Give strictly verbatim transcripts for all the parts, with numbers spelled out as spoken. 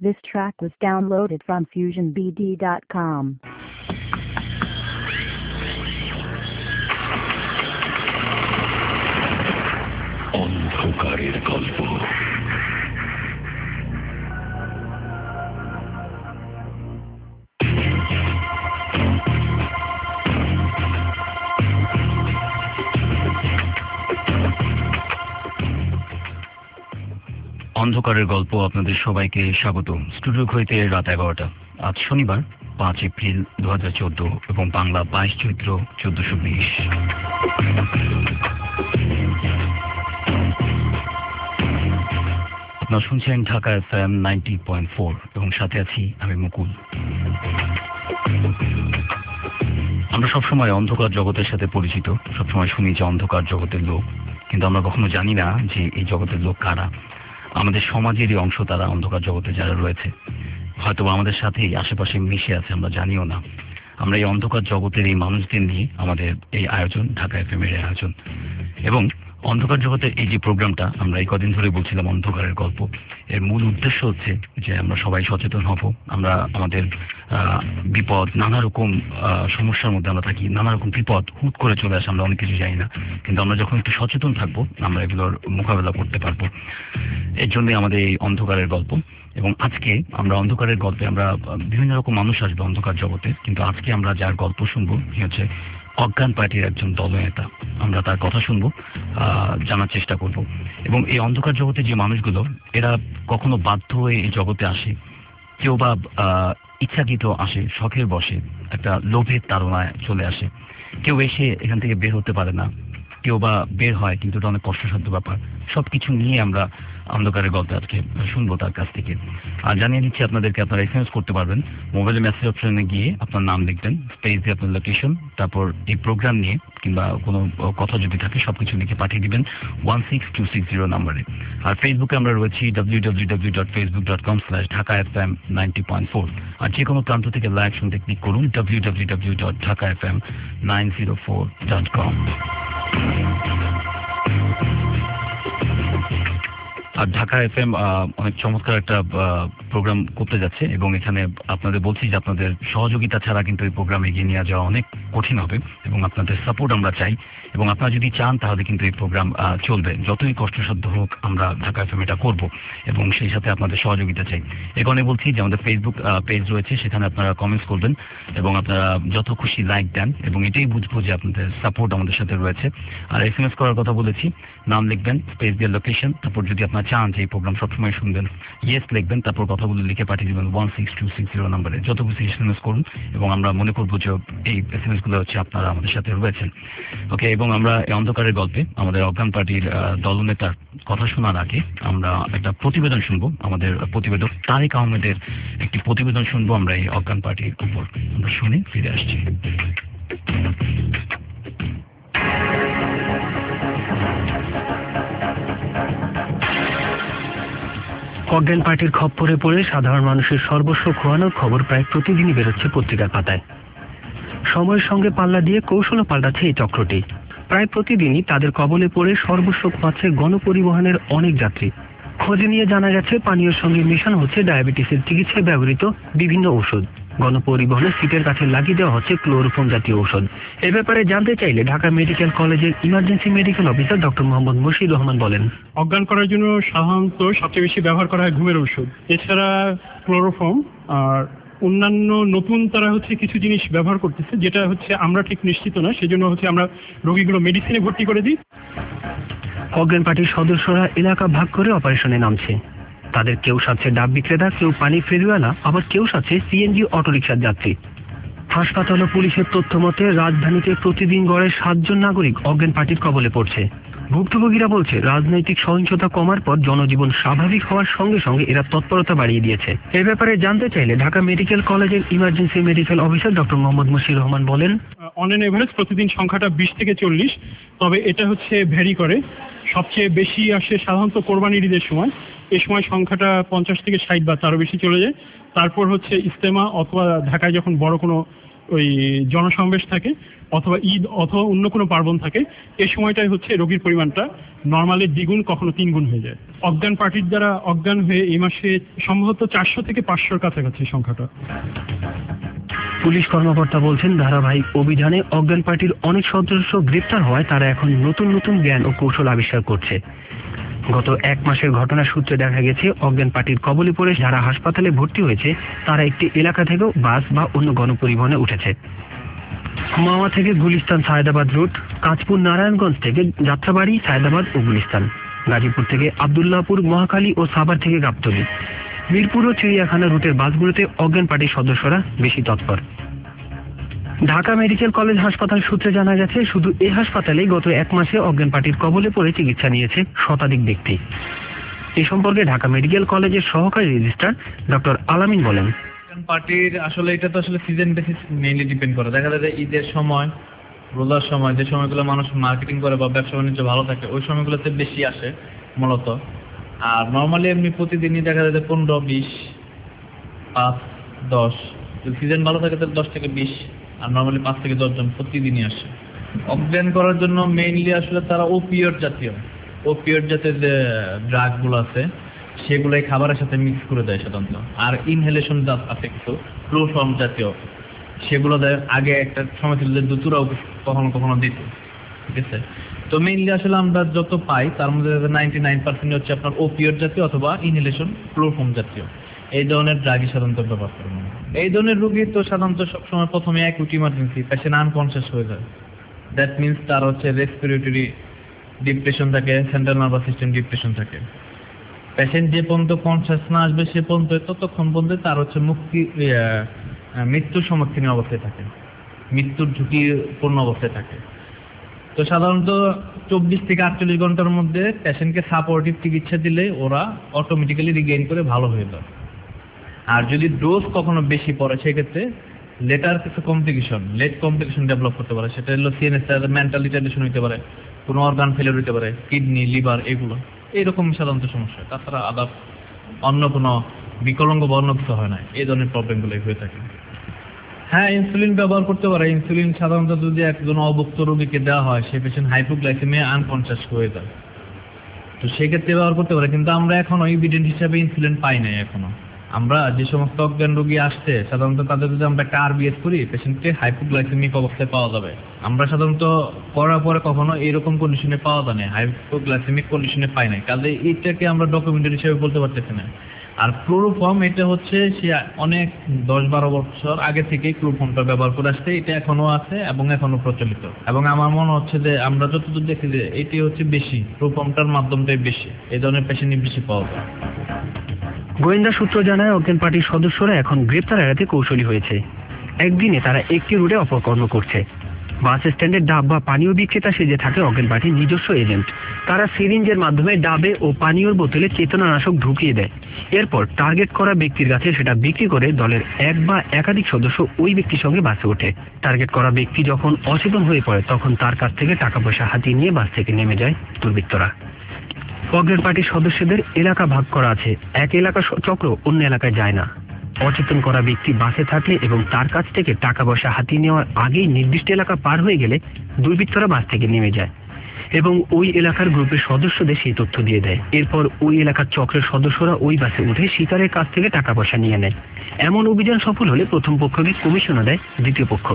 This track was downloaded from fusion b d dot com. অন্ধকারের গল্প। অন্ধকারের গল্প আপনাদের সবাইকে স্বাগত। স্টুডিও ঘড়িতে রাত এগারোটা। আজ শনিবার পাঁচ এপ্রিল দু হাজার চোদ্দ এবং বাংলা বাইশ চৈত্র চোদ্দশো বিশ। আপনারা শুনছেন Dhaka F M ninety point four এবং সাথে আছি আমি মুকুল। আমরা সবসময় অন্ধকার জগতের সাথে পরিচিত, সবসময় শুনি যে অন্ধকার জগতের লোক, কিন্তু আমরা কখনো জানি না যে এই জগতের লোক কারা। আমাদের সমাজেরই অংশ তারা, অন্ধকার জগতে যারা রয়েছে, হয়তো আমাদের সাথেই আশেপাশে মিশে আছে, আমরা জানিও না। আমরা এই অন্ধকার জগতের এই মানুষদের নিয়ে আমাদের এই আয়োজন, ঢাকা এফ এম এর আয়োজন। এবং অন্ধকার জগতের এই যে প্রোগ্রামটা আমরা এই কদিন ধরে বলছিলাম অন্ধকারের গল্প, এর মূল উদ্দেশ্য হচ্ছে যে আমরা সবাই সচেতন হব। আমরা আমাদের বিপদ, নানা রকম সমস্যার মধ্যে আমরা থাকি, নানা রকম বিপদ হুট করে চলে আসে, আমরা অনেক কিছু জানি না, কিন্তু আমরা যখন একটু সচেতন থাকবো আমরা এগুলোর মোকাবেলা করতে পারবো। এর জন্যই আমাদের এই অন্ধকারের গল্প। এবং আজকে আমরা অন্ধকারের গল্পে আমরা বিভিন্ন রকম মানুষ আসবে অন্ধকার জগতে, কিন্তু আজকে আমরা যার গল্প শুনবো সে হচ্ছে অজ্ঞান পার্টির একজন দলনেতা। আমরা তার কথা শুনবো, জানার চেষ্টা করব। এবং এই অন্ধকার জগতে যে মানুষগুলো, এরা কখনো বাধ্য হয়ে এই জগতে আসে, কেউ বা ইচ্ছাকৃত আসে, শখের বসে, একটা লোভের তাড়নায় চলে আসে। কেউ এসে এখান থেকে বের হতে পারে না, কেউ বা বের হয় কিন্তু এটা অনেক কষ্টসাধ্য ব্যাপার। সবকিছু নিয়ে আমরা অন্ধকারের গল্প আজকে শুনবো তার কাছ থেকে। আর জানিয়ে দিচ্ছি আপনাদেরকে, আপনারা এসএমএস করতে পারবেন। মোবাইলে মেসেজ অপশনে গিয়ে আপনার নাম লিখবেন, স্পেস দিয়ে আপনার লোকেশন, তারপর এই প্রোগ্রাম নিয়ে কিংবা কোনো কথা যদি থাকে সবকিছু লিখে পাঠিয়ে দিবেন one six two six zero নাম্বারে। আর ফেসবুকে আমরা রয়েছি W W W dot Facebook dot com slash Dhaka F M ninety point four. আর যে কোনো প্রান্ত থেকে লাইভ শুনতে ক্লিক করুন W W W dot Dhaka F M nine zero four dot com. আর ঢাকা এফ এম অনেক চমৎকার একটা প্রোগ্রাম করতে যাচ্ছে এবং এখানে আপনাদের বলছি যে আপনাদের সহযোগিতা ছাড়া কিন্তু এই প্রোগ্রাম এগিয়ে নিয়ে যাওয়া অনেক কঠিন হবে এবং আপনাদের সাপোর্ট আমরা চাই। এবং আপনারা যদি চান তাহলে কিন্তু এই প্রোগ্রাম চলবে, যতই কষ্টসাধ্য হোক আমরা ঢাকা এফ এম এটা করবো এবং সেই সাথে আপনাদের সহযোগিতা চাই। এখানে বলছি যে আমাদের ফেসবুক পেজ রয়েছে, সেখানে আপনারা কমেন্টস করবেন এবং আপনারা যত খুশি লাইক দেন এবং এটাই বুঝবো যে আপনাদের সাপোর্ট আমাদের সাথে রয়েছে। আর এস এম এস করার কথা বলেছি, নাম লিখবেন, স্পেস দিয়ে লোকেশন, তারপর যদি আপনার চান যে এই প্রোগ্রাম সবসময় শুনবেন ইয়েস লিখবেন, তারপর কথাগুলো লিখে পাঠিয়ে দেবেন one six two six zero নাম্বারে। যত কিছু এস এম এস করুন এবং আমরা মনে করবো যে এই এস এম এস গুলো হচ্ছে আপনারা আমাদের সাথে রয়েছেন। ওকে, এবং আমরা এই অন্ধকারের গল্পে আমাদের অজ্ঞান পার্টির দলনেতার কথা শোনার আগে আমরা একটা প্রতিবেদন শুনবো। আমাদের প্রতিবেদক তারেক আহমেদের একটি প্রতিবেদন শুনবো আমরা এই অজ্ঞান পার্টির উপর। আমরা শুনে ফিরে আসছি। অজ্ঞান পার্টির খপ্পরে পড়ে সাধারণ মানুষের সর্বস্ব খোয়ানোর খবর প্রায় প্রতিদিনই বেরোচ্ছে পত্রিকার পাতায়। সময়ের সঙ্গে পাল্লা দিয়ে কৌশলও পাল্টাচ্ছে এই চক্রটি। প্রায় প্রতিদিনই তাদের কবলে পড়ে সর্বস্ব খোয়াচ্ছে গণপরিবহনের অনেক যাত্রী। খোঁজে নিয়ে জানা গেছে পানীয়ের সঙ্গে মেশানো হচ্ছে ডায়াবেটিসের চিকিৎসায় ব্যবহৃত বিভিন্ন ঔষধ। গণপরিবহনের সিটের কাছে লাগিয়ে দেওয়া হচ্ছে ক্লোরোফর্ম জাতীয় ঔষধ। এ ব্যাপারে জানতে চাইলে ঢাকা মেডিকেল কলেজের emergency medical officer doctor Mohammad Murshid Rahman বলেন, অজ্ঞান করার জন্য সাধারণত সবচেয়ে বেশি ব্যবহার করা হয় ঘুমের ঔষধ, এছাড়া ক্লোরোফর্ম আর অন্যান্য নতুন তারা হচ্ছে কিছু জিনিস ব্যবহার করতেছে, যেটা হচ্ছে আমরা ঠিক নিশ্চিত না, সেজন্য হচ্ছে আমরা রোগীগুলো মেডিসিনে ভর্তি করে দিই। অজ্ঞান পার্টির সদস্যরা এলাকা ভাগ করে অপারেশনে নামছে। তাদের কেউ সাথে ডাব বিক্রেতা, কেউ পানি ফেরিওয়ালা, আবার কেউ সাথে সিএনজি অটোরিকশার যাত্রী। হাসপাতাল ও পুলিশের তথ্য মতে রাজধানীতে প্রতিদিন গড়ে সাতজন নাগরিক অজ্ঞান পার্টির কবলে পড়ছে। ভুক্তভোগীরা বলছে রাজনৈতিক সহিংসতা কমার পর জনজীবন স্বাভাবিক হওয়ার সঙ্গে সঙ্গে এরা তৎপরতা বাড়িয়ে দিয়েছে। এ ব্যাপারে জানতে চাইলে ঢাকা মেডিকেল কলেজের emergency medical officer doctor Mohammad Murshid Rahman বলেন, অন এন এভারেজ প্রতিদিন সংখ্যাটা বিশ থেকে চল্লিশ, তবে এটা হচ্ছে ভ্যারি করে। সবচেয়ে বেশি আসে সাধারণত কোরবানির ঈদের সময়, এই সময় সংখ্যাটা পঞ্চাশ থেকে ষাট বা তারও বেশি চলে যায়। তারপর হচ্ছে ইজতেমা অথবা ঢাকায় যখন বড় কোনো ওই জনসমাবেশ থাকে অথবা ঈদ অথবা অন্য কোনো পার্বণ থাকে, এই সময়টাই হচ্ছে রোগীর পরিমাণটা নর্মালের দ্বিগুণ, কখনো তিন গুণ হয়ে যায়। অজ্ঞান পার্টির দ্বারা অজ্ঞান হয়ে এই মাসে সম্ভবত চারশো থেকে পাঁচশোর কাছাকাছি সংখ্যাটা। পুলিশ কর্মকর্তা বলছেন, ধারাবাহিক অভিযানে অজ্ঞান পার্টির অনেক সদস্য গ্রেপ্তার হওয়ায় তারা এখন নতুন নতুন জ্ঞান ও কৌশল আবিষ্কার করছে। গত এক মাসের ঘটনার সূত্রে দেখা গেছে, অজ্ঞান পার্টির কবলে পড়ে যারা হাসপাতালে ভর্তি হয়েছে তারা একটি এলাকা থেকেও বাস বা অন্য গণপরিবহনে উঠেছে। মাওয়া থেকে গুলিস্তান সায়দাবাদ রুট, কাঁচপুর নারায়ণগঞ্জ থেকে যাত্রাবাড়ি সায়দাবাদ ও গুলিস্তান, গাজীপুর থেকে আবদুল্লাহপুর মহাখালী ও সাভার থেকে গাবতলী, মিরপুর ও চিড়িয়াখানা রুটের বাসগুলোতে অজ্ঞান পার্টির সদস্যরা বেশি তৎপর। ঢাকা মেডিকেল কলেজ হাসপাতাল সূত্রে জানা গেছে, শুধু এই হাসপাতালেই গত এক মাসে অজ্ঞান পার্টির কবলে পড়ে চিকিৎসা নিয়েছে শতাধিক ব্যক্তি। এ সম্পর্কে ঢাকা মেডিকেল কলেজের সহকারী রেজিস্ট্রার ডক্টর আলামিন বলেন, পার্টির আসলে এটা তো আসলে সিজন বেসিস মেইনলি ডিপেন্ড করে। দেখা যায় ঈদের সময়, রোজার সময়, যে সময়গুলো মানুষ মার্কেটিং করে বা ব্যবসা বাণিজ্য ভালো থাকে, ওই সময়গুলোতে বেশি আসে মূলত। আর নর্মালি এমনি প্রতিদিনই দেখা যায় পনেরো বিশ পাঁচ দশ, যদি সিজন ভালো থাকে তাহলে দশ থেকে বিশ, আর নর্মালি পাঁচ থেকে দশ জন প্রতিদিনই আসে। অজ্ঞান করার জন্য মেইনলি আসলে তারা ওপিয়ড জাতীয় ওপিয়ড জাতীয় যে ড্রাগগুলো আছে সেগুলোই খাবারের সাথে মিক্স করে দেয় সাধারণত। আর ইনহেলেশন আছে কিছু ক্লোরফর্ম জাতীয়, সেগুলো দেয়। আগে একটা সময় ছিল যে দুতুরাও কখনো কখনো দিত, ঠিক আছে। তো মেইনলি আসলে আমরা যত পাই তার মধ্যে নাইনটি নাইন পার্সেন্ট হচ্ছে আপনার ওপিয়ড জাতীয় অথবা ইনহেলেশন ক্লোরফর্ম জাতীয় এই ধরনের ড্রাগই সাধারণত ব্যবহার করে। এই ধরনের রোগী তো সাধারণত সবসময় প্রথমে অ্যাকুট ইমার্জেন্সি, পেশেন্ট আনকনসিয়াস হয়ে যায়। দ্যাট মিনস তার হচ্ছে রেসপিরেটরি ডিপ্রেশন থাকে, সেন্ট্রাল নার্ভাস সিস্টেম ডিপ্রেশন থাকে। পেশেন্ট যে পর্যন্ত কনসিয়াস না আসবে সে পর্যন্ত ততক্ষণ পর্যন্ত তার হচ্ছে মুক্তি মৃত্যুর সম্মুখীন অবস্থায় থাকে, মৃত্যুর ঝুঁকিপূর্ণ অবস্থায় থাকে। তো সাধারণত চব্বিশ থেকে আটচল্লিশ ঘন্টার মধ্যে পেশেন্টকে সাপোর্টিভ চিকিৎসা দিলে ওরা অটোমেটিক্যালি রিগেইন করে ভালো হয়ে যায়। আর যদি ডোজ কখনো বেশি পড়ে সেক্ষেত্রে লেটার কিছু কমপ্লিকেশন লেট কমপ্লিকেশন ডেভেলপ করতে পারে। সেটা হলো সিএনএস মেন্টাল রিটার্ডেশন হইতে পারে, কোনো অর্গান ফেলিয়ার হইতে পারে, কিডনি লিভার এগুলো এইরকম সাধারণত সমস্যা। তাছাড়া আদার অন্য কোনো বিকলাঙ্গ বা অন্য কিছু হয় না, এই ধরনের প্রবলেমগুলোই হয়ে থাকে। হ্যাঁ, ইনসুলিন ব্যবহার করতে পারে। ইনসুলিন সাধারণত যদি একজন অভুক্ত রোগীকে দেওয়া হয়, সে পেশেন্ট হাইপোগ্লাইসেমিয়া আনকনসিয়াস হয়ে যায়, তো সেক্ষেত্রে ব্যবহার করতে পারে। কিন্তু আমরা এখনো এভিডেন্স হিসাবে ইনসুলিন পাই নাই এখনো। আমরা যে সমস্ত অজ্ঞান রোগী আসছে সাধারণত তাদের যদি আমরা একটা আরবিএস করি, পেশেন্টকে হাইপোগ্লাইসেমিক অবস্থায় পাওয়া যাবে। আমরা সাধারণত করার পরে কখনো এরকম কন্ডিশনে পাওয়া যায় না, হাইপোগ্লাইসেমিক কন্ডিশনে পাই নাই, কাজে এটাকে আমরা ডকুমেন্টারি হিসেবে বলতে পারতেছি না। আর ক্লোরোফর্ম এটা হচ্ছে সে অনেক দশ বারো বছর আগে থেকেই ক্লোরোফর্মটা ব্যবহার করে আসছে, এটা এখনো আছে এবং এখনো প্রচলিত। এবং আমার মনে হচ্ছে যে আমরা যতদূর দেখি যে এটি হচ্ছে বেশি, ক্লোরোফর্মটার মাধ্যমটাই বেশি, এই ধরনের পেশেন্টই বেশি পাওয়া যায়। গোয়েন্দা সূত্র জানায়, অজ্ঞান পার্টির সদস্যরা এখন গ্রেপ্তার এড়াতে কৌশলী হয়েছে। একদিনে তারা একটি রুটে অপকর্ম করছে। বাস স্ট্যান্ডের ডাব বা পানীয় বিক্রেতা সেজে থাকে অজ্ঞান পার্টির নিজস্ব এজেন্ট। তারা সিরিঞ্জের মাধ্যমে ডাবে ও পানীয়র বোতলে চেতনানাশক ঢুকিয়ে দেয়। এরপর টার্গেট করা ব্যক্তির কাছে সেটা বিক্রি করে দলের এক বা একাধিক সদস্য ওই ব্যক্তির সঙ্গে বাসে ওঠে। টার্গেট করা ব্যক্তি যখন অচেতন হয়ে পড়ে তখন তার কাছ থেকে টাকা পয়সা হাতিয়ে নিয়ে বাস থেকে নেমে যায় দুর্বৃত্তরা। অজ্ঞান পার্টির সদস্যদের এলাকা ভাগ করা আছে, এক এলাকার চক্র অন্য এলাকায় যায় না। অচেতন করা ব্যক্তি বাসে থাকলে এবং তার কাছ থেকে টাকা পয়সা হাতিয়ে নেওয়ার আগেই নির্দিষ্ট এলাকা পার হয়ে গেলে দুর্বৃত্তরা বাস থেকে নেমে যায় এবং ওই এলাকার গ্রুপের সদস্যদের সেই তথ্য দিয়ে দেয়। এরপর ওই এলাকার চক্রের সদস্যরা ওই বাসে উঠে শিকারের কাছ থেকে টাকা পয়সা নিয়ে নেয়। এমন অভিযান সফল হলে প্রথম পক্ষকে কমিশনও দেয় দ্বিতীয় পক্ষ।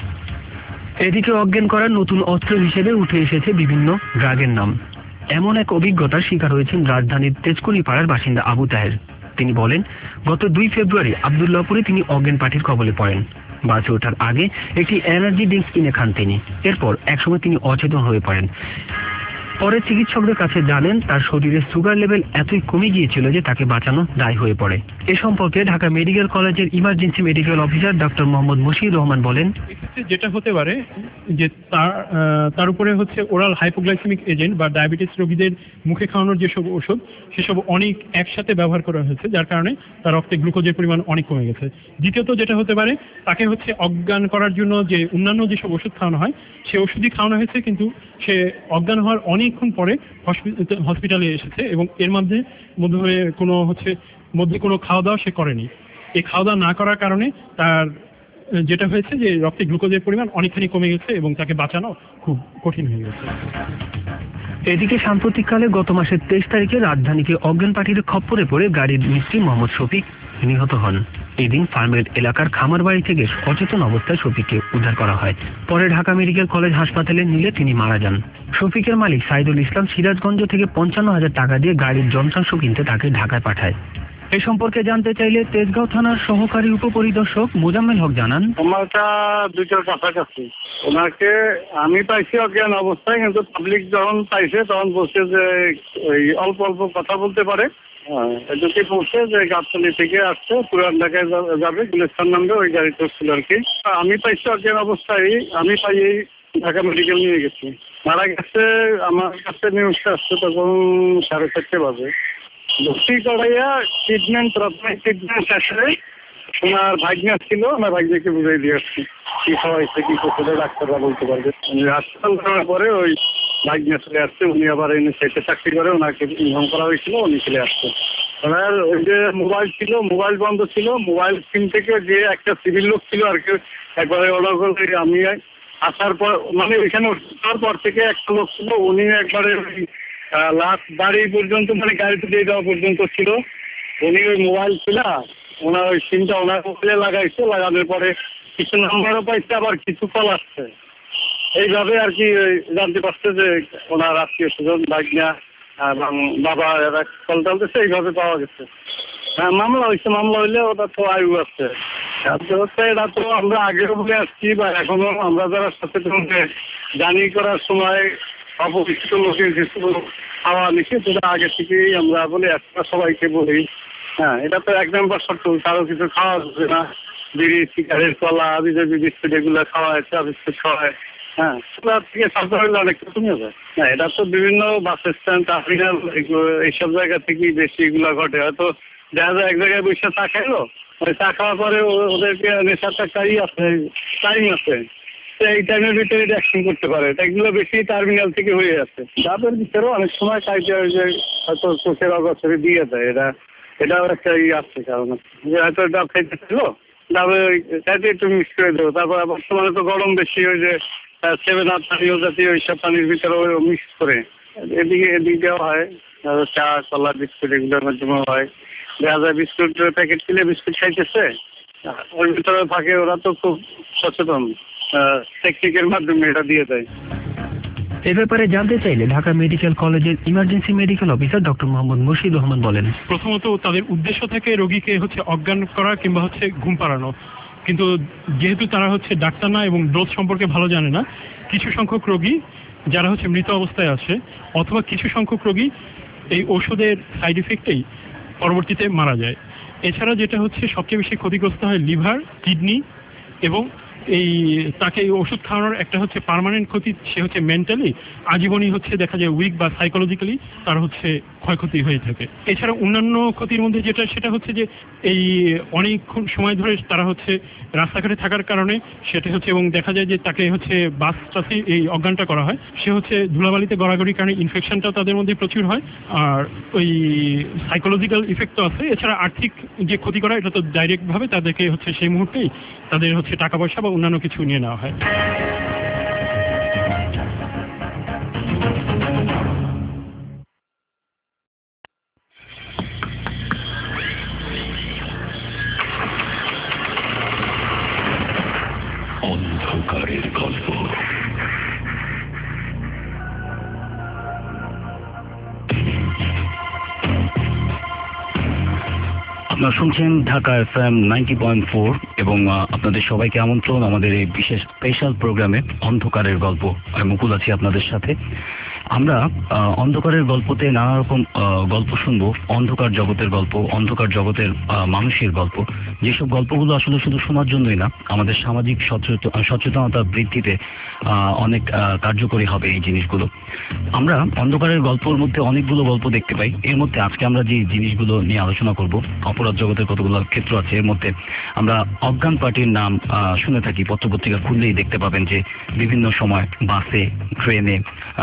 এদিকে অজ্ঞান করার নতুন অস্ত্র হিসেবে উঠে এসেছে বিভিন্ন ড্রাগের নাম। এমন এক অভিজ্ঞতার শিকার হয়েছেন রাজধানীর তেজকুনি পাড়ার বাসিন্দা আবু তাহের। তিনি বলেন, গত দুই ফেব্রুয়ারি আবদুল্লাহপুরে তিনি অজ্ঞান পার্টির কবলে পড়েন। বাসে ওঠার আগে একটি এনার্জি ড্রিঙ্কস কিনে খান তিনি। এরপর একসময় তিনি অচেতন হয়ে পড়েন। পরে চিকিৎসকদের কাছে জানেন তার শরীরে সুগার লেভেল এতই কমে গিয়েছিল যে তাকে বাঁচানো দায় হয়ে পড়ে। এ সম্পর্কে ঢাকা মেডিকেল কলেজের emergency medical officer doctor Mohammad Moshiur Rahman বলেন, যেটা হতে পারে যে তার তার উপরে হচ্ছে ওরাল হাইপোগ্লাইসেমিক এজেন্ট বা ডায়াবেটিস রোগীদের মুখে খাওয়ানোর যেসব ওষুধ সেসব অনেক একসাথে ব্যবহার করা হয়েছে, যার কারণে তার রক্তে গ্লুকোজের পরিমাণ অনেক কমে গেছে। দ্বিতীয়ত যেটা হতে পারে, তাকে হচ্ছে অজ্ঞান করার জন্য যে অন্যান্য যেসব ওষুধ খাওয়ানো হয় সে ওষুধই খাওয়ানো হয়েছে, কিন্তু সে অজ্ঞান হওয়ার অনেকক্ষণ পরে হসপিটালে এসেছে এবং এর মধ্যে মধ্যে কোনো হচ্ছে মধ্যে কোনো খাওয়া দাওয়া সে করেনি। এই খাওয়া দাওয়া না করার কারণে তার যেটা হয়েছে যে রক্তে গ্লুকোজের পরিমাণ অনেকখানি কমে গেছে এবং তাকে বাঁচানো খুব কঠিন হয়ে গেছে। এদিকে সাম্প্রতিককালে গত মাসের তেইশ তারিখে রাজধানীকে অজ্ঞান পার্টির খপ্পরে পড়ে গাড়ির মিস্ত্রি মোহাম্মদ শফিক নিহত হন। এদিন ফার্মগেট এলাকার খামার বাড়ি থেকে অচেতন অবস্থায় শফিককে উদ্ধার করা হয়। পরে ঢাকা মেডিকেল কলেজ হাসপাতালে নিলে তিনি মারা যান। শফিকের মালিক সাইদুল ইসলাম সিরাজগঞ্জ থেকে পঞ্চান্ন হাজার টাকা দিয়ে গাড়ির যন্ত্রাংশ কিনতে তাকে ঢাকায় পাঠায়। এ সম্পর্কে জানতে চাইলে তেজগাঁও থানার সহকারী উপপরিদর্শক মোজাম্মেল হক জানান, সময়টা দুটোর কাছাকাছি ওনাকে আমি পাইছি অজ্ঞান অবস্থায়, কিন্তু পাবলিক যখন পাইছে তখন বলছে যে ওই অল্প অল্প কথা বলতে পারে। এদিকে বলছে যে গাবতলী থেকে আসছে, পুরান ঢাকায় যাবে, গুলিস্তান নামবে, ওই গাড়িটা ছিল আর কি। আমি পাইছি অজ্ঞান অবস্থায়, আমি পাই ঢাকা মেডিকেল নিয়ে গেছি। মারা গেছে আমার কাছে নিউজটা আসছে তখন সাড়ে চারটে বাজে। ভর্তি করাইয়া ট্রিটমেন্ট প্রাথমিক ট্রিটমেন্ট শেষে ওনার ভাগ্না ছিল, আমার ভাগ্নাকে বুঝাই দিয়ে আসছি কি খাওয়াইছে কি করছে ডাক্তাররা বলতে পারবে। হাসপাতাল করার পরে ওই ভাগ্না চলে আসছে, উনি আবার এনে সেটে চাকরি করে, ওনাকে ইনফর্ম করা হয়েছিল, উনি চলে আসছে। ওনার ওই যে মোবাইল ছিল, মোবাইল বন্ধ ছিল, মোবাইল সিম থেকে যে একটা সিভিল লোক ছিল আর কি, একবারে অর্ডার করে আমি আসার পর মানে ওইখানে ওঠার পর থেকে একটা লোক ছিল, উনি একবারে লাস্ট বাড়ি পর্যন্ত মানে গাড়িতে দিয়ে যাওয়া পর্যন্ত ছিল। উনি ওই মোবাইল ছিল, ওনার ওই সিমটা ওনার মোবাইলে লাগাইছে, লাগানোর পরে কিছু নাম্বারও পাইছে, আবার কিছু কল আসছে। এইভাবে আর কি জানতে পারছে যে ওনার আত্মীয় স্বজন ভাগ্না এবং বাবা এরা কল টালতেছে, এইভাবে পাওয়া গেছে। হ্যাঁ মামলা হয়েছে, মামলা হইলে ওটা তো আয়ু আছে। এটা তো আমরা আগেও বলে আসছি বা এখনো আমরা যারা সচেতন জানি করার সময় অপরিচিত লোকের কিছু খাওয়া নিচ্ছে, সেটা আগে থেকেই আমরা বলে একটা সবাইকে বলি। হ্যাঁ এটা তো এক নম্বর শর্ত, কারো কিছু খাওয়া যাবে না, বিড়ি সিগারেট কলা বিজেপি বিস্কুট এগুলো খাওয়ায়, চা বিস্কুট খাওয়ায়। হ্যাঁ সেটা থেকে সাবধান হইলে অনেক কিছু কমে যায়। হ্যাঁ এটা তো বিভিন্ন বাস স্ট্যান্ড টার্মিনাল এইসব জায়গা থেকেই বেশি এগুলো ঘটে। হয়তো দেখা যায় এক জায়গায় বসে চা খাইলো, ওই চা খাওয়ার পরে ওদেরকে নেশার একটা টাই আছে, টাইম আছে, এই টাইমের ভিতরে অ্যাকশন করতে পারে। এগুলো বেশি টার্মিনাল থেকে হয়ে যাচ্ছে। তাদের ভিতরেও অনেক সময় কাজে যে হয়তো চোখের অগোচরে দিয়ে দেয়, এটা এটাও একটা ই আসছে। কারণ যে হয়তো ডাব খাইতে ছিল, ডাবে ওই খাইতে একটু মিক্স করে দেবো, তারপর আবার সময় তো গরম বেশি, ওই যে সেভেন আপ পানীয় জাতীয় ওইসব পানির ভিতরে ওই মিক্স করে এদিকে এদিক দেওয়া হয়। চা কলা বিস্কুট এগুলোর মাধ্যমেও হয়। দেখা যায় বিস্কুট প্যাকেট কিনে বিস্কুট খাইতেছে, ওর ভিতরে থাকে, ওরা তো খুব সচেতন, টেকনিকের মাধ্যমে এটা দিয়ে দেয়। এ ব্যাপারে জানতে চাইলে ঢাকা মেডিকেল কলেজের emergency medical officer doctor Mohammad Murshid Rahman বলেন, প্রথমত তাদের উদ্দেশ্য থেকে রোগীকে হচ্ছে অজ্ঞান করা কিংবা হচ্ছে ঘুম পাড়ানো, কিন্তু যেহেতু তারা হচ্ছে ডাক্তার না এবং ডোজ সম্পর্কে ভালো জানে না, কিছু সংখ্যক রোগী যারা হচ্ছে মৃত অবস্থায় আছে অথবা কিছু সংখ্যক রোগী এই ওষুধের সাইড ইফেক্টেই পরবর্তীতে মারা যায়। এছাড়া যেটা হচ্ছে সবচেয়ে বেশি ক্ষতিগ্রস্ত হয় লিভার, কিডনি, এবং এই তাকে এই ওষুধ খাওয়ানোর একটা হচ্ছে পার্মানেন্ট ক্ষতি, সে হচ্ছে মেন্টালি আজীবনই হচ্ছে দেখা যায় উইক বা সাইকোলজিক্যালি তার হচ্ছে ক্ষয়ক্ষতি হয়ে থাকে। এছাড়া অন্যান্য ক্ষতির মধ্যে যেটা সেটা হচ্ছে যে এই অনেকক্ষণ সময় ধরে তারা হচ্ছে রাস্তাঘাটে থাকার কারণে সেটা হচ্ছে, এবং দেখা যায় যে তাকে হচ্ছে বাস টাসে এই অজ্ঞানটা করা হয়, সে হচ্ছে ধুলাবালিতে গড়াগড়ির কারণে ইনফেকশনটাও তাদের মধ্যে প্রচুর হয়, আর ওই সাইকোলজিক্যাল ইফেক্ট তো আছে। এছাড়া আর্থিক যে ক্ষতি করা, এটা তো ডাইরেক্টভাবে তাদেরকে হচ্ছে সেই মুহূর্তেই তাদের হচ্ছে টাকা পয়সা বা অন্যান্য কিছু নিয়ে নেওয়া হয়। অন্ধকারের গল্প। আপনারা শুনছেন Dhaka F M ninety point four এবং আপনাদের সবাইকে আমন্ত্রণ আমাদের এই বিশেষ স্পেশাল প্রোগ্রামে অন্ধকারের গল্প। আমি মুকুল আছি আপনাদের সাথে। আমরা অন্ধকারের গল্পতে নানা রকম গল্প শুনবো, অন্ধকার জগতের গল্প, অন্ধকার জগতের মানুষের গল্প, যেসব গল্পগুলো আসলে শুধু শোনার জন্যই না, আমাদের সামাজিক সচেতনতা বৃদ্ধিতে অনেক কার্যকরী হবে এই জিনিসগুলো। আমরা অন্ধকারের গল্পের মধ্যে অনেকগুলো গল্প দেখতে পাই। এর মধ্যে আজকে আমরা যে জিনিসগুলো নিয়ে আলোচনা করব, অপরাধ জগতের কতগুলো ক্ষেত্র আছে। এর মধ্যে আমরা অজ্ঞান পার্টির নাম শুনে থাকি, পত্রপত্রিকা খুললেই দেখতে পাবেন যে বিভিন্ন সময় বাসে, ট্রেনে, রাস্তা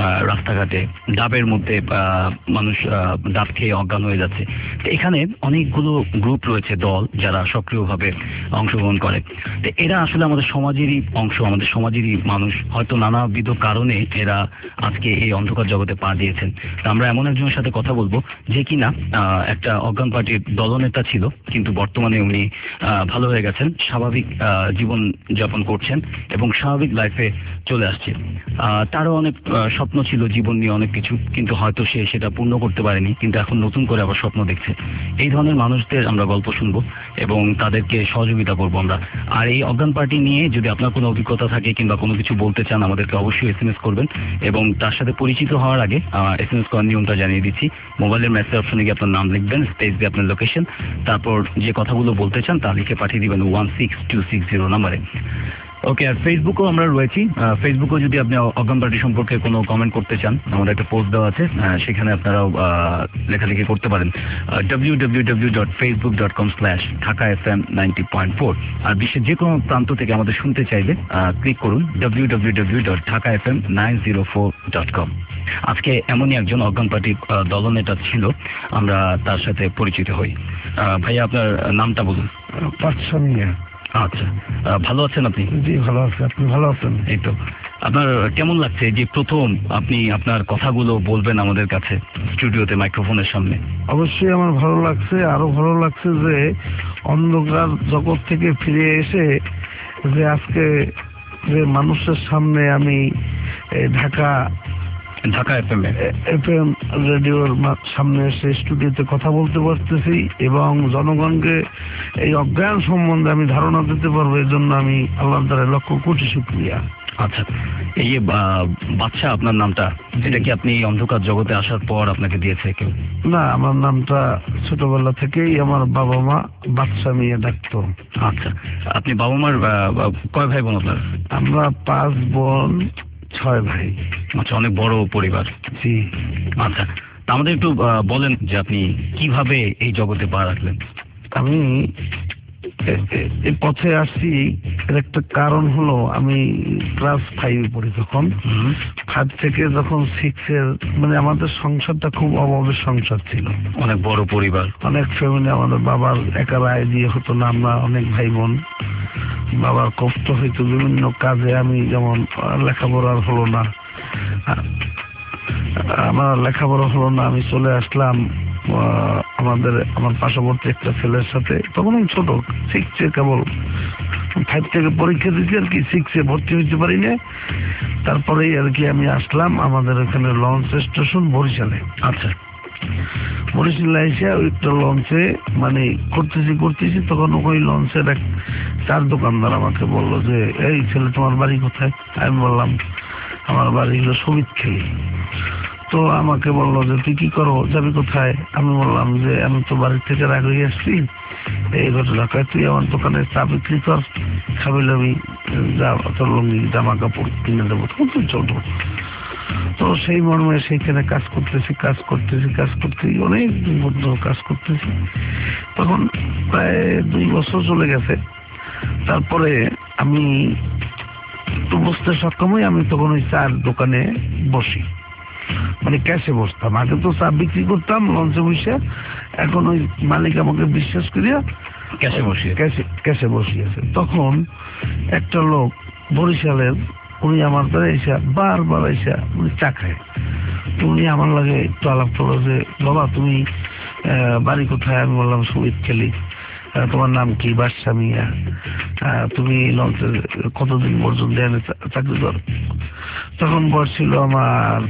রাস্তাঘাটে ডাবের মধ্যে মানুষ ডাব খেয়ে অজ্ঞান হয়ে যাচ্ছে। তো এখানে অনেকগুলো গ্রুপ রয়েছে, দল, যারা সক্রিয়ভাবে অংশগ্রহণ করে। তো এরা আসলে আমাদের সমাজেরই অংশ, আমাদের সমাজেরই মানুষ। হয়তো নানাবিধ কারণে এরা আজকে এই অন্ধকার জগতে পা দিয়েছেন। আমরা এমন একজনের সাথে কথা বলবো যে কিনা একটা অজ্ঞান পার্টির দলনেতা ছিল, কিন্তু বর্তমানে উনি ভালো হয়ে গেছেন, স্বাভাবিক জীবন যাপন করছেন এবং স্বাভাবিক লাইফে চলে আসছে। তারও অনেক স্বপ্ন ছিল জীবন নিয়ে, অনেক কিছু, কিন্তু হয়তো সে সেটা পূর্ণ করতে পারেনি, কিন্তু এখন নতুন করে আবার স্বপ্ন দেখছে। এই ধরনের মানুষদের আমরা গল্প শুনবো এবং তাদেরকে সহযোগিতা করবো আমরা। আর এই অজ্ঞান পার্টি নিয়ে যদি আপনার কোনো অভিজ্ঞতা থাকে কিংবা কোনো কিছু বলতে চান, আমাদেরকে অবশ্যই এস এম এস করবেন। এবং তার সাথে পরিচিত হওয়ার আগে এস এম এস করার নিয়মটা জানিয়ে দিচ্ছি। মোবাইলের মেসেজ অপশনে গিয়ে আপনার নাম লিখবেন, স্পেস দিয়ে আপনার লোকেশন, তারপর যে কথাগুলো বলতে চান তা লিখে পাঠিয়ে দিবেন one six two six zero নাম্বারে। ওকে, আর ফেসবুকেও আমরা রয়েছি। ফেসবুকেও যদি আপনি অজ্ঞান পার্টি সম্পর্কে কোনো কমেন্ট করতে চান, আমাদের একটা পোস্ট দেওয়া আছে, সেখানে আপনারাও লেখালেখি করতে পারেন। W W W dot Facebook dot com slash Dhaka F M ninety point four. আর বিশ্বের যে কোনো প্রান্ত থেকে আমাদের শুনতে চাইলে ক্লিক করুন W W W dot Dhaka F M nine zero four dot com. আজকে এমনই একজন অজ্ঞান পার্টির দলনেতা ছিল, আমরা তার সাথে পরিচিত হই। ভাইয়া, আপনার নামটা বলুন। বাদশা মিয়া। আচ্ছা, ভালো আছেন আপনি? জি ভালো আছি, আপনি ভালো আছেন? এই তো। আপনার কেমন লাগছে যে প্রথম আপনি আপনার কথাগুলো বলবেন আমাদের কাছে স্টুডিওতে মাইক্রোফোনের সামনে? অবশ্যই আমার ভালো লাগছে, আরো ভালো লাগছে যে অন্ধকার জগৎ থেকে ফিরে এসে যে আজকে যে মানুষের সামনে আমি Dhaka Dhaka F M F M রেডিওর সামনে এসে স্টুডিওতে কথা বলতে পারতেছি এবং জনগণকে এই অজ্ঞান সম্বন্ধে আমি ধারণা দিতে পারবো। এই জন্য আমি আল্লাহর দ্বারা লক্ষ কোটি শুকরিয়া। আচ্ছা, এই যে বাদশা আপনার নামটা, এটা কি আপনি অন্ধকার জগতে আসার পর আপনাকে দিয়েছে কেউ? না, আমার নামটা ছোটবেলা থেকেই আমার বাবা মা বাদশা মিয়া ডাকতো। আচ্ছা, আপনি বাবা মার কয় ভাই বোন আপনার? আমরা পাঁচ বোন ছয় ভাই। আচ্ছা, অনেক বড় পরিবার। জি। আচ্ছা, তা আমাদের একটু বলেন যে আপনি কিভাবে এই জগতে পা রাখলেন? আমি এই পথে আসছি এর একটা কারণ হলো, আমি ক্লাস ফাইভে পড়ি তখন। ফাইভ থেকে যখন সিক্স এর মানে আমাদের সংসারটা খুব অভাবের সংসার ছিল, অনেক বড় পরিবার, অনেক ফ্যামিলি। আমাদের বাবার একা রায় দিয়ে হতো না, আমরা অনেক ভাই বোন। বাবার কষ্ট হইতো বিভিন্ন কাজে। আমি যেমন লেখাপড়ার হলো না, আমার লেখাপড়া হলো না, আমি চলে আসলাম আমাদের আমার পার্শ্ববর্তী একটা ছেলের সাথে। তখন আমি ছোট, সিক্সে কেবল, ফাইভ থেকে পরীক্ষা দিচ্ছি আর কি, সিক্সে ভর্তি হইতে পারি না। তারপরেই আর কি আমি আসলাম আমাদের এখানে লঞ্চ স্টেশন বরিশালে। আচ্ছা, বরিশালে এসে ওইটা লঞ্চে মানে করতেছি করতেছি তখন ওই লঞ্চের এক চার দোকানদার আমাকে বললো যে, এই ছেলে তোমার বাড়ি কোথায়? আমি বললাম আমার বাড়ি হলো সবিত খেলি। তো আমাকে বললো যে তুই কি করো, যাবি কোথায়? আমি বললাম যে আমি তো বাড়ির থেকে রাগ হয়ে আসছি, এই ঘটনা কয় তুই আমার দোকানে চা বিক্রি কর, খাবি লাবি, তোর লুঙ্গি জামা কাপড় কিনে দেবো। তখন তুই চলবো। তো সেই মর্মে সেইখানে কাজ করতেছি কাজ করতেছি কাজ করতেছি অনেক দিন পর্যন্ত কাজ করতেছি। তখন প্রায় দুই বছর চলে গেছে। তারপরে আমি একটু বুঝতে সক্ষম হই, আমি তখন ওই চার দোকানে বসি, মানে ক্যাশে বসতাম। আগে তো চা বিক্রি করতাম লঞ্চে বসে, এখন ওই মালিক আমাকে বিশ্বাস করিয়া ক্যাশে বসিয়ে ক্যাশে ক্যাশে বসিয়েছে। তখন একটা লোক বরিশালের, উনি আমার দ্বারা এসে বারবার এসে উনি চা খায়। তো উনি আমার লাগে একটু আলাপ করলো যে, বাবা তুমি বাড়ি কোথায়? আমি বললাম সবিত খেলি। তোমার নাম কি? বাদশা মিয়া। তুমি লঞ্চে কতদিন পর্যন্ত চাকরি করো? তখন বয়স ছিল আমার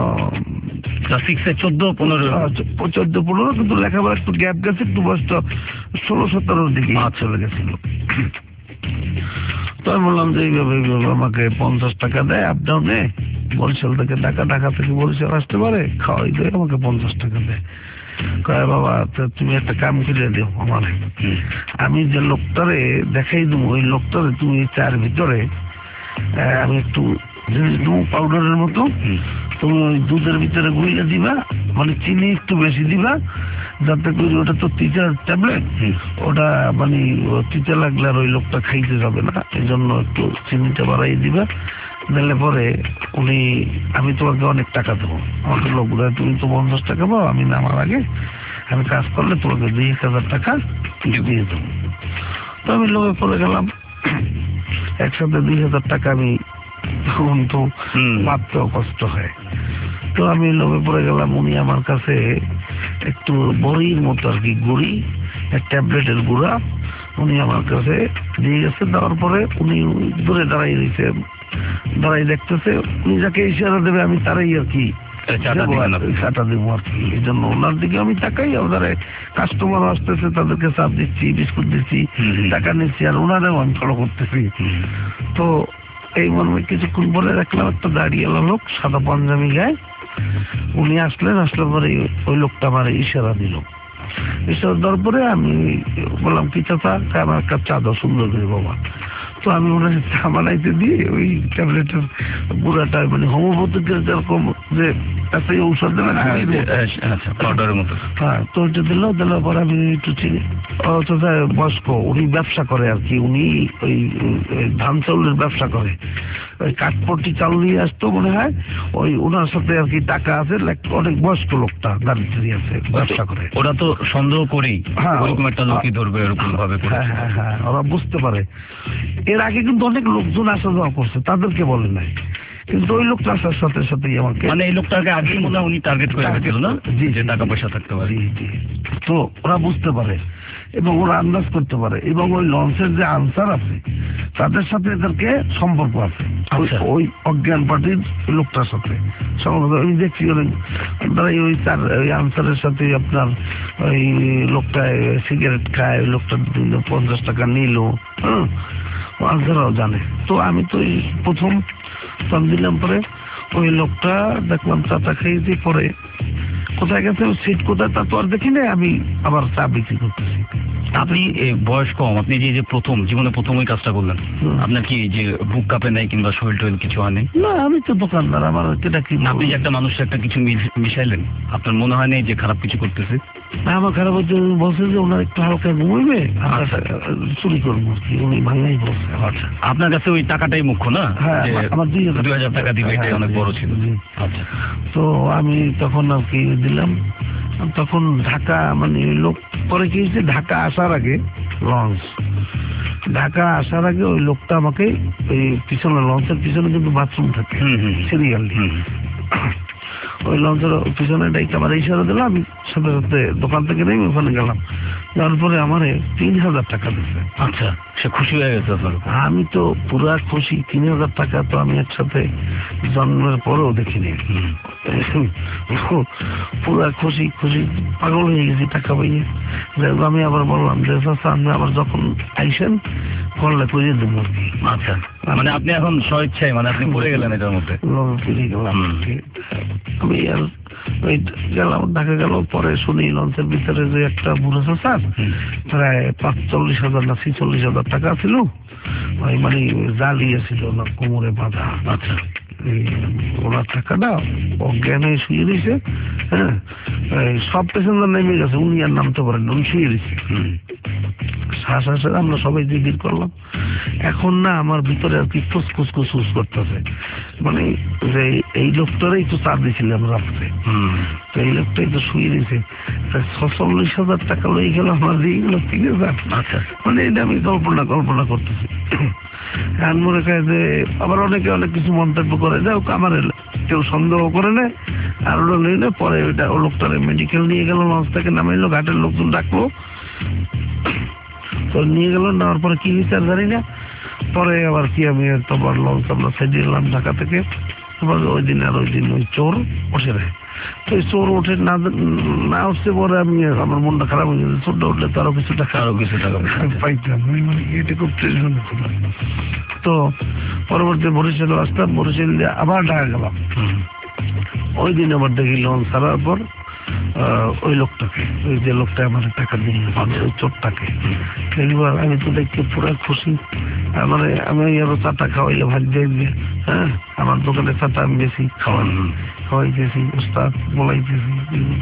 চোদ্দ পনেরো চোদ্দ পনেরো কিন্তু লেখাপড়া একটু গ্যাপ গেছে, একটু বয়সটা ষোলো সতেরোর দিকে চলে গেছিল। তো আমি বললাম যে এইভাবে এইভাবে আমাকে পঞ্চাশ টাকা দেয় আপ ডাউনে, বরিশাল থেকে ঢাকা, ঢাকা থেকে বরিশাল আসতে পারে, খাওয়াই দেয়, আমাকে পঞ্চাশ টাকা দেয়। কয় বাবা তুমি একটা কাম করে দিও আমার, আমি যে লোকটারে দেখাই দেবো ওই লোকটারে তুমি চার ভিতরে আমি একটু জিনিস দেবো পাউডারের মতো, তুমি ওই দুধের ভিতরে গুইলে দিবা, মানে চিনি একটু বেশি দিবা, যাতে করে ওটা তো তিতার ট্যাবলেট, ওটা মানে তিতা লাগলে আর ওই লোকটা খাইতে যাবে না, এই জন্য একটু চিনিটা বাড়াই দিবা। দিলে পরে উনি আমি তোমাকে অনেক টাকা দেবো, আমাকে লোক বলে তুমি তো পঞ্চাশ টাকা পাও, আমি নামার আগে আমি কাজ করলে তোমাকে দুই এক হাজার টাকা দিয়ে দেবো। তো আমি লোভে পড়ে গেলাম, একসাথে দুই হাজার টাকা আমি তখন তো মারতেও কষ্ট হয়। তো আমি লোভে পড়ে গেলাম, উনি আমার কাছে একটু বড়ির মতো আর কি গুড়ি, এক ট্যাবলেটের গুঁড়া উনি আমার কাছে দিয়ে গেছে। দেওয়ার পরে উনি দূরে দাঁড়াই রয়েছে, দাঁড়াই দেখতেছে, উনি যাকে ইশারা দেবে আমি তারাই আর কি চাটা দেবো আর কি। এই জন্য ওনার দিকে আমি তাকাই, ওনারে কাস্টমার আসতেছে তাদেরকে চাপ দিচ্ছি, বিস্কুট দিচ্ছি, টাকা নিচ্ছি, আর ওনারাও আমি ফলো করতেছি। তো এই মর্মে কিছুক্ষণ পরে দেখলাম একটা দাঁড়িয়েলা লোক সাদা পাঞ্জাবি গায়ে, উনি আসলেন, আসলে পরে ওই লোকটা আমার ইশারা দিল। ইশারা দেওয়ার পরে আমি বললাম কি চাচা, আমার একটা চা দাও সুন্দর করে বাবা। তো আমি ওনার চা বানাইতে দিয়ে ওই ট্যাবলেটের গুঁড়াটা মানে হোমিওপ্যাথিক যেরকম যে একটা ঔষধ দেবেন পাউডারের মতো, হ্যাঁ, তো ওইটা দিল। দেওয়ার পরে আমি একটু চিনি, চাচা বয়স্ক, উনি ব্যবসা করে আর কি, উনি ওই ধান চাউলের ব্যবসা করে, ওই কাঠপট্টি চাল নিয়ে আসতো মনে হয়, ওই ওনার সাথে আর কি টাকা আছে, অনেক বয়স্ক লোকটা দাঁড়িয়ে আছে, ব্যবসা করে। ওরা তো সন্দেহ করেই ওরকম একটা লোকই ধরবে এরকম ভাবে। হ্যাঁ হ্যাঁ হ্যাঁ, ওরা বুঝতে পারে। এর আগে কিন্তু অনেক লোকজন আসা যাওয়া করছে, তাদেরকে বলে নাই, কিন্তু ওই লোকটা আসার সাথে সাথেই আমাকে, মানে এই লোকটাকে আগে মনে হয় উনি টার্গেট করে রেখেছিল না, জি যে টাকা পয়সা থাকতে পারে। তো ওরা বুঝতে পারে এবং ওরা আন্দাজ করতে পারে, এবং ওই লঞ্চের যে আনসার আছে তাদের সাথে এদেরকে সম্পর্ক আছে, ওই অজ্ঞান পার্টির লোকটার সাথে সম্পর্ক। আমি দেখছি ওই ওই আনসারের সাথে আপনার ওই লোকটা সিগারেট খায়, ওই লোকটা পঞ্চাশ টাকা নিল, হ্যাঁ, আনসাররাও জানে। তো আমি তো এই প্রথম চাপ দিলাম, পরে ওই লোকটা দেখলাম চাটা খেয়েছি, পরে কোথায় গেছে সিট কোথায় তা তো আর দেখি না, আমি আবার চা বিক্রি করতেছি। আপনি বয়স কম, আপনি যে যে প্রথম জীবনে প্রথম ওই কাজটা করলেন, আপনার কি যে বুক কাঁপে নাই কিংবা শরীর টরীর কিছু হয় নাই? না, আমি তো দোকানদার, আমার এটা কি, আপনি যে একটা মানুষের একটা কিছু মিশাইলেন, আপনার মনে হয় নাই যে খারাপ কিছু করতেছে? আমার খারাপ হচ্ছে, বলছে যে ওনার একটু হালকা ঘুমাইবে, চুরি করবো আর কি, উনি ভাঙাই বলছে। আচ্ছা, আপনার কাছে ওই টাকাটাই মুখ্য না? হ্যাঁ, আমার দুই দুই হাজার টাকা দিবে, এটাই অনেক বড় ছিল। আচ্ছা, তো আমি তখন আর কি দিলাম। তখন ঢাকা মানে লোক, পরে কি হয়েছে, ঢাকা আসার আগে লঞ্চ, ঢাকা আসার আগে ওই লোকটা আমাকে ওই পিছনে, লঞ্চের পিছনে কিন্তু বাথরুম থাকে সিরিয়াল, ওই লঞ্চের পিছনে ডাইকে আমার ইশারা দিলাম, আমি সাথে সাথে দোকান থেকে নেই ওখানে গেলাম, যাওয়ার পরে আমার তিন হাজার টাকা দিচ্ছে। আচ্ছা, সে খুশি হয়ে গেছে? আমি তো পুরা খুশি, তিন হাজার টাকা তো আমি একসাথে জন্মের পরেও দেখিনি, পুরা খুশি খুশি পাগল হয়ে গেছি টাকা পাইয়ে। আমি আবার বললাম যে চাচা আপনি আবার যখন আইসেন করলে করিয়ে দেবো আর কি। আচ্ছা, মানে আপনি এখন স্বেচ্ছায়, মানে আপনি পড়ে গেলেন এটার মধ্যে? ফিরে গেলাম, আমি আর ওই গেলাম ঢাকা গেল, পরে শুনি লঞ্চের ভিতরে যে একটা বুড়ো চাচা প্রায় পাঁচচল্লিশ হাজার না ছিচল্লিশ হাজার টাকা ছিল, ওই মানে জ্বালিয়েছিল না কোমরে বাঁধা। আচ্ছা, ওনার টাকাটা অজ্ঞান হয়ে শুয়ে দিয়েছে, হ্যাঁ, সব প্যাসেঞ্জার নেমে গেছে, উনি আর নামতে পারেন না, উনি শুয়ে দিয়েছে। শ্বাস আসে, আমরা সবাই জিজ্ঞেস করলাম। এখন না আমার ভিতরে আর কি ফুসফুস ফুসফুস করতেছে, মানে যে এই লোকটারই তো চাপ দিয়েছিলাম রাত্রে, তো এই লোকটাই তো শুয়ে দিয়েছে, ছচল্লিশ হাজার টাকা লই গেল, আমার দিয়ে গেল তিন হাজার। আচ্ছা, মানে এটা আমি কল্পনা কল্পনা করতেছি। আর মনে করে যে আবার অনেকে অনেক কিছু মন্তব্য করে, যাই হোক আমার কেউ সন্দেহ করে না, আর ওটা নিলে পরে ওইটা ও লোকটারে মেডিকেল নিয়ে গেল, লঞ্চ থেকে নামাইলো, ঘাটের লোকজন ডাকলো, তো নিয়ে গেল, নেওয়ার পরে কি হয়েছে আর জানি না। পরে আবার কি আমি তোমার লঞ্চ আমরা সাইড এলাম ঢাকা থেকে, ওই দিন আর ওই দিন ওই চোর বসে নেয়, তো এই চোর ওঠে না না উঠছে, পরে আমি আমার মনটা খারাপ হয়ে গেছে, চোরটা উঠলে তো আরো কিছু টাকা আরো কিছু টাকা পাইতাম, মানে এটা খুব টেনশন হতো। তো পরবর্তী বরিশাল আসতাম, বরিশাল দিয়ে আবার ঢাকা গেলাম। ওই দিন আবার দেখি লঞ্চ ছাড়ার পর ওই লোকটাকে, ওই যে লোকটা আমার টাকা দিয়ে ওই চোরটাকে, এইবার আমি তো দেখতে পুরো খুশি, মানে আমি আরো চাটা খাওয়াইলে ভাত দিয়ে, হ্যাঁ, আমার দোকানে চাটা আমি বেশি খাওয়ানো খাওয়াইতেছি, উস্তাদ বলাইতেছি,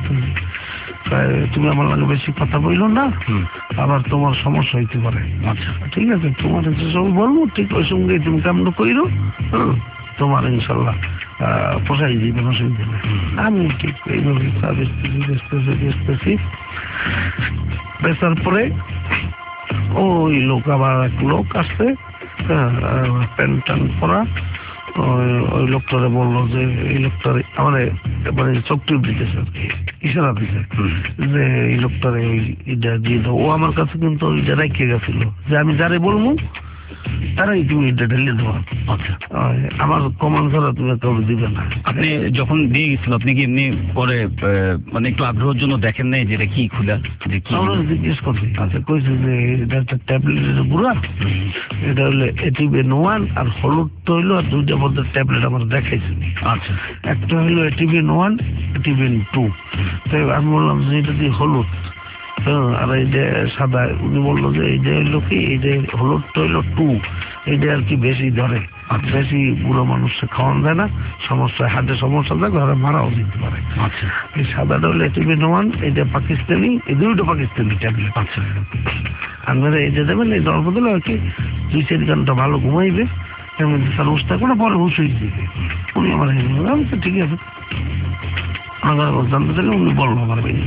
তুমি আমার লাগে বেশি কথা বললো না, আবার তোমার সমস্যা হইতে পারে। আচ্ছা, ঠিক আছে, তোমার সব বলবো, ঠিক ওই সঙ্গে তুমি কেমন কইরো, হ্যাঁ, তোমার ইনশাল্লাহ আহ, পোষাই দিবে, অসুবিধা নেই। আমি ঠিক এইভাবে চা বেচতেছি বেচতেছি বেচতেছি বেচার পরে ওই লোক আবার এক লোক আসছে, প্যান্ট ট্যান্ট পরা, ওই- ওই লোকটারে বললো যে এই লোকটারে আমার মানে চোখ টিপ দিতেছে আর কি, ইশারা দিতে যে এই লোকটারে ওই ইটা দিয়ে দাও। ও আমার কাছে কিন্তু ওইটা রেখে গেছিল যে আমি যারে বলবো তারাই তুমি এটা ঢেলে দেওয়া। আচ্ছা, আমার কমান ছাড়া তুমি কাউকে দিবে না। আপনি যখন দিয়ে গেছিল আপনি কি এমনি পরে আহ, মানে একটু আগ্রহের জন্য দেখেন নাই যে এটা কি খুলা, যে কি? আমরা জিজ্ঞেস করছি, আচ্ছা কইছে যে এটা একটা ট্যাবলেটের গুঁড়া, এটা হলে এটিবেন ওয়ান আর হলুদ তো হইলো, আর দুইটা মধ্যে ট্যাবলেট আমার দেখাইছে। আচ্ছা, একটা হইলো এটিবেন ওয়ান, এটিবেন টু। তাই আমি বললাম যে এটা দিয়ে হলুদ, হ্যাঁ, আর এই যে সাদা। উনি বললো যে এই যে হইলো কি, এই যে হলুদটা হইলো টু, এইটা আর কি বেশি ধরে, আর বেশি বুড়ো মানুষকে খাওয়ানো যায় না, সমস্যা হাতে সমস্যা যায়, ঘরে মারাও দিতে পারে। আচ্ছা, এই সাদাটা হলো এটিবেন ওয়ান, এটা পাকিস্তানি, এই দুইটা পাকিস্তানি ট্যাবলেট। আচ্ছা, আপনারা এই যে দেবেন, এই দরকার দিলে আর কি দুই চার ঘন্টা ভালো ঘুমাইবে, এমন তার উস্তা করে পরে হুঁশুই দিবে। উনি আমার আমি তো ঠিক আছে, আমার জানতে চাইলে উনি বললো আমার ভাই।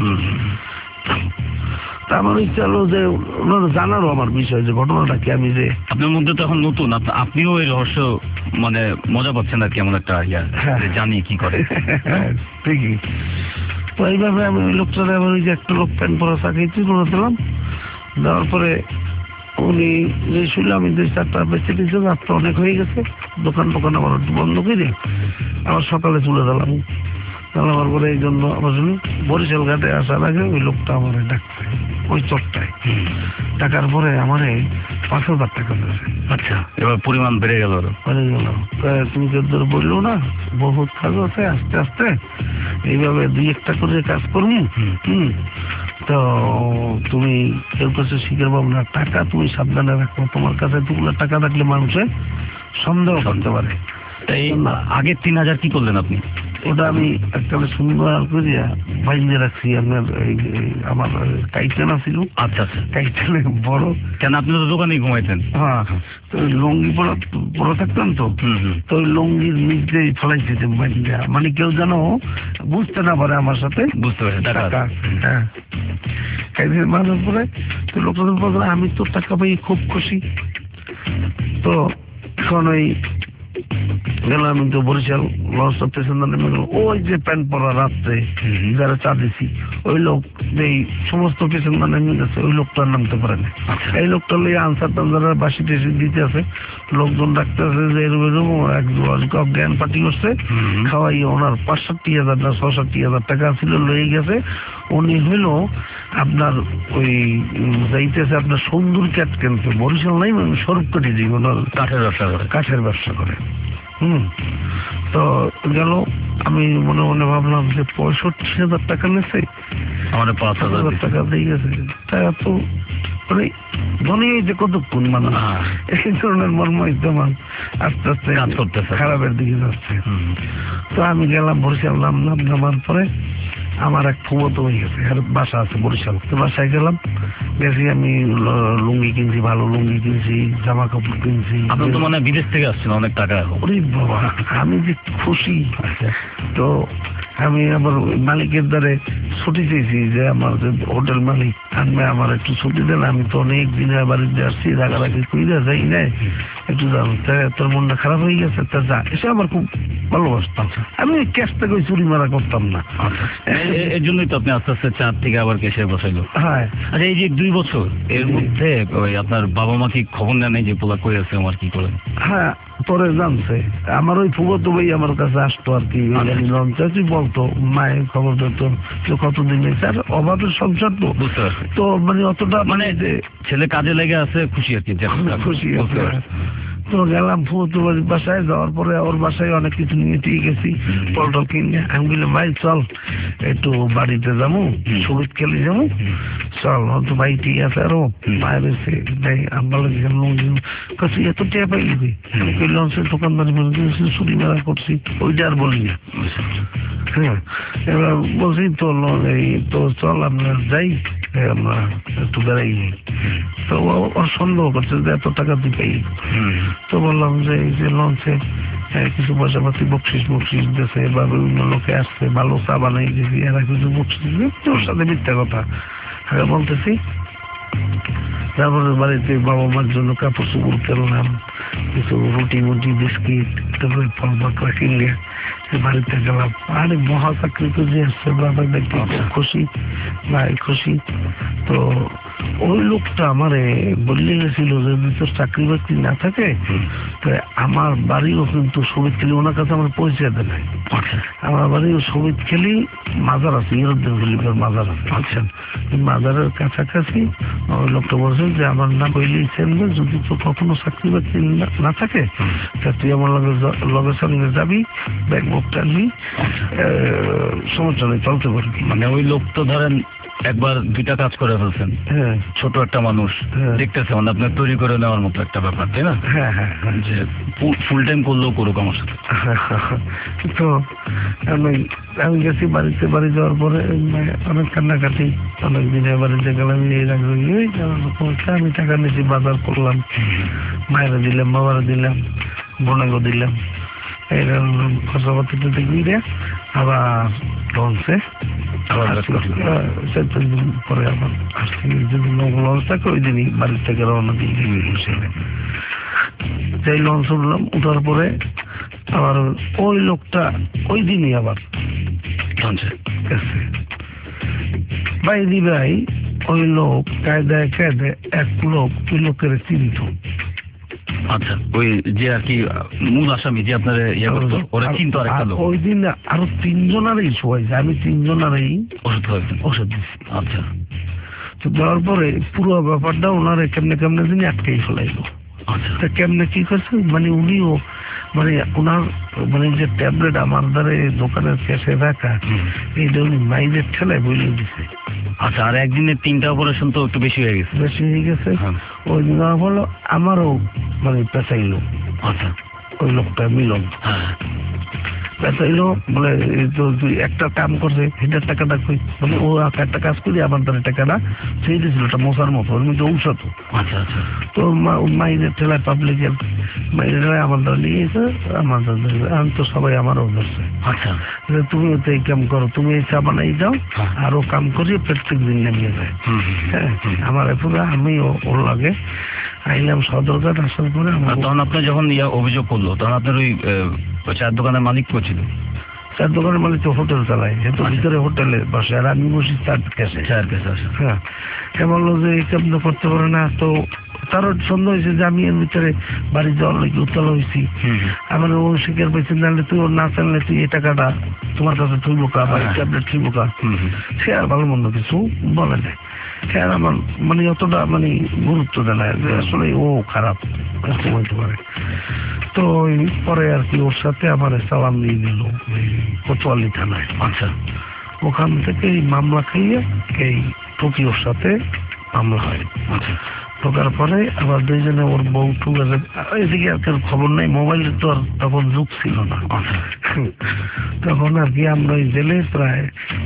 তা আমার ইচ্ছা হলো যে ওনারা জানারও আমার বিষয় যে ঘটনাটা কি। আমি যে আপনার মধ্যে তো এখন নতুন, আপ- আপনিও এই রহস্য মানে মজা পাচ্ছেন আর কি, এমন একটা ইয়া হ্যাঁ। যে জানি কি করে। ঠিকই। তো এইভাবে আমি ওই লোকটারে আবার ওই যে একটা লোক প্যান্ট পরা চাকরিতে করে দিলাম। দেওয়ার পরে উনি যে শুনলাম আমি দুই চারটা বেঁচে দিয়েছে, রাতটা অনেক হয়ে গেছে, দোকান টোকান আবার একটু বন্ধ করে আবার সকালে চলে গেলাম। আমার পরে এই জন্য আমার শুনি বরিশাল ঘাটে আসার আগে ওই লোকটা আমার ডাকছে ওই চটটায়, টাকার পরে আমার পাঁচ হাজার টাকা দিয়েছে। আচ্ছা, এবার পরিমাণ বেড়ে গেল আরো। বেড়ে গেল। তুমি কেউ বললো না বহুত কাজ আছে, আস্তে আস্তে এইভাবে দুই একটা করে কাজ করবো। হম তো তুমি কেউ কাছে শিখে পাবো না, টাকা তুমি সাবধানে রাখো, তোমার কাছে দুগুলো টাকা রাখলে মানুষে সন্দেহ করতে পারে। তাই আগের তিন হাজার কি করলেন আপনি? ওটা আমি একটা সুন্দর করিয়া বাইরে রাখছি। আপনার এই আমার কাইটানা ছিল। আচ্ছা, আচ্ছা, কাইটানে বড়। কেন আপনি তো দোকানেই ঘুমাইতেন? হ্যাঁ, তো ওই লুঙ্গি পরা পরা থাকতাম তো, তো ওই লুঙ্গির নিচে ফলাইছে বাইরে, মানে কেউ যেন বুঝতে না পারে আমার সাথে। বুঝতে পারছি টাকা টাকা, আছে। হ্যাঁ। কাইদের মারার পরে তো লোকজন বলল আমি তো টাকা পাই খুব খুশি। তো এখন ওই গেলাম তো বরিশাল লঞ্চ স্টেশন নেমে গেল। ওই যে প্যান্ট পরা রাত্রে যারা চা দিছি ওই লোক এই সমস্ত পেছন নেমে গেছে, ওই লোকটার নামতে পারে না। এই লোকটা লিয়ে আনসার টানসার বাসি টেসি দিতে আছে, লোকজন ডাকতে আছে যে এরকম এরকম এক জ্ঞান পার্টি করছে, খাওয়াই ওনার পাঁচষট্টি হাজার না ছষট্টি হাজার টাকা ছিল লয়ে গেছে। উনি হইল আপনার ওই যাইতেছে আপনার সুন্দর ক্যাট কিনতে, বরিশাল নাই মানে স্বরূপ কাটি দিই, ওনার কাঠের ব্যবসা করে। কাঠের ব্যবসা করে। হম তো গেল, আমি মনে মনে ভাবলাম যে পঁয়ষট্টি হাজার টাকা নিচ্ছে, আমাদের পাঁচ হাজার হাজার টাকা দিয়ে গেছে। তাই এত মানে ধনী যে কতক্ষণ মানুষ এই ধরনের মর্মহিত মানুষ আস্তে আস্তে কাজ করতেছে, খারাপের দিকে যাচ্ছে। তো আমি গেলাম বরিশাল, নামলাম, নামার পরে আমার এক ফুবতো হয়ে গেছে, আর বাসা আছে বরিশাল। তো বাসায় গেলাম, গেছি আমি লুঙ্গি কিনছি, ভালো লুঙ্গি কিনছি, জামা কাপড় কিনছি। আপনি তো মানে বিদেশ থেকে আসছেন, অনেক টাকা এখন। ওরে বাবা, আমি যে খুশি। তো আমি আবার মালিকের দ্বারে ছুটি চেয়েছি যে আমার যে হোটেল মালিক আনবে আমার একটু ছুটি দেন, আমি তো অনেক দিনের বাড়িতে আসছি, রাগারাগি কইরা যাই না, একটু যান। তোর মনটা খারাপ হয়ে গেছে, তা যা। এসে আমার খুব ভালোবাসতাম, আমি ক্যাশ থেকে চুরি মারা করতাম না। এর জন্যই তো আপনি আস্তে আস্তে চার থেকে আবার কেসে বসাইলো। হ্যাঁ। আচ্ছা, এই যে দুই বছর এর মধ্যে ওই আপনার বাবা মা কি খবর নেন যে পোলা কই আছে, আমার কি করেন? হ্যাঁ, পরে জানছে। আমার ওই ফুবতো ভাই আমার কাছে আসতো আর কি, লঞ্চাচি বলতো, মায়ের খবর দিত যে কতদিন স্যার অভাবের সংসার তো, বুঝতে পারছি। তো মানে অতটা মানে ছেলে কাজে লেগে আছে, খুশি আর কি, খুশি। তো গেলাম ফুবতো বাড়ির বাসায়, যাওয়ার পরে ওর বাসায় অনেক কিছু নিয়ে দিয়ে গেছি, পল্টল কিনে। আমি বললাম ভাই চল একটু বাড়িতে যাবো, সঙ্গীত খেলে যাবো, চল। তো ভাই ঠিক আছে। আরো মায়ের এসে ভাই আমার কাছে এত টেয়া পাই দিবি, লঞ্চের দোকানদারি চুরি মেলা করছি, ওইটা আর বলি না। হ্যাঁ, এবার বলছি তো এই তো চল আমরা যাই, আমরা একটু বেড়াই যাই। তো ওর সন্দেহ করছে যে এত টাকা তুই পাই। তো বললাম যে এই যে লঞ্চে হ্যাঁ, কিছু পয়সা পাতি বকশিস বকশিস দিয়েছে বা বিভিন্ন লোকে আসছে, ভালো চা বানাই দিয়েছি, এরা কিছু বকশিস দিয়েছে, ওর সাথে মিথ্যা কথা আগে বলতেছি। তারপরে বাড়িতে বাবা মার জন্য কাপড় চোপড় কিনলাম, কিছু রুটি মুটি বিস্কিট, তারপরে ফল বাকরা কিনলে বাড়িতে গেলাম। আরে মহা চাকরি তো যে আসছে বাবা দেখতে খুশি, ভাই খুশি। তো ওই লোকটা আমারে বললে গেছিল যে তোর চাকরি বাকরি না থাকে তো আমার বাড়িও কিন্তু সমিত খেলি, ওনার কাছে আমার পরিচয় দেয় নাই। আমার বাড়িও সমিত খেলি মাজার আছে, ইরুদ্দিন খলিফার মাজার আছে, বুঝছেন? মাজারের কাছাকাছি ওই লোকটা বলছেন যে আমার নাম বললেই চেনবে, যদি তো কখনো চাকরি বাকরি না থাকে তা তুই আমার লগে লগের সঙ্গে যাবি, ব্যাগ বুক টানবি, সমস্যা নেই, চলতে পারবি। মানে ওই লোক তো ধরেন একবার দুইটা কাজ করে ফেলছেন, হ্যাঁ, ছোট একটা মানুষ দেখতেছে মানে আপনার তৈরি করে নেওয়ার মতো একটা ব্যাপার, তাই না? হ্যাঁ হ্যাঁ, যে ফুল টাইম করলেও করুক আমার সাথে। তো আমি আমি গেছি বাড়িতে, বাড়ি যাওয়ার পরে অনেক কান্নাকাটি, অনেক দিনের বাড়িতে গেলাম, এই আমি টাকা নিয়েছি, বাজার করলাম, মায়েরা দিলাম, বাবারা দিলাম, বোনাগো দিলাম, এইরকম খরচাপাতি টুটি দিয়ে আবার লঞ্চে পরে আবার আসছি। যদি লঞ্চ থাকে ওই দিনই বাড়ির থেকে রওনা দিয়ে সেই লঞ্চ উঠলাম, উঠার পরে আবার ওই লোকটা ওই দিনই আবার লঞ্চে গেছে। বাইরে ভাই ওই লোক কায়দায় কায়দায় এক লোক ওই লোকের চিন্ত। আচ্ছা, ওই যে আর কি মূল আসামি যে আপনার ইয়ে করতো ওরা চিন্তা আরেকটা লোক। ওই দিন আরো তিনজনারই শোয়াইছে, আমি তিনজনারই ওষুধ খাওয়াইছেন। ওষুধ দিচ্ছি। আচ্ছা, তো দেওয়ার পরে পুরো ব্যাপারটা ওনারে কেমনে কেমনে দিনই আটকেই ফেলাইলো। আচ্ছা, কেমনে কি করছে মানে উনিও মানে ওনার মানে যে ট্যাবলেট আমার দ্বারা দোকানের ক্যাশে রাখা, এইটা উনি মাইজের ঠেলায় বলে দিছে। আচ্ছা, আর একদিনের তিনটা অপারেশন তো একটু বেশি হয়ে গেছে। বেশি হয়ে গেছে। ওই দিন হলো আমারও মানে পেঁচাইলো। আচ্ছা, ওই লোকটা মিলন হ্যাঁ পেঁচাইলো, বলে তুই একটা কাম করছে হিটার টাকাটা কই, মানে ও একটা কাজ করি আমার দ্বারা টাকাটা সেই দিয়েছিল একটা মশার মতো, ওর মধ্যে ঔষধ। আচ্ছা আচ্ছা, তো মাইনের ঠেলায় পাবলিকের মাইনের ঠেলায় আমার দ্বারা নিয়ে গেছে, আমার আমি তো সবাই আমারও ধরছে। আচ্ছা, তুমিও তো এই কাম করো, তুমি এই চা বানাই দাও, আরো কাম করিয়ে প্রত্যেক দিন নেমে যায়। হ্যাঁ, আমার পুরো আমিও ওর লাগে আইলাম সদরঘাট, আসার পরে তখন আপনার যখন ইয়া অভিযোগ করলো তখন আপনার ওই চার দোকানের মালিক ছিল? চার দোকানের মালিক তো হোটেল চালায়, যেহেতু ভিতরে হোটেলে বসে, আর আমি বসি চার ক্যাশে। চার ক্যাশে, হ্যাঁ। সে বললো যে এই কাম তো করতে পারে না, তো তারও সন্দেহ হয়েছে যে আমি এর ভিতরে বাড়ি যাওয়ার লাগে উত্তাল হয়েছি। আমার ও শিকার পেয়েছেন, জানলে তুই ওর না জানলে তুই এই টাকাটা তোমার কাছে থইব কা বা ট্যাবলেট থইব কা। সে আর ভালো মন্দ কিছু বলে না, সে আর আমার মানে অতটা মানে গুরুত্ব দেয় না যে আসলে ও খারাপ এরকম হইতে পারে। তো পরে আর কি ওর সাথে আমার সালাম দিয়ে দিল কোতোয়ালি থানায়। আচ্ছা, ওখান থেকে এই মামলা খাইয়ে এই টোকিওর সাথে মামলা হয়। আচ্ছা, ঢোকার পরে আবার দুইজনে ওর বউ টুকে, এদিকে আর কেউ খবর নেই, মোবাইলের তো আর তখন যুগ ছিল না। তখন আর কি আমরা ওই জেলে প্রায়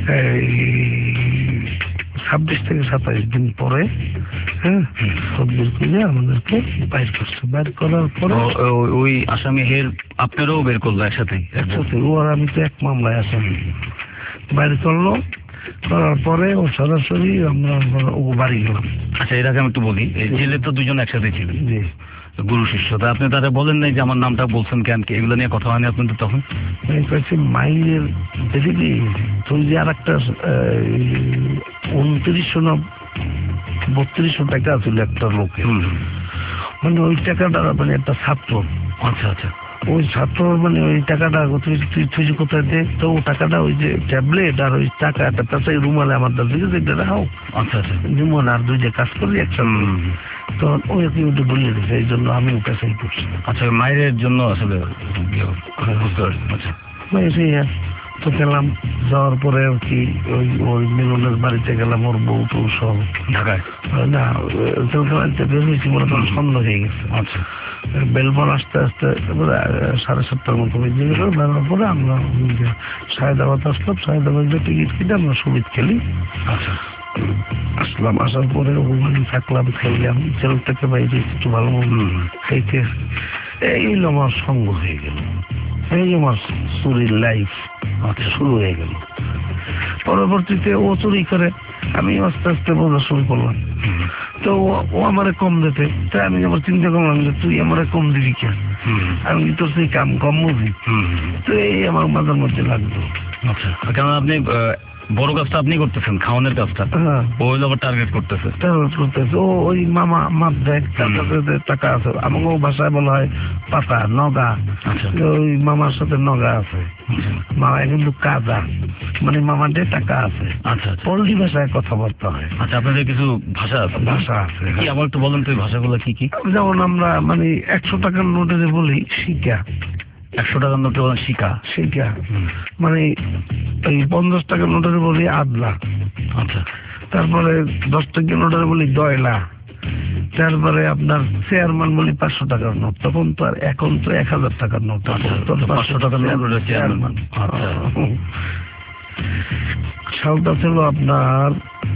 ছাব্বিশ থেকে সাতাইশ দিন পরে হ্যাঁ সবজির খুঁজে আমাদেরকে বাইর করছে। বাইর করার পরে ওই আসামি হের আপনারাও বের করলো একসাথে একসাথে, ও আর আমি তো এক মামলায় আসামি। বাইর করলো, করার পরে ও সরাসরি আমরা ও বাড়ি গেলাম। আচ্ছা, এর আগে আমি একটু বলি, জেলে তো দুজন একসাথে ছিলেন, জি গুরু শিষ্য, তা আপনি তারা বলেন নাই যে আমার নামটা বলছেন কেন, কি এগুলো নিয়ে কথা হয়নি আপনাদের তখন? মাইনের দেখি তুই যে আর একটা উনত্রিশশো না বত্রিশশো টাকা ছিল একটা লোকের, মানে ওই টাকাটা মানে একটা ছাত্র। আচ্ছা আচ্ছা, ওই ছাত্র মানে ওই টাকাটা তুই তুই কোথায় দে, তো ও টাকাটা ওই যে ট্যাবলেট আর ওই টাকাটা তাছাড়া রুমালে আমার দিকে রাখাও। আচ্ছা আচ্ছা, রুমাল আর দুই যে কাজ করি একসাথে, তো ওই কি ওটা বলে দিয়েছে, এই জন্য আমি ওটা সেই করছি। আচ্ছা, মায়ের জন্য আসলে বুঝতে পারছি। আচ্ছা, তো গেলাম, যাওয়ার পরে আর কি ওই ওই মিলনের বাড়িতে গেলাম, ওর বউ টু সব ঢাকায় না জেলখানাতে বের হয়েছি, মনে করেন সন্ধ্যা হয়ে গেছে। আচ্ছা, বেলবন আসতে আসতে সাড়ে সাতটার মতো বেজে গেল। বেরোর পরে আমরা সায়দাবাদ আসলাম, সায়দাবাদে টিকিট কিনে আমরা সমিত খেলি। আচ্ছা, আসলাম, আসার পরে ওখানে থাকলাম, খাইলাম, জেল থেকে বাইরে একটু ভালো খাইতে, এই আমার সঙ্গ হয়ে গেল। এই আমার চুরির লাইফ আচ্ছা শুরু হয়ে গেল। পরবর্তীতে ও চুরি করে, আমি আস্তে আস্তে বোঝা শুরু করলাম। তো ও আমারে কম দিতে, তাই আমি আবার চিন্তা করলাম যে তুই আমারে কম দিবি কে, আমি তোর সেই কাম কম বুঝি। তো এই আমার মাথার মধ্যে লাগতো। আচ্ছা, কারণ আপনি বড় কাজটা আপনি করতেছেন, খাওয়ানোর কাজটা ও আবার টার্গেট করতেছে টার্গেট করতেছে ও ওই মামা মাপ দেখ টাকা আছে, আমাকে ভাষায় বলা হয় পাতা নগা। ওই মামার সাথে নগা আছে, মামা কিন্তু কাজা, মানে মামাদের টাকা আছে। আচ্ছা, পল্লী ভাষায় কথাবার্তা হয়। আচ্ছা, আপনাদের কিছু ভাষা আছে? ভাষা আছে। কি আবার একটু বলেন তো এই ভাষাগুলো কি কি? যেমন আমরা মানে একশো টাকার নোটে বলি শিকা, একশো টাকার নোটে বলেন শিকা, শিকা মানে এই পঞ্চাশ টাকার নোটের বলি আদলা। আচ্ছা, তারপরে দশ টাকার নোটের বলি দয়লা, তারপরে আপনার চেয়ারম্যান বলি পাঁচশো টাকার নোট। তখন তো আর এখন তো এক হাজার টাকার নোট, পাঁচশো টাকার নোট চেয়ারম্যান। আচ্ছা, সালটা ছিল আপনার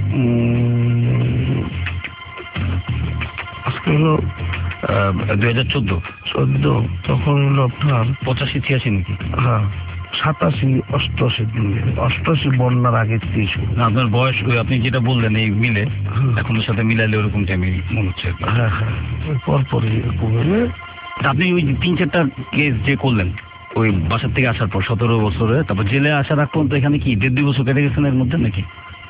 আজকে হলো দুই হাজার চোদ্দ চোদ্দ তখন হলো আপনার পঁচাশি ছিয়াশি নাকি? হ্যাঁ, সাতাশি অষ্টআশি দিনে, অষ্টআশি বন্যার আগে ত্রিশ। আপনার বয়স আপনি যেটা বললেন এই মিলে এখন সাথে মিলাইলে ওরকম টাইমে মনে হচ্ছে। হ্যাঁ হ্যাঁ, পরপরই এরকম হলে। আপনি ওই তিন চারটা কেস যে করলেন ওই বাসার থেকে আসার পর সতেরো বছরে, তারপর জেলে আসার আগ পর্যন্ত এখানে কি দেড় দুই বছর কেটে গেছেন এর মধ্যে নাকি?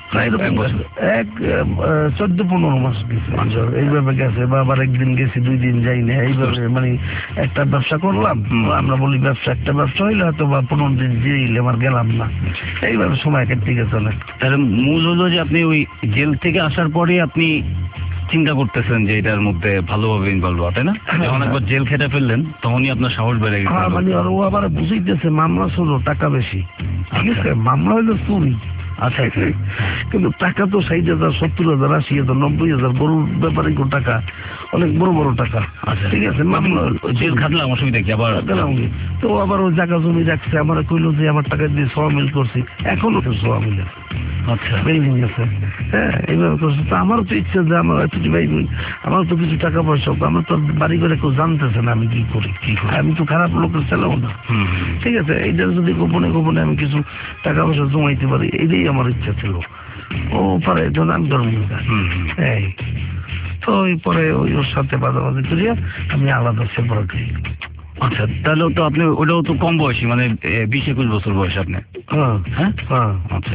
এক চোদ্দ পনেরো মাস গেছে এইভাবে গেছে, বা আবার একদিন গেছি দুই দিন যাই না এইভাবে। মানে একটা ব্যবসা করলাম, আমরা বলি ব্যবসা, একটা ব্যবসা হইলে হয়তো বা পনেরো দিন যেইলে আমার গেলাম না, এইভাবে সময় কেটে গেছে অনেক। তাহলে মূল হলো যে আপনি ওই জেল থেকে আসার পরে আপনি চিন্তা করতেছেন যে এটার মধ্যে ভালোভাবে ইনভলভ হওয়া, তাই না? যখন একবার জেল খেটে ফেললেন তখনই আপনার সাহস বেড়ে গেছে। মানে ও আবার বুঝাইতেছে মামলা ছিল টাকা বেশি, ঠিক আছে, মামলা হইলো চুরি। আচ্ছা, কিন্তু টাকা তো ষাট হাজার সত্তর হাজার আশি হাজার নব্বই হাজার গরুর ব্যাপারে টাকা অনেক বড় বড় টাকা। আচ্ছা, ঠিক আছে, মামলা জেল খাটলাম অসুবিধা কি? আবার তো আবার ওই জায়গা জমি রাখছে, আমার কইলো যে আমার টাকা দিয়ে সোয়া মিল করছি, এখনো তো সোয়া মিল আছে। আচ্ছা, বেরিয়ে গেছে। হ্যাঁ, এইভাবে করছে। তো আমারও তো ইচ্ছা যে আমার ভাই আমার তো কিছু টাকা পয়সা, আমার তো বাড়ি করে কেউ জানতেছে না আমি কি করি, কি করি, আমি তো খারাপ লোকের ছেলেও না, ঠিক আছে। এইটা যদি গোপনে গোপনে আমি কিছু টাকা পয়সা জমাইতে পারি, এইটাই আমার ইচ্ছা ছিল। ও পরে আমি ধর্ম এই তো ওই পরে ওই ওর সাথে বাজাবাজি করিয়া আমি আলাদা সেপারেট হই। আচ্ছা, তাহলে তো আপনি ওটাও তো কম বয়সী, মানে বিশ একুশ বছর বয়স আপনি? হ্যাঁ হ্যাঁ হ্যাঁ। আচ্ছা,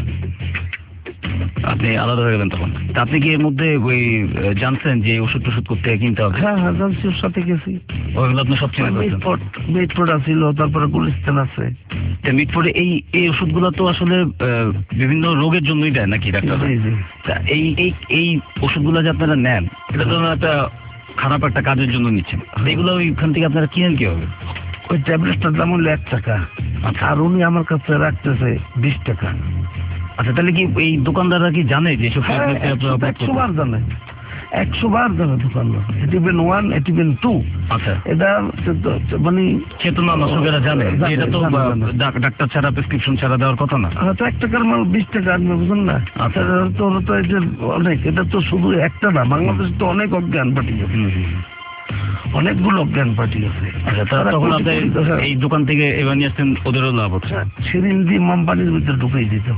আপনি আলাদা হয়ে গেলেন তখন। তা আপনি কি এর মধ্যে ওই জানছেন যে ওষুধ টষুধ করতে কিনতে হবে? হ্যাঁ হ্যাঁ, জানছি, ওর সাথে গেছি। ওইগুলো আপনি সব চিনে করছেন? মিটফোর্ড ছিল, তারপরে গুলিস্তান আছে। মিটফোর্ডে এই এই ওষুধগুলো তো আসলে বিভিন্ন রোগের জন্যই দেয় নাকি ডাক্তার? এই এই এই ওষুধগুলো যে আপনারা নেন, এটা তো একটা খারাপ একটা কাজের জন্য নিচ্ছেন, এগুলো ওইখান থেকে আপনারা কিনেন কি হবে? ওই ট্যাবলেটটার দাম হলো এক টাকা, আর উনি আমার কাছে রাখতেছে বিশ টাকা। আচ্ছা, তাহলে কি এই দোকানদাররা কি জানে যে এসব? একশো বার জানে, একশো বার জানে দোকানদার। এটিভেন ওয়ান, এটিভেন টু। আচ্ছা, এটা মানে চেতনা দর্শকেরা জানে এটা তো ডাক্তার ছাড়া প্রেসক্রিপশন ছাড়া দেওয়ার কথা না। তো এক টাকার মাল বিশ টাকা আনবে, বুঝুন না? আচ্ছা, তো অনেক, এটা তো শুধু একটা না, বাংলাদেশ তো অনেক অজ্ঞান পার্টি আছে, অনেকগুলো অজ্ঞান পার্টি আছে। আচ্ছা, তখন আপনি এই দোকান থেকে এবার নিয়ে আসতেন, ওদেরও লাভ হচ্ছে। সেদিন দিয়ে কোম্পানির ভিতরে ঢুকাই দিতাম।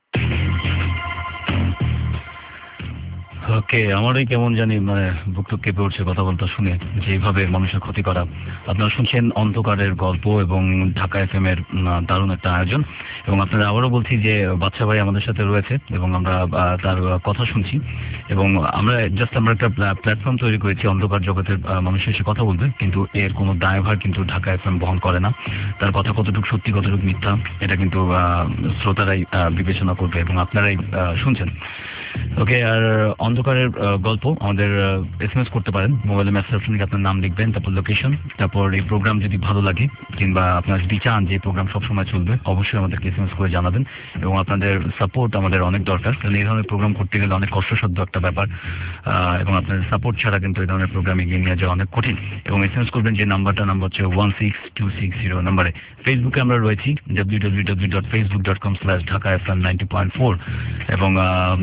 ওকে, আমারই কেমন জানি মানে বুক টুক কেঁপে উঠছে কথা বলতে শুনে, যেভাবে মানুষের ক্ষতি করা। আপনারা শুনছেন অন্ধকারের গল্প এবং ঢাকা এফ এম এর দারুণ একটা আয়োজন। এবং আপনারা আবারও বলছি যে বাচ্চা ভাই আমাদের সাথে রয়েছে এবং আমরা তার কথা শুনছি। এবং আমরা জাস্ট আমরা একটা প্ল্যাটফর্ম তৈরি করেছি অন্ধকার জগতের মানুষের এসে কথা বলবে, কিন্তু এর কোনো দায়ভার কিন্তু ঢাকা এফ এম বহন করে না। তার কথা কতটুকু সত্যি কতটুকু মিথ্যা এটা কিন্তু শ্রোতারাই বিবেচনা করবে এবং আপনারাই শুনছেন। ওকে, আর অন্ধকারের গল্প আমাদের এস এম এস করতে পারেন, মোবাইলে মেসেজ অপশনে আপনার নাম লিখবেন, তারপর লোকেশন, তারপর এই প্রোগ্রাম যদি ভালো লাগে কিংবা আপনারা যদি চান যে প্রোগ্রাম সবসময় চলবে, অবশ্যই আমাদেরকে এস এম এস করে জানাবেন। এবং আপনাদের সাপোর্ট আমাদের অনেক দরকার, কারণ এই ধরনের প্রোগ্রাম করতে গেলে অনেক কষ্টসাধ্য একটা ব্যাপার, এবং আপনাদের সাপোর্ট ছাড়া কিন্তু এই ধরনের প্রোগ্রাম এগিয়ে নিয়ে যাওয়া অনেক কঠিন। এবং এস এম এস করবেন যে নাম্বারটা, নাম্বার হচ্ছে one six two six zero নাম্বারে। ফেসবুকে আমরা রয়েছি W W W dot Facebook dot com slash Dhaka F M ninety point four. এবং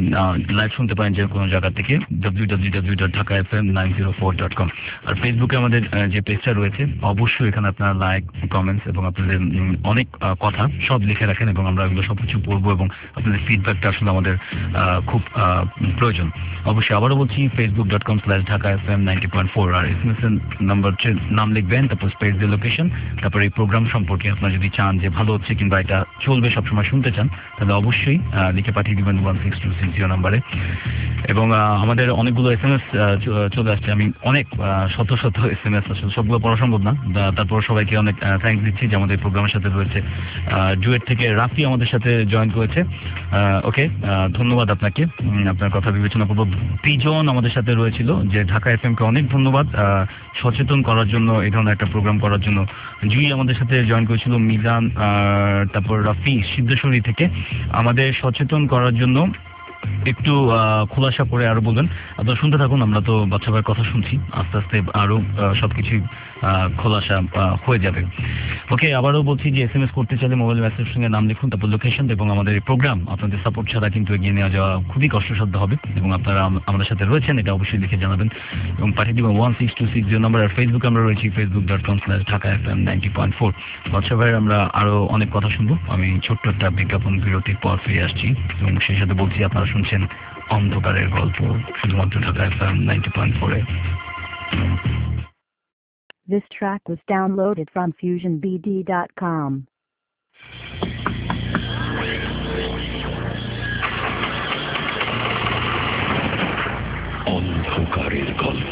লাইভ শুনতে পারেন যে কোনো জায়গা থেকে W W W dot Dhaka F M nine zero four dot com. আর ফেসবুকে আমাদের আহ, যে পেজটা রয়েছে অবশ্যই এখানে আপনারা লাইক, কমেন্টস এবং আপনাদের উম, অনেক আহ, কথা সব লিখে রাখেন এবং আমরা এগুলো সব কিছু পড়বো এবং আপনাদের ফিডব্যাকটা আসলে আমাদের আহ, খুব আহ, প্রয়োজন। অবশ্যই আবারও বলছি Facebook dot com slash Dhaka F M ninety point four আর এস এম এস এর নাম্বার নাম লিখবেন, তারপর স্পেস দিয়ে লোকেশন, তারপর এই প্রোগ্রাম সম্পর্কে আপনারা যদি চান যে ভালো হচ্ছে কিংবা এটা চলবে সবসময় শুনতে চান তাহলে অবশ্যই আহ, লিখে পাঠিয়ে দিবেন one six two six zero নাম্বারে। এবং আহ, আমাদের অনেকগুলো এস এম এস চলে আসছে, আমি অনেক আহ, শত শত এস এম এস আসলে সবগুলো পড়া সম্ভব না, তা- তারপর সবাইকে অনেক থ্যাঙ্কস দিচ্ছি যে আমাদের প্রোগ্রামের সাথে রয়েছে। ডুয়েট থেকে রাফি আমাদের সাথে জয়েন করেছে, ওকে ধন্যবাদ আপনাকে, উম, আপনার কথা বিবেচনা করবো। পিজন আমাদের সাথে রয়েছিল, যে ঢাকা এফ এম কে অনেক ধন্যবাদ আহ, সচেতন করার জন্য, এই ধরনের একটা প্রোগ্রাম করার জন্য। জুই আমাদের সাথে জয়েন করেছিল, মিজান, আহ, তারপর রাফি সিদ্ধেশ্বরী থেকে আমাদের সচেতন করার জন্য একটু আহ, খোলাসা করে আরো বলবেন। আপনারা শুনতে থাকুন, আমরা তো বাচ্চা ভাইয়ের কথা শুনছি, আস্তে আস্তে আরো আহ, সবকিছুই আহ, খোলাসা আহ, হয়ে যাবে। ওকে, আবারও বলছি যে এস এম এস করতে চাইলে মোবাইল মেসেজ সঙ্গে নাম লিখুন, তারপর লোকেশন, এবং আমাদের এই প্রোগ্রাম আপনাদের সাপোর্ট ছাড়া কিন্তু এগিয়ে নেওয়া যাওয়া খুবই কষ্টসাধ্য হবে, এবং আপনারা আম- আমাদের সাথে রয়েছেন এটা অবশ্যই লিখে জানাবেন এবং পাঠিয়ে দেবেন one six two six zero number. আর ফেসবুকে আমরা রয়েছি Facebook dot com slash Dhaka F M ninety point four. বাচ্চা ভাইয়ের আমরা আরো অনেক কথা শুনবো, আমি ছোট্ট একটা বিজ্ঞাপন বিরতির পর ফিরে আসছি এবং সেই সাথে বলছি আপনারা শুনছেন অন্ধকারের গল্প শুধুমাত্র Dhaka F M ninety point four এ। This track was downloaded from fusion b d dot com. অন্ধকারের গল্প।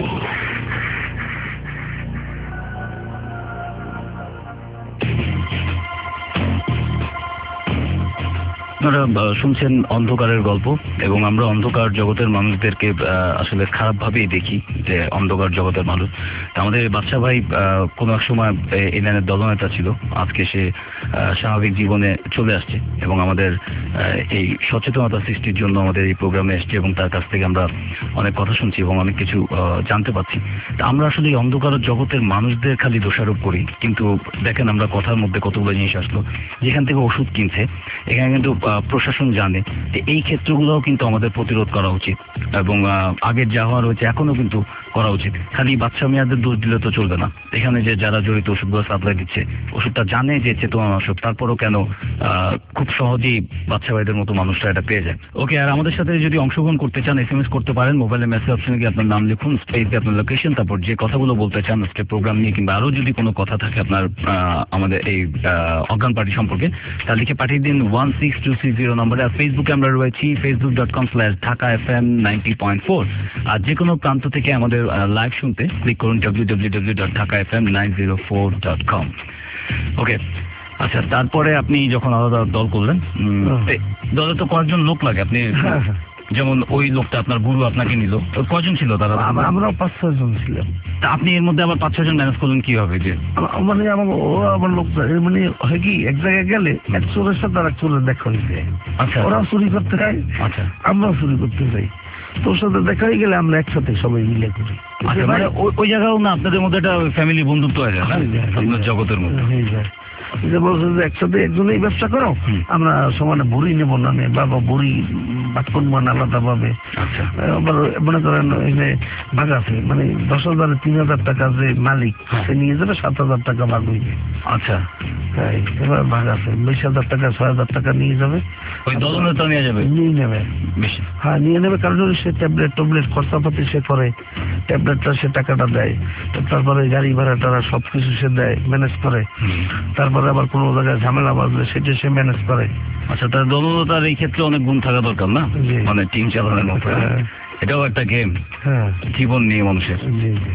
আপনারা আহ, শুনছেন অন্ধকারের গল্প, এবং আমরা অন্ধকার জগতের মানুষদেরকে আহ, আসলে খারাপভাবেই দেখি, যে অন্ধকার জগতের মানুষ। তা আমাদের বাচ্চা ভাই আহ, কোনো এক সময় এ- এই লাইনের দলনেতা ছিল, আজকে সে আহ, স্বাভাবিক জীবনে চলে আসছে এবং আমাদের আহ, এই সচেতনতা সৃষ্টির জন্য আমাদের এই প্রোগ্রামে এসছে, এবং তার কাছ থেকে আমরা অনেক কথা শুনছি এবং অনেক কিছু আহ, জানতে পারছি। তা আমরা আসলে এই অন্ধকার জগতের মানুষদের খালি দোষারোপ করি, কিন্তু দেখেন আমরা কথার মধ্যে কতগুলো জিনিস আসলো, যেখান থেকে ওষুধ কিনছে এখানে কিন্তু আহ, প্রশাসন জানে যে এই ক্ষেত্রগুলোও কিন্তু আমাদের প্রতিরোধ করা উচিত, এবং আহ, আগের যা হওয়া রয়েছে এখনো কিন্তু করা উচিত। খালি বাচ্চা মেয়াদের দোষ দিলে তো চলবে না, এখানে যে যারা জড়িত ওষুধগুলো সাপ্লাই দিচ্ছে, ওষুধটা জানে যে চেতনানাশক, তারপরও কেন আহ, খুব সহজেই বাচ্চা ভাইদের মতো মানুষরা এটা পেয়ে যায়। ওকে, আর আমাদের সাথে যদি অংশগ্রহণ করতে চান এস এম এস করতে পারেন, মোবাইলে মেসেজ অপশনে গিয়ে আপনার নাম লিখুন, স্পেসে আপনার লোকেশন, তারপর যে কথাগুলো বলতে চান আজকে প্রোগ্রাম নিয়ে, কিংবা আরো যদি কোনো কথা থাকে আপনার আহ, আমাদের এই আহ, অজ্ঞান পার্টি সম্পর্কে, তা লিখে পাঠিয়ে দিন one six two six zero নম্বরে। আর ফেসবুকে আমরা রয়েছি Facebook dot com slash Dhaka F M ninety point four. আর যে কোনো প্রান্ত থেকে আমাদের লাইভ শুনতে ক্লিক করুন W W W dot Dhaka F M nine zero four dot com. Okay, আচ্ছা, তারপরে আপনি যখন আলাদা দল করলেন, উম, হুম। এই দলে তো কয়েকজন লোক লাগে, আপনি যেমন ওই লোকটা আপনার গুরু আপনাকে নিল, তো কয়জন ছিল তারা? আম- আমরাও পাঁচ ছয় জন ছিলাম। তা আপনি এর মধ্যে আবার পাঁচ ছজন ম্যানেজ করলেন কিভাবে? যে আম- মানে আমার ও আমার লোক মানে হয় কি, এক জায়গায় গেলে এক চোরের সাথে আর এক চোরের দেখা হয়েছে, আচ্ছা ওরাও চুরি করতে যায়, আচ্ছা আমরাও চুরি করতে যাই, তোর সাথে দেখা হয়ে গেলে আমরা একসাথে সবাই মিলে করি। আচ্ছা, মানে ওই- ওই জায়গাও না আপনাদের মধ্যে একটা ফ্যামিলি বন্ধুত্ব হয়ে যায় না হয়ে যায়, হয়ে আপনার যায়। জগতের মধ্যে? হয়ে যায়। যে বলছে যে একসাথে একজনেই ব্যবসা করো, হুম। আমরা সমানে বুড়ি নেবো না, নে বাবা বুড়ি বাদ করবো না আলাদা ভাবে। আচ্ছা আবার মনে করেন এই যে ভাগ আছে, মানে দশ হাজারে তিন হাজার টাকা যে মালিক সে নিয়ে যাবে, সাত হাজার টাকা ভাগ হইবে। আচ্ছা, তাই এবার ভাগ আছে, বিশ হাজার টাকা ছয় হাজার টাকা নিয়ে যাবে, ওই দলনেতা নিয়ে যাবে নিয়ে নেবে। বেশি। হ্যাঁ, নিয়ে নেবে, কারণ হলো সে ট্যাবলেট ট্যাবলেট খরচাপাতি সে করে, ট্যাবলেটটা সে টাকাটা দেয়, তো তারপরে গাড়ি ভাড়া টাড়া সব কিছু সে দেয়, ম্যানেজ করে। হুম। তারপরে আবার কোনো জায়গায় ঝামেলা বাজলে সেটা সে ম্যানেজ করে। আচ্ছা, তার দলনেতার এই ক্ষেত্রে অনেক গুণ থাকা দরকার না, জি। মানে টিম চালানোর মতো। হ্যাঁ। এটাও একটা গেম, হ্যাঁ, জীবন নিয়ে মানুষের। জি জি।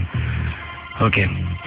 ওকে,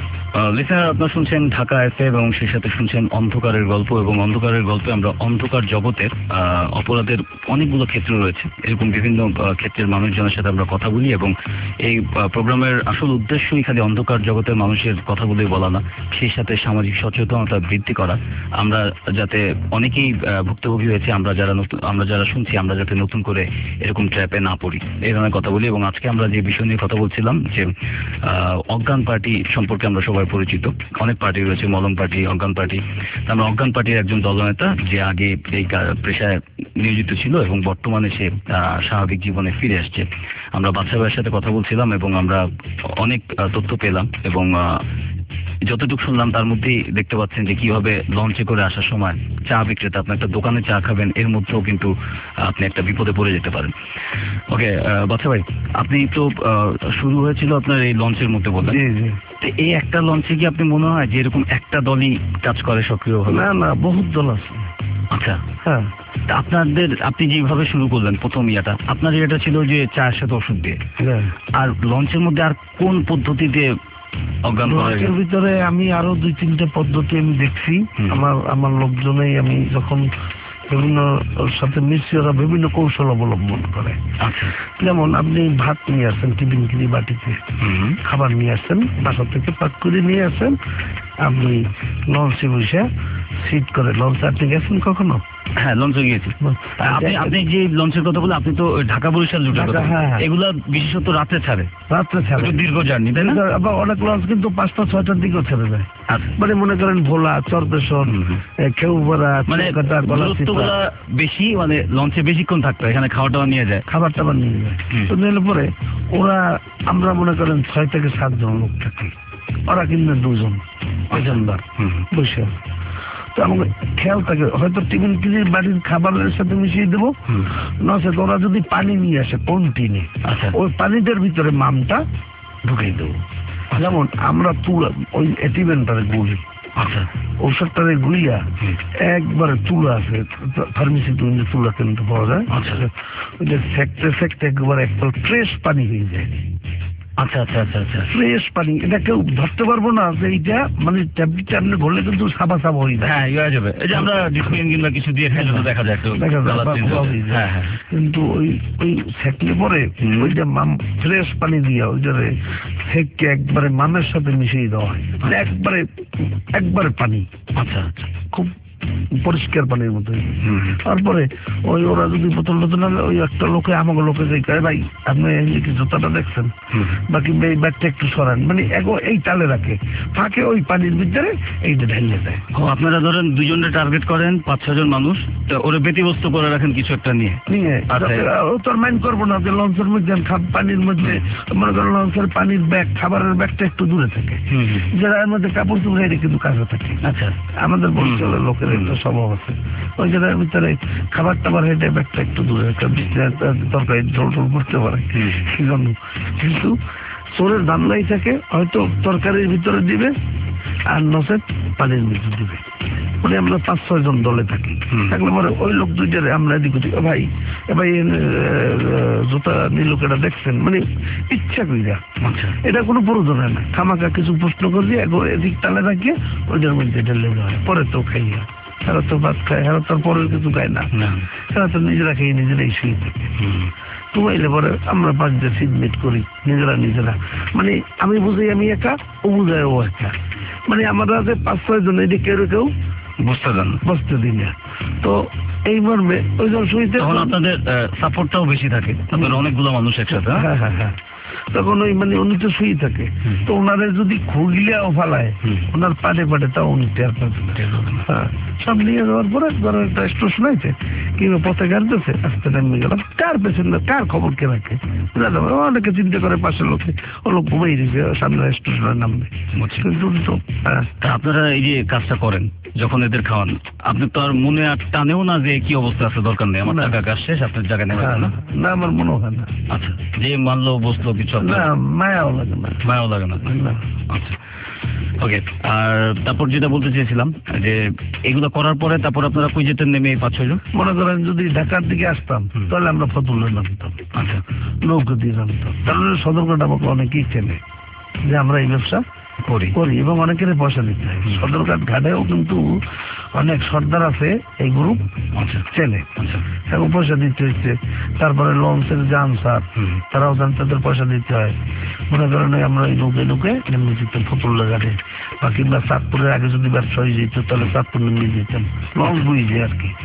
লিসেনার আপনারা শুনছেন ঢাকা এফ এম এবং সেই সাথে শুনছেন অন্ধকারের গল্প, এবং অন্ধকারের গল্পে আমরা অন্ধকার জগতের আহ, অপরাধের অনেকগুলো ক্ষেত্র রয়েছে, এরকম বিভিন্ন আহ, ক্ষেত্রের মানুষজনের সাথে আমরা কথা বলি, এবং এই আহ, প্রোগ্রামের আসল উদ্দেশ্যই খালি অন্ধকার জগতের মানুষের কথাগুলোই বলা না, সেই সাথে সামাজিক সচেতনতা বৃদ্ধি করা। আমরা যাতে অনেকেই আহ, ভুক্তভোগী হয়েছে, আমরা যারা নতুন আমরা যারা শুনছি, আমরা যাতে নতুন করে এরকম ট্র্যাপে না পড়ি, এই ধরনের কথা বলি। এবং আজকে আমরা যে বিষয় নিয়ে কথা বলছিলাম, যে আহ, অজ্ঞান পার্টি সম্পর্কে আমরা সবাই পরিচিত। অনেক পার্টি রয়েছে, মলম পার্টি, অজ্ঞান পার্টি। আমরা অজ্ঞান পার্টির একজন দলনেতা যে আগে এই পেশায় নিয়োজিত ছিল এবং বর্তমানে সে স্বাভাবিক জীবনে ফিরে আসছে। আমরা বাচ্চা ভাইয়ের সাথে কথা বলছিলাম এবং আমরা অনেক তথ্য পেলাম এবং যতটুকু শুনলাম তার মধ্যেই দেখতে পাচ্ছেন যে কিভাবে লঞ্চে করে আসার সময় চা বিক্রেতা, আপনি একটা দোকানে চা খাবেন, এর মধ্যেও কিন্তু আপনি একটা বিপদে পড়ে যেতে পারেন। ওকে বাচ্চা ভাই, আপনি তো শুরু হয়েছিল আপনার এই লঞ্চের মধ্যে বললেন, এই একটা লঞ্চে কি আপনি মনে হয় যে এরকম একটা দলই কাজ করে সক্রিয়ভাবে? না না, বহুত দল আছে। আচ্ছা, হ্যাঁ। আপনাদের আপনি যেভাবে শুরু করলেন প্রথম ইয়াটা, আপনার এটা ছিল যে চায়ের সাথে ওষুধ দিয়ে, আর লঞ্চের মধ্যে আর কোন পদ্ধতিতে অজ্ঞান করার ভিতরে আমি আরো দুই তিনটা পদ্ধতি আমি দেখছি। আমার আমার লোকজনেই আমি যখন বিভিন্ন সাথে মিশছি ওরা বিভিন্ন কৌশল অবলম্বন করে। যেমন আপনি ভাত নিয়ে আসেন টিফিন কিনি বাটিতে, খাবার নিয়ে আসেন, বাসা থেকে পাক করে নিয়ে আসেন, আপনি লঞ্চে বসে সিট করে। লঞ্চে আপনি গেছেন কখনো? হ্যাঁ, লঞ্চে গিয়েছি। আপনি আপনি যে লঞ্চের কথা বলে, আপনি তো ঢাকা বরিশাল রুটের কথা, এগুলা বিশেষত রাতে ছাড়ে, রাত্রে ছাড়ে, দীর্ঘ জার্নি, তাই না? আবার অনেক লঞ্চ কিন্তু পাঁচটা ছয়টার দিকেও ছেড়ে দেয়। মানে মনে করেন ভোলা, চরপেশন, খেউপাড়া, মানে বেশি, মানে লঞ্চে বেশিক্ষণ থাকতো, এখানে খাওয়া টাওয়া নিয়ে যায়, খাবার টাবার নিয়ে যায়। তো নিলে পরে ওরা, আমরা মনে করেন ছয় থেকে সাতজন লোক থাকি, ওরা কিন্তু দুজন এজেন্ডার বসে। তো আমাকে খেয়াল থাকে, হয়তো টিফিন কিনে বাড়ির খাবারের সাথে মিশিয়ে দেবো, নচেত ওরা যদি পানি নিয়ে আসে কন্টিনে, ওই পানিটার ভিতরে মামটা ঢুকিয়ে দেবো। যেমন আমরা তুলা ওই এটিভেন্টারে গুলি, আচ্ছা ঔষধটারে গুলিয়া একবারে তুলা আছে ফার্মেসি, তুলা কিনতে পাওয়া যায়, আচ্ছা ওই যে সেকতে সেকতে একবারে একটা ফ্রেশ পানি হয়ে যায়। আচ্ছা আচ্ছা আচ্ছা আচ্ছা ফ্রেশ পানি, এটা কেউ ধরতে পারবো না যে এইটা মানে ট্যাবলেট আপনি ঘুরলে কিন্তু সাবা সাবা হয়ে যায়। হ্যাঁ, ইয়ে যাবে, এই যে আমরা ডিসপ্লিন কিংবা কিছু দিয়ে খেলে তো দেখা যায় একটু দেখা যায়। হ্যাঁ হ্যাঁ, কিন্তু ওই ওই সেকলে পরে ওইটা মাম ফ্রেশ পানি দিয়া ওইটারে সেককে একবারে মামের সাথে মিশিয়ে দেওয়া হয়, একবারে একবারে পানি। আচ্ছা আচ্ছা, খুব পরিষ্কার পানির মতো। তারপরে ওই ওরা যদি বোতল টোতল আনলে, ওই একটা লোকে আমাকে লোকে যে ভাই আপনি কি জুতাটা দেখছেন, বাকি এই ব্যাগটা একটু সরান, মানে এই তালে রাখে, ফাঁকে ওই পানির ভিতরে এইটা ঢেলে দেয়। আপনারা ধরেন দুজনের টার্গেট করেন, পাঁচ ছজন মানুষ, ওরা ব্যতিব্যস্ত করে রাখেন কিছু একটা নিয়ে নিয়ে ও তোর মাইন্ড করবো না যে লঞ্চের মধ্যে পানির মধ্যে মনে করেন লঞ্চের পানির ব্যাগ, খাবারের ব্যাগটা একটু দূরে থাকে, যারা এর মধ্যে কাপড় চুপড় এটা কিন্তু কাছে থাকে। আচ্ছা, আমাদের বরিশালের লোকের একটা স্বভাব আছে, ওই জায়গার ভিতরে খাবার টাবার হেঁটে ব্যাগটা একটু দূরে, একটা তরকারি ঝোল টোল করতে পারে, কিন্তু চোরের ধান্দাই থাকে হয়তো তরকারির ভিতরে দিবে আর নচেত পানির ভিতরে দিবে। মানে আমরা পাঁচ ছয় জন দলে থাকি, থাকলে পরে ওই লোক দুইটারে আমরা এদিক ওদিক, ভাই ভাই জুতা নীলুকেটা দেখছেন, মানে ইচ্ছা করিয়া, এটা কোনো প্রয়োজন হয় না, খামাখা কিছু প্রশ্ন করলে এদিক তালে রাখিয়ে ওইটার মধ্যে ঢেলে দেওয়া হয়, পরে তো খাইয়া এরা তো ভাত খায়, এরা তার পরের কিছু খায় না, এরা তো নিজেরা খেয়ে নিজেরাই শুয়ে থাকে। তো এলে পরে আমরা পাঁচ দিয়ে সিডমিট করি নিজেরা নিজেরা, মানে আমি বুঝি আমি একা, ও বুঝায় ও একা, মানে আমরা যে পাঁচ ছয় জন এদিকে কেউ কেউ বসতে দেন, বসতে দিন না। তো এই মর্মে ওই জন শুইতে আপনাদের সাপোর্টটাও বেশি থাকে, আপনারা অনেকগুলো মানুষ একসাথে। হ্যাঁ হ্যাঁ হ্যাঁ, তখন ওই মানে উনি তো শুয়ে থাকে, তো ওনারে যদি খুগলিয়াও ফালায় ওনার পাটে পাটে তাও উনি টের পাবেন। হ্যাঁ, সব নিয়ে যাওয়ার পরে ধরো একটা স্টেশন হয়েছে কিংবা পথে গাড়তেছে, আস্তে নেমে গেলাম, কার পেছনে কার খবর কে রাখে, অনেকে চিন্তা করে পাশের লোকে, ও লোক ঘুমাই দিয়েছে সামনে স্টেশনের নামবে। কিন্তু আপনারা এই যে কাজটা করেন যখন এদের খাওয়ান, আপনি তো আর মনে আর টানেও না যে কি অবস্থা আছে, দরকার নেই, আমার টাকা কাজ শেষ, আপনার জায়গায় নেওয়া না? না, আমার মনে হয় না। আচ্ছা, যে মানলো বসলো কিছু না, মায়াও লাগে না, মায়াও লাগে না। আচ্ছা, ওকে। আর তারপর যেটা বলতে চেয়েছিলাম যে এগুলো করার পরে তারপর আপনারা কই যেতেন নেমে পাঁচ ছয় জন? মনে করেন যদি ঢাকার দিকে আসতাম তাহলে আমরা ফতুল্লায় নামতাম। আচ্ছা, নৌকা দিয়ে নামতাম, তাহলে সদরঘাট আমাকে অনেকেই চেনে যে আমরা এই ব্যবসা করি করি এবং অনেকের পয়সা দিতে হয়। সদরঘাট ঘাটেও কিন্তু অনেক সর্দার আছে এই গ্রুপ চেনে, এবং পয়সা দিতে হচ্ছে। তারপরে লঞ্চের যে আনসার তারাও জান, তাদের পয়সা দিতে হয়। মনে করেন আমরা এই নৌকে নৌকে নেমে যেতাম ফতুল্লা ঘাটে, বা কিংবা চাঁদপুরের আগে যদি ব্যবসা হয়ে যেত তাহলে চাঁদপুর নেমে যেতাম, লঞ্চ বুঝে আর কি।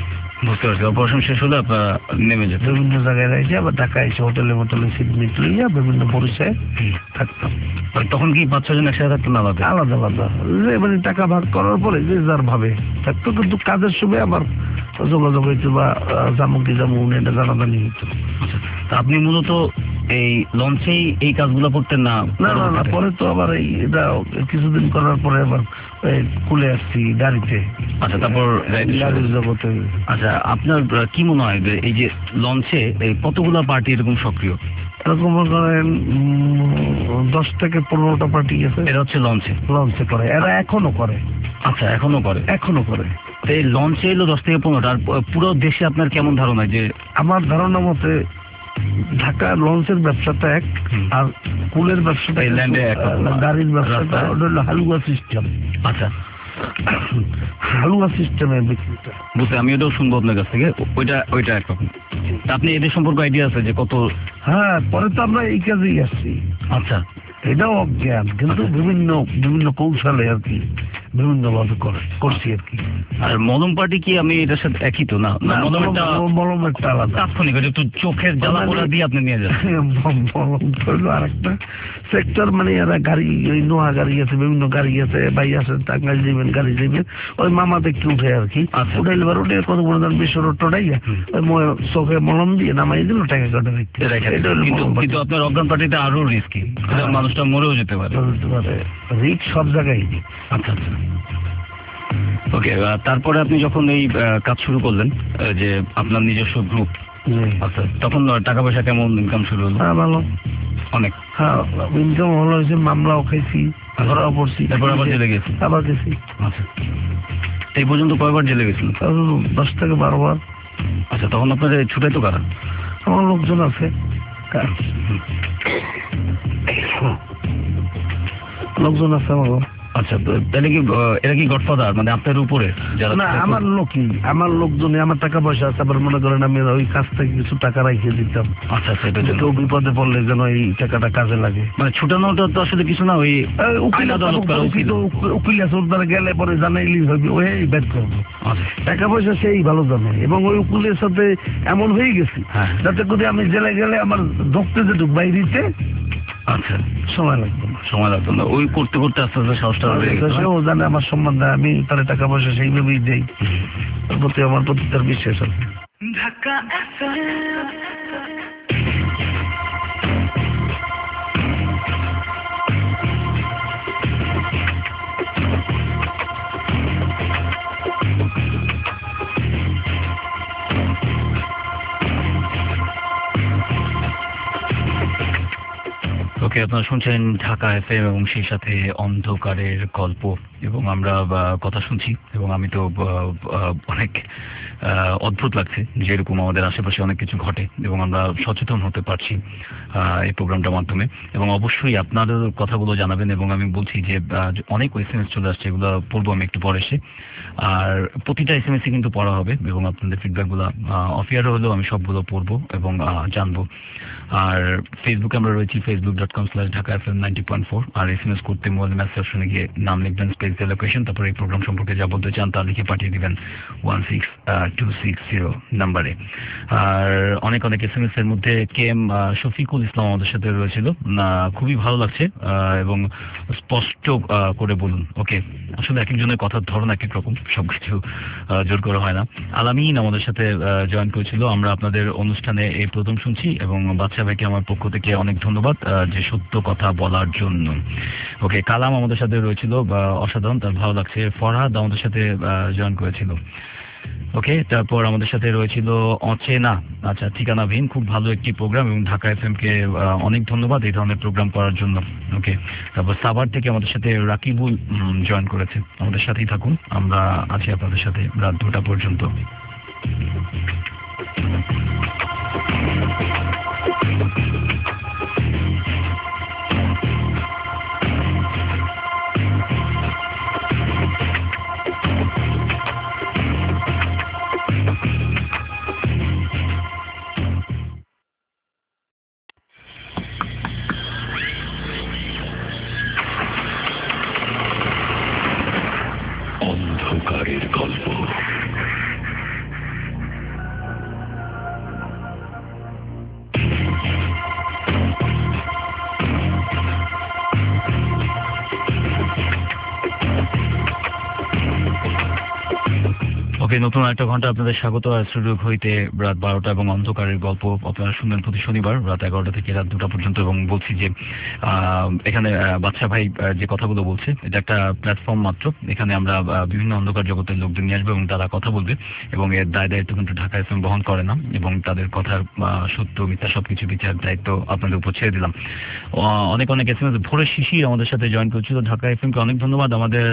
বুঝতে পারছি, অপারেশন শেষ হলে আপনারা নেমে যেত। বিভিন্ন জায়গায় রয়েছে, আবার ঢাকা এসে হোটেলে মোটেলে সিট মিট লইয়া বিভিন্ন পরিচয়ে থাকতাম। তখন কি পাঁচ ছজন একসাথে থাকতেন আলাদা? আলাদা আলাদা, যে মানে টাকা ভাগ করার পরে যে যার ভাবে থাকতো, কিন্তু কাজের সময় আবার যোগাযোগ হইতো বা জামু কি জামু এটা জানাজানি হইতো। আচ্ছা, তা আপনি মূলত এই লঞ্চেই এই কাজগুলো করতেন না? না না না, পরে তো আবার এই এটা কিছুদিন করার পরে আবার কুলে আসছি গাড়িতে। আচ্ছা, তারপর গাড়ির জগতে। আচ্ছা, আপনার কি মনে হয় যে এই যে লঞ্চে কতগুলো পার্টি এরকম সক্রিয়? এরকম করেন দশ থেকে পনেরোটা পার্টি আছে। এটা হচ্ছে লঞ্চে লঞ্চে করে, এরা এখনো করে। আচ্ছা, এখনো করে? এখনো করে। তো এই লঞ্চে এলো দশ থেকে পনেরোটা, আর পুরো দেশে আপনার কেমন ধারণা? যে আমার ধারণা মতে ঢাকা লঞ্চের ব্যবসাটা এক, আর কুলের ব্যবসাটা গাড়ির ব্যবসাটা হলো হালুয়া সিস্টেম। আচ্ছা, হালুয়া সিস্টেমের বিক্রিটা বুঝতে, আমি ওটাও শুনবো আপনার কাছ থেকে। ওইটা ওইটা একরকম। আপনি এদের সম্পর্কে আইডিয়া আছে যে কত? হ্যাঁ, পরে তো আমরা এই কাজেই আসছি। আচ্ছা, এটাও অজ্ঞান, কিন্তু বিভিন্ন বিভিন্ন কৌশলে আর কি বিভিন্ন ভাবে করছি আর কি। আর মলম পার্টি কি আমি এটার সাথে একই তো? না, মলম একটা আলাদা, তাৎক্ষণিক একটু চোখের জ্বালা পোড়া দিয়ে আপনি নিয়ে যান। মলম হইলো আর একটা সেক্টর, মানে এরা গাড়ি, ওই নোয়া গাড়ি আছে, বিভিন্ন গাড়ি আছে, ভাই আছে টাঙ্গাইল যাবেন, গাড়ি যাবেন, ওই মামা দেখতে উঠে আর কি। উঠাইলে বার উঠে কত বড় দাম বিশ্ব রোড টোটাইয়া ওই চোখে মলম দিয়ে নামাই দিল, টাকা কাটা দেখতে। কিন্তু আপনার অজ্ঞান পার্টিতে আরো রিস্কি, মানুষটা মরেও যেতে পারে। রিস্ক সব জায়গায়। আচ্ছা আচ্ছা, ওকে। তারপরে আপনি যখন এই কাজ শুরু করলেন, যে আপনার নিজস্ব গ্রুপ, আচ্ছা, তখন টাকা পয়সা কেমন ইনকাম শুরু হলো? হ্যাঁ, ভালো, অনেক। হ্যাঁ, ইনকাম ভালো হয়েছে, মামলাও খাইছি, ধরাও পড়ছি, তারপর আবার জেলে গেছি। আবার গেছি। আচ্ছা, এই পর্যন্ত কয়বার জেলে গেছিল? দশ থেকে বারো বার। আচ্ছা, তখন আপনার ছুটাই তো কারা? আমার লোকজন আছে, লোকজন আছে আমার। আচ্ছা, তাহলে কি এরা কি গডফাদার, মানে আপনার উপরে যারা? না, আমার লোকই, আমার লোকজনই, আমার টাকা পয়সা আছে। আবার মনে করেন আমি ওই কাছ থেকে কিছু টাকা রাখে দিতাম। আচ্ছা, সেটা কেউ বিপদে পড়লে যেন এই টাকাটা কাজে লাগে। মানে ছুটানোটা তো আসলে কিছু না, ওই উকিল আছে, ওর দ্বারা গেলে পরে জানাইলি হবে, ওই বের করবো। আচ্ছা, টাকা পয়সা সেই ভালো জানে, এবং ওই উকিলের সাথে এমন হয়ে গেছি যাতে করে আমি জেলে গেলে আমার ঢুকতে যে ঢুক বাইরিতে আচ্ছা সময় লাগবে না, সময় লাগতো না। ওই করতে করতে আস্তে আস্তে সাহসটা সেও জানে আমার সম্বন্ধে, আমি তার টাকা পয়সা সেইভাবেই দেই, তার প্রতি আমার প্রতি তার বিশ্বাস আছে। ঢাকা ওকে, আপনারা শুনছেন ঢাকা এফএম এবং সেই সাথে অন্ধকারের গল্প, এবং আমরা কথা শুনছি, এবং আমি তো অনেক অদ্ভুত লাগছে যেরকম আমাদের আশেপাশে অনেক কিছু ঘটে, এবং আমরা সচেতন হতে পারছি এই প্রোগ্রামটার মাধ্যমে। এবং অবশ্যই আপনাদের কথাগুলো জানাবেন, এবং আমি বলছি যে অনেক এসএমএস চলে আসছে, এগুলো পড়বো আমি একটু পরে এসে। আর প্রতিটা এসএমএসই কিন্তু পড়া হবে, এবং আপনাদের ফিডব্যাকগুলো অফিয়ারও হলেও আমি সবগুলো পড়বো এবং জানবো। আর ফেসবুকে আমরা রয়েছি, Facebook dot com slash Dhaka F M ninety point four. আর এসএমএস করতে মোবাইল মেসেজ অপশনে গিয়ে নাম লিখবেন, স্পেস দিয়ে লোকেশন, তারপরে এই প্রোগ্রাম সম্পর্কে যা বলতে চান তা লিখে পাঠিয়ে দিবেন one six two six zero নাম্বারে। আর অনেক অনেক এসএমএস এর মধ্যে কে এম শফিকুল ইসলাম আমাদের সাথে রয়েছিল, খুবই ভালো লাগছে, এবং স্পষ্ট করে বলুন। ওকে, আসলে এক একজনের কথার ধরন এক এক রকম, সবকিছু জোর করা হয় না। আলামিন আমাদের সাথে জয়েন করেছিল। আমরা আপনাদের অনুষ্ঠানে এই প্রথম শুনছি, এবং বাচ্চা ভাইকে আমার পক্ষ থেকে অনেক ধন্যবাদ যে সত্য কথা বলার জন্য। ওকে, কালাম আমাদের সাথে রয়েছিল, অসাধারণ, তার ভালো লাগছে। ফরহাদ আমাদের সাথে জয়েন করেছিল। ওকে, তারপর আমাদের সাথে রয়েছিল অচেনা, আচ্ছা, ঠিকানাবিহীন, খুব ভালো একটি প্রোগ্রাম, এবং ঢাকা এফএম কে অনেক ধন্যবাদ এই ধরনের প্রোগ্রাম করার জন্য। ওকে, তারপর সাভার থেকে আমাদের সাথে রাকিবুল জয়েন করেছে। আমাদের সাথেই থাকুন, আমরা আছি আপনাদের সাথে রাত দুটা পর্যন্ত। অন্ধকারের গল্প। ওকে, নতুন একটা ঘন্টা আপনাদের স্বাগত। আর স্টুডিও হইতে রাত বারোটা এবং অন্ধকারের গল্প আপনারা শুনবেন প্রতি শনিবার রাত এগারোটা থেকে রাত দুটা পর্যন্ত। এবং বলছি যে এখানে বাচ্চা ভাই যে কথাগুলো বলছে এটা একটা প্ল্যাটফর্ম মাত্র। এখানে আমরা বিভিন্ন অন্ধকার জগতের লোকদের নিয়ে আসবো এবং তারা কথা বলবে, এবং এর দায় দায়িত্ব কিন্তু ঢাকা এফএম বহন করে না, এবং তাদের কথার সত্য মিথ্যা সবকিছু বিচার দায়িত্ব আপনাদের উপর ছেড়ে দিলাম। অনেক অনেক এসএমএস ভোরের শিশির আমাদের সাথে জয়েন করছিল। ঢাকা এফএমকে অনেক ধন্যবাদ আমাদের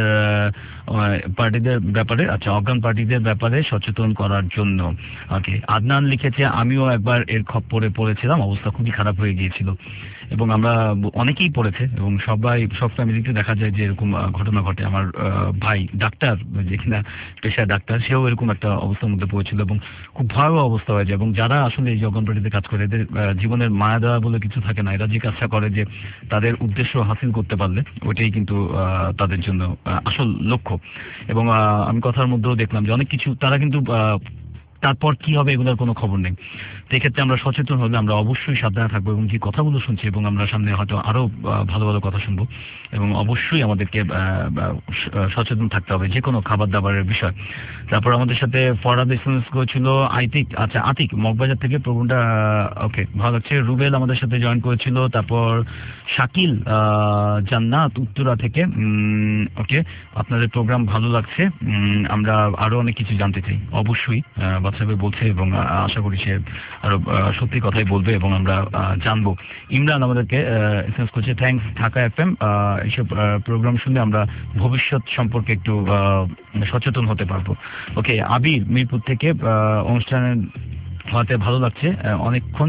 পার্টিদের ব্যাপারে, আচ্ছা অজ্ঞান পার্টিদের ব্যাপারে সচেতন করার জন্য। ওকে, আদনান লিখেছে আমিও একবার এর খপ্পরে পড়েছিলাম, অবস্থা খুবই খারাপ হয়ে গিয়েছিল। এবং আমরা অনেকেই পড়েছে এবং সবাই সব ফ্যামিলিতে দেখা যায় যে এরকম ঘটনা ঘটে। আমার ভাই ডাক্তার, যে কিনা পেশায় ডাক্তার, সেও এরকম একটা অবস্থার মধ্যে পড়েছিল এবং খুব ভয়াবহ অবস্থা হয়ে যায়। এবং যারা আসলে এই অজ্ঞান পার্টিতে কাজ করে এদের জীবনের মায়া দেওয়া বলে কিছু থাকে না। এরা যে কাজটা করে যে তাদের উদ্দেশ্য হাসিল করতে পারলে ওইটাই কিন্তু তাদের জন্য আসল লক্ষ্য। এবং আমি কথার মধ্যেও দেখলাম যে অনেক কিছু তারা কিন্তু তারপর কি হবে এগুলোর কোনো খবর নেই। তো এক্ষেত্রে আমরা সচেতন হলে আমরা অবশ্যই সাবধানে থাকবো এবং যে কথাগুলো শুনছি এবং আমরা সামনে হয়তো আরো ভালো ভালো কথা শুনবো, এবং অবশ্যই আমাদেরকে সচেতন থাকতে হবে যে কোনো খাবার দাবারের বিষয়। তারপর আমাদের সাথে ফরহাদ এসএমএস করেছিল আইতিক, আচ্ছা আতিক মগবাজার থেকে প্রোগ্রামটা ওকে ভালো লাগছে। রুবেল আমাদের সাথে জয়েন করেছিল। তারপর শাকিল জান্নাত উত্তরা থেকে, ওকে আপনাদের প্রোগ্রাম ভালো লাগছে, আমরা আরো অনেক কিছু জানতে চাই। অবশ্যই বাচ্চা ভাই বলছে এবং আশা করি সে আরো সত্যি কথাই বলবে এবং আমরা জানবো। ইমরান আমাদেরকে এসএমএস করছে থ্যাঙ্কস ঢাকা এফএম, এইসব প্রোগ্রাম শুনলে আমরা ভবিষ্যৎ সম্পর্কে একটু সচেতন হতে পারবো। ওকে, আবির মিরপুর থেকে অনুষ্ঠানের হতে ভালো লাগছে অনেকক্ষণ,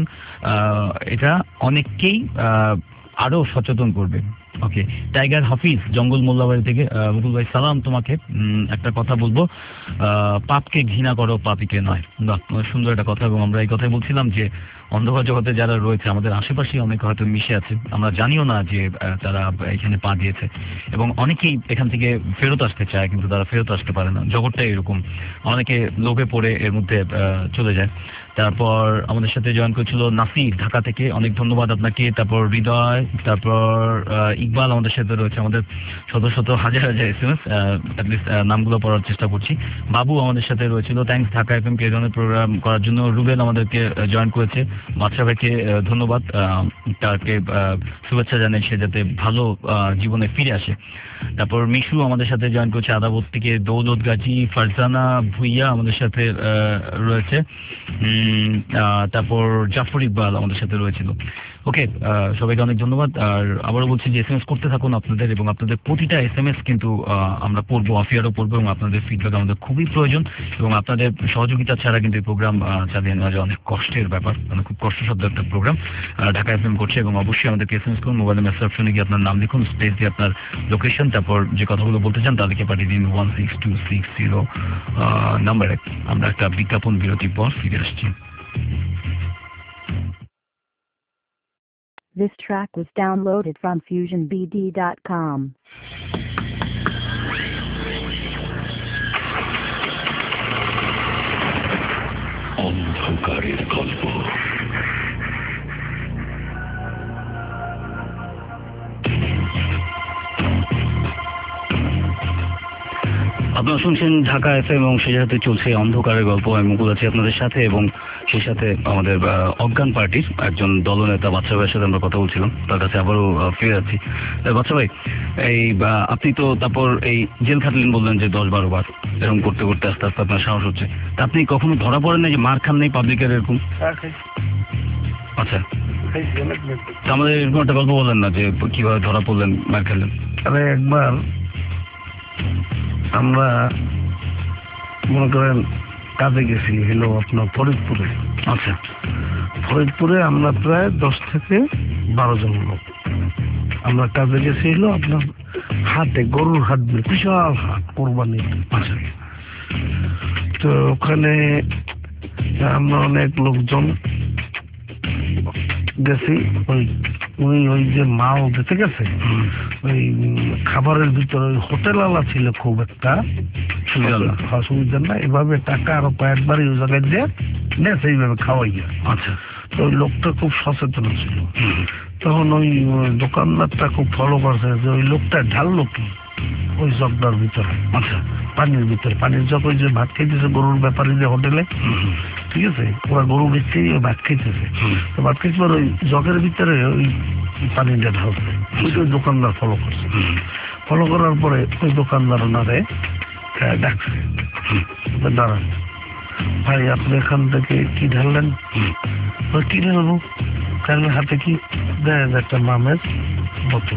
এটা অনেককেই আরো সচেতন করবে। ওকে, টাইগার হাফিজ জঙ্গল মোল্লাবাড়ি থেকে, মুকুল ভাই সালাম তোমাকে, একটা কথা বলবো, পাপকে ঘৃণা করো পাপীকে নয়। বাহ, সুন্দর একটা কথা। এবং আমরা এই কথাই বলছিলাম যে অন্ধকার জগতে যারা রয়েছে আমাদের আশেপাশে অনেক হয়তো মিশে আছে, আমরা জানিও না যে তারা এখানে পা দিয়েছে, এবং অনেকেই এখান থেকে ফেরত আসতে চায় কিন্তু তারা ফেরত আসতে পারে না। জগৎটা এরকম, অনেকে লোভে পড়ে এর মধ্যে চলে যায়। তারপর আমাদের সাথে জয়েন করেছিল নাসির ঢাকা থেকে, অনেক ধন্যবাদ আপনাকে। তারপর হৃদয়, তারপর ইকবাল আমাদের সাথে রয়েছে। আমাদের শত শত হাজার হাজার এসএমএস, অ্যাটলিস্ট নামগুলো পড়ার চেষ্টা করছি। বাবু আমাদের সাথে রয়েছিল, থ্যাঙ্কস ঢাকা এফএম কে এই ধরনের প্রোগ্রাম করার জন্য। রুবেল আমাদেরকে জয়েন করেছে, বাচ্চা ভাইকে ধন্যবাদ, তাকে শুভেচ্ছা জানাই সে যাতে ভালো জীবনে ফিরে আসে। তারপর মিশু আমাদের সাথে জয়েন করছে আদাবত থেকে। দৌলত গাজী, ফারজানা ভুইয়া আমাদের সাথে রয়েছে। তারপর জাফর ইকবাল আমাদের সাথে রয়েছিল। ওকে, সবাইকে অনেক ধন্যবাদ। আর আবারও বলছি যে এসএমএস করতে থাকুন আপনাদের, এবং আপনাদের প্রতিটা এসএমএস কিন্তু আমরা পড়বো, অফিয়ারও পড়বো, এবং আপনাদের ফিডব্যাক আমাদের খুবই প্রয়োজন। এবং আপনাদের সহযোগিতা ছাড়া কিন্তু এই প্রোগ্রাম চালিয়ে নেওয়া অনেক কষ্টের ব্যাপার, মানে খুব কষ্টসাধ্য একটা প্রোগ্রাম ঢাকা এফএম করছে। এবং অবশ্যই আমাদেরকে এসএমএস করুন, মোবাইলে মেসেজ অপশনে গিয়ে আপনার নাম লিখুন, স্পেস দিয়ে আপনার লোকেশন, তারপর যে কথাগুলো বলতে চান তাদেরকে পাঠিয়ে দিন one six two six zero নাম্বারে। আমরা একটা বিজ্ঞাপন বিরতির পর ফিরে আসছি। This track was downloaded from fusion b d dot com. অন্ধকারের গল্প। আপনারা শুনছেন ঢাকা এফএম এবং সেই সাথে চলছে অন্ধকারের গল্প। আমি মুকুল আছি আপনাদের সাথে, এবং সেই সাথে আমাদের অজ্ঞান পার্টির একজন দলনেতা বাচ্চা ভাইয়ের সাথে আমরা কথা বলছিলাম, তার কাছে আবারও ফিরে যাচ্ছি। বাচ্চা ভাই, এই আপনি তো তারপর এই জেল খাটলেন বললেন যে দশ বারো বার, এরকম করতে করতে আস্তে আস্তে আপনার সাহস হচ্ছে। তা আপনি কখনো ধরা পড়েন না যে মার খান নেই পাবলিকের এরকম? আচ্ছা, আমাদের এরকম একটা গল্প বললেন না যে কিভাবে ধরা পড়লেন, মার খেলেন? আরে একবার আমরা মনে করেন কাজে গেছি হলো আপনার ফরিদপুরে। আচ্ছা, ফরিদপুরে আমরা প্রায় দশ থেকে বারো জন লোক আমরা কাজে গেছি হলো আপনার হাটে, গরুর হাট, বিশাল হাট, কোরবানি। আচ্ছা, তো ওখানে আমরা অনেক লোকজন গেছি। ওই ওই ওই যে মাল দিতে গেছে, ওই খাবারের ভিতরে ওই হোটেল আলা ছিল খুব একটা সুবিধা না, এভাবে টাকা আরো কয়েকবার ওই জায়গায় দিয়ে নেছে এইভাবে খাওয়াইয়া। আচ্ছা, তো ওই লোকটা খুব সচেতন ছিল। তখন ওই দোকানদারটা খুব ফলো করছে যে ওই লোকটা ঢাললো কি, ওই জগটার ভিতরে, আচ্ছা পানির ভিতরে, পানির জগ ওই যে ভাত খাইতেছে গরুর ব্যাপারে যে হোটেলে, ঠিক আছে, ওরা গরু বেচতে ওই ভাত খাইতেছে, তো ভাত খাইতে পর ওই জগের ভিতরে ওই পানিটা ঢালছে, ওই দোকানদার ফলো করছে, ফলো করার পরে ওই দোকানদার ওনারে ডাকছে, দাঁড়ান ভাই আপনি এখান থেকে কি ঢাললেন, কি ঢালবো, কারণ হাতে কি দেয় একটা মামের বোতল,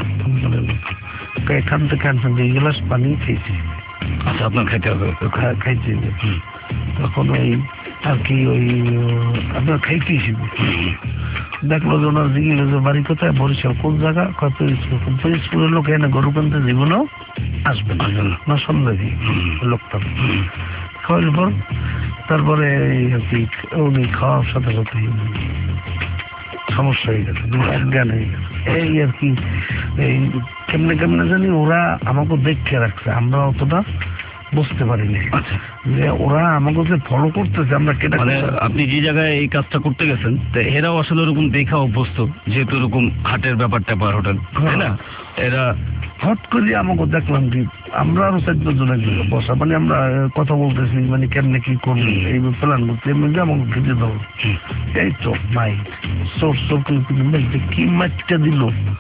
এখান থেকে আনছেন দুই গ্লাস পানি খেয়েছি, আচ্ছা আপনার খাইতে হবে, খাইছি তখন ওই আর কি ওই আপনার খাইতেছি, দেখলো যে ওনার জিগিল যে বাড়ি কোথায়, বরিশাল কোন জায়গা, ফরিদপুরের লোক এনে গরু কিনতে জীবনেও আসবে না, না সন্দেহী লোকটা খাওয়ার পর তারপরে আর কি উনি খাওয়ার সাথে সাথে সমস্যা হয়ে গেছে, অজ্ঞান হয়ে গেছে, এই আর কি এই কেমনে কেমনে জানি ওরা আমাকে দেখে রাখছে, আমরা অতটা বুঝতে পারিনি যে ওরা আমাকে যে ফলো করতেছে, আমরা কেটে মানে আপনি যে জায়গায় এই কাজটা করতে গেছেন তো এরাও আসলে ওরকম দেখা অভ্যস্ত, যেহেতু এরকম হাটের ব্যাপার ট্যাপার হোটেল, তাই না, এরা হট করে আমাকে দেখলাম কি আমরা আরো চার জনে বসা, মানে আমরা কথা বলতেছি মানে কেমনে কি করবো এই প্ল্যান করতে, এমনি আমাকে ভেজে দেবো, এই তো মাই সোর সোর কি মাছটা দিল,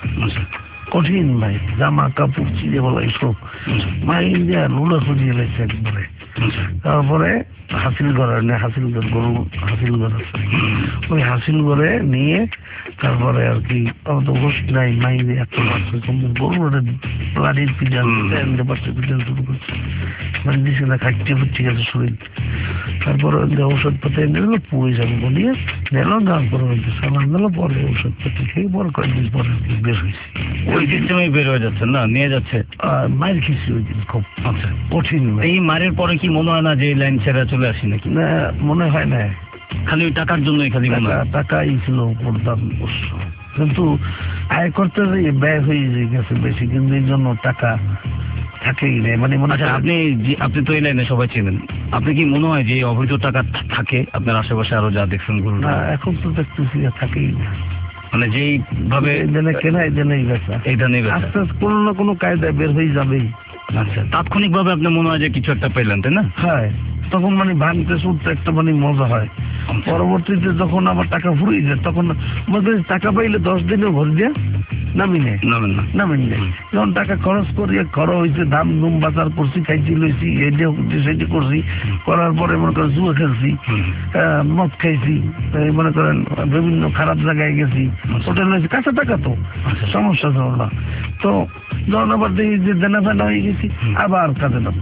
কঠিন ভাই, জামা কাপড় চিড়ে বলা এইসব মাই দিয়া লুলা খুঁজিয়ে লাগছে একবারে, তারপরে হাসিল ঘর হাসিল ঘর গরু হাসিল ঘর আছে, ওই হাসিল ঘরে নিয়ে তারপরে আর কি অত ঘোষ নাই মাই এত গরু প্লানির পিজান পিজান শুরু করছে, মানে দিছে না খাইতে ফুটছে গেছে শরীর, তারপরে ওষুধপাতি এনে দিল পুড়ে যাবে বলিয়ে নিল, তারপরে সালাম দিল, পরে ওষুধপাতি খেয়ে পরে কয়েকদিন পরে বের হয়েছে, ওই সিস্টেমে বের হয়ে যাচ্ছেন না, নিয়ে যাচ্ছে মায়ের খেয়েছি ওই দিন খুব, আচ্ছা কঠিন। এই মারের পরে কি মনে হয় না যে এই লাইন ছেড়ে চলে আসি নাকি? না মনে হয় না, খালি ওই টাকার জন্যই খালি মনে হয়, টাকাই ছিল প্রধান উৎস, কিন্তু আয় করতে ব্যয় হয়ে গেছে বেশি, কিন্তু এই জন্য টাকা থাকেই নেই, মানে মনে আচ্ছা আপনি আপনি তো এই লাইনে সবাই চেনেন, আপনি কি মনে হয় যে অবৈধ টাকা থাকে আপনার আশেপাশে আরো যা দেখছেন গরু? না এখন তো দেখতেছি থাকেই না, মানে যেই ভাবে কেনা এই জন্যই বেচা, এই ধানেই বেচা, আস্তে আস্তে কোনো না কোনো কায়দায় বের হয়ে যাবেই। আচ্ছা তাৎক্ষণিক ভাবে আপনি মনে হয় যে কিছু একটা পেলেন, তাই না? হ্যাঁ তখন মানে ভাঙতে শুনতে একটা মানে মজা হয়, পরবর্তীতে যখন আবার টাকা ফুরিয়ে যায় তখন টাকা পাইলে দশ দিনে ভর দিয়ে নামি নেই নামেন না নামেন নেই, যখন টাকা খরচ করিয়ে খরচ হয়েছে, দাম দুম বাজার করছি, খাইছি লইছি, এইটা করছি সেইটা করছি, করার পরে মনে করেন জুয়া খেলছি, মদ খাইছি, মনে করেন বিভিন্ন খারাপ জায়গায় গেছি, হোটেল হয়েছি, কাঁচা টাকা তো সমস্যা ছিল না, তো যখন আবার দেখি যে দেনা ফেনা হয়ে গেছি আবার কাজে নাম,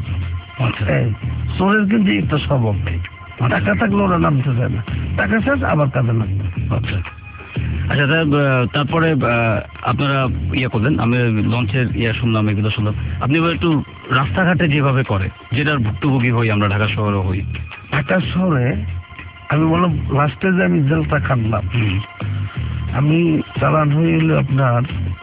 চোরের কিন্তু একটা স্বভাব নেই, টাকা থাকলে ওরা নামতে চায় না, টাকা শেষ আবার কাজে নামবে। আচ্ছা আচ্ছা তারপরে আপনারা ইয়ে করলেন, আমি লঞ্চের ইয়ে শুনলাম, এগুলো শুনলাম, আপনি এবার একটু রাস্তাঘাটে যেভাবে করে যেটার ভুক্তভোগী হই আমরা ঢাকা শহরে হই, ঢাকা শহরে আমি বললাম লাস্টে যে আমি জেলটা খাটলাম, আমি চালান হয়ে গেলে আপনার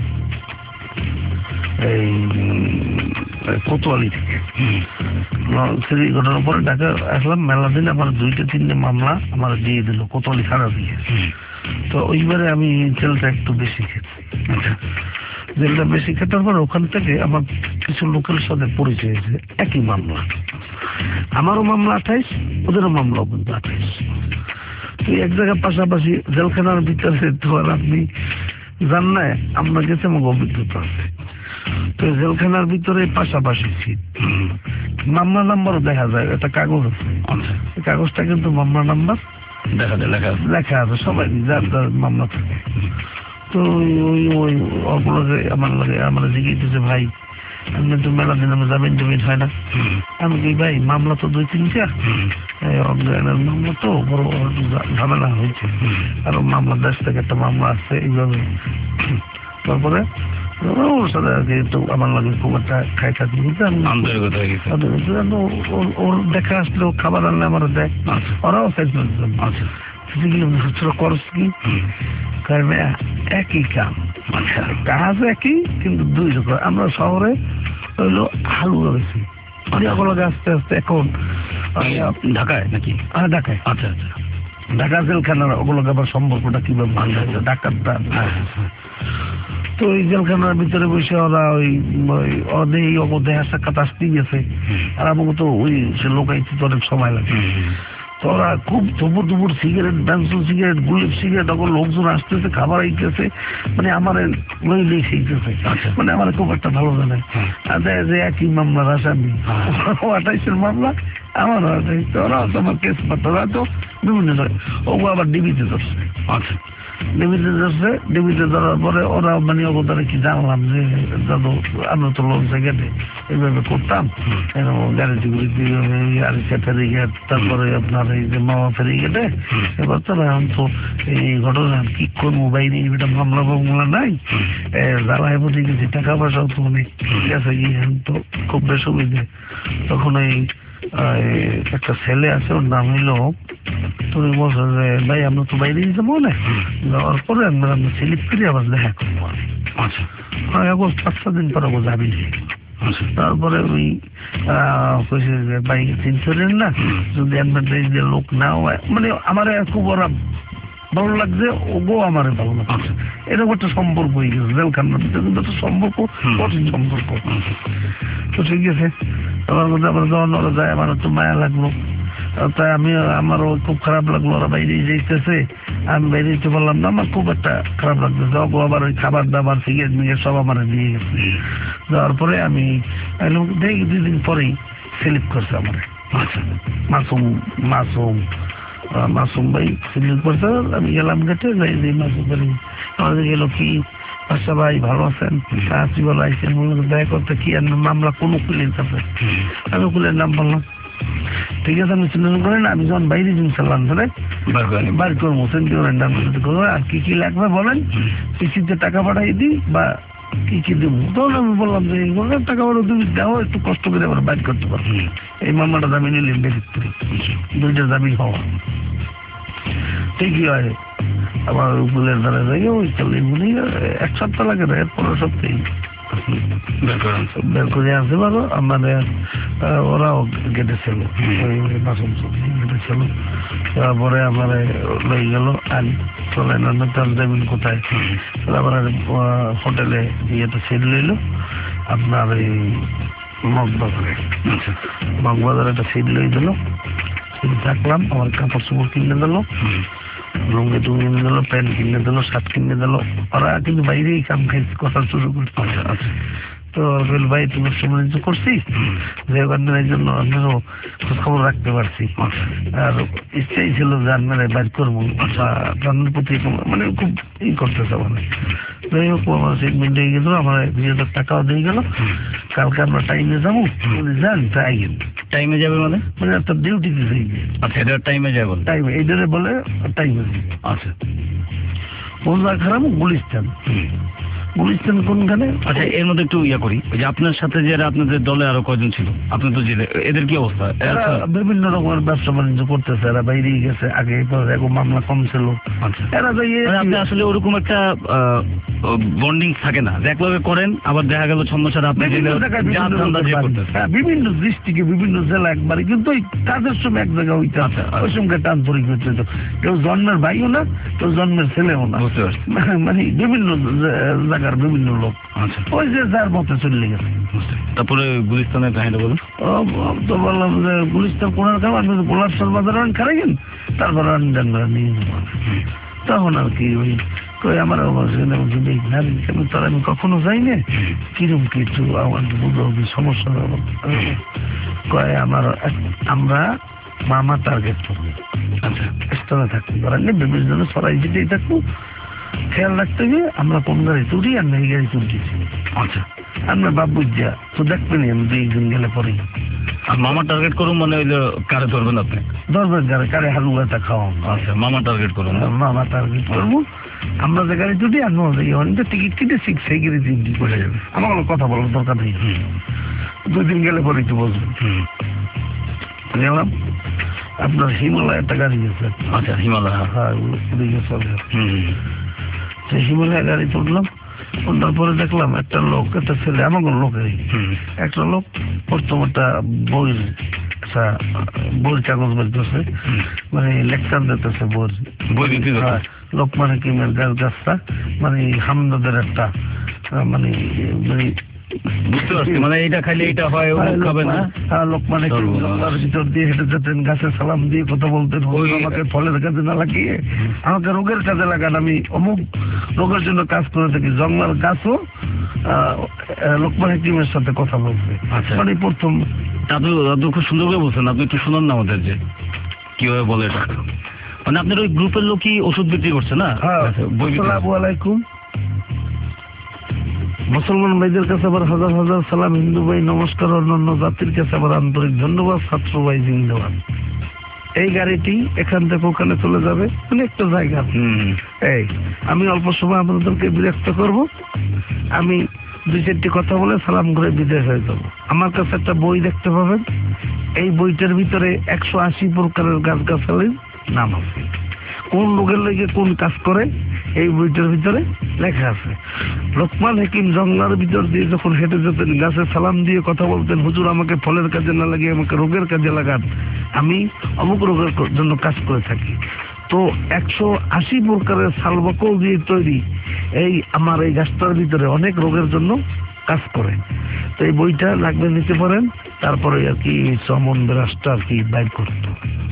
এই কোতোয়ালি থেকে সেই ঘটনার পরে ঢাকা আসলাম, মেলা দিন আমার দুইটা তিনটে মামলা আমার দিয়ে দিল কোতোয়ালি ছাড়া দিয়ে, তো ওইবারে আমি জেলটা একটু বেশি খেতে, জেলটা বেশি খেতার পর ওখান থেকে আমার কিছু লোকের সাথে পরিচয় হয়েছে, একই মামলা, আমারও মামলা আঠাইশ, ওদেরও মামলাও কিন্তু আঠাইশ, তো এক জায়গায় পাশাপাশি জেলখানার ভিতরে তো আর আপনি জান না, আমরা গেছে আমার অভিজ্ঞতা আছে, তো জেলখানার ভিতরে পাশাপাশি ছিল, মামলা নাম্বারও দেখা যায়, একটা কাগজ আছে, কাগজটা কিন্তু মামলা নাম্বার দেখা যায় লেখা লেখা আছে, সবাই যার যার মামলা থাকে, তো ওই ওই অপরাধে আমার লাগে আমার জিজ্ঞেস ভাই আপনি তো মেলা দিন আমার জামিন জমিন হয় না, আমি কি ভাই মামলা তো দুই তিনটা অজ্ঞানের মামলা তো বড় ঝামেলা হয়েছে, আর মামলা দেশ থেকে একটা মামলা আসছে এইভাবে, তারপরে ওর সাথে আর কি একটু আমার লাগে খুব একটা খাই থাকি, ওর দেখা আসলে খাবার আনলে আমার দেয়, ওরাও খরচ কি কারণ একই কাম, কাজ একই কিন্তু দুই রকম, আমরা শহরে হইলো হালুয়া বেশি, ওগুলোকে আস্তে আস্তে এখন ঢাকায় নাকি? হ্যাঁ ঢাকায়, আচ্ছা আচ্ছা ঢাকা জেলখানার ওগুলোকে আবার সম্পর্কটা কিভাবে ভাঙা, ডাকাতটা তো ওই জেলখানার ভিতরে বসে ওরা ওই ওদের দেখা সাক্ষাৎ আসতেই গেছে, আর আমাকে তো ওই সে লোকাইতে তো অনেক সময় লাগে। তো ওরা খুব দুপুর দুপুর সিগারেট, ব্যান্সন সিগারেট, গুলিপ সিগারেট, তখন লোকজন আসতেছে, খাবার আইতেছে, মানে আমার লইলেই সেইতেছে, মানে আমার খুব একটা ভালো জানে যে একই মামলার আসামি, আঠাইশের মামলা আমার আঠাইশ, ওরা তোমার কেস পাত, ওরা তো বিভিন্ন ও আবার ডিবিতে ধরছে। আচ্ছা, ডিবিতে ধরছে, ডিবিতে ধরার পরে ওরা মানে অবতারে কি জানলাম যে দাদু আমরা তো লোন সেকেন্ডে এইভাবে করতাম, গাড়িটি গাড়ি ফেরি গেট, তারপরে আপনার এই যে মামা ফেরি গেটে, এবার তো এখন তো এই ঘটনা কি করবো বাইরে এটা মামলা মামলা নাই, জ্বালায় বুঝে গেছি, টাকা পয়সাও তো অনেক ঠিক আছে, গিয়ে তো খুব বেশ সুবিধে। তখন এই একটা ছেলে আছে, ওর নাম হইলো, তুমি বলছো যে ভাই আমরা তো বাইরে যেতে মনে যাওয়ার পরে আমরা স্লিপ করে আবার দেখা করবো। আচ্ছা, পাঁচ ছ দিন পরে যাবি। তারপরে ওই কইছে যে ভাই তিনশোরের না, যদি অ্যাডভার্টাইজের লোক না হয়, মানে আমার খুব ওরা ভালো লাগছে, ওগো আমার ভালো লাগছে, এরকম একটা সম্পর্ক হয়ে গেছে জেলখানার ভিতরে, কিন্তু একটা সম্পর্ক কঠিন সম্পর্ক। তো ঠিক আছে, আমার মধ্যে আবার যখন ওরা যায় আমার একটু মায়া লাগলো, তাই আমি আমারও খুব খারাপ লাগলো, ওরা বাইরে যেতেছে, আমি বাইরে যেতে পারলাম না, আমার খুব একটা খারাপ লাগতেছে। ওগো আবার ওই খাবার দাবার সিগারেট মিগারেট সব আমার দিয়ে গেছে। যাওয়ার পরে আমি দেখি দুই দিন পরেই স্লিপ করছে আমার মাসুম মাসুম মাসুম ভাই স্লিপ করছে। আমি গেলাম গেটে, যাই যে মাসুম ভাই আমাদের গেল কি আচ্ছা ভাই ভালো আছেন, আসি ভালো আইসেন, দেখা করতে কি মামলা কোনো কুলের কাছে, আমি কুলের নাম বললাম, ঠিক আছে আমি চিন্তা করেন, আমি যখন বাইরে জিম চালাম তাহলে বাইর করবো, আর কি কি লাগবে বলেন, কিস্তিতে টাকা পাঠাই দিই বা কি কি দেবো। তখন আমি বললাম যে টাকা পাঠা তুমি দেওয়া একটু কষ্ট করে আবার বাইর করতে পারবো। এই মামলাটা দামি নিলেন বেরিত করে, দুইটা দামি হওয়া ঠিকই হয়। আবার উপুলের দ্বারা যাই ওই চলে এক সপ্তাহ লাগে না, এর পরের সপ্তাহে বের করে আসতে পারো। আমাদের ওরাও গেটেছিল, মাসুম গেটেছিল, তারপরে আমার লই গেল আনি চলে না যাবেন কোথায়, আবার হোটেলে ইয়েতে সিট লইল আপনার এই মগবাজারে, মগবাজারে একটা সিট লই দিল, সিট থাকলাম, আমার কাপড় চোপড় কিনে দিল, লুঙ্গি টুঙ্গি কিনে দিল, প্যান্ট কিনে দিল, শার্ট কিনে দিল, ওরা কিন্তু বাইরেই কাম খাই কথা শুরু করতে। তো ভাই তোমার সময় করছি যে এই জন্য আপনারও খোঁজ খবর রাখতে পারছি, আর ইচ্ছাই ছিল যে আপনারা বাইর করবো বা আপনার প্রতি মানে খুব ই করতেছে, মানে যাই হোক আমার ট্রিটমেন্ট হয়ে গেল, আমার দুই হাজার টাকাও দিয়ে গেল, কালকে আমরা টাইমে যাবো, যান তাই গেল। টাইমে যাবে মানে মানে আপনার ডিউটিতে যাই। আচ্ছা, এটা টাইমে যাবে, টাইমে এইটারে বলে টাইমে যাবে। আচ্ছা, কোন জায়গা খারাপ গুলিস্তান, গুলিস্তান কোনখানে? আচ্ছা, এর মধ্যে একটু ইয়া করি, যে আপনার সাথে যারা আপনাদের দলে আরো কয়জন ছিল, আপনি তো জেলে, এদের কি অবস্থা? বিভিন্ন রকমের ব্যবসা বাণিজ্য করতেছে, এরা বাইরেই গেছে, আগে এরকম মামলা কম ছিল। এরা আপনি আসলে ওরকম একটা বন্ডিং থাকে না, একভাবে করেন, আবার দেখা গেল ছন্দ ছাড়া আপনি বিভিন্ন ডিস্ট্রিক্টে বিভিন্ন জেলা একবারে, কিন্তু ওই কাজের সময় এক জায়গায় হইতে আছে, ওই সঙ্গে টান পরি করতে, কেউ জন্মের ভাইও না, কেউ জন্মের ছেলেও না, মানে বিভিন্ন জায়গার বিভিন্ন লোক, ওই যে যার মতে চলে গেছে। তারপরে গুলিস্তানের কাহিনী বলুন। তো বললাম যে গুলিস্তান কোনার কাম, আপনি গোলাপ সর বাজার খারাইবেন, তারপর নিয়ে যাবো। তখন আর কি ওই কই আমার তার আমি কখনো যাই না, কিরম কিছু আমার বুঝো সমস্যা কয় আমার আমরা মামা টার্গেট করবো। আচ্ছা, স্থানে থাকতে পারেন বিভিন্ন জনের সরাই যেতেই থাকবো, খেয়াল রাখতে গিয়ে আমরা কোন গাড়ি তুলি আর এই গাড়ি তুলতেছি। আচ্ছা, আমরা বাবু যা তো দেখবেন আমি দুই একদিন গেলে পরে। আর মামা টার্গেট করুন মানে ওই যে কারে ধরবেন আপনি? ধরবেন গাড়ি, কারে হালুয়াটা খাওয়ান। আচ্ছা, মামা টার্গেট করুন, মামা টার্গেট করবো। আমরা যে গাড়ি তুলি আর নয় টিকিট কেটে ঠিক সেই গাড়ি তিনটি করে যাবে, আমার কোনো কথা বলার দরকার নেই। দুই দিন গেলে পরে একটু বসবেন। গেলাম, আপনার হিমালয় একটা গাড়ি আছে। আচ্ছা, হিমালয়, হ্যাঁ, সেই হিমালয় গাড়ি তুললাম। ওটার পরে দেখলাম একটা লোক, একটা ছেলে, আমার কোন লোকেরই একটা লোক প্রথম একটা বইয়ের বইয়ের কাগজ বেরতেছে, মানে লেকচার দিতেছে বই, লোকমান হাকিমের গাছ গাছটা, মানে হামদাদের একটা আহ, মানে মানে বুঝতে পারছি, মানে এটা খাইলে এটা হয়, ওটা খাবে না। হ্যাঁ, লোকমান হাকিম জঙ্গলার ভিতর দিয়ে হেঁটে যেতেন, গাছে সালাম দিয়ে কথা বলতেন, হুজুর আমাকে ফলের কাজে না লাগিয়ে আমাকে রোগের কাজে লাগান, আমি অমুক রোগের জন্য কাজ করে থাকি। জঙ্গলার গাছও আহ, লোকমান হাকিমের সাথে কথা বলছে। আচ্ছা। মানে প্রথম দাদু দাদু খুব সুন্দর করে বলছেন, আপনি একটু শুনুন না আমাদের যে কিভাবে বলে এটা। মানে আপনার ওই গ্রুপের লোকই ওষুধ বিক্রি করছে না? হ্যাঁ, বই বিক্রি করছে। আসসালামু আলাইকুম। মুসলমান ভাইদের কাছে আবার হাজার হাজার সালাম, হিন্দু ভাই নমস্কার, অন্যান্য জাতির কাছে আবার আন্তরিক ধন্যবাদ, ছাত্র ভাই জিন্দাবাদ। এই গাড়িটি এখান থেকে ওখানে চলে যাবে, মানে একটা জায়গা। হুম। এই আমি অল্প সময় আপনাদেরকে বিরক্ত করব, আমি দুই চারটি কথা বলে সালাম করে বিদায় হয়ে যাব। আমার কাছে একটা বই দেখতে পাবেন, এই বইটার ভিতরে একশো আশি প্রকারের গাছগাছালির নাম আছে, কোন রোগের লেগে কোন কাজ করে এই বইটার ভিতরে লেখা আছে। লোকমান হাকিম জঙ্গলার ভিতর দিয়ে যখন হেঁটে যেতেন, গাছে সালাম দিয়ে কথা বলতেন, হুজুর আমাকে ফলের কাজে না লাগিয়ে আমাকে রোগের কাজে লাগান, আমি অমুক রোগের জন্য কাজ করে থাকি। তো একশো আশি প্রকারের সালবাকল দিয়ে তৈরি এই আমার এই গাছটার ভিতরে অনেক রোগের জন্য কাজ করে। তো এই বইটা লাগবে নিতে পারেন। তারপরে আর কি চমন ব্রাশটা আর কি বাইর করতো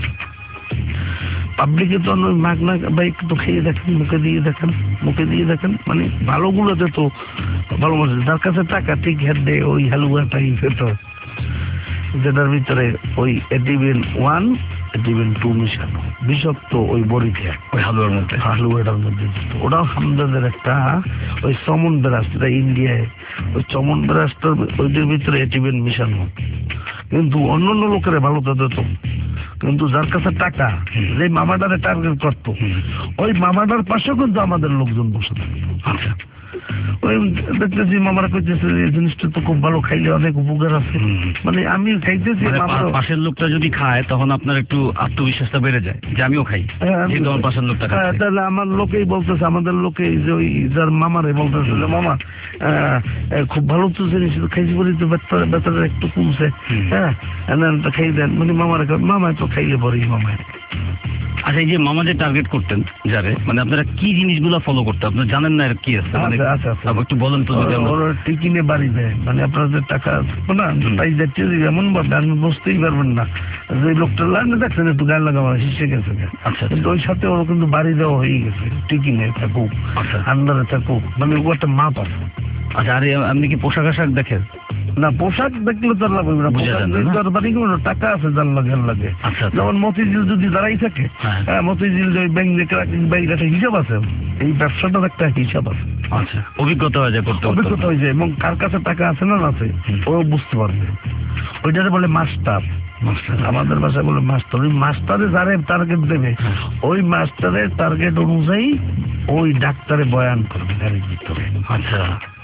পাবলিকে, তো মাগনা বাইক তো খেয়ে দেখেন, মুখে দিয়ে দেখেন, মুখে দিয়ে দেখেন, মানে ভালোগুলোতে তো ভালোবাসে, যার কাছে টাকা ঠিক হেড দেয় ওই হালুয়া টাইপের, তো যেটার ভিতরে ওই এটিবিন ওয়ান এটিবিন টু মিশানো বিষাক্ত ওই বড়িতে ওই হালুয়ার মধ্যে, হালুয়াটার মধ্যে। ওটাও হামদাদের একটা ওই চমন ব্রাশ, যেটা ইন্ডিয়ায় ওই চমন ব্রাশটার ওইটার ভিতরে এটিবিন মিশানো, কিন্তু অন্য অন্য লোকেরা ভালো তো দিত, কিন্তু যার কাছে টাকা, যে মামাটারে টার্গেট করতো, ওই মামাটার পাশেও কিন্তু আমাদের লোকজন বসে থাকতো। আচ্ছা। ওই দেখতেছি মামারা কইতেছে এই জিনিসটা তো খুব ভালো, খাইলে অনেক উপকার আছে। মানে আমি খাইতেছি, মানে পা- পাশের লোকটা যদি খায় তখন আপনার একটু আত্মবিশ্বাসটা বেড়ে যায় যে আমিও খাই, যেহেতু আমার পাশের লোকটা খাচ্ছে। তাহলে আমার লোকেই বলতেছে, আমাদের লোকে যে ওই যার মামারে বলতেছে যে মামা আহ, খুব ভালো তো জিনিস খাইছি বলি তো বেচারা একটু কমছে, হ্যাঁ খাই দেন। মানে মামারে মামায় তো খাইলে পরেই মামায়। আচ্ছা, এই যে মামা যে টার্গেট করতেন যারে, মানে আপনারা কি জিনিসগুলো ফলো করতে আপনারা জানেন না এর কি আছে? মানে আচ্ছা, আচ্ছা, আচ্ছা। একটু বলেন তো যদি আমরা- ওরা টিকিনে বাড়ি দেয়, মানে আপনাদের টাকা থাকবে না, তাই যাচ্ছে এমন ভাবে আপনি বুঝতেই পারবেন না যে লোকটা লাইনে দেখছেন একটু গায়ে লাগাবার শিখে গেছে। আচ্ছা, কিন্তু ওই সাথে ওরা কিন্তু বাড়ি দেওয়া হয়ে গেছে, টিকিনে থাকুক, আচ্ছা। আন্ডারে থাকুক, মানে ও একটা মাপ আছে। আচ্ছা, আর এ- আপনি কি পোশাক আশাক দেখেন? না, পোশাক দেখলে তার লাগবে না, বুঝা পোশাক যায় না, দেখলে না? তার বাড়ি কোনো টাকা আছে যার লাগে আর লাগে। আচ্ছা, আচ্ছা। যেমন মতিঝিল যদি দাঁড়াই থাকে, হ্যাঁ। হ্যাঁ, মতিঝিল যে ব্যাংক ব্যাংক একটা হিসাব আছে, এই ব্যবসাটার একটা হিসাব আছে, আচ্ছা, অভিজ্ঞতা হয়ে যায় করতে করতে। অভিজ্ঞতা হয়ে যায়, এবং কার কাছে টাকা আছে না আছে ও বুঝতে পারবে। ওইটারে বলে মাস্টার। আমাদের ভাষায় বলে মাস্টার। ওই মাস্টারে যারে টার্গেট দেবে, ওই মাস্টারের টার্গেট অনুযায়ী ওই ডাক্তারে বয়ান করবে গাড়ির ভিতরে। আচ্ছা,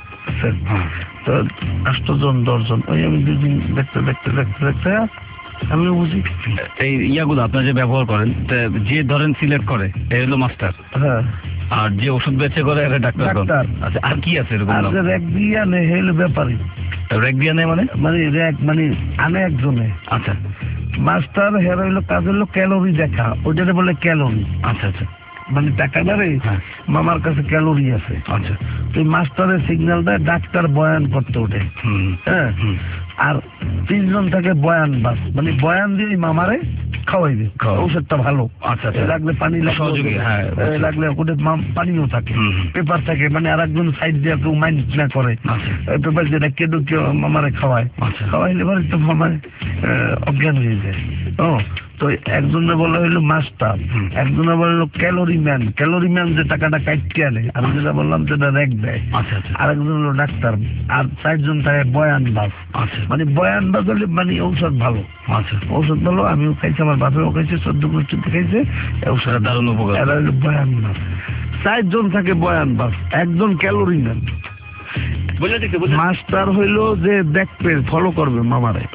তো আষ্টজন দশজন, ওই আমি দুদিন দেখতে দেখতে দেখতে দেখতে আমিও বুঝি। এই ইয়াগুলো আপনারা যে ব্যবহার করেন, তা যে ধরেন সিলেক্ট করে এ হলো মাস্টার, হ্যাঁ, আর যে ওষুধ বেচে করে এটা ডাক্তার। ডাক্তার। আচ্ছা, আর কি আছে এরকম আর নাম? যে র্যাক দিয়ে আনে হেল ব্যাপারী, রেক দিয়ে নেই মানে? মানে র্যাক মানে আনে একজনে। আচ্ছা, মাস্টার হের হইলো কাজ হইলো ক্যালোরি দেখা, ওইটারে বলে ক্যালোরি। আচ্ছা, আচ্ছা, মানে টাকা ধরে হ্যাঁ। মামার কাছে ক্যালোরি আছে। আচ্ছা, এই মাস্টারের সিগন্যালটা ডাক্তার বয়ান করতে ওঠে, হুম, হ্যাঁ। হুম। আর তিনজন থাকে বয়ান বাস, মানে বয়ান দিয়ে মামারে খাওয়াইবে, খাওয়াবে। ঔষধটা ভালো। আচ্ছা, আচ্ছা। এ লাগলে পানি লাগলে সহযোগী, হ্যাঁ, এ বুঝছি। লাগলে ওটা মা- পানিও থাকে, হুম, হুম। পেপার থাকে, মানে আর একজন সাইড দিয়ে কেউ মাইন্ড না করে আচ্ছা। পেপার যেটা কেউ কেউ মামারে খাওয়ায়, আচ্ছা। খাওয়াইলে পরে তো মামার অজ্ঞান হয়ে যায়। ও তো একজনে বলা হইলো মাস্টার, হুম। একজনে বললো ক্যালোরি ম্যান, ক্যালোরি ম্যান যে টাকাটা কাটতে আনে, আমি যেটা বললাম সেটা রেক দেয়। আচ্ছা, আচ্ছা, আরেকজন হলো ডাক্তার, আর চারজন থাকে বয়ান বাস। আচ্ছা, মানে বয়ান বাস হলে মানে ঔষধ ভালো, আচ্ছা। ঔষধ ভালো, আমিও খাইছি, আমার বাপেও খাইছে, চোদ্দ গোষ্ঠীতে খাইছে, ঔষধ এটা দারুণ উপকার। এরা হলো বয়ান বাস। চারজন থাকে বয়ান বাস, একজন ক্যালোরি ম্যান। বলে দিতে বলে মাস্টার হইলো যে দেখবে, ফলো করবে মামারে,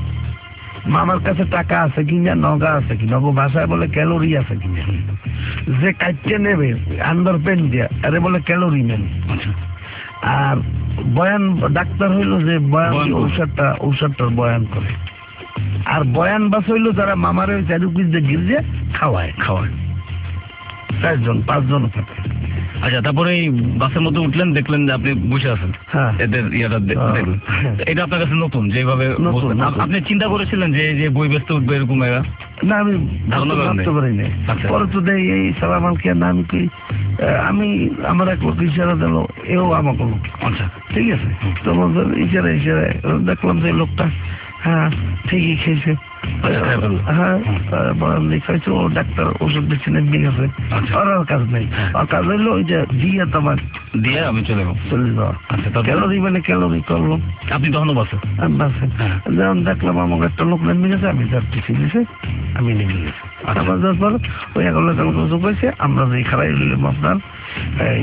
মামার কাছে টাকা আছে কিনা, নগা আছে কিনা, নগো ভাষায় বলে ক্যালোরি আছে কিনা। যে কাটতে নেবে আন্ডার পেন দিয়া, আরে বলে ক্যালোরি ম্যান। আচ্ছা, আর বয়ান ডাক্তার হইলো যে বয়ান বয়ান করবে। ঔষধটা ঔষধটার বয়ান করে। আর বয়ান বাস হইলো যারা মামারে চারু পিস দিয়ে গির্জে খাওয়ায় খাওয়ায় চারজন পাঁচজন থাকে। আচ্ছা, তারপরে এই বাসের মধ্যে উঠলেন, দেখলেন যে আপনি বসে আছেন, হ্যাঁ এদের ইয়াটা দে- হ্যাঁ। দেখলেন। এটা আপনার কাছে নতুন যেভাবে নতুন, বসলেন। আপ- নতুন। আপনি চিন্তা করেছিলেন যে যে বই বেচতে উঠবে এরকম এরা? না আমি ধারণা করেন নাই? ভাবতে পারি নাই। আচ্ছা। পরে তো দেয় এই সালাম আলকে নাম কি আহ, আমি আমার এক লোক ইশারা দিল, এও আমাকে লোক, আচ্ছা ঠিক আছে। তো আমাদের ইশারা ইশারা দেখলাম যে লোকটা হ্যাঁ ঠিকই খেয়েছে, আচ্ছা, খাই ফেললো। হ্যাঁ খাইছে, ও ডাক্তার ওষুধ দিচ্ছে এমনি গেছে, আচ্ছা। আর আর কাজ নেই। হ্যাঁ। আর কাজ হইলো ওই যে দিয়ে তোমার দিয়ে আমি চলে যাবো। চলে যাওয়া। আচ্ছা, তারপর? ক্যালোরি মানে ক্যালোরি করলো আপনি তখনও বাসে? আমি বাসে। হ্যাঁ। যখন দেখলাম আমাকে একটা লোক নেমে গেছে, আমি যাচ্ছি ফিরেছে, আমি নেমে গেছি। আচ্ছা। আবার যাওয়ার পর ওই এগারো কাল যোগ হয়েছে, আমরা যে খারাই নিলাম আপনার এই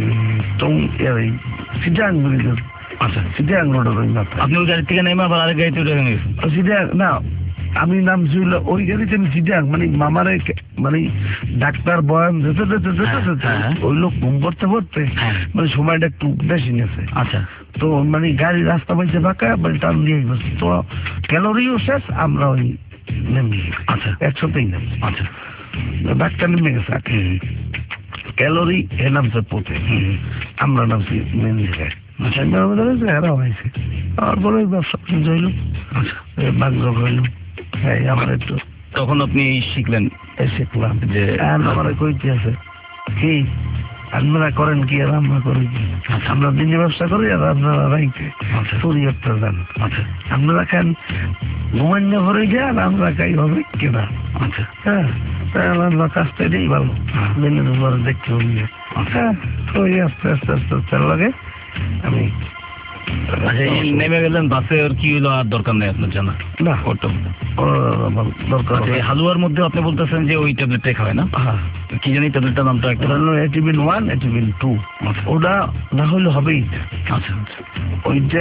টং এই সিটাং ব্রিজের, আচ্ছা, সিটাং রোডের ওই মাথায়। আপনি ওই গাড়ি থেকে নেমে আবার আরেক গাড়িতে উঠে গেছেন? সিটাং না, আমি নাম ছিল ওই গাড়িতে, আমি সিটাং মানে মামারে মানে ডাক্তার বয়ান যেতে যেতে যেতে হ্যাঁ, যেতে হ্যাঁ। ওই লোক ঘুম পড়তে পড়তে হ্যাঁ। মানে সময়টা একটু বেশি নিয়েছে। আচ্ছা তো মানে গাড়ি রাস্তা পাইছে ফাঁকা, মানে টান দিয়ে গেছে, তো ক্যালোরিও শেষ, আমরা ওই নেমে গেছি। আচ্ছা। একসাথেই নেমে আচ্ছা ডাক্তার নেমে গেছে আগে, হুম, ক্যালোরি এ নামছে পথে, হুম, আমরা নামছি মেন জায়গায়। আচ্ছা। এরা হয়েছে, তারপরে ওই ব্যবসা বাণিজ্য হইল, আচ্ছা। বাংযোগ হইল, এই আমার একটু তখন আপনি শিখলেন এই শিখলাম যে আর আমার কইতে আছে কি আপনারা করেন কি আর আমরা করি কি? আচ্ছা। আমরা দিনে ব্যবসা করি আর আপনারা রাইতে আচ্ছা। চুরি করতে যান। আচ্ছা আপনারা খান ঘুমান্য ভরে যান, আমরা খাই হবে কেনা। আচ্ছা হ্যাঁ, তাহলে আমরা কাজটা এটাই ভালো, হ্যাঁ। দিনের উপরে দেখতে হবে। আচ্ছা। হ্যাঁ, ওই আস্তে আস্তে আস্তে আস্তে লাগে আমি আচ্ছা, এই নেমে গেলেন বাসে, আর কি হলো আর দরকার নেই আপনার জানা? না ওটা ওর আমার দরকার আচ্ছা, এই হালুয়ার মধ্যে আপনি বলতেছেন যে ওই ট্যাবলেটটাই খায় না? হ্যাঁ, কি জানি ট্যাবলেটটার নামটা একটা? এটা হলো এটিবিন ওয়ান এটিবিন টু, আচ্ছা। ওটা না হলে হবেই না। আচ্ছা আচ্ছা ওইটা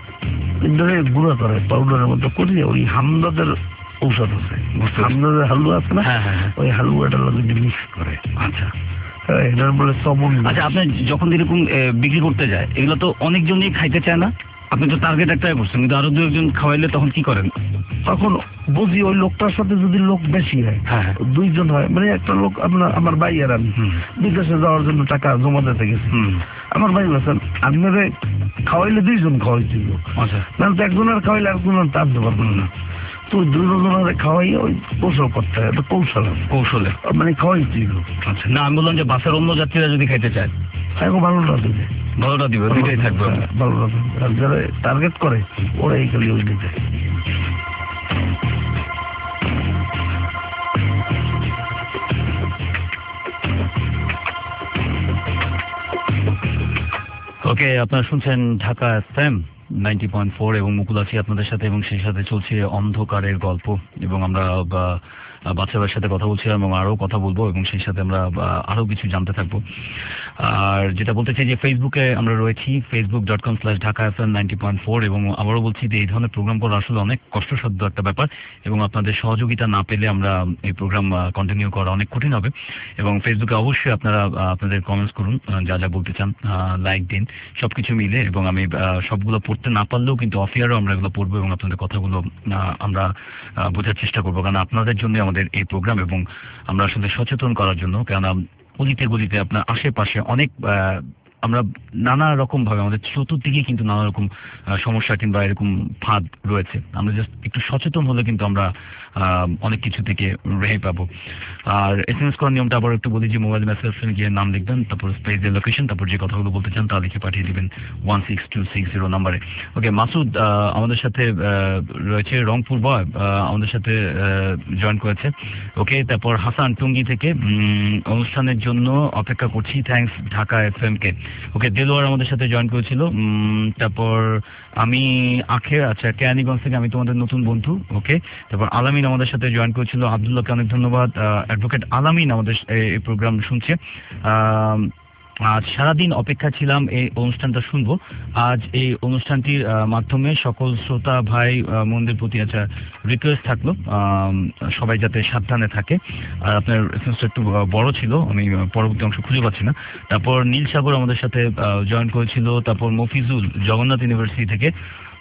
ধরে গুঁড়া করে পাউডারের মতো করিয়ে ওই হামদাদের ঔষধ আছে, বুঝতে পেরেছি। হামদাদের হালুয়া আছে না, হ্যাঁ, হ্যাঁ, হ্যাঁ। ওই হালুয়াটার লগে মিক্স করে। আচ্ছা হ্যাঁ, এটার বলে চমন। আচ্ছা, আপনি যখন এরকম এ, বিক্রি করতে যায়, এগুলো তো অনেকজনই খাইতে চায় না? আপনি তো টার্গেট একটাই করছেন, কিন্তু আরো দু একজন খাওয়াইলে তখন কি করেন? তখন বুঝি ওই লোকটার সাথে যদি লোক বেশি হয়, হ্যাঁ, হ্যাঁ। দুইজন হয়, মানে একটা লোক আপনার আমার ভাই আর আমি হুম। বিদেশে যাওয়ার জন্য টাকা জমা দিতে গেছি, হুম। আমার ভাই বলছেন আপনারা খাওয়াইলে দুইজন খাওয়াইছিল, আচ্ছা না তো একজন আর খাওয়াইলে একজন আর টানতে পারবেন না, তো দুজনের খাওয়াই ওই কৌশল করতে হয়, এটা কৌশল আছে। কৌশলে। মানে খাওয়াইছিল, আচ্ছা, না আমি বললাম যে বাসের অন্য যাত্রীরা যদি খাইতে চায় এখন ভালো না দিবে, ভালোটা দিবে, দুইটাই থাকবে। হ্যাঁ, ভালো না দিবে। আর যারা টার্গেট করে ওরা এই খালি ওই দিতে। ওকে, আপনারা শুনছেন Dhaka FM ninety point four এবং মুকুল আছি আপনাদের সাথে, এবং সেই সাথে চলছে অন্ধকারের গল্প, এবং আমরা বা, বাচ্চাদের সাথে কথা বলছিলাম এবং আরও কথা বলবো, এবং সেই সাথে আমরা বা, আরও কিছু জানতে থাকবো। আর যেটা বলতে চাই যে ফেসবুকে আমরা রয়েছি, Facebook dot com slash Dhaka FM ninety point four, এবং আবারও বলছি যে এই ধরনের প্রোগ্রাম করা আসলে অনেক কষ্টসাধ্য একটা ব্যাপার, এবং আপনাদের সহযোগিতা না পেলে আমরা এই প্রোগ্রাম কন্টিনিউ করা অনেক কঠিন হবে। এবং ফেসবুকে অবশ্যই আপনারা আহ, আপনাদের কমেন্টস করুন, আহ, যা যা বলতে চান, লাইক দিন, সবকিছু মিলে, এবং আমি আহ, সবগুলো পড়তে না পারলেও কিন্তু অফ ইয়ারও আমরা এগুলো পড়বো, এবং আপনাদের কথাগুলো আহ, আমরা আহ, বোঝার চেষ্টা করবো, কারণ আপনাদের জন্য আমাদের এই প্রোগ্রাম, এবং আমরা আসলে সচেতন করার জন্য, কেননা গলিতে গলিতে আপনার আশেপাশে অনেক আহ, আমরা নানা রকম ভাবে আমাদের চতুর্দিকে কিন্তু নানা রকম আহ, সমস্যা কিংবা এরকম ফাঁদ রয়েছে, আমরা জাস্ট একটু সচেতন হলে কিন্তু আমরা আহ, অনেক কিছু থেকে রেহাই পাবো। আর এস এম এস করার নিয়মটা আবার একটু বলি যে মোবাইল মেসেজ গিয়ে নাম লিখবেন, তারপর স্পেসের লোকেশন, তারপর যে কথাগুলো বলতে চান তা লিখে পাঠিয়ে দিবেন one six two six zero নাম্বারে। ওকে, মাসুদ আহ, আমাদের সাথে আহ, রয়েছে, রংপুর বয় আহ, আমাদের সাথে জয়েন করেছে। ওকে, তারপর হাসান টুঙ্গি থেকে উম, অনুষ্ঠানের জন্য অপেক্ষা করছি, থ্যাঙ্কস ঢাকা এফ এম কে। ওকে, দেলোয়ার আমাদের সাথে জয়েন করেছিল। উম, তারপর আমি আখের, আচ্ছা কেরানীগঞ্জ থেকে, আমি তোমাদের নতুন বন্ধু। ওকে, তারপর আলামিন আমাদের সাথে জয়েন করেছিল, আব্দুল্লাহকে অনেক ধন্যবাদ। অ্যাডভোকেট আলামিন আমাদের এই প্রোগ্রাম শুনছে। আহ, আজ সারাদিন অপেক্ষা ছিলাম এই অনুষ্ঠানটা শুনবো। আজ এই অনুষ্ঠানটির আহ, মাধ্যমে সকল শ্রোতা ভাই আহ, মন্দের প্রতি আচ্ছা রিকোয়েস্ট থাকলো আহ, সবাই যাতে সাবধানে থাকে। আর আপনার রেফারেন্সটা একটু আহ, বড় ছিল, আমি আহ, পরবর্তী অংশ খুঁজে পাচ্ছি না। তারপর নীল সাগর আমাদের সাথে জয়েন করেছিল, তারপর মফিজুল জগন্নাথ ইউনিভার্সিটি থেকে।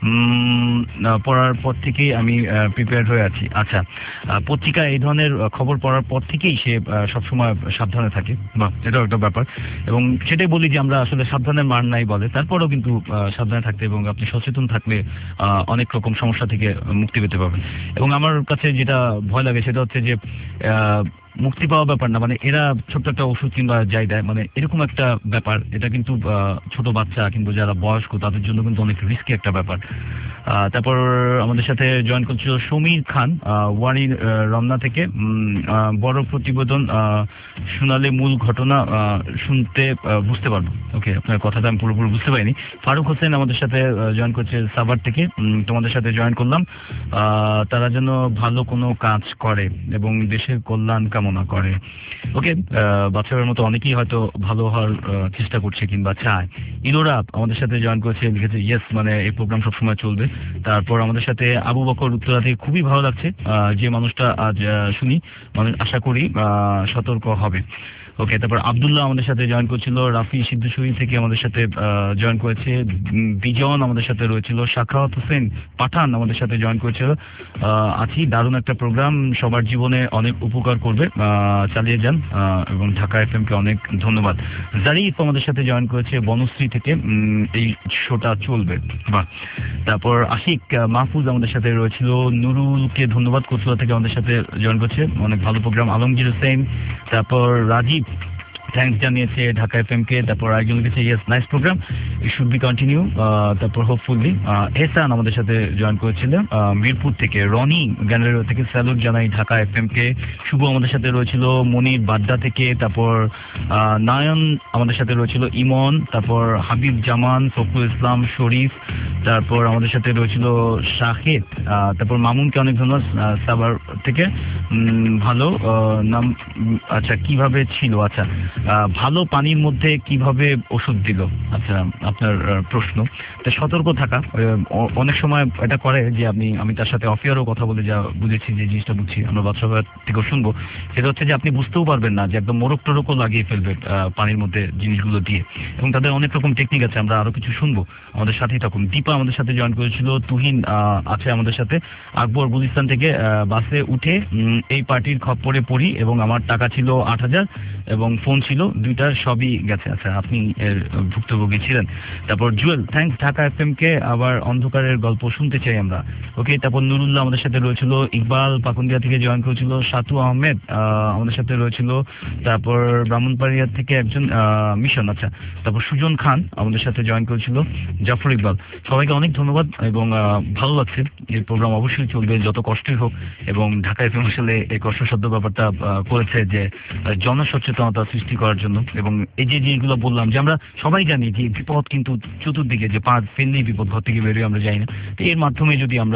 উম, আহ, পড়ার পর থেকেই আমি প্রিপেয়ার হয়ে আছি। আচ্ছা, আহ, পত্রিকা এই ধরনের আহ, খবর পড়ার পর থেকেই সে আহ, সবসময় সাবধানে থাকে, বা এটাও একটা ব্যাপার। এবং সেটাই বলি যে আমরা আসলে সাবধানের মার নাই বলে, তারপরেও কিন্তু আহ, সাবধানে থাকতে এবং আপনি সচেতন থাকলে আহ, অনেক রকম সমস্যা থেকে মুক্তি পেতে পারবেন। এবং আমার কাছে যেটা ভয় লাগে সেটা হচ্ছে যে আহ, মুক্তি পাওয়া ব্যাপার না, মানে এরা ছোট্ট একটা ওষুধ কিংবা যাই দেয়, মানে এরকম একটা ব্যাপার। এটা কিন্তু আহ, ছোট বাচ্চা কিন্তু যারা বয়স্ক তাদের জন্য কিন্তু অনেক রিস্কি একটা ব্যাপার। আহ, তারপর আমাদের সাথে জয়েন করছিল সমীর খান আহ, ওয়ারি আহ, রমনা থেকে। উম, আহ, বড় প্রতিবেদন আহ, শোনালে মূল ঘটনা আহ, শুনতে আহ, বুঝতে পারবো। ওকে, আপনার কথাটা আমি পুরোপুরি বুঝতে পারিনি। ফারুক হোসেন আমাদের সাথে জয়েন করছে সাভার থেকে। উম, তোমাদের সাথে জয়েন করলাম। আহ, তারা যেন ভালো কোনো কাজ করে এবং দেশের কল্যাণ কামনা করে। ওকে, বাচ্চাদের মতো অনেকেই হয়তো ভালো হওয়ার আহ, চেষ্টা করছে কিংবা চায়। ইলোরা আমাদের সাথে জয়েন করেছে, লিখেছে ইয়েস, মানে এই প্রোগ্রাম সবসময় চলবে। তারপর আমাদের সাথে আবু বকর উত্তরা থেকে, খুবই ভালো লাগছে আহ, যে মানুষটা আজ আহ, শুনি, মানুষ আশা করি আহ, সতর্ক হবে। ওকে, তারপর আব্দুল্লাহ আমাদের সাথে জয়েন করছিল, রাফি সিদ্ধেশ্বরী থেকে আমাদের সাথে জয়েন করেছে, উম, বিজন আমাদের সাথে রয়েছিল, শাখাওয়াত হোসেন পাঠান আমাদের সাথে জয়েন করেছিল। আহ, আছি, দারুণ একটা প্রোগ্রাম, সবার জীবনে অনেক উপকার করবে, আহ, চালিয়ে যান। আহ, এবং ঢাকা এফ এম কে অনেক ধন্যবাদ। জারিফ আমাদের সাথে জয়েন করেছে বনশ্রী থেকে, উম, এই শোটা চলবে, বাহ। তারপর আশিক আহ, মাহফুজ আমাদের সাথে রয়েছিল, নুরুলকে ধন্যবাদ, কচুয়া থেকে আমাদের সাথে জয়েন করছে, অনেক ভালো প্রোগ্রাম। আলমগীর হোসেন, তারপর রাজীব থ্যাংকস জানিয়েছে ঢাকা এফ এম কে। তারপর একজন লিখেছে yes, nice program, it should be continue. তারপর হোপফুলি এহসান আমাদের সাথে জয়েন করেছিলেন আহ, মিরপুর থেকে। রনি গ্যালারি থেকে স্যালুট জানাই ঢাকা এফ এম কে। শুভ আমাদের সাথে রয়েছিল মনির বাড্ডা থেকে। তারপর আহ, নায়ন আমাদের সাথে রয়েছিল, ইমন, তারপর হাবিব জামান, ফখরুল ইসলাম শরীফ, তারপর আমাদের সাথে রয়েছিল শাহেদ, আহ, তারপর মামুনকে অনেক ধন্যবাদ আহ, সাভার থেকে। উম, ভালো আহ, নাম, উম, আচ্ছা কিভাবে ছিল, আচ্ছা আহ, ভালো পানির মধ্যে কিভাবে ওষুধ দিল, আচ্ছা আপনার আহ, প্রশ্ন। তো সতর্ক থাকা, আহ, অ- অনেক সময় এটা করে যে আপনি, আমি তার সাথে অফিয়ারও কথা বলে যা বুঝেছি, যে জিনিসটা বুঝছি, আমরা বাচ্চা থেকেও শুনবো, সেটা হচ্ছে যে আপনি বুঝতেও পারবেন না যে একদম মোরগ টোরকও লাগিয়ে ফেলবে আহ, পানির মধ্যে জিনিসগুলো দিয়ে। এবং তাদের অনেক রকম টেকনিক আছে, আমরা আরো কিছু শুনবো, আমাদের সাথেই থাকুন। দীপা আমাদের সাথে জয়েন করেছিল, তুহিন আহ, আছে আমাদের সাথে। আকবর গুলিস্তান থেকে, আহ, বাসে উঠে উম, এই পার্টির খপ্পরে পড়ি এবং আমার টাকা ছিল আট হাজার এবং ফোন ছিল দুইটা, সবই গেছে। আচ্ছা, আপনি এর ভুক্তভোগী ছিলেন। তারপর Jewel, thanks Dhaka F M কে, আবার অন্ধকারের গল্প শুনতে চাই আমরা। ওকে, তারপর নুরুল্লাহ আমাদের সাথে রয়েছিল, ইকবাল পাকুন্দিয়া থেকে জয়েন করেছিল, সাতু আহমেদ আহ, আমাদের সাথে রয়েছিল, তারপর ব্রাহ্মণবাড়িয়া থেকে একজন আহ, মিশন, আচ্ছা, তারপর সুজন খান আমাদের সাথে জয়েন করেছিল, জাফর ইকবাল। সবাইকে অনেক ধন্যবাদ এবং আহ, ভালো লাগছে। এই প্রোগ্রাম অবশ্যই চলবে যত কষ্টই হোক। এবং ঢাকা এফ এম আসলে এই কষ্টসাধ্য ব্যাপারটা আহ, করেছে যে আহ, জনসচেতনতা সৃষ্টি করার জন্য। এবং এই যে জিনিসগুলো বললাম, যে আমরা সবাই জানি যে বিপদ কিন্তু চতুর্দিকে, যে পা ফেললেই বিপদ, ঘর থেকে বেরোয় আমরা যাই না। তো এর মাধ্যমে যদি আমরা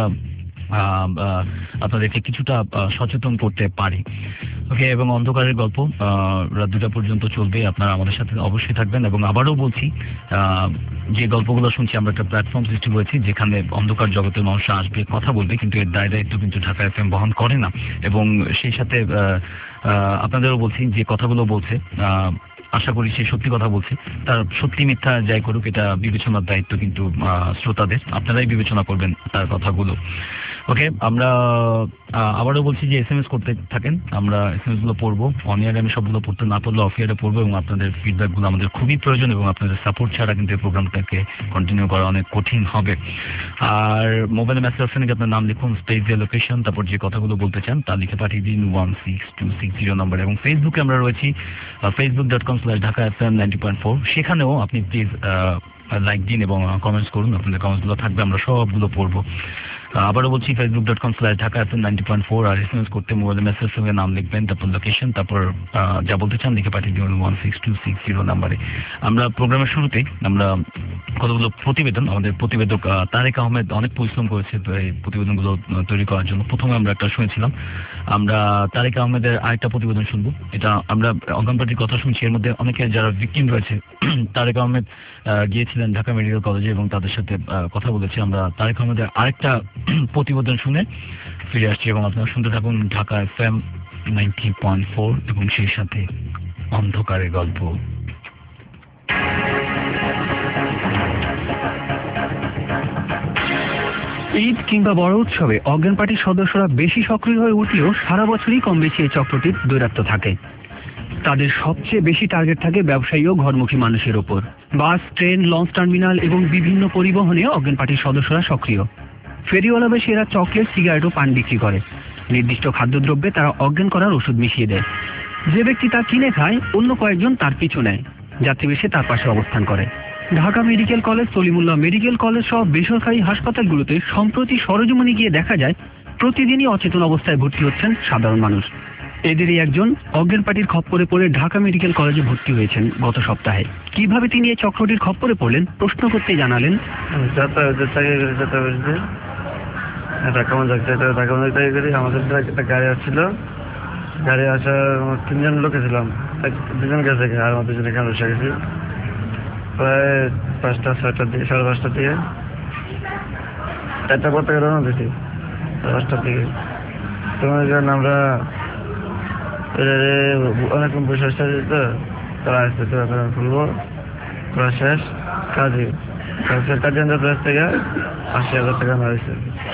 আহ, আহ, আপনাদেরকে কিছুটা আহ, সচেতন করতে পারি। ওকে, এবং অন্ধকারের গল্প আহ, রাত দুটা পর্যন্ত চলবে, আপনারা আমাদের সাথে অবশ্যই থাকবেন। এবং আবারও বলছি, আহ, যে গল্পগুলো শুনছি, আমরা একটা প্ল্যাটফর্ম সৃষ্টি করেছি যেখানে অন্ধকার জগতের মানুষরা আসবে, কথা বলবে, কিন্তু এর দায় দায়িত্ব কিন্তু ঢাকা এফ এম বহন করে না। এবং সেই সাথে আহ, আহ, আপনাদেরও বলছি, যে কথাগুলো বলছে আহ, আশা করি সে সত্যি কথা বলছে, তার সত্যি মিথ্যা যাই করুক, এটা বিবেচনার দায়িত্ব কিন্তু আহ, শ্রোতাদের, আপনারাই বিবেচনা করবেন তার কথাগুলো। ওকে, আমরা আহ, আবারও বলছি যে এস এম এস করতে থাকেন, আমরা এস এম এস গুলো পড়বো। অন ইয়ারে আমি সবগুলো পড়তে না পারলে অফ ইয়ারে পড়বো, এবং আপনাদের ফিডব্যাক গুলো আমাদের খুবই প্রয়োজন, এবং আপনাদের সাপোর্ট ছাড়া কিন্তু এই প্রোগ্রামটাকে কন্টিনিউ করা অনেক কঠিন হবে। আর মোবাইলে মেসেজ অপশনে আপনার নাম লিখুন, স্পেস দিয়ে লোকেশন, তারপর যে কথাগুলো বলতে চান তা লিখে পাঠিয়ে দিন one six two six zero number. এবং ফেসবুকে আমরা রয়েছি, Facebook dot com slash Dhaka F M ninety point four, সেখানেও আপনি প্লিজ লাইক দিন এবং কমেন্টস করুন, আপনাদের কমেন্টসগুলো থাকবে, আমরা সবগুলো পড়বো। আবারও বলছি, Facebook dot com slash Dhaka F M ninety point four. আর এস এম এস করতে মোবাইল মেসেজ সঙ্গে নাম লিখবেন, তারপর লোকেশন, তারপর আহ, যা বলতে চান লিখে পাঠিয়ে দিবেন one six two six zero নাম্বারে। আমরা প্রোগ্রামের শুরুতেই আমরা কতগুলো প্রতিবেদন, আমাদের প্রতিবেদক আহ, তারেক আহমেদ অনেক পরিশ্রম করেছে এই প্রতিবেদনগুলো আহ, তৈরি করার জন্য। প্রথমে আমরা একটা শুনেছিলাম, আমরা তারেক আহমেদের আরেকটা প্রতিবেদন শুনবো। এটা আমরা অজ্ঞান পার্টির কথা শুনছি, এর মধ্যে অনেকে যারা ভিকটিম রয়েছে, তারেক আহমেদ আহ, গিয়েছিলেন ঢাকা মেডিকেল কলেজে এবং তাদের সাথে আহ, কথা বলেছি। আমরা তারেক আহমেদের আরেকটা প্রতিবেদন শুনে ফিরে আসছি, এবং আপনারা শুনতে থাকুন Dhaka F M ninety point four এবং সেই সাথে অন্ধকারের গল্প। ঈদ কিংবা বড় উৎসবে অজ্ঞান পার্টির সদস্যরা বেশি সক্রিয় হয়ে উঠলেও সারা বছরই কম বেশি এই চক্রটির দৈরাত্ম্য থাকে। তাদের সবচেয়ে বেশি টার্গেট থাকে ব্যবসায়ী ও ঘরমুখী মানুষের ওপর। বাস, ট্রেন, লঞ্চ টার্মিনাল এবং বিভিন্ন পরিবহনে অজ্ঞান পার্টির সদস্যরা সক্রিয়। ফেরিওয়ালা বেশি এরা চকলেট, সিগারেট ও পান বিক্রি করে। নির্দিষ্ট খাদ্যদ্রব্যে তারা অজ্ঞান করার ওষুধ মিশিয়ে দেয়। যে ব্যক্তি তা কিনে খায়, অন্য কয়েকজন তার পিছু নেয়। যাত্রী বেশি তার পাশে অবস্থান করে। Dhaka medical college, Salimullah medical college সহ বেসরকারি হাসপাতালগুলোতে সম্প্রতি সরেজমিনে গিয়ে দেখা যায় প্রতিদিনই অচেতন অবস্থায় ভর্তি হচ্ছেন সাধারণ মানুষ। এদেরই একজন অজ্ঞান পার্টির খপ্পরে পড়ে ঢাকা মেডিকেল কলেজে ভর্তি হয়েছেন গত সপ্তাহে। কিভাবে তিনি এই চক্রটির খপ্পরে পড়লেন প্রশ্ন করতে জানালেন, আমাদের একটা গাড়ি আসছিল, গাড়ি আসার তিনজন লোকে ছিলাম, দুজন গেছে আর আমার দুজনে এখানে বসে গেছি প্রায় পাঁচটা ছয়টার দিকে, সাড়ে পাঁচটার দিকে, চারটা পর থেকে রওনা দিচ্ছি পাঁচটার দিকে। তোমার কারণে আমরা অনেকক্ষণ বসে আসতে তো তারা আসতে তো খুলবো, করা শেষ কাজে কাজে প্রেস থেকে আশি হাজার টাকা মারিছে।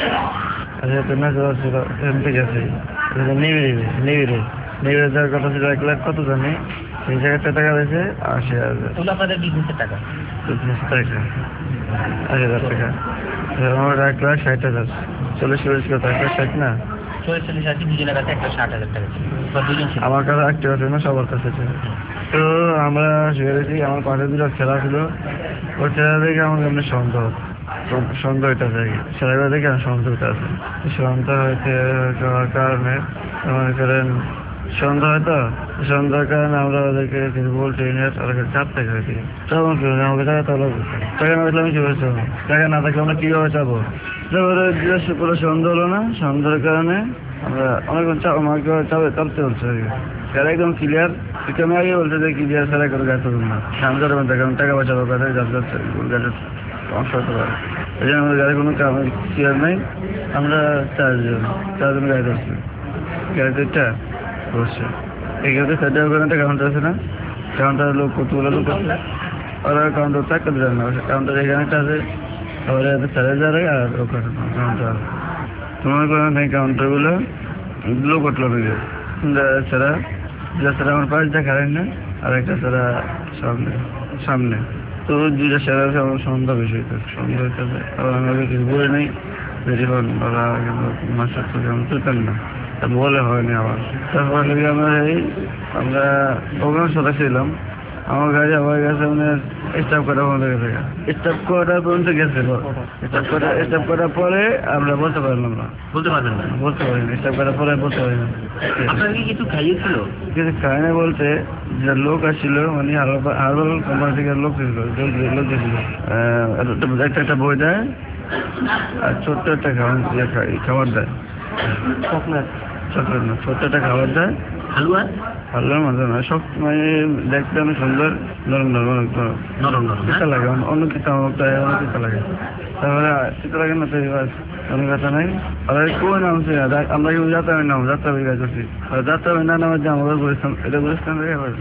ঠিক আছে, নিবিড়ে নিবিড়ে নিবিড়ে যাওয়ার কথা ছিল এক লাখ কত জানি, সেই জায়গাটা টাকা রয়েছে আশি হাজার টাকা টাকা আশি হাজার টাকা। আমার এক লাখ ষাট হাজার চল্লিশ চল্লিশ কত এক লাখ ষাট না আমার কাছে একটা আছে না, সবার কাছে ছিল। তো আমরা শুয়ে গেছি, আমার পাশে দুটো ছেলা ছিল, ওর ছেলা দেখে আমার এমনি সন্দেহ সন্দেহ হইতেছে, ছেলেগুলো দেখে আমার সন্দেহটা আছে। সন্দেহ হইতে হওয়ার কারণে মনে করেন সন্দেহ হয়তো সন্দেহের কারণে আমরা ওদেরকে কিছু বলছি ওদেরকে চাপ থেকে হয়েছি। তখন কি আমাকে টাকা তো টাকা না দেখলে আমি কি বলছি, টাকা না থাকলে আমরা কীভাবে চাবো? তারপরে জিজ্ঞাসা করে সন্দেহ হলো না, সন্দেহের কারণে আমরা অনেকক্ষণ চাপ আমাকে চাপে চাপতে বলছে। স্যার একদম ক্লিয়ার, আমি আগে বলছে যে ক্লিয়ার স্যার করে গাছ করুন না, আমি ধরবেন দেখেন টাকা পয়সা গাছে যাচ্ছে গাছের অংশ হতে পারে। এই জন্য আমাদের গাড়ি কোনো ক্লিয়ার নেই, আমরা চারজন চারজন গাড়ি ধরছি, গাড়ি দুইটা বসছে। এখানে সাইডে ওখানে একটা কাউন্টার আছে না, কাউন্টারের লোক কতগুলো লোক আছে, ওরা কাউন্টার চারটা দেন না, কাউন্টার এখানে একটা আছে, ওরা চার হাজার আর ওখানে কাউন্টার তোমার কোনো কাউন্টারগুলো লোক উঠলো নাকি ছাড়া যা ছাড়া আমার পাশ দেখালেন না, আর একটা ছাড়া সামনে সামনে তো দুইটা সেরা আমার সন্ধ্যা বেশি হইতেছে সন্ধ্যা হইতেছে। আবার আমি ওকে কিছু বলে নেই, বেশি হন ওরা কিন্তু মাস্টার থেকে আমি চলতেন না, বলে হয়নি আমার। তারপরে আমরা এই আমরা ওখানে সাথে ছিলাম, আমার গাড়ি আমার কাছে মানে স্টাফ করা বন্ধ গেছে, স্টাফ করা পর্যন্ত গেছিল, স্টাফ করা স্টাফ করার পরে আমরা বলতে পারলাম না, বলতে পারবেন না বলতে পারি না স্টাফ করার পরে বলতে পারি না। কিছু খাইয়েছিল, কিছু খায় না বলতে যে লোক আসছিল, মানে হার্বাল কোম্পানি থেকে লোক ছিল, লোক দিয়েছিল একটা একটা বই দেয় আর ছোট্ট একটা খাবার খাবার দেয়, চকলেট চকলেট না ছোট্ট একটা খাবার দেয়, হালুয়া হালুয়ার মধ্যে না, সব মানে দেখতে অনেক সুন্দর, নরম নরম অনেক নরম নরম চিতা লাগে, অন্য চিতা অনেক চিতা লাগে। তারপরে চিতা লাগে না তো অনেক কথা নাই, আর কোন নামছে আমরা কিন্তু যাত্রা নাম যাত্রা হয়ে গেছি, যাত্রা হয়ে না নামের যে আমাদের বলেছিলাম এটা বলেছিলাম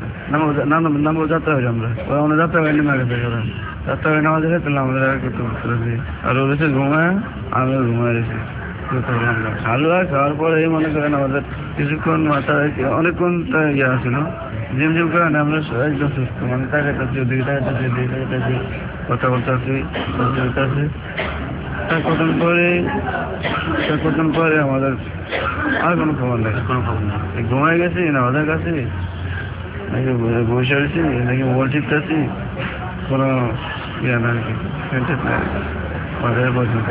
নাম নাম যাত্রা হয়েছে, আমরা আমরা যাত্রা হয়ে নেমে গেছে, যাত্রা হয়ে নামাজ দেখে তাহলে আমাদের আর করতে বলতেছি, আর ও বেশি ঘুমায় আমি ঘুমায় গেছি। হালুয়া খাওয়ার পরে মনে করেন আমাদের কিছুক্ষণ মাথায় অনেকক্ষণ ইয়ে আসছিল, জিম জিম করেন আমরা একদম সুস্থ, মানে তাকাইতেছি ওদিকে তাকাইতেছি ওদিকে তাকাইতেছি কথা বলতে আসি বলতে আসি। তার কতক্ষণ পরে তার কতক্ষণ পরে আমাদের আর কোনো খবর নেই, কোনো খবর নেই, ঘুমাই গেছি না ওদের কাছে নাকি বসে আসছি নাকি মোবাইল টিপতেছি, কোনো ইয়ে না আর কি পর্যন্ত।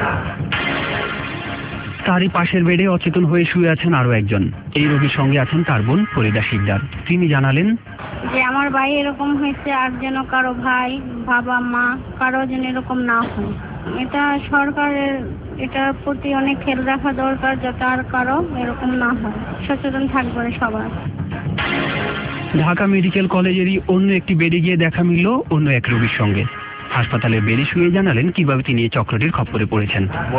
তারই পাশের বেডে অচেতন হয়ে শুয়ে আছেন আরো একজন। এই রোগীর সঙ্গে আছেন তার বোন ফরিদা শিকদার। তিনি জানালেন যে আমার ভাই এরকম হয়েছে, আর যেন কারো ভাই বাবা মা কারো যেন এরকম না হয়, এটা সরকারের এটার প্রতি অনেক খেয়াল রাখা দরকার, যাতে আর কারো এরকম না হয়, সচেতন থাকবে সবার। ঢাকা মেডিকেল কলেজেরই অন্য একটি বেডে গিয়ে দেখা মিলল অন্য এক রোগীর সঙ্গে। হাসপাতালের বেডে শুয়ে জানালেন কিভাবে তিনি এই চক্রটির খপ্পরে পড়েছেন।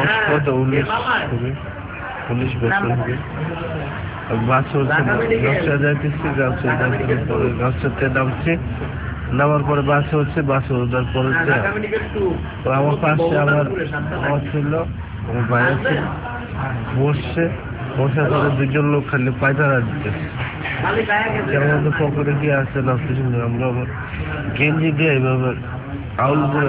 নামার পরে বাসে হচ্ছে বাসে ওঠার পরে আমার পাশে আমার আমার ছিল আমার ভাই আছে বসছে, বসে পরে দুজন লোক খালি পায়তারা দিতেছে। আমাদের পকেটে দিয়ে আসছে লাস্টে শুনে আমরা আবার গেঞ্জি দিয়ে এইভাবে আউল করে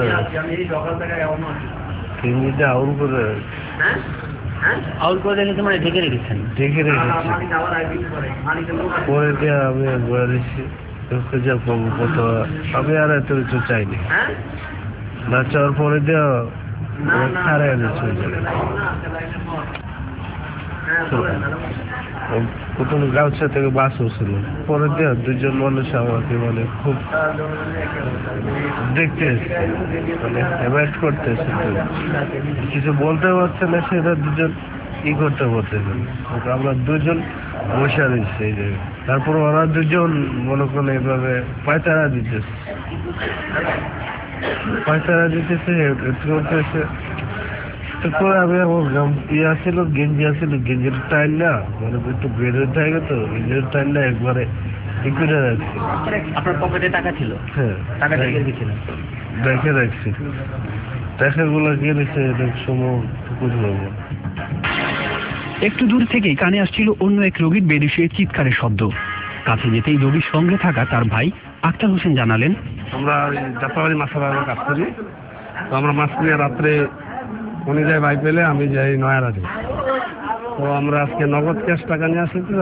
গেঞ্জি দিয়ে আউল করে আউল করে রেখেছে মানে ঢেকে রেখেছেন? ঢেকে রেখেছি। পরে দিয়ে আমি বলে দিচ্ছি কত, আমি আর এত কিছু চাইনি। না চাওয়ার পরে দেওয়া ছাড়াই এনেছে প্রথমে গাউছা থেকে বাস উঠছিল, পরে দেওয়া দুজন মানুষ আমাকে মানে খুব দেখতে এসছে, মানে অ্যাভয়েড করতে এসছে, কিছু বলতে পারছে না, সেটা দুজন ই করতে পারতেছে। আমরা দুজন বসে দিচ্ছি এই জায়গায়, তারপর ওরা দুজন মনে করেন এভাবে পায়তারা দিতেছে, পায়তারা দিতেছে করতেছে। তারপরে আমি ইয়ে আসছিল গেঞ্জি আসছিল, গেঞ্জির টাইল না মানে একটু বেড়ে থাকে তো, গেঞ্জির টাইল না একবারে ই করে রাখছি। আপনার পকেটে টাকা ছিল? হ্যাঁ, টাকা রেখে রেখেছিলেন? রেখে রাখছি। টাকাগুলো গিয়েছে এক সময় বুঝলো। একটু দূর থেকেই কানে আসছিল অন্য এক রোগীর বেরিয়ে চিৎকারের শব্দ। কাছে যেতেই রোগীর সঙ্গে থাকা তার ভাই আক্তার হোসেন জানালেন, আমরা যাত্রাবাড়ি মাছ ধরার কাজ করি, তো আমরা মাছ নিয়ে রাত্রে উনি যাই ভাই পেলে আমি যাই নয়ারাতে। তো আমরা আজকে নগদ ক্যাশ টাকা নিয়ে আসছি, তো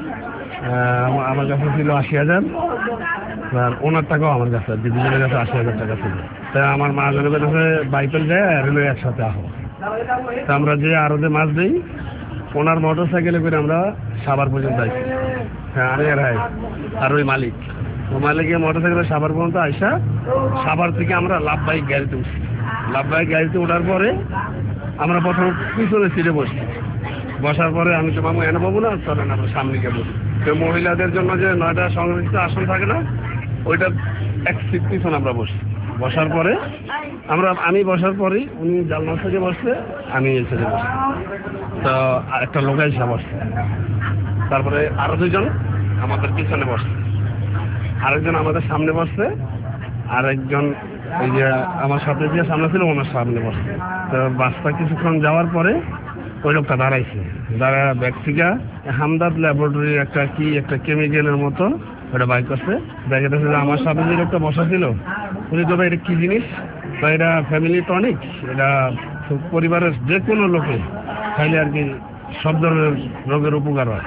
আমার কাছে ছিল আশি হাজার আর ওনার টাকাও আমার কাছে, দুজনের কাছে আশি হাজার টাকা ছিল। তাই আমার মাছজনের কাছে বাইপেল যায় আর হলো একসাথে আহ। তা আমরা যে আরতে মাছ দিই, ওনার মোটর সাইকেলে করে আমরা সাভার পর্যন্ত আসি। হ্যাঁ, আমি আর হাই আর ওই মালিক, ও মালিকে মোটর সাইকেলে সাভার পর্যন্ত আইসা সাভার থেকে আমরা লাভ বাইক গাড়িতে উঠছি। লাভ বাইক গাড়িতে ওঠার পরে আমরা প্রথম পিছনে সিটে বসছি। বসার পরে আমি তো মামু এনে পাবো না, চলেন আমরা সামনে গিয়ে বসি। তো মহিলাদের জন্য যে নয়টা সংরক্ষিত আসন থাকে না, ওইটা এক সিট পিছনে আমরা বসি। বসার পরে আমরা আমি বসার পরেই উনি জানলা থেকে বসছে, আমি এই সাইডে বসছি। তো একটা লোক এসে বসছে, তারপরে আরো দুজন আমাদের পিছনে বসছে, আরেকজন আমাদের সামনে বসছে, আর একজন ওই যে আমার সাথে যে সামনে ছিল ওনার সামনে বসছে। তো বাসটা কিছুক্ষণ যাওয়ার পরে ওই লোকটা দাঁড়াইছে, দাঁড়া ব্যাগ থেকে হামদাদ ল্যাবরেটরির একটা কি একটা কেমিক্যালের মতো ওটা বাইক করছে। ব্যাগে দেখছে যে আমার সাথে যে লোকটা বসা ছিল, উনি তো এটা কি জিনিস, বা এটা ফ্যামিলি টনিক, এটা পরিবারের যে কোনো লোকে খাইলে আর কি সব ধরনের রোগের উপকার হয়।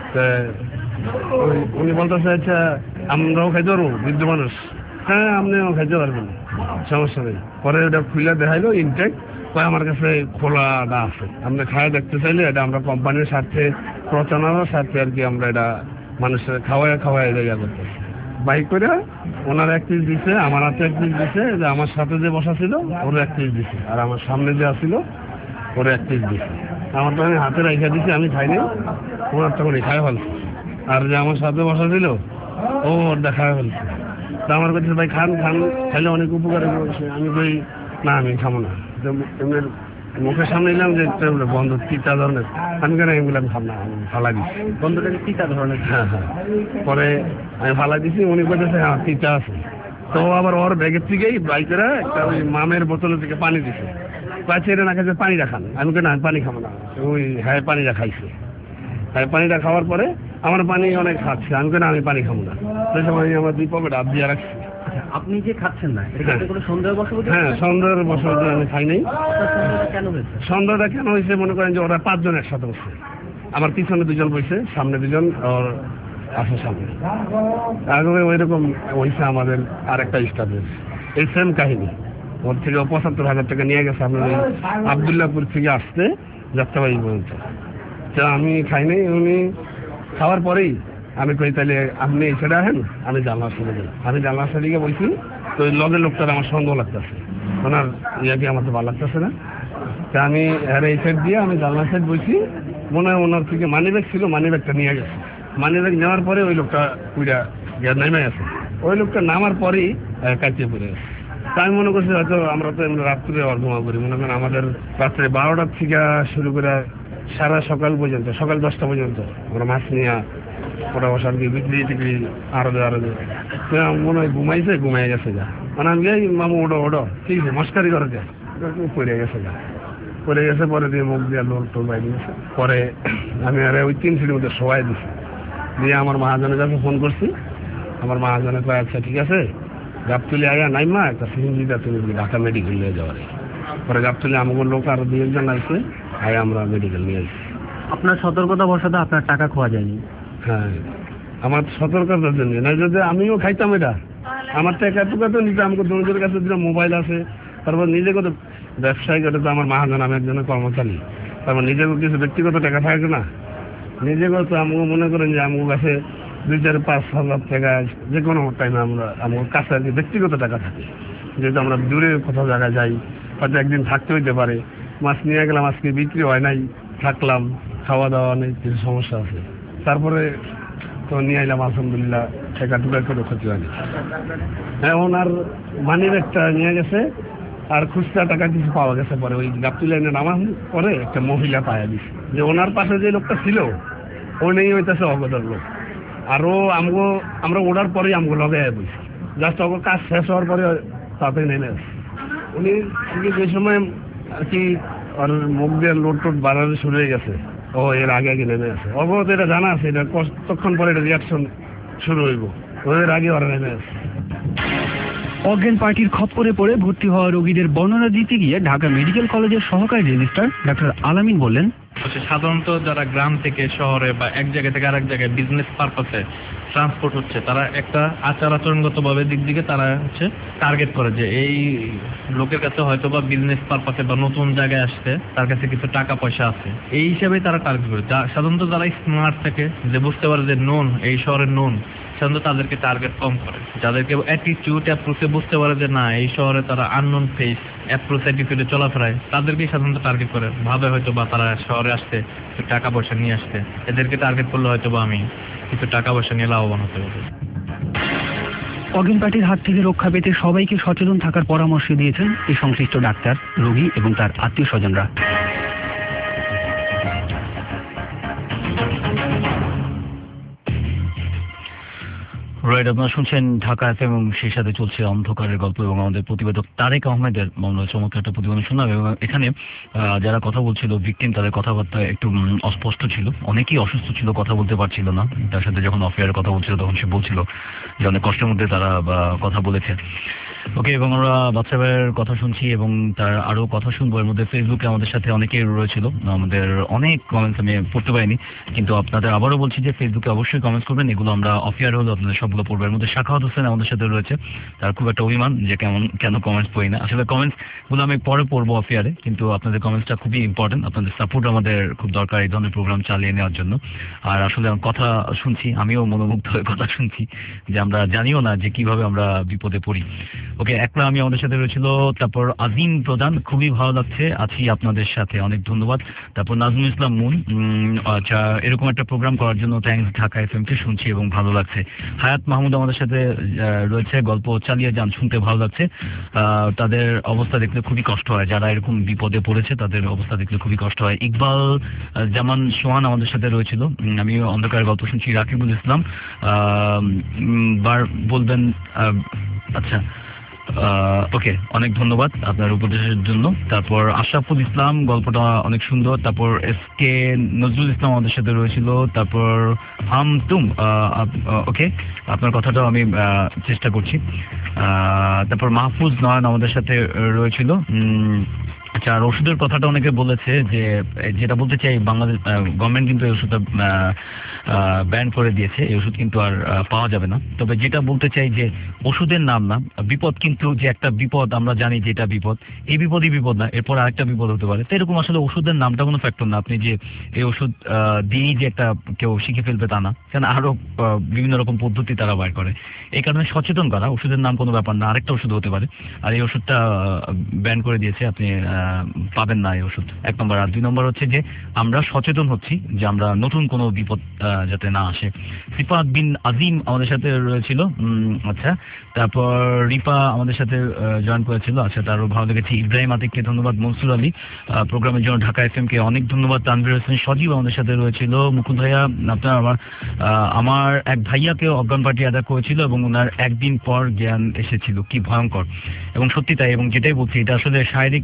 উনি বলতেছে আচ্ছা আমরাও খাইতে পারবো, বৃদ্ধ মানুষ। হ্যাঁ, আপনিও খাইতে পারবেন, সমস্যা নেই। পরে ওটা খুলে দেখাইলো ইনটেক, আমার কাছে খোলাটা আছে, আপনি খাওয়া দেখতে চাইলে এটা আমরা কোম্পানির স্বার্থে প্রচারণার স্বার্থে আর কি আমরা এটা মানুষের খাওয়ায় খাওয়ায় জায়গা করতে বাইক করে ওনার এক পিস দিচ্ছে, আমার হাতে এক পিস দিচ্ছে, যে আমার সাথে যে বসা ছিল ওর এক পিস দিচ্ছে, আর আমার সামনে যে আসছিল ওর এক পিস দিচ্ছে। আমার তো আমি হাতে রেখে দিচ্ছি, আমি খাইনি, ওনার তখন খাই ফেলছে। আর যে আমার সাথে বসা ছিল ও ওরটা খাই ফেলছে। তা আমার কাছে ভাই খান খান খাইলে অনেক উপকার। আমি কই না, আমি খাবো না। এমনি মুখের সামনে এলাম যে বন্ধ তিতা ধরনের, আমি কেন এগুলো আমি খাব না, আমি ফালা দিচ্ছি। বন্ধুটাকে তিতা ধরনের? হ্যাঁ হ্যাঁ। পরে আমি ফালা দিচ্ছি, উনি বলতেছে হ্যাঁ তিতা আছে। তো আবার ওর ব্যাগের থেকেই বাইকেরা একটা ওই মামের বোতলের থেকে পানি দিছে, পাঁচের না খাইছে পানিটা খান। আমি কেন আমি পানি খাবো না, ওই হ্যাঁ পানিটা খাইছে। হ্যাঁ, পানিটা খাওয়ার পরে আমার পানি অনেক খাচ্ছে, আমি কেন আমি পানি খাবো না। সেই সময় আমার দুই পকেট হাত দিয়ে রাখছি। আপনি যে খাচ্ছেন না, এটা কোনো সন্দেহ বশবর্তী? হ্যাঁ, সন্দেহের বশবর্তী আমি খাই নাই। কেন হয়েছে সন্দেহটা কেন হয়েছে মনে করেন যে ওরা পাঁচজন একসাথে বসছে, আমার পিছনে দুজন বসছে, সামনে দুজন ওর আছে সামনে। আগে ওই রকম হয়েছে আমাদের আর একটা স্টাফের এই সেম কাহিনী। ওর থেকে পঁচাত্তর হাজার টাকা নিয়ে গেছে আপনার ওই আবদুল্লাহপুর থেকে আসতে যাত্রাবাড়ি পর্যন্ত। তো আমি খাই নাই। উনি খাওয়ার পরেই আমি কই তাহলে আপনি এই সাইডে আসেন, আমি জানলার সাইডে যাই। আমি জানলার সাইডে গিয়ে বলছি, তো ওই লগের লোকটার আমার সন্দেহ লাগতেছে, ওনার ইয়াকে আমার তো ভালো লাগতেছে না। তা আমি আর এই সাইড দিয়ে আমি জানলার সাইড বলছি, মনে হয় ওনার থেকে মানি ব্যাগ ছিল, মানি ব্যাগটা নিয়ে গেছে। মানি ব্যাগ নেওয়ার পরে ওই লোকটা পুরা নেমে গেছে। ওই লোকটা নামার পরেই কাটিয়ে পড়ে গেছে। তা আমি মনে করছি হয়তো আমরা তো এমনি রাত্রে অর্ঘমা করি, মনে করেন আমাদের রাত্রে বারোটার থেকে শুরু করে সারা সকাল পর্যন্ত, সকাল দশটা পর্যন্ত আমরা মাছ নিয়ে ওটা বসার কি বিক্রি টিক্রি আরো আরো মনে হয় ঘুমাইছে, ঘুমাই গেছে যা। মানে আমি মামু ওডো ওডো ঠিক আছে মস্কারি করে যায় পড়ে গেছে যা। পরে গেছে, পরে দিয়ে মুখ দিয়ে লোল টোল বাইরে গেছে। পরে আমি আরে ওই তিন সিটির মধ্যে সবাই দিছি, দিয়ে আমার মহাজনের কাছে ফোন করছি। আমার মহাজনে কয় আচ্ছা ঠিক আছে, গাবতুলি আয়া নাই মা একটা সিএনজিটা তুমি ঢাকা মেডিকেল নিয়ে যাওয়ার। পরে গাবতুলি আমাকে লোক আরো দুই একজন আসছে, আয়া আমরা মেডিকেল নিয়ে আসছি। আপনার সতর্কতা বশত আপনার টাকা খোয়া যায়নি? হ্যাঁ, আমার সতর্কতার জন্য না, যদি আমিও খাইতাম এটা আমার টাকা টুকা তো নিতে, আমাকে দুজনের কাছে দুটো মোবাইল আছে, তারপর নিজে কত ব্যবসায়ী করে তো আমার মহাজন, আমি একজনের কর্মচারী, তারপর নিজেকে কিছু ব্যক্তিগত টাকা থাকে না, নিজেকে তো আমাকে মনে করেন যে আমার কাছে দুই চার পাঁচ হাজার টাকা যে কোনো টাইমে আমরা আমার কাছে আর কি ব্যক্তিগত টাকা থাকে, যেহেতু আমরা দূরে কোথাও জায়গায় যাই, হয়তো একদিন থাকতে হইতে পারে, মাছ নিয়ে গেলাম আজকে বিক্রি হয় নাই, থাকলাম, খাওয়া দাওয়া নেই, কিছু সমস্যা আছে, তারপরে তো নিয়ে এলাম আলহামদুলিল্লাহ, টাকা টুকা করে ক্ষতি হয়নি। হ্যাঁ, ওনার মানি ব্যাগটা নিয়ে গেছে আর খুচরা টাকা কিছু পাওয়া গেছে। পরে ওই গাবতুলি লাইনে নামার পরে একটা মহিলা পায়া দিছে, যে ওনার পাশে যে লোকটা ছিল ও নেই হইতেছে অগদর লোক, আরো আমগো আমরা ওড়ার পরেই আমগো লগে বলছি, জাস্ট অগ কাজ শেষ হওয়ার পরে তাতে নেমে আসে। উনি যে সময় আর কি ওর মুখ দিয়ে লোড টোড বাড়ানো শুরু হয়ে গেছে, ও এর আগে আগে নেমে আসে, অবগত এটা জানা আছে, এটা কতক্ষণ পরে এটা রিয়াকশন শুরু হইব, ওদের আগে ওরা নেমে আসে। অজ্ঞান পার্টির খপ্পরে পড়ে ভর্তি হওয়া রোগীদের বর্ণনা দিতে গিয়ে ঢাকা মেডিকেল কলেজের সহকারী রেজিস্ট্রার ডাক্তার আলামিন বললেন, সাধারণত যারা গ্রাম থেকে শহরে বা এক জায়গা থেকে আরেক জায়গায় বিজনেস পারপাসে ট্রান্সপোর্ট হচ্ছে, তারা একটা আচার আচরণগত ভাবে দিক দিকে তারা হচ্ছে টার্গেট করে যে এই লোকের কাছে হয়তো বা বিজনেস পারপাসে বা নতুন জায়গায় আসতে তার কাছে কিছু টাকা পয়সা আছে, এই হিসাবে তারা টার্গেট করে। সাধারণত যারা স্মার্ট থাকে, যে বুঝতে পারে যে নোন এই শহরের নোন, সাধারণত তাদেরকে টার্গেট কম করে। যাদেরকে অ্যাটিটিউড অ্যাপ্রোচে বুঝতে পারে যে না এই শহরে তারা আননোন ফেস অ্যাপ্রোচ অ্যাটিটিউডে চলাফেরায়, তাদেরকেই সাধারণত টার্গেট করে, ভাবে হয়তো বা তারা শহরে আসতে কিছু টাকা পয়সা নিয়ে আসতে, এদেরকে টার্গেট করলে হয়তো বা আমি কিছু টাকা পয়সা নিয়ে লাভবান হতে পারবো। অজ্ঞান পার্টির হাত থেকে রক্ষা পেতে সবাইকে সচেতন থাকার পরামর্শ দিয়েছেন এই সংশ্লিষ্ট ডাক্তার, রোগী এবং তার আত্মীয় স্বজনরা। রাইট, আপনারা শুনছেন ঢাকা এফ এম এবং সেই সাথে চলছে অন্ধকারের গল্প এবং আমাদের প্রতিবেদক তারেক আহমেদের আমরা চমৎকার একটা প্রতিবেদন শুনলাম। এবং এখানে যারা কথা বলছিল ভিকটিম, তাদের কথাবার্তা একটু অস্পষ্ট ছিল, অনেকেই অসুস্থ ছিল, কথা বলতে পারছিল না। তার সাথে যখন অফেয়ারে কথা বলছিল তখন সে বলছিল যে অনেক কষ্টের মধ্যে তারা কথা বলেছে। ওকে, এবং আমরা বাচ্চা ভাইয়ের কথা শুনছি এবং তার আরো কথা শুনবো। এর মধ্যে ফেসবুকে আমাদের সাথে অনেকেই রয়েছিল, আমাদের অনেক কমেন্টস আমি পড়তে পারিনি, কিন্তু আপনাদের আবারও বলছি যে ফেসবুকে অবশ্যই কমেন্টস করবেন, এগুলো আমরা অফিয়ার হলো আপনাদের সবগুলো পড়বো। এর মধ্যে শাখাওয়াত হোসেন আমাদের সাথে রয়েছে, তার খুব একটা অভিমান যে কেমন কেন কমেন্টস পড়ি না। আসলে কমেন্টস গুলো আমি পরে পড়বো অফিয়ারে, কিন্তু আপনাদের কমেন্টসটা খুবই ইম্পর্টেন্ট, আপনাদের সাপোর্ট আমাদের খুব দরকার এই ধরনের প্রোগ্রাম চালিয়ে নেওয়ার জন্য। আর আসলে কথা শুনছি, আমিও মনোমুগ্ধ হয়ে কথা শুনছি যে আমরা জানিও না যে কিভাবে আমরা বিপদে পড়ি। ওকে, একলা আমি আমাদের সাথে রয়েছিল, তারপর আজিম প্রধান, খুবই ভালো লাগছে আছি আপনাদের সাথে, অনেক ধন্যবাদ। তারপর নাজমুল ইসলাম মুন, আচ্ছা এরকম একটা প্রোগ্রাম করার জন্য থ্যাংকস, ঢাকা এফ এম কে শুনছি এবং ভালো লাগছে। হায়াত মাহমুদ আমাদের সাথে রয়েছে, গল্প চালিয়ে যান, শুনতে ভালো লাগছে। তাদের অবস্থা দেখলে খুবই কষ্ট হয়, যারা এরকম বিপদে পড়েছে তাদের অবস্থা দেখলে খুবই কষ্ট হয়। ইকবাল জামান সোহান আমাদের সাথে রয়েছিল, আমি অন্ধকার গল্প শুনছি। রাকিবুল ইসলাম বার বলবেন, আচ্ছা ওকে, অনেক ধন্যবাদ আপনার উপদেশের জন্য। তারপর আশরাফুল ইসলাম, গল্পটা অনেক সুন্দর। তারপর এস কে নজরুল ইসলাম আমাদের সাথে রয়েছিল। তারপর হাম তুম, ওকে আপনার কথাটাও আমি চেষ্টা করছি। তারপর মাহফুজ নয়ন আমাদের সাথে রয়েছিল। আচ্ছা, আর ওষুধের কথাটা অনেকে বলেছে, যে যেটা বলতে চাই, বাংলাদেশ গভর্নমেন্ট কিন্তু এই ওষুধটা ব্যান করে দিয়েছে, এই ওষুধ কিন্তু আর পাওয়া যাবে না। তবে যেটা বলতে চাই যে ওষুধের নাম না, বিপদ কিন্তু যে একটা বিপদ আমরা জানি যে এটা বিপদ, এই বিপদই বিপদ না, এরপর আরেকটা বিপদ হতে পারে। তো এরকম আসলে ওষুধের নামটা কোনো ফ্যাক্টর না, আপনি যে এই ওষুধ দিয়েই যে একটা কেউ শিখে ফেলবে তা না, কেন আরো বিভিন্ন রকম পদ্ধতি তারা বার করে। এই কারণে সচেতন করা, ওষুধের নাম কোনো ব্যাপার না, আরেকটা ওষুধ হতে পারে, আর এই ওষুধটা ব্যান করে দিয়েছে, আপনি পাবেন না এই ওষুধ, এক নম্বর। আর দুই নম্বর হচ্ছে যে আমরা সচেতন হচ্ছি যে আমরা নতুন কোনো বিপদ যাতে না আসে। সিফাত বিন আজিম আমাদের সাথে রয়েছিল, আচ্ছা। তারপর রিপা আমাদের সাথে জয়েন করেছিল, আচ্ছা তারও ভালো লেগেছে। ইব্রাহিম আতিককে ধন্যবাদ। মনসুর আলী প্রোগ্রামের জন্য ঢাকা এফ এম কে অনেক ধন্যবাদ। তানভীর হোসেন সজীব আমাদের সাথে রয়েছিল। মুকুল ভাইয়া, আপনার আমার আমার এক ভাইয়াকে অজ্ঞান পার্টি আদা করেছিল এবং ওনার একদিন পর জ্ঞান এসেছিল, কি ভয়ঙ্কর। এবং সত্যি তাই, এবং যেটাই বলছি এটা আসলে শারীরিক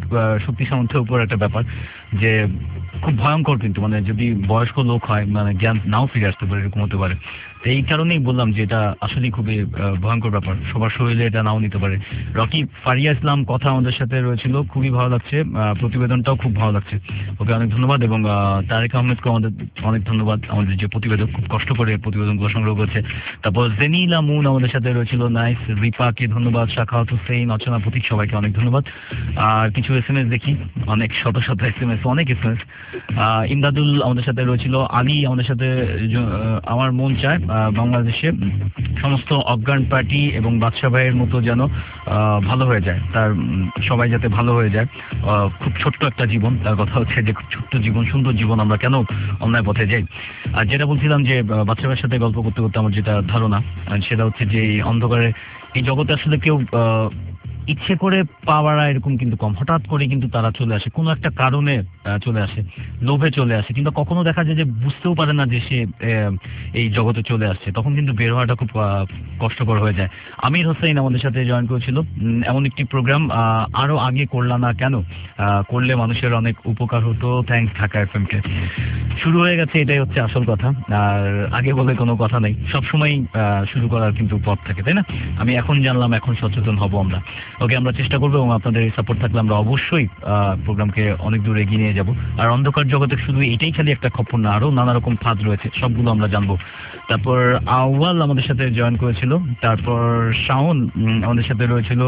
শক্তি সামর্থ্যের উপর একটা ব্যাপার, যে খুব ভয়ঙ্কর কিন্তু, মানে যদি বয়স্ক লোক হয় মানে জ্ঞান নাও ফিরে আসতে পারে, এরকম হতে পারে। তো এই কারণেই বললাম যে এটা আসলেই খুবই ভয়ঙ্কর ব্যাপার, সবার শরীরে এটা নাও নিতে পারে। রকি ফারিয়া ইসলাম কথা আমাদের সাথে রয়েছিল, খুবই ভালো লাগছে, প্রতিবেদনটাও খুব ভালো লাগছে, ওকে অনেক ধন্যবাদ। এবং তারেক আহমেদকে আমাদের অনেক ধন্যবাদ, আমাদের যে প্রতিবেদক খুব কষ্ট করে প্রতিবেদনগুলো সংগ্রহ করছে। তারপর জেনিলা মুন আমাদের সাথে রয়েছিল, নাইস। রিপাকে ধন্যবাদ, শাখাওয়াত হুসেইন, অচনা প্রতীক, সবাইকে অনেক ধন্যবাদ। আর কিছু এস এম এস দেখি, অনেক শত শত এস এম এস, অনেক এস এম এস। ইমদাদুল আমাদের সাথে রয়েছিল, আলী আমাদের সাথে, আমার মন চায় বাংলাদেশে সমস্ত অজ্ঞান পার্টি এবং বাদশা ভাইয়ের মতো যেন ভালো হয়ে যায়, তার সবাই যাতে ভালো হয়ে যায়। খুব ছোট্ট একটা জীবন, তার কথা হচ্ছে যে খুব ছোট্ট জীবন, সুন্দর জীবন, আমরা কেন অন্যায় পথে যাই। আর যেটা বলছিলাম যে বাদশা ভাইয়ের সাথে গল্প করতে করতে আমার যেটা ধারণা সেটা হচ্ছে যে এই অন্ধকারে এই জগতে আসলে কেউ ইচ্ছে করে পা বাড়া এরকম কিন্তু কম, হঠাৎ করে কিন্তু তারা চলে আসে, কোনো একটা কারণে চলে আসে, লোভে চলে আসে, কিন্তু কখনো দেখা যায় যে বুঝতেও পারে না যে সে এই জগতে চলে আসছে, তখন কিন্তু বের হওয়াটা খুব কষ্টকর হয়ে যায়। আমির হোসেন আমাদের সাথে জয়েন করেছিল, এমন একটি প্রোগ্রাম আরো আগে করলাম না কেন, করলে মানুষের অনেক উপকার হতো, থ্যাংকস ঢাকা এফ এম কে। শুরু হয়ে গেছে, এটাই হচ্ছে আসল কথা, আর আগে বলে কোনো কথা নেই, সবসময় শুরু করার কিন্তু পথ থাকে, তাই না? আমি এখন জানলাম, এখন সচেতন হব আমরা। ওকে, আমরা চেষ্টা করবো এবং আপনাদের এই সাপোর্ট থাকলে আমরা অবশ্যই প্রোগ্রামকে অনেক দূর এগিয়ে নিয়ে যাবো। আর অন্ধকার জগতে শুধু এটাই খালি একটা খপ্পর না, আরো নানা রকম ফাঁদ রয়েছে, সবগুলো আমরা জানবো। তারপর আউয়াল আমাদের সাথে জয়েন করেছিল, তারপর শাওন আমাদের সাথে রয়েছিল,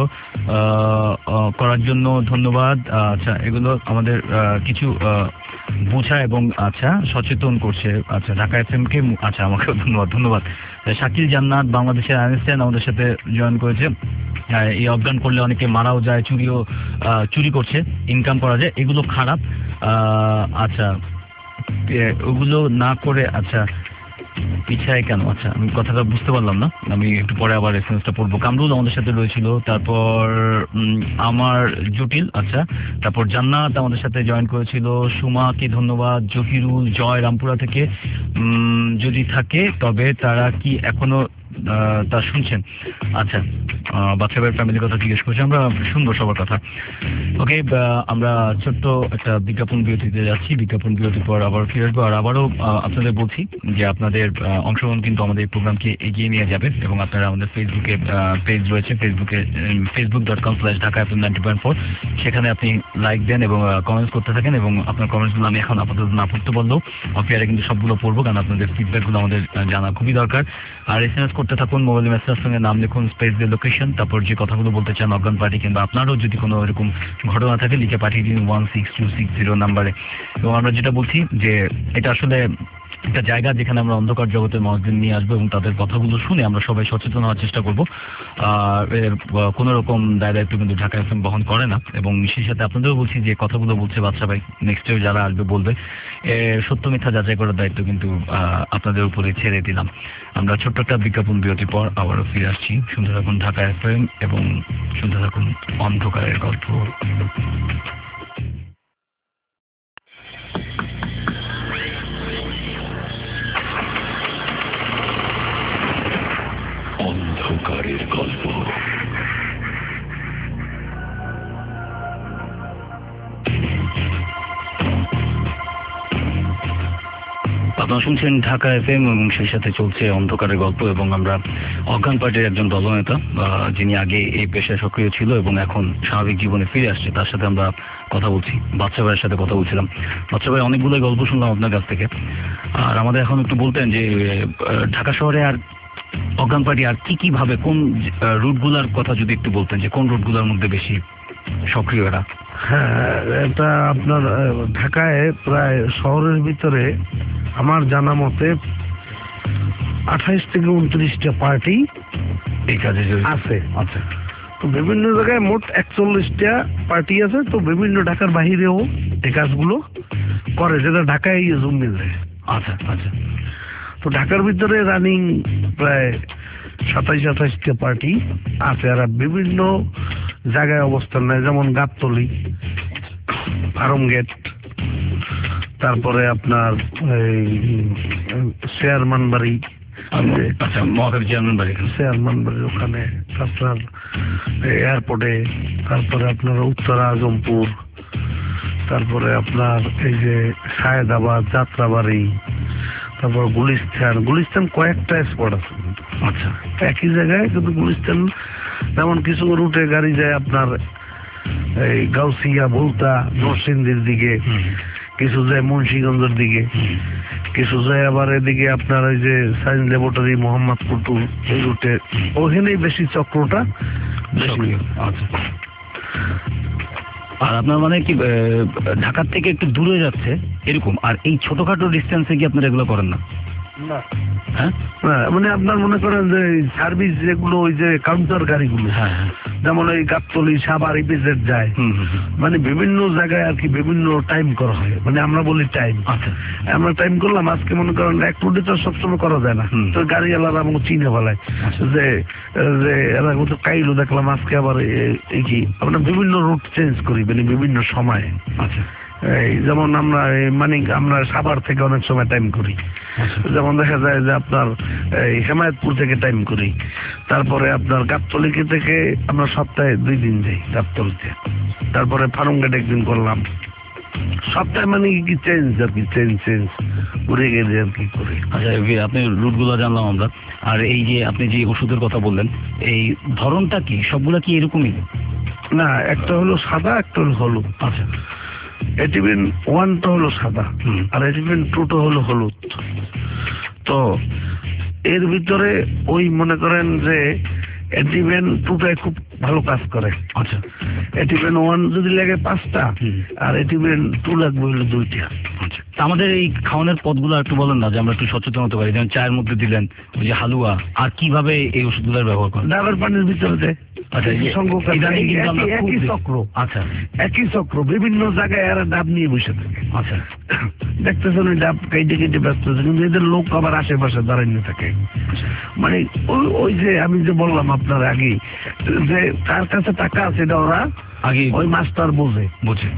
করার জন্য ধন্যবাদ। আচ্ছা, এগুলো আমাদের কিছু বোঝা এবং আচ্ছা সচেতন করছে, আচ্ছা ঢাকা এফ এম কে, আচ্ছা আমাকেও ধন্যবাদ ধন্যবাদ শাকিল জান্নাত বাংলাদেশের আইনস্টাইন আমাদের সাথে জয়েন করেছে। এই অজ্ঞান করলে অনেকে মারাও যায়, চুরিও চুরি করছে, ইনকাম করা যায়, এগুলো খারাপ। আচ্ছা, ওগুলো না করে আচ্ছা পিছায় কেন, আচ্ছা আমি কথাটা বুঝতে পারলাম না, আমি একটু পরে আবার এসএমএসটা পড়বো। কামরুল আমাদের সাথে রয়েছিল, তারপর আমার জটিল, আচ্ছা তারপর জান্নাত আমাদের সাথে জয়েন করেছিল, সুমাকে ধন্যবাদ, জহিরুল জয় রামপুরা থেকে, যদি থাকে তবে তারা কি এখনো তা শুনছেন? আচ্ছা, বাচ্চা ভাইয়ের ফ্যামিলির কথা জিজ্ঞেস করছি, আমরা শুনবো সবার কথা। ওকে, আমরা ছোট্ট একটা বিজ্ঞাপন বিরতিতে যাচ্ছি, বিজ্ঞাপন বিরতির পর আবার ফিরে আসবো। আর আবারও আপনাদের বলছি যে আপনাদের অংশগ্রহণ কিন্তু আমাদের এই প্রোগ্রামকে এগিয়ে নিয়ে যাবে, এবং আপনারা আমাদের ফেসবুকে পেজ রয়েছে, ফেসবুকে Facebook dot com slash Dhaka F M ninety point four, সেখানে আপনি লাইক দেন এবং কমেন্টস করতে থাকেন, এবং আপনার কমেন্টসগুলো আমি এখন আপাতত না পড়তে বললেও অফিয়ারে কিন্তু সবগুলো পড়বো, কারণ আপনাদের ফিডব্যাকগুলো আমাদের জানা খুবই দরকার। আর এস এম এস করতে থাকুন, মোবাইল মেসেজের সঙ্গে নাম লিখুন, স্পেস দিয়ে লোকেশন, তারপর যে কথাগুলো বলতে চান অজ্ঞান পার্টি, কিংবা আপনারও যদি কোনো এরকম ঘটনা থাকে লিখে পাঠিয়ে দিন one six two six zero নাম্বারে। এবং আমরা যেটা বলছি যে এটা আসলে একটা জায়গা যেখানে আমরা অন্ধকার জগতের মানুষদের নিয়ে আসবো এবং তাদের কথাগুলো শুনে আমরা সবাই সচেতন হওয়ার চেষ্টা করবো। আর কোনো রকম দায় দায়িত্ব কিন্তু ঢাকা এফ এম বহন করে না, এবং সেই সাথে আপনাদেরও বলছি যে কথাগুলো বলছে বাচ্চা ভাই, নেক্সটেও যারা আসবে বলবে, সত্য মিথ্যা যাচাই করার দায়িত্ব কিন্তু আপনাদের উপরে ছেড়ে দিলাম। আমরা ছোট্ট একটা বিজ্ঞাপন বিরতির পর আবারও ফিরে আসছি। শুনতে থাকুন ঢাকা এফ এম এবং শুনতে থাকুন অন্ধকারের গল্প। অন্ধকারের গল্প। আপনারা শুনছেন ঢাকা এফ এম এবং সেই সাথে চলছে অন্ধকারের গল্প, এবং আমরা অজ্ঞান পার্টির একজন দলনেতা যিনি আগে এই পেশায় সক্রিয় ছিল এবং এখন স্বাভাবিক জীবনে ফিরে আসছে, তার সাথে আমরা কথা বলছি। বাচ্চা ভাইয়ের সাথে কথা বলছিলাম। বাচ্চা ভাই, অনেকগুলো গল্প শুনলাম আপনার কাছ থেকে, আর আমাদের এখন একটু বলতেন যে ঢাকা শহরে আর অজ্ঞান পার্টি আর কি কি ভাবে, কোন রুটগুলার কথা যদি একটু বলতেন, যে কোন রুটগুলোর মধ্যে বেশি সক্রিয় এরা? হ্যাঁ, এটা আপনার ঢাকায় প্রায় শহরের ভিতরে আমার জানা মতে আঠাইশ থেকে উনত্রিশটা পার্টি এই কাজে আছে। আচ্ছা, তো বিভিন্ন জায়গায় মোট একচল্লিশটা পার্টি আছে, তো বিভিন্ন ঢাকার বাহিরেও এই কাজগুলো করে, যেটা ঢাকায় জমি যায়। আচ্ছা আচ্ছা। তো ঢাকার ভিতরে রানিং প্রায় সাতাইশ আঠাইশটা পার্টি আছে, আর বিভিন্ন জায়গায় অবস্থান নেয়, যেমন গাবতলী, ফার্ম গেট, তারপরে আপনার এই চেয়ারম্যান বাড়ি, চেয়ারম্যান বাড়ির ওখানে, আপনার এয়ারপোর্টে, তারপরে আপনার উত্তরা আজমপুর, তারপরে আপনার এই যে সায়েদাবাদ, যাত্রাবাড়ি, তারপর গুলিস্তান। গুলিস্তান কয়েকটা স্পট আছে কিন্তু, আচ্ছা একই জায়গায়, কিন্তু গুলিস্তান যেমন কিছু রুটে গাড়ি যায় আপনার এই গাউসিয়া, ভুলতা, নরসিংদীর দিকে, কিছু যায় মুন্সিগঞ্জের দিকে, কিছু যায় আবার এদিকে আপনার ওই যে সায়েন্স ল্যাবরেটরি, মোহাম্মদপুর টুর এই রুটে, ওখানেই বেশি চক্রটা বেশি। আচ্ছা, আর আপনার মানে কি ঢাকার থেকে একটু দূরে যাচ্ছে এরকম, আর এই ছোটখাটো ডিস্টেন্সে কি আপনারা এগুলো করেন না? হ্যাঁ, মানে আপনার মনে করেন যে সার্ভিস যেগুলো ওই যে কাউন্টার গাড়িগুলো, হ্যাঁ যেমন ওই গাবতলী, সাভার, ইপিজেড যায়, মানে বিভিন্ন জায়গায় আর কি বিভিন্ন টাইম করা হয়, মানে আমরা বলি টাইম। আচ্ছা, আমরা টাইম করলাম আজকে, মনে করেন এক রুটে তো সবসময় করা যায় না, তো গাড়িওয়ালারা আমাকে চিনে ফেলায় যে যে এরা তো কাইলো দেখলাম আজকে আবার এই কি, আমরা বিভিন্ন রুট চেঞ্জ করি, মানে বিভিন্ন সময়ে। আচ্ছা, এই যেমন আমরা মানে আমরা সাভার থেকে অনেক সময় টাইম করি, যেমন দেখা যায় যে আপনার এই হেমায়তপুর থেকে টাইম করি, তারপরে আপনার গাবতলী থেকে আমরা সপ্তাহে দুই দিন যাই গাবতলীতে, তারপরে ফার্মগেট একদিন করলাম, সপ্তাহে মানে কি চেঞ্জ আর কি, চেঞ্জ চেঞ্জ ঘুরে গেলে আর কি করি। আচ্ছা, আপনি রুটগুলো জানলাম আমরা, আর এই যে আপনি যে ওষুধের কথা বললেন, এই ধরনটা কি সবগুলা কি এরকমই? না, একটা হলো সাদা, একটা হলো হলুদ। আচ্ছা, এটিভিন ওয়ানটা হলো সাদা, আর এটিভিন টুটা হলো হলুদ। তো এর ভিতরে ওই মনে করেন যে এটিভিন টুটায় খুব ভালো কাজ করে। আচ্ছা, এটিভিন ওয়ান যদি লাগে পাঁচটা, আর এটিভিন টু লাগবে হলো দুইটা। আচ্ছা, আমাদের এই খাওয়ানোর পথগুলো একটু বলেন না, যে আমরা একটু সচেতন হতে পারি, যেমন চায়ের মধ্যে দিলেন ওই যে হালুয়া, আর কিভাবে এই ওষুধগুলোর ব্যবহার করেন? ডাবের পানির ভিতরে দেয়। আচ্ছা, একই চক্র। আচ্ছা, একই চক্র, বিভিন্ন জায়গায় এরা ডাব নিয়ে বসে থাকে। আচ্ছা, দেখতেছেন ওই ডাব কেটে কেটে ব্যস্ত আছে, কিন্তু এদের লোক আবার আশেপাশে দাঁড়ানো থাকে। মানে ওই ওই যে আমি যে বললাম আপনার আগে, যে তার কাছে টাকা আছে এটা ওরা আগে ওই মাস্টার বোঝে বোঝে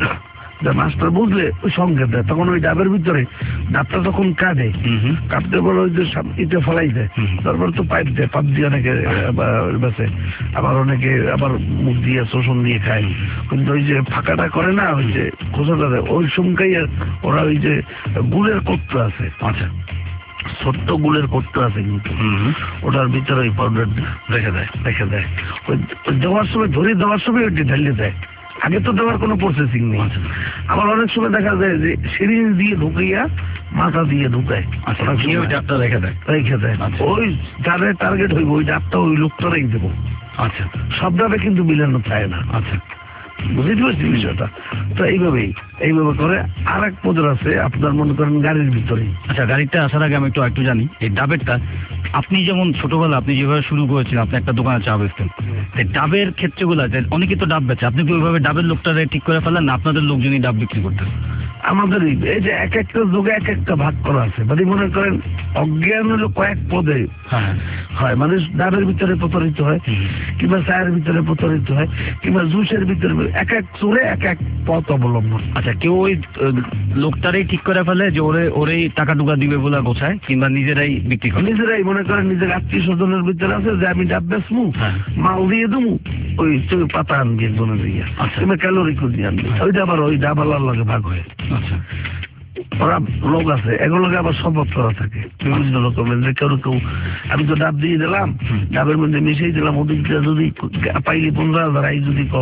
মাস্টার বুঝলে ওই সঙ্গে দেয়, তখন ওই ডাবের ভিতরে ডাবটা যখন কাটে কাটতে বলে ওই যে ইটে ফেলাই দেয়, তারপর তো পাইপ দেয়, পাইপ দিয়ে অনেকে বেছে, আবার অনেকে আবার মুখ দিয়ে শোষণ দিয়ে খায়, কিন্তু ওই যে ফাঁকাটা করে না, ওই যে খোসাটা দেয়, ওই সঙ্গেই ওরা ওই যে গুড়ের কর্ত আছে। আচ্ছা, ছোট্ট গুড়ের কর্ত আছে, কিন্তু ওটার ভিতরে ওই পাউডার রেখে দেয় রেখে দেয় ওই দেওয়ার সময়, ধরে দেওয়ার সময় ওইটি ঢালিয়ে দেয়। আগে তো দেওয়ার কোনো প্রসেসিং নেই। আবার অনেক সময় দেখা যায় যে সিরিঞ্জ দিয়ে ঢুকাইয়া মাথা দিয়ে ঢুকায়, ওই ডাবটা রেখে দেয় রেখে দেয় ওই যাদের টার্গেট হইব ওই ডাবটা ওই লোকটারাই দেবো। আচ্ছা, সব ডাবে কিন্তু মিলানো চায় না। আচ্ছা, বুঝতে পারছি বিষয়টা। তো এইভাবেই এইভাবে করে আর এক পদের আছে আপনার মনে করেন গাড়ির ভিতরে। আচ্ছা, গাড়িটা আসার আগে আমি একটু একটু জানি এই ডাবেরটা, আপনি যেমন ছোটবেলা আপনি যেভাবে শুরু করেছিলেন, আপনি একটা দোকানে চা বেচতেন, ডাবের ক্ষেত্রগুলো অনেকে তো ডাব বেচে, আপনি কি ওইভাবে ডাবের লোকটারে ঠিক করে ফেলেন না আপনাদের লোকজনই ডাব বিক্রি করতেন? আমাদের এই যে এক একটা যুগে এক একটা ভাগ করা আছে, মানে মনে করেন অজ্ঞান হলো কয়েক পদে হয়, মানুষ ডাবের ভিতরে প্রতারিত হয়, কিংবা চায়ের ভিতরে প্রতারিত হয়, কিংবা জুসের ভিতরে, এক এক চোরে এক এক পথ অবলম্বন। আচ্ছা, কেউ ওই লোকটারই ঠিক করে ফেলে যে ওরে ওরেই টাকা টুকা দিবে বলে গোছায়, কিংবা নিজেরাই বিক্রি করে? নিজেরাই মনে করেন নিজের আত্মীয় স্বজনের ভিতরে আছে যে আমি ডাব বেচমু, মাল দিয়ে দেবো, ওই পাতা আনবি একজনে দিয়ে, কিংবা ক্যালোরি দিয়ে আনবি, ওইটা আবার ওই ডাবালার লাগে ভাগ হয়। আচ্ছা, ওরা লোক আছে, এগুলোকে আবার শপথ করা থাকে বিভিন্ন রকমের, যে কেউ কেউ আমি তো ডাব দিয়ে দিলাম, ডাবের মধ্যে মিশিয়ে দিলাম, ওদিকটা যদি পাইলি পনেরো হাজার, আই যদি কও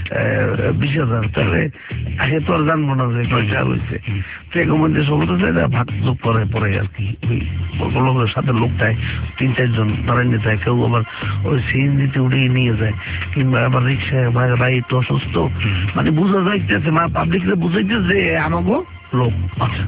বিশ হাজার, তাহলে আগে তো আর জানবো না যে কয়টা হয়েছে। তো এর মধ্যে শপথ আছে, ভাগ যোগ করে পরে আর কি ওই লোকের সাথে লোকটায় তিন চারজন দাঁড়াই নিতে হয়, কেউ আবার ওই সিএনজিতে উঠিয়ে নিয়ে যায়, কিংবা আবার রিক্সায় ভাই একটু অসুস্থ, মানে বুঝা যাইতেছে মা পাবলিকরা বুঝাইতেছে যে আমাকে লোক। আচ্ছা,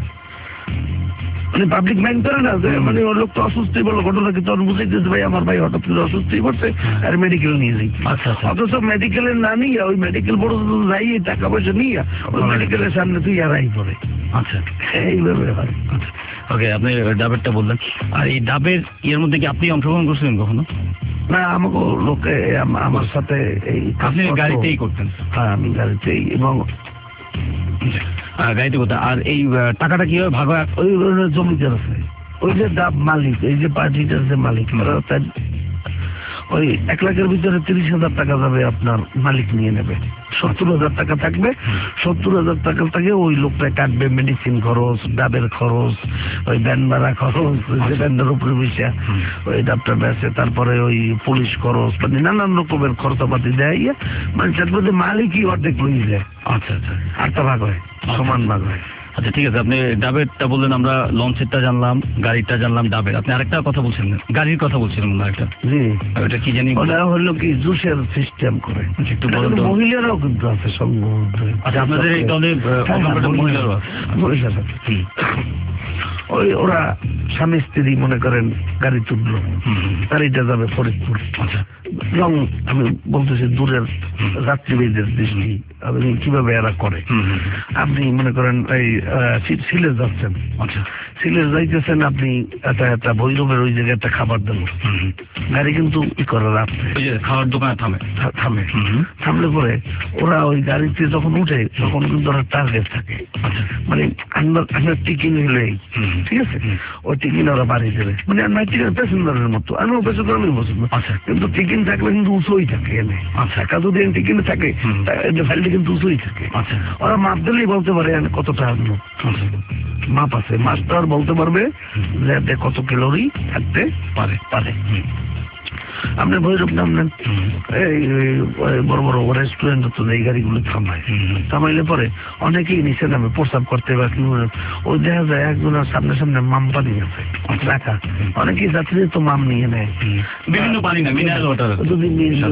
মানে পাবলিক মাইন্ড করে না যে মানে ওর লোক তো অসুস্থই বললো, ঘটনা কিন্তু বুঝাইতেছে ভাই আমার ভাই হঠাৎ করে অসুস্থই পড়ছে আর মেডিকেল নিয়ে যাই। আচ্ছা, অথচ মেডিকেলে না নিয়ে ওই মেডিকেল বড় যাই টাকা পয়সা নিয়ে ওই মেডিকেলের সামনে তুই আড়াই পড়ে। আচ্ছা, এইভাবে হয়। আচ্ছা, ওকে, আপনি ডাবেরটা বললেন, আর এই ডাবের ইয়ের মধ্যে কি আপনি অংশগ্রহণ করছিলেন কখনো? না, আমাকে লোকে আমার সাথে এই আপনি গাড়িতেই করতেন? হ্যাঁ, আমি গাড়িতেই, এবং গাড়িতে কোথায়, আর এই টাকাটা কিভাবে ভাগ হয়? ওই জমিদার আছে, ওই যে ডাব মালিক, এই যে পার্টিটার যে মালিক, ওই এক লাখের ভিতরে তিরিশ হাজার টাকা যাবে আপনার মালিক নিয়ে নেবে, সত্তর হাজার টাকা থাকবে, সত্তর হাজার টাকা থেকে ওই লোকটা কাটবে মেডিসিন খরচ, ডাবের খরচ, ওই ব্যান ভাড়া খরচ, যে ব্যান্ডের উপরে বসে ওই ডাবটা বেছে, তারপরে ওই পুলিশ খরচ, মানে নানান রকমের খরচাপাতি দেয়, মানে চাকরি মালিকই অর্ধেক লই যায়। আচ্ছা আচ্ছা, আটটা ভাগ হয়, সমান ভাগ হয়। আচ্ছা ঠিক আছে, আপনি ডাবেরটা বললেন, আমরা লঞ্চেরটা জানলাম, গাড়িটা জানলাম, ডাবের আপনি আরেকটা কথা বলছেন, গাড়ির কথা বলছিলেন আরেকটা। জি, ওটা কি জানি, ওটা হলো কি জুসের সিস্টেম করে, একটু বলুন তো। মহিলারাও কিন্তু আছে সঙ্গ। আচ্ছা, আপনাদের এই দলে মহিলারাও আছে? ওই ওরা স্বামী স্ত্রী মনে করেন গাড়ি তুললো, গাড়িটা যাবে ফরিদপুর। আচ্ছা, লং, আমি বলতেছি দূরের যাত্রীবাহীদের দৃষ্টি আপনি কিভাবে এরা করে। আপনি মনে করেন এই সিলেট যাচ্ছেন, আচ্ছা সিলেট যাইতেছেন, আপনি একটা একটা ভৈরবের ওই জায়গায় একটা খাবার দেবো, গাড়ি কিন্তু ই করে রাখছে, খাবার দোকানে থামে থামে থামলে পরে ওরা ওই গাড়িতে যখন উঠে তখন কিন্তু ওরা টার্গেট থাকে, মানে আপনার আপনার টিকিন হলেই ঠিক আছে, ওই টিকিন ওরা বাড়ি দেবে, মানে আমার টিকিন প্যাসেঞ্জারের মতো, আমিও প্যাসেঞ্জার আমি বসবো, কিন্তু টিকিন থাকলে কিন্তু উঁচুই থাকে এনে। আচ্ছা, একা যদি টিকিন থাকে ফাইলটা কিন্তু উঁচুই থাকে। আচ্ছা, ওরা মাপ দিলেই বলতে পারে কতটা মাপ আছে, মাস্টার বলতে পারবে যে কত ক্যালোরি থাকতে পারে পারে আপনি ভৈরব নামলেন, এই বড় বড় রেস্টুরেন্ট তো এই গাড়িগুলো থামায়, থামাইলে পরে অনেকেই নিচে নামে প্রস্রাব করতে বা কি, ওই দেখা যায় একজনের সামনে সামনে মাম পানি আছে রাখা, অনেকেই যাত্রী তো মাম নিয়ে নেয়, বিভিন্ন পানি না মিনারেল ওয়াটার, যদি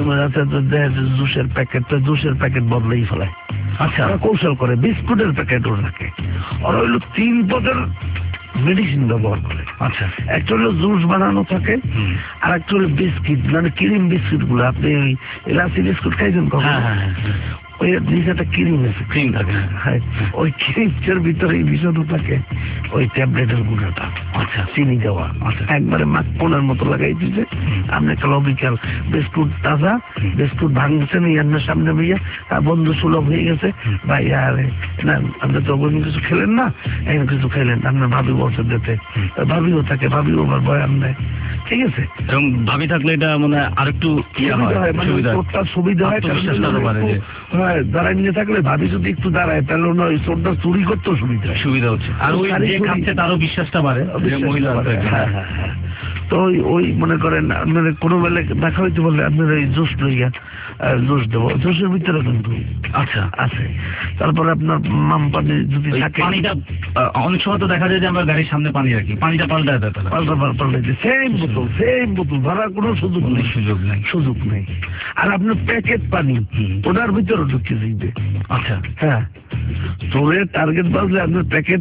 জুসের প্যাকেট, জুসের প্যাকেট বদলেই ফেলায়। আচ্ছা, কৌশল করে বিস্কুটের প্যাকেটও রাখে, ওরা হইলো তিন পদের মেডিসিন ব্যবহার করে। আচ্ছা, একটা হলো জুস বানানো থাকে, আর একটা হলো বিস্কিট, মানে ক্রিম বিস্কিট গুলো, আপনি ওই এলাচি বিস্কুট খাইছেন কখন? ওই নিচে একটা ক্রিম আছে, ক্রিম থাকে, হ্যাঁ, ওই ক্রিমের ভিতরে বিষাণু থাকে, ওই ট্যাবলেটের গুঁড়াটা। আচ্ছা, চিনি দেওয়া, একবারে মাখনের মতো লাগাই দিতে, আপনি কালো বিকাল বিস্কুট তাজা বিস্কুট ভাঙছেন আপনার সামনে ভাইয়া, বন্ধু সুলভ হয়ে গেছে ভাইয়া, আরে না আপনি তো অন্য কিছু খেলেন না, এখন কিছু খেলেন, আপনার ভাবি বলছে দিতে, ভাবিও থাকে, ভাবিও আবার বয়ান দেয়, ঠিক আছে। এবং ভাবি থাকলে এটা মানে আরেকটু সুবিধা হয়, দাঁড়ায় নিয়ে থাকলে ভাবি যদি একটু দাঁড়ায় তাহলে ওনার ওই চোরটা চুরি করতেও সুবিধা সুবিধা হচ্ছে, আর ওই যে খাচ্ছে তারও বিশ্বাসটা বাড়ে। হ্যাঁ হ্যাঁ হ্যাঁ, তো ওই ওই মনে করেন আপনার কোনো বেলা দেখা হইতে বললে আপনার এই জুস লইয়া জুস দেবো, জুসের ভিতরে কিন্তু আচ্ছা আছে, তারপরে আপনার মাম পানি যদি থাকে, পানিটা অনেক সময় তো দেখা যায় যে আমরা গাড়ির সামনে পানি রাখি, পানিটা পাল্টায় দেয়, পাল্টা পাল্টাইতে সেম বোতল সেম বোতল ধরার কোনো সুযোগ নেই, সুযোগ নেই সুযোগ নেই আর আপনার প্যাকেট পানি ওটার ভিতরে ঢুকে দিবে। আচ্ছা, হ্যাঁ, তোরের টার্গেট বাজলে আপনার প্যাকেট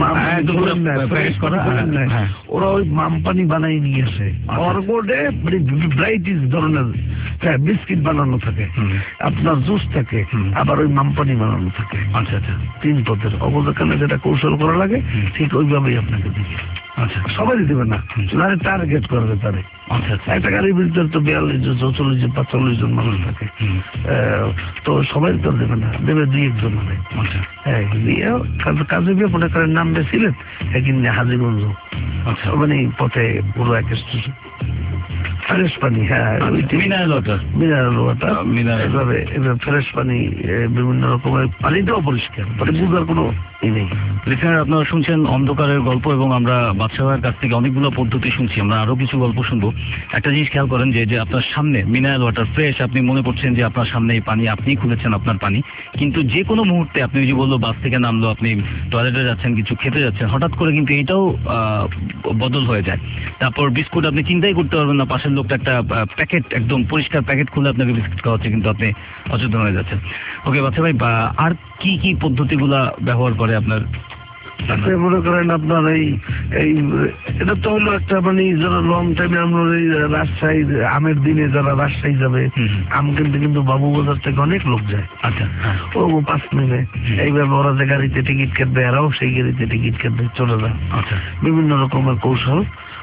ওরা ওই মাম পানি বানাই নিয়ে আসে, ভ্যারাইটিস ধরনের বিস্কিট বানানো থাকে, আপনার জুস থাকে, আবার ওই মাম পানি বানানো থাকে। আচ্ছা আচ্ছা, তিন পদের অবদানে যেটা কৌশল করা লাগে ঠিক ওইভাবেই আপনাকে দিবে। আচ্ছা, সবাই দেবে না, টার্গেট করবে তারে। আচ্ছা, একটা গাড়ির ভিতরে তো বিয়াল্লিশ জন চৌচল্লিশ জন পাঁচচল্লিশ জন মানুষ থাকে, তো সবাই তো দেবে না, দেবে দুই একজন হবে। হ্যাঁ, কাজে বিয়ে মনে করেন নামবে ছিলেন একদিন হাজিগঞ্জ, মানে পথে পুরো এক স্টেশন ফ্রেশ পানি, হ্যাঁ মিনারেল ওয়াটার, মিনারেল ওয়াটার এভাবে এবার ফ্রেশ পানি, বিভিন্ন রকমের পানিটাও পরিষ্কার, মানে বুঝার কোনো ই নেই। লিসেনার, আপনারা শুনছেন অন্ধকারের গল্প, এবং আমরা বাদশা ভাইয়ের কাছ থেকে অনেকগুলো পদ্ধতি শুনছি, আমরা আরো কিছু গল্প শুনবো। একটা জিনিস খেয়াল করেন যে যে আপনার সামনে মিনারেল ওয়াটার ফ্রেশ, আপনি মনে করছেন যে আপনার সামনে এই পানি, আপনি খুলেছেন আপনার পানি, কিন্তু যে কোনো মুহূর্তে আপনি যে বললো বাস থেকে নামলো, আপনি টয়লেটে যাচ্ছেন, কিছু খেতে যাচ্ছেন, হঠাৎ করে কিন্তু এটাও বদল হয়ে যায়। তারপর বিস্কুট আপনি চিন্তাই করতে পারবেন না, পাশের লোকটা একটা প্যাকেট একদম পরিষ্কার প্যাকেট খুলে আপনাকে বিস্কুট খাওয়াচ্ছে, কিন্তু আপনি অচেতন হয়ে যাচ্ছেন। ওকে বাচ্চা ভাই, আর কি কি পদ্ধতিগুলা ব্যবহার করে আপনার? মনে করেন আপনার এই এই এটা তো হলো একটা, মানে যারা লং টাইমে আমরা এই রাজশাহী আমের দিনে যারা রাজশাহী যাবে, আম কিনতে কিন্তু বাবু বাজার থেকে অনেক লোক যায়। আচ্ছা, ও পাঁচ মিনিটে এইভাবে ওরা যে গাড়িতে টিকিট কাটবে, এরাও সেই গাড়িতে টিকিট কাটবে চলে যায়। আচ্ছা, বিভিন্ন রকমের কৌশল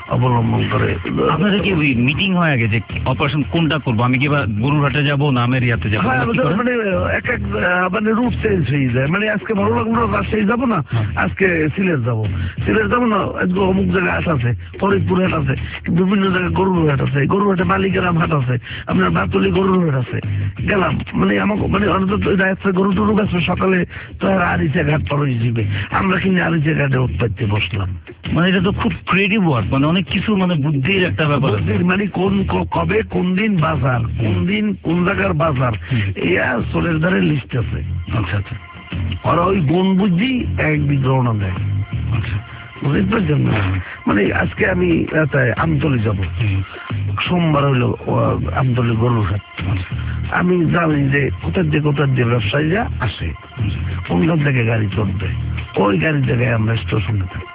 অবলম্বন করে। আপনাদের কি ওই মিটিং হয় আগে যে অপারেশন কোনটা করবো, আমি কি বা গরুরহাটে যাবো না আমেরিয়াতে যাবো? মানে এক এক মানে রুট চেঞ্জ হয়ে যায়, মানে আজকে ভালো লাগলো রাজশাহী যাবো না, আজকে সিলেট যাবো, সিলেট যাবো না আজকে অমুক জায়গায় হাট আছে, ফরিদপুর হাট আছে, বিভিন্ন জায়গায় গরুর হাট আছে, গরুর হাটে মালিকেরাম হাট আছে, আপনার বাতুলি গরুর হাট আছে, গেলাম মানে আমাকে মানে অন্তত গরু টরু গাছে সকালে তো আর আরিচা ঘাট পরে যাবে, আমরা কিনে আরিচা ঘাটে উৎপাদিতে বসলাম। মানে এটা তো খুব ক্রিয়েটিভ ওয়ার্ক, মানে অনেক কিছু মানে বুদ্ধির একটা ব্যাপার, মানে কোন কবে কোন দিন বাজার, কোন দিন কোন জায়গার বাজার, এই চোরের ধারে লিস্ট আছে। আচ্ছা আচ্ছা, ওরা ওই গুণ বুঝি একদিক রওনা দেয়। আচ্ছা, বুঝতে পারছেন না? মানে আজকে আমি আমতলি যাব, সোমবার হইলো আমতলি গরুর হাট, আমি জানি যে কোথার দিয়ে কোথার দিয়ে ব্যবসায়ীরা আসে, কোনখান থেকে গাড়ি চলবে, ওই গাড়ির জায়গায় আমরা স্টেশনে থাকি।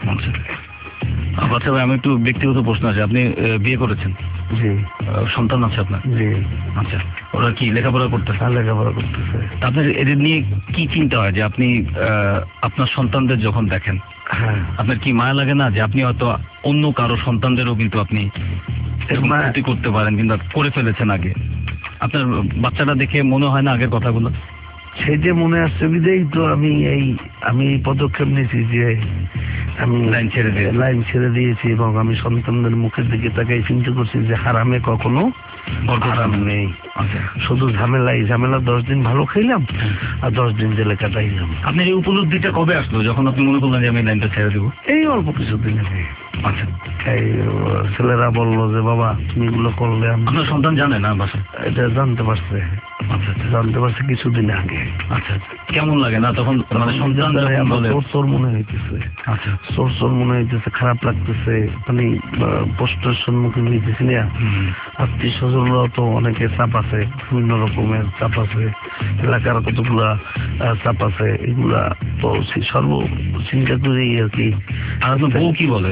আচ্ছা ভাই, আমি একটু ব্যক্তিগত প্রশ্ন আছে, আপনি বিয়ে করেছেন? জি। সন্তান আছে আপনার? জি। আচ্ছা, ওরা কি লেখাপড়া করতেছে? লেখাপড়া করতেছে। আপনার এদের নিয়ে কি চিন্তা হয় যে আপনি আপনার সন্তানদের যখন দেখেন, হ্যাঁ, আপনার কি মায়া লাগে না যে আপনি হয়তো অন্য কারো সন্তানদেরও কিন্তু আপনি ক্ষতি করতে পারেন কিংবা করে ফেলেছেন আগে? আপনার বাচ্চাটা দেখে মনে হয় না আগের কথাগুলো? সেই যে মনে আসছে বিদেই তো আমি এই আমি এই পদক্ষেপ নিয়েছি যে আমি লাইন ছেড়ে দিয়ে লাইন ছেড়ে দিয়েছি, এবং আমি সন্তানদের মুখের দিকে তাকাই চিন্তা করছি যে হারামে কখনো হারাম নেই, শুধু ঝামেলাই ঝামেলা। দশ দিন ভালো খাইলাম আর দশ দিন জেলে কাটাইলাম। আপনার এই উপলব্ধিটা কবে আসলো যখন আপনি মনে করলেন যে আমি লাইনটা ছেড়ে দেবো? এই অল্প কিছুদিন আগে। আচ্ছা, এই ছেলেরা বললো যে বাবা তুমি এগুলো করলে। আপনার সন্তান জানে না বাসা? এটা জানতে পারছে। আচ্ছা, জানতে পারছে কিছুদিন আগে। আচ্ছা, কেমন লাগে না তখন? মানে সন্তান চোর মনে হইতেছে। আচ্ছা, চোর চোর মনে হইতেছে, খারাপ লাগতেছে, মানে পোস্টের সম্মুখীন হইতেছি না। আত্মীয় স্বজনরাও তো অনেকে চাপ আছে, বিভিন্ন রকমের চাপ আছে, এলাকার কতগুলা চাপ আছে, এগুলা তো সর্ব চিন্তা করেই আর কি। আর আপনার বউ কি বলে?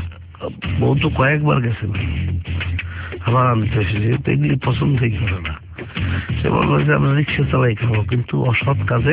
বউ তো কয়েকবার গেছে আবার আনতে এসেছে, তো এগুলি পছন্দই করে না। সে বললো যে আমরা রিক্সা চালাই খাবো, কিন্তু অসৎ কাজে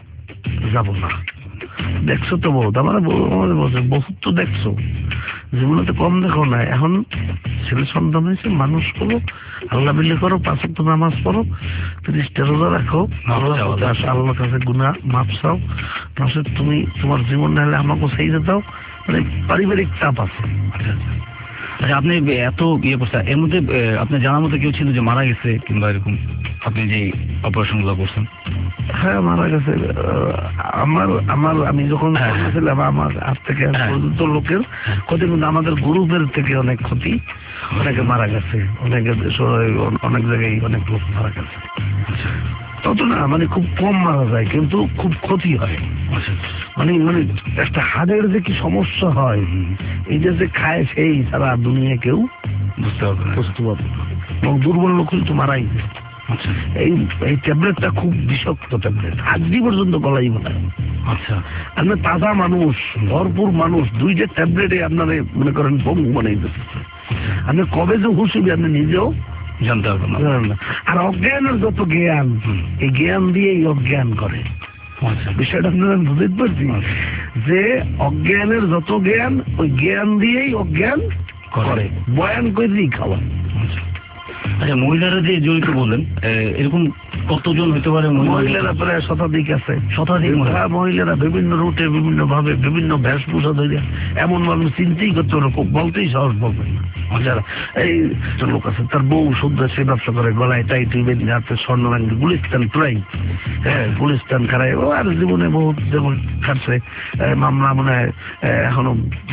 যাব না। দেখছো তো বহুত, আমার আমাদের বলছে বহুত তো দেখছো, জীবনে তো কম দেখো না। এখন ছেলে সন্তান হয়েছে, মানুষ করো, আল্লাহ বিল্লি করো, পাঁচ ওয়াক্ত নামাজ পড়ো, তিরিশটা রোজা রাখো, আল্লাহর কাছে গুনাহ মাফ চাও, নসে তুমি তোমার জীবন না হলে আমাকে সেই দাও। মানে পারিবারিক চাপ আছে। আচ্ছা আচ্ছা, আপনি এত ইয়ে করছেন, এর মধ্যে আপনার জানার মতো কেউ ছিল যে মারা গেছে কিংবা এরকম আপনি যে অপারেশন গুলো করছেন? হ্যাঁ, মারা গেছে। আমার আমার আমি যখন ছিলাম আমার হাত থেকে পর্যন্ত লোকের ক্ষতি, কিন্তু আমাদের গ্রুপের থেকে অনেক ক্ষতি, অনেকে মারা গেছে, অনেকে অনেক জায়গায় অনেক লোক মারা গেছে। তত না, মানে খুব কম মারা যায় কিন্তু খুব ক্ষতি হয়। মানে মানে একটা হাড়ের যে কি সমস্যা হয়, এইটা যে খায় সেই সারা দুনিয়া কেউ বুঝতে পারবে না, বুঝতে পারবে না, এবং দুর্বল লোক কিন্তু মারাই যায়। এই এই ট্যাবলেটটা খুব বিষাক্ত ট্যাবলেট, আজই পর্যন্ত গলাই বলে। আচ্ছা, আপনার তাজা মানুষ, ভরপুর মানুষ, দুইটা ট্যাবলেটে আপনার মনে করেন পঙ্গু বানাই দিচ্ছে। আপনি কবে যে হুসিবি আপনি নিজেও জানতে পারবেন না। আর অজ্ঞানের যত জ্ঞান, এই জ্ঞান দিয়েই অজ্ঞান করে। বিষয়টা আপনারা বুঝতে পারছি যে অজ্ঞানের যত জ্ঞান, ওই জ্ঞান দিয়েই অজ্ঞান করে, বয়ান করেই খাওয়া। আচ্ছা, মহিলারা যে জড়িত বললেন, এরকম কতজন হতে পারে? মহিলারা প্রায় শতাধিক আছে। শতাধিক মহিলারা বিভিন্ন রুটে, বিভিন্ন ভাবে, বিভিন্ন বেশভূষা ধরে, এমন মানুষ চিন্তাই করতে পারে, বলতেই সাহস পাবেন না। এই লোক আছে, তার বউ শুদ্ধ সে ব্যবসা করে, গলায় টাই টুই বেঁধে হাতে স্বর্ণরাঙ্গি গুলিস্তান প্রায়, হ্যাঁ গুলিস্তান খারাই, ও আর জীবনে বহুত যেমন খাটছে। মামলা মনে হয় এখনো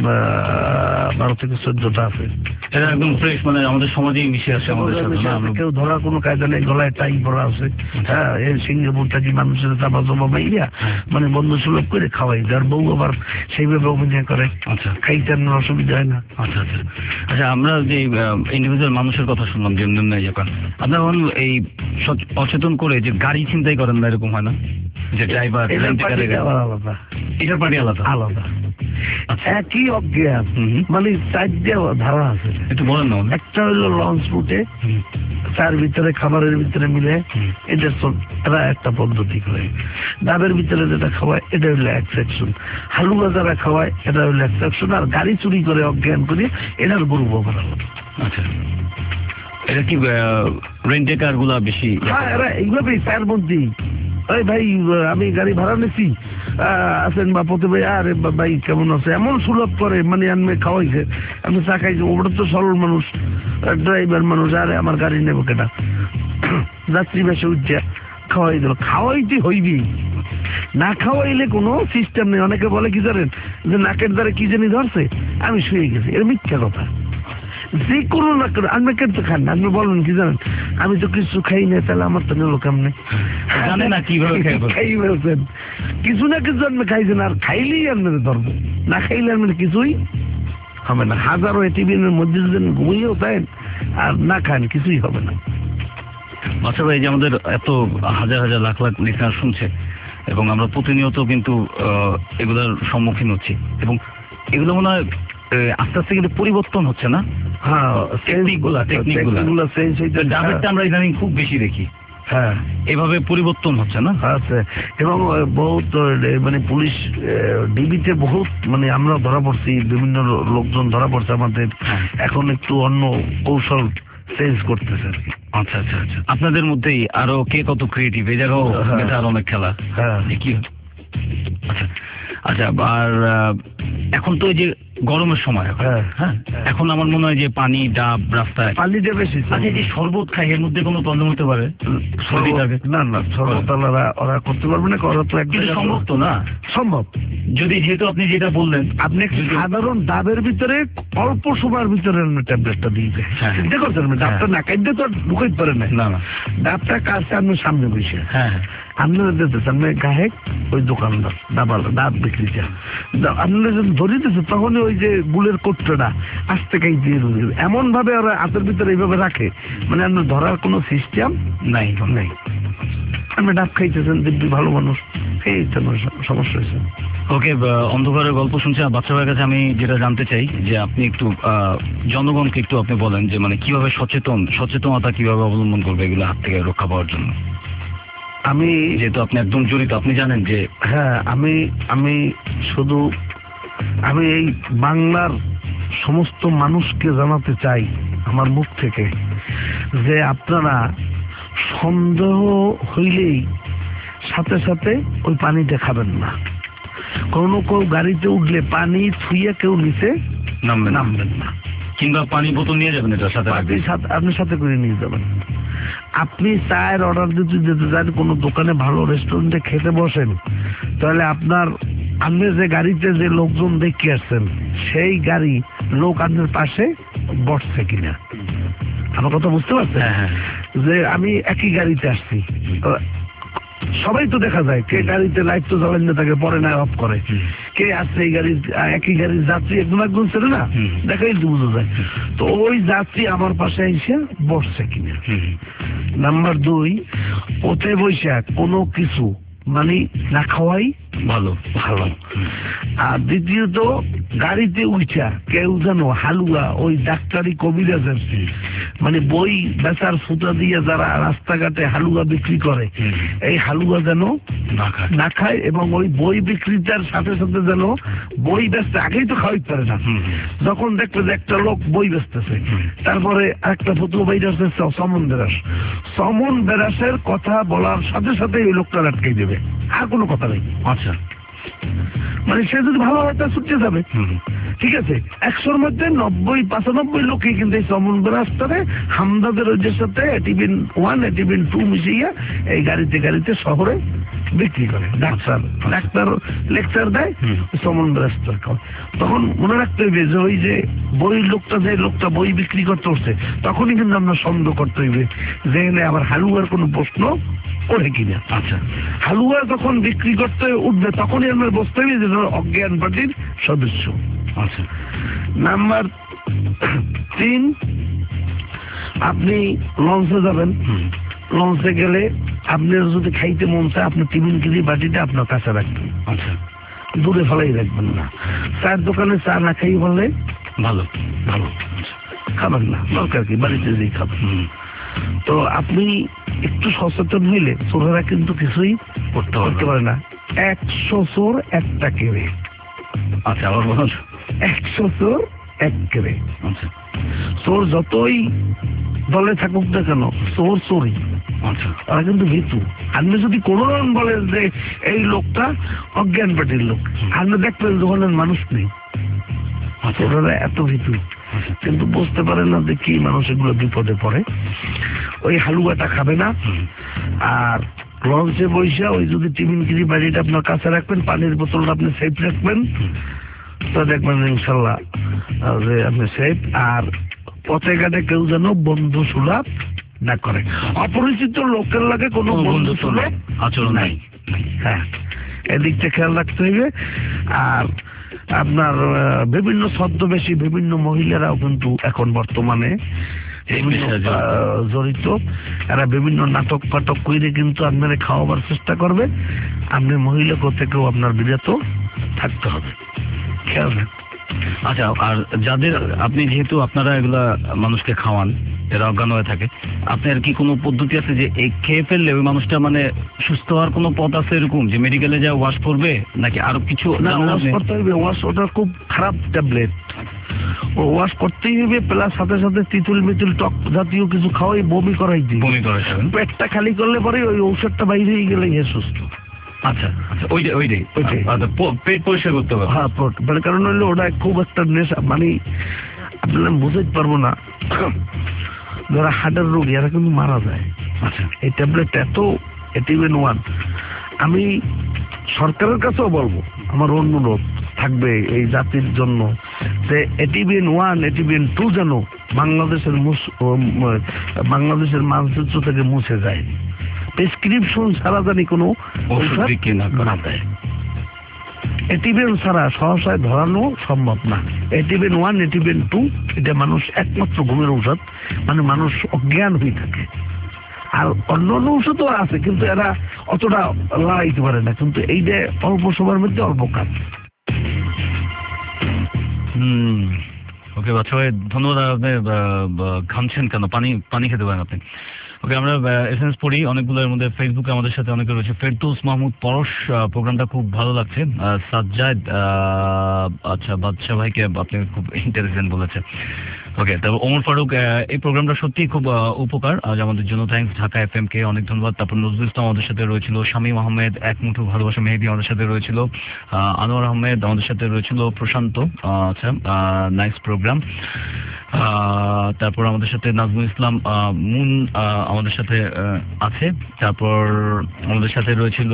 বারো থেকে চোদ্দটা আছে। এটা একদম ফ্রেশ, মানে আমাদের সমাজেই মিশে আসে আমাদের সাথে। কেউ ধরা কোনো কায়দা নেই, গলায় টাই পরা আছে। হ্যাঁ, এই সিঙ্গাপুরটা কি মানুষের চাপা জমা মাইয়া মানে বন্ধু সুলভ করে খাওয়াই, যার বউ আবার সেইভাবে অভিনয় করে। আচ্ছা, খাইতে অসুবিধা হয় না। আচ্ছা আচ্ছা আচ্ছা, আমরা যে ইন্ডিভিজুয়াল মানুষের কথা শুনলাম যে আপনার এই অচেতন করে যে গাড়ি ছিনতাই করেন না, এরকম হয় না যে ড্রাইভার? আলাদা, এটার পার্টি আলাদা আলাদা একই অজ্ঞান, মানে চারটে ধারা আছে, একটু বলেন না। একটা হইলো লঞ্চ রুটে চার ভিতরে খাবারের ভিতরে মিলে এটা এরা একটা পদ্ধতি করে, ডাবের ভিতরে যেটা খাওয়ায় এটা হইলো এক সেকশন, হালুয়া যারা খাওয়ায় এটা হইলো এক সেকশন, আর গাড়ি চুরি করে অজ্ঞান করে এটার গরু করা হতো। আচ্ছা, এটা কি রেন্টে কার গুলা বেশি? হ্যাঁ, এরা এইভাবেই চার মধ্যে, ওই ভাই আমি গাড়ি ভাড়া নিছি আছেন বা পথে ভাই, আরে ভাই কেমন আছে, এমন সুলভ করে, মানে আমি খাওয়াইছে, আমি চা খাইছি, ওটা তো সরল মানুষ, ড্রাইভার মানুষ, আরে আমার গাড়ি নেবো কেটা, যাত্রী বেশি উঠছে খাওয়াই দিল। খাওয়াইতে হইবি, না খাওয়াইলে কোনো সিস্টেম নেই। অনেকে বলে কি জানেন, যে নাকের দ্বারা কি জানি ধরছে, আমি শুয়ে গেছি, এর মিথ্যা কথা। যে কোনো না করে আপনি কেটে খান না, আপনি বলেন কি জানেন, আমি তো কিছু খাই না, তাহলে আমার তো নিল কেমনে, জানে না কিভাবে খাই ফেলছেন, কিছু না কিছু আপনি খাইছেন, আর খাইলেই আপনাদের ধরবো, না খাইলে আপনার কিছুই হবে না। হাজারো টিভির মধ্যে যদি ঘুমিয়েও থাকেন আর না খান, কিছুই হবে না। আচ্ছা ভাই, যে আমাদের এত হাজার হাজার লাখ লাখ লিসনার শুনছে, এবং আমরা প্রতিনিয়ত কিন্তু এগুলোর সম্মুখীন হচ্ছি, এবং এগুলো মনে হয় আস্তে আস্তে কিন্তু পরিবর্তন হচ্ছে না? হ্যাঁ, টেকনিক গুলা টেকনিক গুলা ডাবেরটা আমরা ইদানিং খুব বেশি দেখি। হ্যাঁ, এভাবে পরিবর্তন হচ্ছে না? আছে, এবং বহুত মানে পুলিশ ডিবিতে বহুত, মানে আমরা ধরা পড়ছি, বিভিন্ন লোকজন ধরা পড়ছে আমাদের, এখন একটু অন্য কৌশল চেঞ্জ করতেছে আর কি। আচ্ছা আচ্ছা আচ্ছা, আপনাদের মধ্যেই আরো কে কত ক্রিয়েটিভ, এই জায়গাও আর অনেক খেলা। হ্যাঁ, কি আচ্ছা আচ্ছা, আর এখন তো এই যে গরমের সময়, হ্যাঁ, এখন আমার মনে হয় যে পানি ডাব রাস্তায়, পানিটা বেশি। আচ্ছা, যে শরবত খাই, এর মধ্যে কোনো প্রবলেম হতে পারে? না না, শরবত ওরা করতে পারবে না, ওরা তো একদম সম্ভব তো না। সম্ভব, যদি, যেহেতু আপনি যেটা বললেন, আপনি সাধারণ ডাবের ভিতরে অল্প সময়ের ভিতরে ট্যাবলেটটা দিয়ে দেয়, চিন্তা করছেন, ডাবটা না খাইতে তো ঢুকাইতে পারে না, ডাবটা কাছে আপনার সামনে বসে, হ্যাঁ, আপনারা দিতেছে আপনি গাহেক ওই দোকানদার ডাবাল ডাব বিক্রিটা, আপনারা যখন ধরে দিতেছে তখনই ওই যে গুলের কোটটা আস্তে খাই দিয়ে এমন ভাবে ওরা হাতের ভিতরে এইভাবে রাখে, মানে আপনার ধরার কোনো সিস্টেম নাই নাই। আপনি ডাব খাইতেছেন, দিব্যি ভালো মানুষ, এই সমস্যা হয়েছে। ওকে, অন্ধকারের গল্প শুনছি। বাচ্চা ভাইয়ের কাছে আমি যেটা জানতে চাই, যে আপনি একটু জনগণকে একটু আপনি বলেন, যে মানে কিভাবে সচেতন সচেতনতা কিভাবে অবলম্বন করবে এগুলো হাত থেকে রক্ষা পাওয়ার জন্য। আমি যেহেতু আপনি একদম জড়িত, আপনি জানেন যে, হ্যাঁ, আমি আমি শুধু আমি এই বাংলার সমস্ত মানুষকে জানাতে চাই আমার মুখ থেকে, যে আপনারা সন্দেহ হইলেই সাথে সাথে ওই পানিটা খাবেন না। কোনো কেউ গাড়িতে উঠলে পানি ছুঁয়ে কেউ নিচে নামবেন নামবেন না, কিংবা পানি বোতল নিয়ে যাবেন, এটা সাথে আপনি সাথে করে নিয়ে যাবেন। আপনি চায়ের অর্ডার দিতে যেতে চান, কোনো দোকানে ভালো রেস্টুরেন্টে খেতে বসেন, তাহলে আপনার আপনি যে গাড়িতে যে লোকজন দেখে আসছেন, সেই গাড়ি লোক আপনার পাশে বসছে কিনা, আমার কথা বুঝতে পারছেন? যে আমি একই গাড়িতে আসছি, সবাই তো দেখা যায়, কে গাড়িতে লাইট তো জ্বালেন না, তাকে পরে না অফ করে, কে আসছে এই গাড়ির একই গাড়ির যাত্রী একদম একদম ছিল না, দেখাই তো বোঝা যায়। তো ওই যাত্রী আমার পাশে এসে বসছে কিনা। নাম্বার দুই, ওতে বৈশা কোনো কিছু মানে না খাওয়াই ভালো ভালো। আর দ্বিতীয়ত, গাড়িতে উঠা কেউ যেন হালুয়া, ওই ডাক্তারি কবিরাজের মানে বই বেচার সুতা দিয়ে যারা রাস্তাঘাটে হালুয়া বিক্রি করে, এই হালুয়া যেন না খায়, এবং ওই বই বিক্রিটার সাথে সাথে যেন বই বেচতে, আগেই তো খাওয়াইতে পারে না, যখন দেখবে যে একটা লোক বই বেচতেছে, তারপরে একটা ফতুয়া বাইরে আসছে সমন বেরাস, সমন বেরাসের কথা বলার সাথে সাথে ওই লোকটা আটকে দেবে, আর কোনো কথা নেই। আচ্ছা, মানে সে যদি ভালো হয় তা ছুটে যাবে, ঠিক আছে। একশোর মধ্যে নব্বই পঁচানব্বই লোকই কিন্তু এই সমুদ্র রাস্তাতে হামদাদের ওই সাথে এটিবিন ওয়ান এটিবিন টু মিশিয়ে এই গাড়িতে গাড়িতে শহরে বিক্রি করে। ডাক্তার ডাক্তার লেকচার দেয়, সমুদ্র রাস্তা তখন মনে রাখতে হইবে যে ওই যে বই লোকটা, যে লোকটা বই বিক্রি করতে হচ্ছে, তখনই কিন্তু আমরা সন্দেহ করতে হইবে যে আবার হালুয়ার কোনো প্রশ্ন ওরে কিনা। আচ্ছা, হালুয়া যখন বিক্রি করতে উঠবে তখনই আমরা বুঝতে হবে যে অজ্ঞান পার্টির সদস্য। আচ্ছা, নাম্বার তিন, আপনি লঞ্চে যাবেন, লঞ্চে গেলে আপনার যদি খাইতে মন চায়, আপনি টিফিন কিনে বাটিটা আপনার কাছে রাখবেন। আচ্ছা, দূরে ফেলাই রাখবেন না। চায়ের দোকানে চা না খাই বললে ভালো ভালো খাবেন না, দরকার কি, বাড়িতে যেই খাবেন। তো আপনি একটু সচেতন হইলে চোরেরা কিন্তু কিছুই করতে করতে পারে না। একশো চোর একটা কেড়ে। আচ্ছা, আবার বলুন। একশো চোর এক কেড়ে। আচ্ছা চোর যতই দলে থাকুক না কেন, চোর চোরই। আচ্ছা, তারা কিন্তু ভীতু। আপনি যদি কোনো জন বলেন যে এই লোকটা অজ্ঞান পার্টির লোক, আপনি দেখবেন দোকানের মানুষ নেই। চোরেরা এত ভীতু, কিন্তু বুঝতে পারে না যে কি মানুষ এগুলো বিপদে পড়ে। ওই হালুয়াটা খাবে না, আর লঞ্চে বৈশা ওই যদি টিফিনগিরি বাড়িটা আপনার কাছে রাখবেন, পানির বোতলটা আপনি সেফ রাখবেন, তো দেখবেন ইনশাল্লাহ যে আপনি সেফ। আর পথে ঘাটে কেউ যেন বন্ধু সুলভ না করে, অপরিচিত লোকের লাগে কোনো বন্ধু সুলভ আচরণ নাই। হ্যাঁ, এদিকটা খেয়াল রাখতে হবে। আর আপনার বিভিন্ন ছদ্মবেশী বিভিন্ন মহিলারাও কিন্তু এখন বর্তমানে জড়িত। এরা বিভিন্ন নাটক ফাটক করে কিন্তু আপনারা খাওয়াবার চেষ্টা করবে। আপনি মহিলা থেকেও আপনার বিরত থাকতে হবে, খেয়াল রাখবেন। আচ্ছা, আর যাদের আপনি যেহেতু আপনারা এগুলা মানুষকে খাওয়ান, এরা অজ্ঞান হয়ে থাকে, আপনার কি কোনো পদ্ধতি আছে যে এই খেয়ে ফেললে ওই মানুষটা মানে সুস্থ হওয়ার কোনো পথ আছে এরকম, যে মেডিকেলে যা ওয়াশ করবে নাকি আরো কিছু? না, ওয়াশ করতে হবে। ওয়াশ ওটা খুব খারাপ ট্যাবলেট, ও ওয়াশ করতেই হবে। প্লাস সাথে সাথে তিতুল মিতুল টক জাতীয় কিছু খাওয়াই বমি করাই দিই। বমি করাই পেটটা খালি করলে পরে ওই ঔষধটা বাইরে গেলে এ সুস্থ। আচ্ছা আচ্ছা, ওইটাই ওইটাই ওইটাই পেট পরিষ্কার করতে হবে। হ্যাঁ, মানে কারণ হইলে ওটা খুব একটা নেশা, মানে আপনারা বুঝতে পারবো না। যারা হার্টের রোগী এরা কিন্তু মারা যায়। আচ্ছা, এই ট্যাবলেটটা এত এটিভেন ওয়ান, আমি সরকারের কাছেও বলবো, আমার অনুরোধ থাকবে এই জাতির জন্য যে এটিভেন ওয়ান এটিভেন টু যেন বাংলাদেশের বাংলাদেশের মানচিত্র থেকে মুছে যায়। প্রেসক্রিপশন ছাড়া জানি কোনো ওষুধ বিক্রি না করা যায়। এটিভেন ছাড়া সহসায় ধরানো সম্ভব না। এটিভেন ওয়ান এটিভেন টু এটা মানুষ একমাত্র ঘুমের ঔষধ, মানে মানুষ অজ্ঞান হয়ে থাকে। আর অন্য অন্য ঔষধও আছে, কিন্তু এরা অতটা লাগাইতে পারে না। কিন্তু এইটা অল্প সময়ের মধ্যে অল্প কাজ। হুম, ওকে বাচ্চা ভাই, ধন্যবাদ। আপনি ঘামছেন কেন? পানি পানি খেতে পারেন আপনি। ওকে, আমরা এস এম এস পড়ি অনেকগুলো। এর মধ্যে ফেসবুকে আমাদের সাথে অনেকে রয়েছে। ফেরদৌস মাহমুদ পরশ, প্রোগ্রামটা খুব ভালো লাগছে। সাজ্জাদ, আচ্ছা বাদশা ভাইকে আপনি খুব ইন্টেলিজেন্ট বলেছে। ওকে, তারপর ওমর ফারুক, এই প্রোগ্রামটা সত্যিই খুব উপকার আজ আমাদের জন্য, থ্যাংকস। ঢাকা এফ এম কে অনেক ধন্যবাদ। তারপর নজরুল ইসলাম আমাদের সাথে রয়েছিল। শামীম আহমেদ, এক মুঠো ভালোবাসা মেহেদি আমাদের সাথে রয়েছিল। আনোয়ার আহমেদ আমাদের সাথে রয়েছিল। প্রশান্ত, আচ্ছা নাইস প্রোগ্রাম। তারপর আমাদের সাথে নাজমুল ইসলাম মুন আমাদের সাথে আছে। তারপর আমাদের সাথে রয়েছিল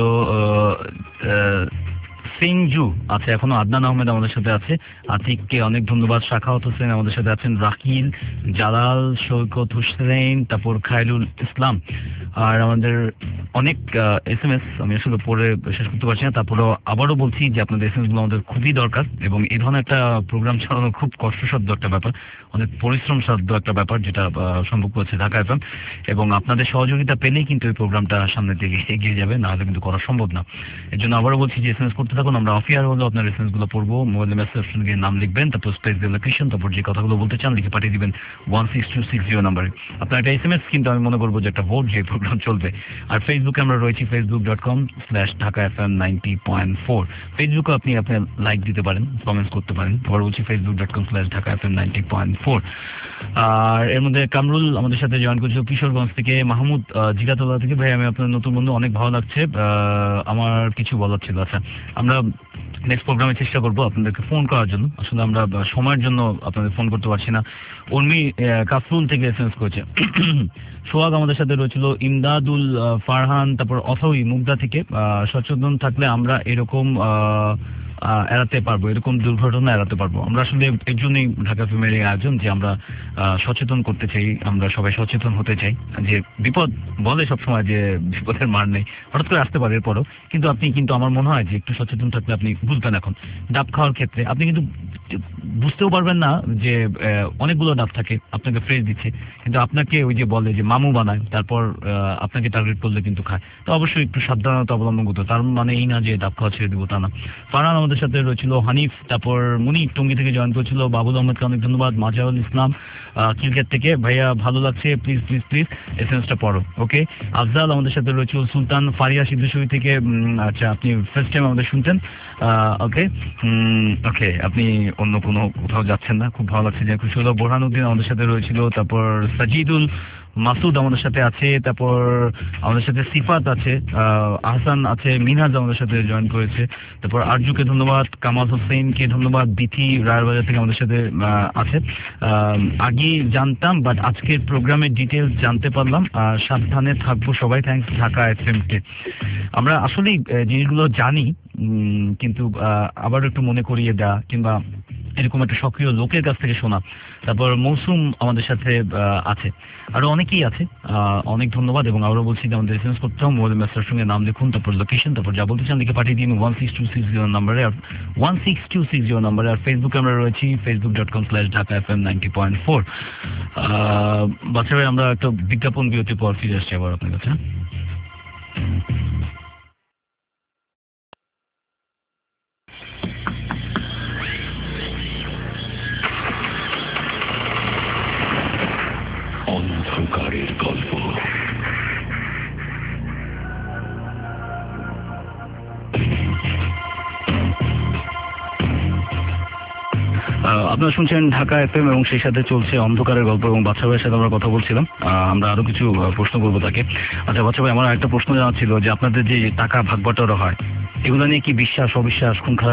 সিংজু আছে এখনো। আদনান আহমেদ আমাদের সাথে আছে। আতিককে অনেক ধন্যবাদ। শাখাওয়াত হোসেন আমাদের সাথে আছেন। রাকিল, জালাল, সৈকত হুসেন, তারপর খায়রুল ইসলাম। আর আমাদের অনেক এস এম এস আমি আসলে পড়ে শেষ করতে পারছি না। তারপরে আবারও বলছি যে আপনাদের এস এম এস গুলো আমাদের খুবই দরকার, এবং এই ধরনের একটা প্রোগ্রাম চালানো খুব কষ্টসাধ্য একটা ব্যাপার, অনেক পরিশ্রম সাধ্য একটা ব্যাপার, যেটা সম্ভব হচ্ছে ঢাকা এফ এম। এবং আপনাদের সহযোগিতা পেলেই কিন্তু এই প্রোগ্রামটা সামনের দিকে এগিয়ে যাবে, নাহলে কিন্তু করা সম্ভব না। এর জন্য আবারও বলছি যে এস এম এস করতে থাকুন। আমরা অফ এয়ার হলেও আপনার এস এম এস গুলো পড়বো। মোবাইল মেসেজ অপশন গিয়ে নাম লিখবেন, তারপর স্পেস দিয়ে লোকেশন, তারপর যে কথাগুলো বলতে চান লিখে পাঠিয়ে দিবেন one six two six zero নাম্বারে। আপনার একটা এস এম এস কিন্তু আমি মনে করবো যে একটা ভোট, যে প্রোগ্রাম চলবে। আর ফেসবুকে আমরা রয়েছি Facebook dot com slash Dhaka F M ninety point four. ফেসবুকে আপনি আপনার লাইক দিতে পারেন, কমেন্টস করতে পারেন। আবার বলছি Facebook dot com slash Dhaka F M ninety point four. আর এর মধ্যে কামরুল আমাদের সাথে জয়েন করেছিল কিশোরগঞ্জ থেকে। মাহমুদ জিগাতলা থেকে, ভাই আমি আপনার নতুন বন্ধু, অনেক ভালো লাগছে। আমার কিছু বলার ছিল। আচ্ছা, আমরা নেক্সট প্রোগ্রামে চেষ্টা করবো আপনাদেরকে ফোন করার জন্য। আসলে আমরা সময়ের জন্য আপনাদের ফোন করতে পারছি না। উর্মি কাফরুল থেকে এস এম এস করেছে। সোহাগ আমাদের সাথে রয়েছিল। ইমদাদুল ফারহান, তারপর অথই মুগদা থেকে। সচেতন থাকলে আমরা এরকম এড়াতে পারবো, এরকম দুর্ঘটনা এড়াতে পারবো। আমরা আসলে এর জন্যই ঢাকা ফিল্মের এই আয়োজন, যে আমরা সচেতন করতে চাই, আমরা সবাই সচেতন হতে চাই। যে বিপদ বলে সবসময় যে বিপদের মার নেই, হঠাৎ করে আসতে পারে এরপরও, কিন্তু আপনি কিন্তু আমার মনে হয় যে একটু সচেতন থাকলে আপনি বুঝবেন। এখন ডাব খাওয়ার ক্ষেত্রে আপনি কিন্তু বুঝতেও পারবেন না যে অনেকগুলো ডাব থাকে, আপনাকে ফ্রেশ দিচ্ছে, কিন্তু আপনাকে ওই যে বলে যে মামু বানায়, তারপর আপনাকে টার্গেট করলে কিন্তু খায়। তো অবশ্যই একটু সাবধানতা অবলম্বন করতে, তার মানে এই না যে ডাব খাওয়া ছেড়ে দিব, তা না। ফারহান আমাদের সাথে রয়েছিল, হানিফ, তারপর মুনি টঙ্গী থেকে জয়েন করেছিল, বাবুল আহমেদকে অনেক ধন্যবাদ, মাজাউল ইসলাম ক্রিকেট থেকে, ভাইয়া ভালো লাগছে, please please please S M এসটা পড়ো। ওকে, আফজাল আমাদের সাথে রয়েছিল, সুলতান, ফারিয়া সিদ্ধেশ্বরী থেকে, আচ্ছা আপনি ফার্স্ট টাইম আমাদের শুনছেন, ওকে ওকে আপনি অন্য কোনো কোথাও যাচ্ছেন না, খুব ভালো লাগছে, যে খুশি হলো। বোরহানুদ্দিন আমাদের সাথে রয়েছিল, তারপর সাজিদুল মাসুদ আমাদের সাথে আছে, তারপর আমাদের সাথে সিফাত আছে, আহসান আছে, মিনহাজ আমাদের সাথে জয়েন করেছে, তারপর আরজুকে ধন্যবাদ, কামাল হোসেনকে ধন্যবাদ, বিথি রায়েরবাজার থেকে আমাদের সাথে আছে। আগে জানতাম বাট আজকের প্রোগ্রামের ডিটেলস জানতে পারলাম, সাবধানে থাকবো সবাই, থ্যাংকস ঢাকা এফ এম কে। আমরা আসলেই জিনিসগুলো জানি কিন্তু আবার একটু মনে করিয়ে দেওয়া কিংবা এরকম একটা সক্রিয় লোকের কাছ থেকে শোনা। তারপর মৌসুম আমাদের সাথে আছে, আরো অনেকেই আছে, অনেক ধন্যবাদ। এবং আরো বলছি যে আমাদের এসএমএস করতে হবে, মোবাইল মেসেজের সঙ্গে নাম লিখুন, তারপর লোকেশন, তারপর যা বলতে চান লিখে পাঠিয়ে দিন one six two six zero নাম্বারে, আর one six two six zero নাম্বারে। আর ফেসবুকে আমরা রয়েছি Facebook dot com slash Dhaka F M ninety point four. বাচ্চারা আমরা একটা বিজ্ঞাপন বিরতির পর ফিরে আসছি আবার আপনার কাছে। অন্ধকারের গল্প। আপনারা শুনছেন ঢাকা এফএম এবং সেই সাথে চলছে অন্ধকারের গল্প, এবং বাচ্চা ভাইয়ের সাথে আমরা কথা বলছিলাম। আমরা আরো কিছু প্রশ্ন করবো তাকে। আচ্ছা বাচ্চা ভাই, আমার একটা প্রশ্ন জানা ছিল যে আপনাদের যে টাকা ভাগ বাটোয়ারা হয় এগুলো নিয়ে কি বিশ্বাস অবিশ্বাস কোন খারাপ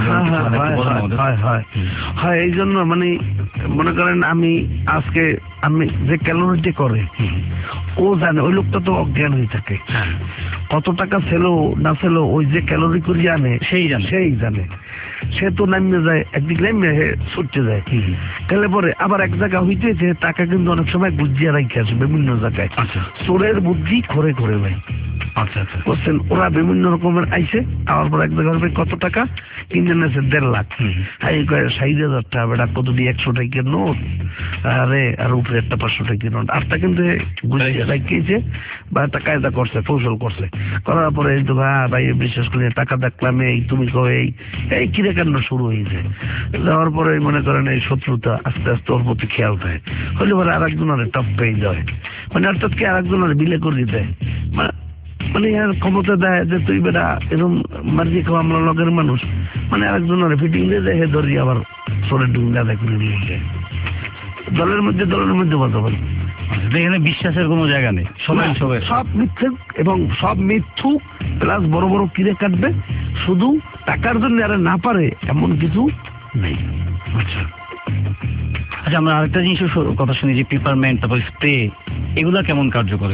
হয়? এই জন্য মানে মনে করেন আমি আজকে আমি যে ক্যালোরিটি করে ও জানে, ওই লোকটা তো অজ্ঞান হয়ে থাকে, কত টাকা ছিল না ছিল ওই যে ক্যালোরি করে আনে সেই জানে, সেই জানে সে তো নামিয়ে যায়, একদিক নামিয়ে ছুটতে যায়, তাহলে পরে আবার এক জায়গা হইতে যে টাকা কিন্তু অনেক সময় গুজিয়া রাখে আসে বিভিন্ন জায়গায়। আচ্ছা, চোরের বুদ্ধি করে করে ভাই। আচ্ছা আচ্ছা, বুঝছেন, ওরা বিভিন্ন রকমের আইসে, আবার পর এক জায়গায় কত টাকা কিনে নেছে দেড় লাখ, ষাট হাজার টাকা বেটা কত দিয়ে একশো টাকার নোট, আরে আর উপরে একটা পাঁচশো টাকার নোট, আরটা কিন্তু গুজিয়া রাখিয়েছে বা একটা কায়দা করছে, কৌশল করছে, করার পরে এই তো ভাই বিশেষ করে টাকা দেখলাম এই তুমি কো এই এই কিরে কাণ্ড শুরু হয়েছে, যাওয়ার পরে মনে করেন এই শত্রুতা আস্তে আস্তে ওর প্রতি খেয়াল থাকে, হলে পরে আর একজনের টপ পেয়ে দেয়, মানে অর্থাৎ কি আর একজনের বিলে করে দেয়, মানে আর ক্ষমতা দেয় যে তুই বেটা এরকম মার্জি খাওয়া আমরা লগের মানুষ, মানে আরেকজনের ফিটিং দিয়ে দেয়, হে ধরি আবার সরের ডুঙ্গা দেয় করে নিয়ে যায়, দলের মধ্যে দলের মধ্যে বলতে পারি। এখানে বিশ্বাসের কোনো জায়গা নেই, সবাই সবাই সব মিথ্যে এবং সব মিথ্যু প্লাস বড় বড় কিরে কাটবে, শুধু টাকার জন্য আর না পারে এমন কিছু নেই। আচ্ছা আচ্ছা, আমরা আরেকটা জিনিসের কথা শুনি যে পেপারমেন্ট, তারপর স্প্রে, এগুলা কেমন কার্যকর?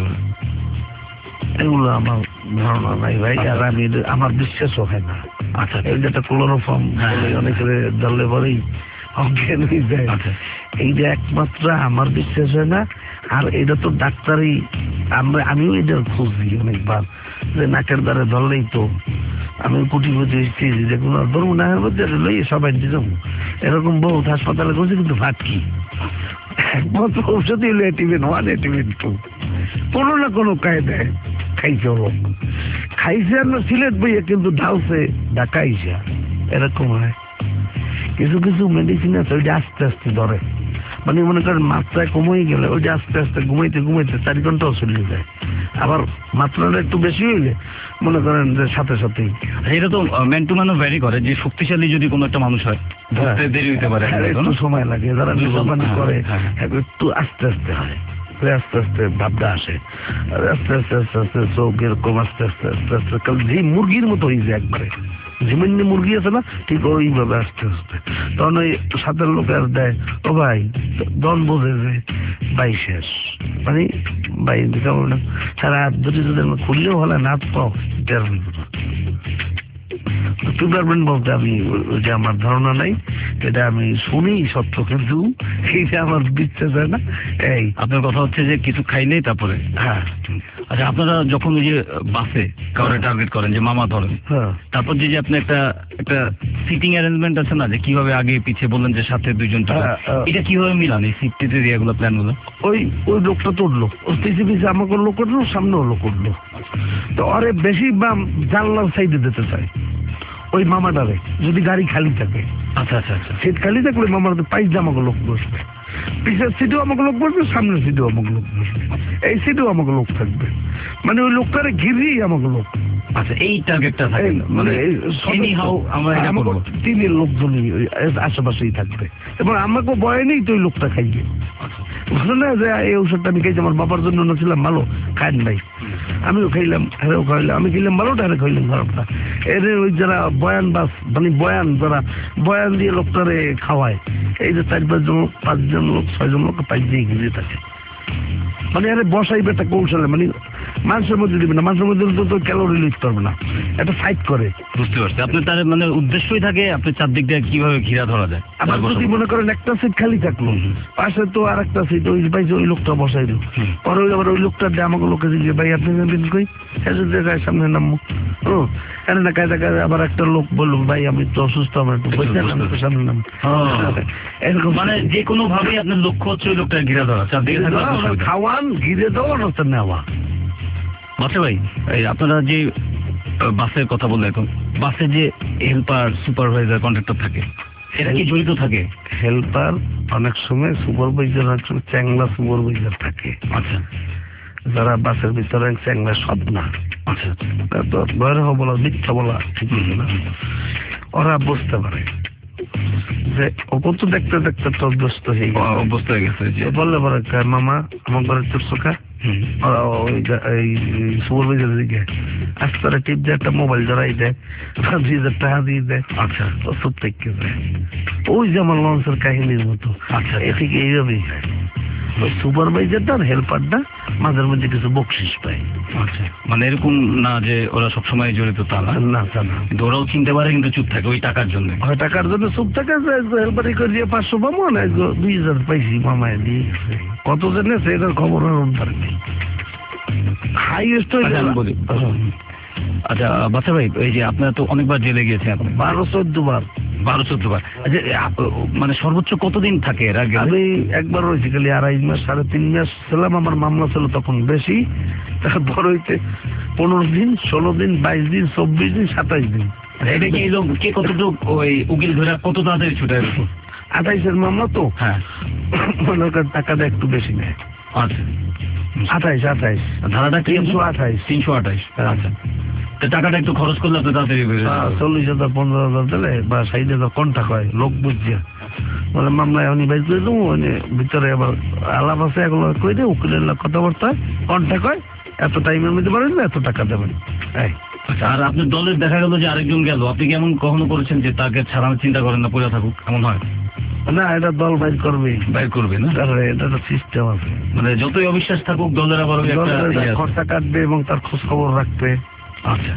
এগুলো আমার ধারণা নাই ভাই, আর আমি আমার বিশ্বাসও হয় না। আচ্ছা, এই যেটা ক্লোরোফর্ম অনেকের দলে পরেই অজ্ঞান হয়ে যায়, এইটা একমাত্র আমার বিশ্বাস হয় না। আর এটা তো ডাক্তারি, আমরা আমিও এটার খোঁজ দিই অনেকবার, যে নাকের দ্বারা ধরলেই তো আমি কোটিপতি হচ্ছি, যে কোনো ধর্ম নাকের মধ্যে লই সবাই দিয়ে যাবো, এরকম বহুত হাসপাতালে করছি, কিন্তু ফাটকি একমাত্র ঔষধই হলো এটিভেন ওয়ান এটিভেন টু, কোনো না কোনো কায়দায় খাইছে লোক, খাইছে আর না সিলেট বইয়ে কিন্তু ঢালছে ঢাকাইছে, এরকম হয়। কিছু কিছু মেডিসিন আছে ওইটা আস্তে আস্তে ধরে, মানে মনে করেন মাত্রায় কমে গেলে ওইটা আস্তে আস্তে ঘুমাইতে ঘুমাইতে চার ঘন্টাও চলে যায়, আবার মাত্রাটা একটু বেশি হইলে মনে করেন যে সাথে সাথেই। এটা তো ম্যান টু ম্যানও ভ্যারি করে, যে শক্তিশালী যদি কোনো একটা মানুষ হয় দেরি হইতে পারে, একটু সময় লাগে, যারা নিজামানি করে একটু আস্তে আস্তে হয়, আস্তে আস্তে ভাবটা আসে, আস্তে আস্তে আস্তে আস্তে চোখ এরকম আস্তে আস্তে আস্তে আস্তে যে মুরগির মতো হয়ে যায় একবারে, যেমনি মুরগি আছে না ঠিক ওইভাবে আস্তে আস্তে, তখন ওই সাতের লোক আর দেয়, ও ভাই দন বোঝে যে ভাই শেষ, মানে ভাই সারা হাত ধরে যদি খুললেও হলে না পাও পেপারমেন্ট বলতে আমি যে আমার ধারণা নাই, এটা আমি শুনি সত্য, কিন্তু এইটা আমার বিশ্বাস হয় না। এই আপনার কথা হচ্ছে যে কিছু খাইলেই তারপরে। হ্যাঁ আচ্ছা, আপনারা যখন ওই যে বাসে কাউরে টার্গেট করেন যে মামা ধরেন, তারপর যে আপনি একটা একটা সিটিং অ্যারেঞ্জমেন্ট আছে না, যে কিভাবে আগে পিছিয়ে বললেন যে সাথে দুইজন, এটা কিভাবে মিলান এই সিটটিতে এগুলো প্ল্যান গুলো? ওই ওই লোকটা তো উঠলো, ওর পিছিয়ে পিছিয়ে আমাকে লোক উঠলো, সামনেও লোক উঠলো, তো আরে বেশি বাম জানলার সাইডে দিতে চাই, ওই মামাটারে যদি গাড়ি খালি থাকে, আচ্ছা আচ্ছা আচ্ছা, সিট খালি থাকলে মামার পাইজে আমাকে লোক বসবে, পিছের সিটেও আমাকে লোক বসবে, সামনের সিটেও আমাকে লোক বসবে, এই সিটেও আমাকে লোক থাকবে, মানে ওই লোকটারে ঘিরেই আমাকে লোক। আচ্ছা, এই টার্গেটটা থাকে মানে তিনের লোকজনই আশেপাশেই থাকবে এবং আমাকে ভয় নেই তো ওই লোকটা খাইবে। বুঝলো না যে এই ঔষধটা আমি খাইছি, আমার বাবার জন্য না ছিলাম ভালো, খাইন ভাই, আমিও খাইলাম, হেরেও খাইলাম, আমি খাইলাম ভালোটা, হেরে খাইলাম খারাপটা। এর ওই যারা বয়ান বাস মানে বয়ান যারা বয়ান দিয়ে লোকটারে খাওয়ায়, এই যে চার পাঁচজন লোক, পাঁচজন লোক, ছয়জন লোক পাঁচ দিয়ে ঘিরে থাকে, মানে আরে বসাইবে একটা কৌশলে, মানে মানুষের মধ্যে দিবে না, মানুষের মধ্যে তো ক্যালোরি লিখতে পারবে না, একটা ফাইট করে। বুঝতে পারছি, আপনি তার মানে উদ্দেশ্যই থাকে আপনি চারদিক দিয়ে কিভাবে ঘিরা ধরা যায়। আবার যদি মনে করেন একটা সিট খালি থাকলো, পাশে তো আর একটা সিট ওই পাইছে, ওই লোকটা বসাই দিল, পরে ওই আবার ওই লোকটা দিয়ে আমাকে লোকে দিচ্ছে ভাই আপনি যাবেন কই, হ্যাঁ সামনে নামবো, হুম এনে না কায়দা কায়দা আবার একটা লোক বললো ভাই আমি তো অসুস্থ, আমার একটু সামনে নামবো, এরকম মানে যে কোনো ভাবেই আপনার লক্ষ্য হচ্ছে ওই লোকটা ঘিরা ধরা, চারদিকে খাওয়ান ঘিরে দেওয়া নষ্ট নেওয়া। বাচ্চা ভাই, এই আপনারা যে বাসের কথা বললেন, এখন বাসে যে হেল্পার, সুপারভাইজার, কন্ডাক্টর থাকে, এরা কি জড়িত থাকে? হেল্পার অনেক সময়, সুপারভাইজার অনেক সময় চ্যাংলা সুপারভাইজার থাকে। আচ্ছা, যারা বাসের ভিতরে চ্যাংলা সব না, আচ্ছা তো ভয়াবহ বলা, মিথ্যা বলা ঠিক না, ওরা বুঝতে পারে যে ওপর তো দেখতে দেখতে তো অভ্যস্ত হয়ে গেছে, অভ্যস্ত হয়ে গেছে, বললে পরে মামা আমার ঘরে তোর চোখা সুপারভাইজার দিকে আস্তে টিপ দিয়ে একটা মোবাইল জড়াই দেয়, দুই হাজার টাকা দিয়ে দেয়, আচ্ছা ওষুধ থেকে যায়, ওই যে আমার লঞ্চের কাহিনীর মতো। আচ্ছা, এ থেকে এইভাবেই সুপারভাইজারটা আর হেল্পারটা মাঝের মধ্যে কিছু বকশিস পায়। আচ্ছা, মানে এরকম না যে ওরা সবসময় জড়িত তা না, না তা না, ওরাও চিনতে পারে কিন্তু চুপ থাকে ওই টাকার জন্য, ওই টাকার জন্য চুপ থাকে। হেল্পারি করে পাঁচশো পাবো না, দুই হাজার পাইছি মামায় দিয়ে গেছে, কত জেনে সেটার খবর আর উদ্ধার নেই। হাইয়েস্ট বলি। আচ্ছা বাচ্চা ভাই, এই যে আপনারা তো অনেকবার জেলে গিয়েছেন, আপনি বারো চোদ্দ বার বারো চোদ্দ বার মানে সর্বোচ্চ কতদিন থাকে এর আগে? আমি একবার রয়েছি খালি আড়াই মাস, সাড়ে তিন মাস ছিলাম, আমার মামলা ছিল তখন বেশি, তারপর হইতে পনেরো দিন, ষোলো দিন, বাইশ দিন, চব্বিশ দিন, সাতাইশ দিন। এটা কি লোক কে কতটুকু ওই উকিল ধরে কত তাড়াতাড়ি ছুটে আসবে? আঠাইশের মামলা তো, হ্যাঁ মনে করেন টাকাটা একটু বেশি নেয়। আচ্ছা, আঠাইশ আঠাইশ ধারাটা তিনশো আঠাইশ তিনশো আঠাইশ আচ্ছা, টাকাটা একটু খরচ করলে আপনি তাড়াতাড়ি চল্লিশ হাজার পনেরো হাজার দিলে বা ষাট হাজার কন্টাক্ট হয়, লোক বুঝছে বলে মামলায় উনি বাইক করে দেবো, ভিতরে আবার আলাপ আছে, এগুলো কই দেয় উকিলের কথাবার্তা কন্টাক্ট হয়, এত টাইমের মধ্যে পারেন এত টাকা দেবেন। আর আপনার দলের দেখা গেল যে আরেকজন গেল, আপনি কি এমন কখনো করেছেন যে তাকে ছাড়ানোর চিন্তা করেন না, পড়ে থাকুক, এমন হয় না? এটা দল বাইর করবে, বাইর করবে না, এটা একটা সিস্টেম আছে, মানে যতই অবিশ্বাস থাকুক দলের আবার খরচা কাটবে এবং তার খোঁজ খবর রাখবে। আচ্ছা,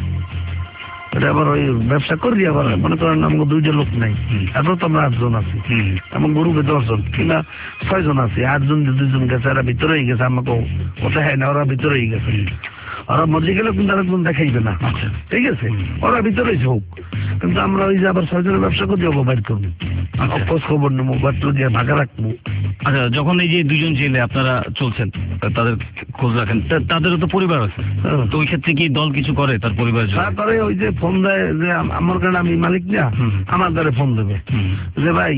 এটা আবার ওই ব্যবসা করি, আবার মনে করেন আমাকে দুইটা লোক নাই, এরপর তো আমরা আটজন আছি, এমন গ্রুপে দশজন কিংবা ছয়জন আছি, আটজন দুইজন গেছে, এরা ভিতরেই গেছে, আমাকে ওটা হয় না, ওরা ভিতরেই গেছে, ওরা মজে গেলে কিন্তু আরেকজন দেখাইবে না, ঠিক আছে, ওরা ভিতরেই হোক, কিন্তু আমরা ওই যে আবার ছয়জনের ব্যবসা করে যাবো, বাইর করবো, খোঁজ খবর নেবো, বাট্টু দিয়ে ভাগা রাখবো। আচ্ছা, যখন এই যে দুজন জেলে আপনারা চলছেন, তাদের খোঁজ রাখেন, তাদেরও তো পরিবার আছে, তো ওই ক্ষেত্রে কি দল কিছু করে তার পরিবারের জন্য? তারপরে ওই যে ফোন দেয় যে আমার কারণে আমি মালিক না, আমার দ্বারা ফোন দেবে যে ভাই,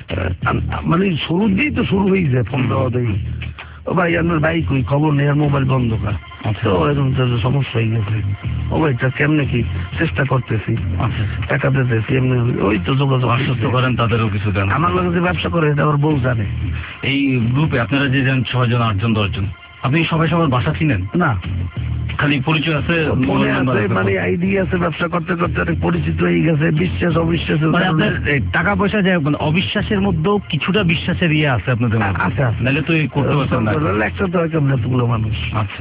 মানে শুরু দিয়েই তো শুরু হয়ে যায় ফোন দেওয়া দেয়, ও ভাই আপনার ভাই কই, খবর নেই, আর মোবাইল বন্ধ কর, তো এরকম সমস্যা হয়ে গেছে, ও ভাইটা কেমনে কি চেষ্টা করতেছি, টাকা দিতেছি, এমনি ওই তো যোগাযোগ আশ্বস্ত করেন, তাদেরও কিছু দেন। আমার লগে যে ব্যবসা করে এটা আবার বউ জানে। এই গ্রুপে আপনারা যে যান ছয়জন, আটজন, দশজন, আপনি সবাই সবার বাসা চিনেন না? খালি পরিচয় আছে, মানে আইডি আছে, ব্যবসা করতে করতে অনেক পরিচিত হয়ে গেছে, বিশ্বাস অবিশ্বাস, মানে আপনার টাকা পয়সা যায়, মানে অবিশ্বাসের মধ্যেও কিছুটা বিশ্বাসের ইয়ে আছে আপনাদের, আচ্ছা, নাহলে তো করতে পারছেন না, একসাথে হয় কেমন এতগুলো মানুষ। আচ্ছা,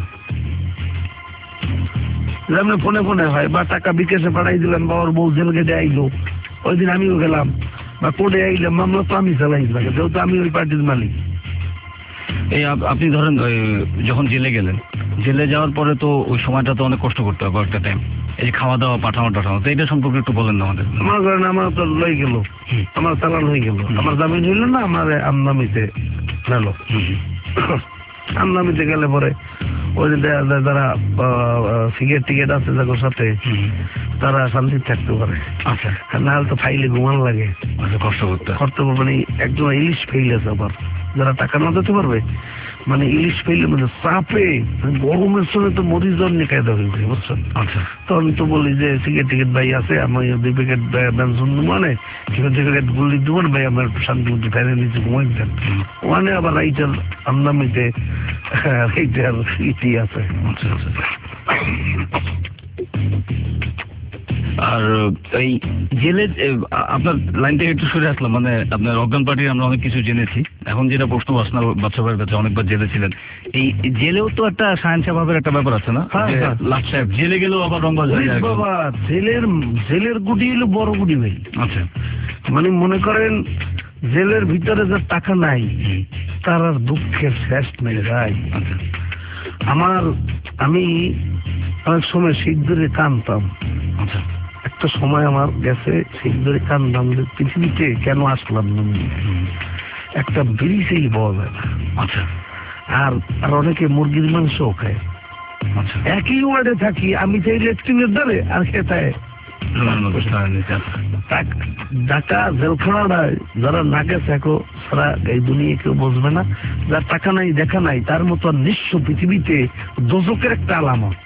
যেমন ফোনে ফোনে হয়, বা টাকা বিকাশে পাঠাই দিলাম, বা ওর বউ জেল গেটে আইলো, ওই দিন আমিও গেলাম, বা কোর্টে আইলাম, মামলা তো আমি চালাই, যেহেতু আমি ওই পার্টির মালিক। এই আপনি ধরেন যখন জেলে গেলেন, জেলে যাওয়ার পরে তো ওই সময়টা তো অনেক কষ্ট করতে হবে একটা টাইম, এই খাওয়া দাওয়া, পাঠানো টাঠানো, তো এটা সম্পর্কে একটু বলেন না আমাদের। আমার কারণে আমার তো লই গেল, আমার চালান হয়ে গেল, আমার জামিন হইল না, আমার আমদামিতে গেল, আমদামিতে গেলে পরে ওই যে দেখা যায় যারা সিগারেট টিকেট আছে যাদের সাথে তারা শান্তি থাকতে পারে। আচ্ছা, না হলে তো ফাইলে ঘুমান লাগে, আচ্ছা, কষ্ট করতে করতে পারবে। মানে একজন ইলিশ ফেইল আছে আবার, যারা টাকা না দিতে পারবে, মানে ইলিশ ফেইলে মানে চাপে গরমের সময় তো মরিচ জ্বর নিয়ে কায়দা হয়েছে, বুঝছেন? আচ্ছা, তখন তো বলি যে সিগারেট টিকেট ভাই আছে, আমি দুই প্যাকেট ব্যঞ্জন মানে কিংবা দুই প্যাকেট গুলি দেবেন ভাই, আমার শান্তি মতো ফেলে নিচে ঘুমাই দেন। ওখানে আবার রাইটার আমদামিতে রাইটার ইতি আছে। আচ্ছা, আচ্ছা। আর এই জেলে আপনার লাইন থেকে একটু সরে আসলাম, মানে আপনার অজ্ঞান পার্টির আমরা অনেক কিছু জেনেছি। এখন যেটা প্রশ্ন বাসনা বাচ্চা ভাইয়ের কাছে, অনেকবার জেলে ছিলেন, এই জেলেও তো একটা সায়েন্সা ভাবের একটা ব্যাপার আছে না? লাট সাহেব জেলে গেলেও আবার রংবাজ হয়ে যায়। বাবা জেলের জেলের গুটি হলো বড় গুটি ভাই। আচ্ছা, মানে মনে করেন জেলের ভিতরে যে টাকা নাই তার আর দুঃখের শেষ নেই যায়। আচ্ছা, আমার আমি অনেক সময় শিখ ধরে কানতাম। আচ্ছা, একটা সময় আমার গেছে শিখ ধরে কানতাম যে পৃথিবীতে কেন আসলাম না, একটা ব্রিজেই পাওয়া যায় না। আচ্ছা, আর আর অনেকে মুরগির মাংসও খায়। আচ্ছা, একই ওয়ার্ডে থাকি, আমি চাইলে একটিনের দ্বারে আর খেতায় ঢাকা জেলখানায় যারা না গেছে এখন সারা এই দুনিয়া কেউ বুঝবে না। যার টাকা নাই দেখা নাই তার মতো নিঃস্ব পৃথিবীতে দোজকের একটা আলামত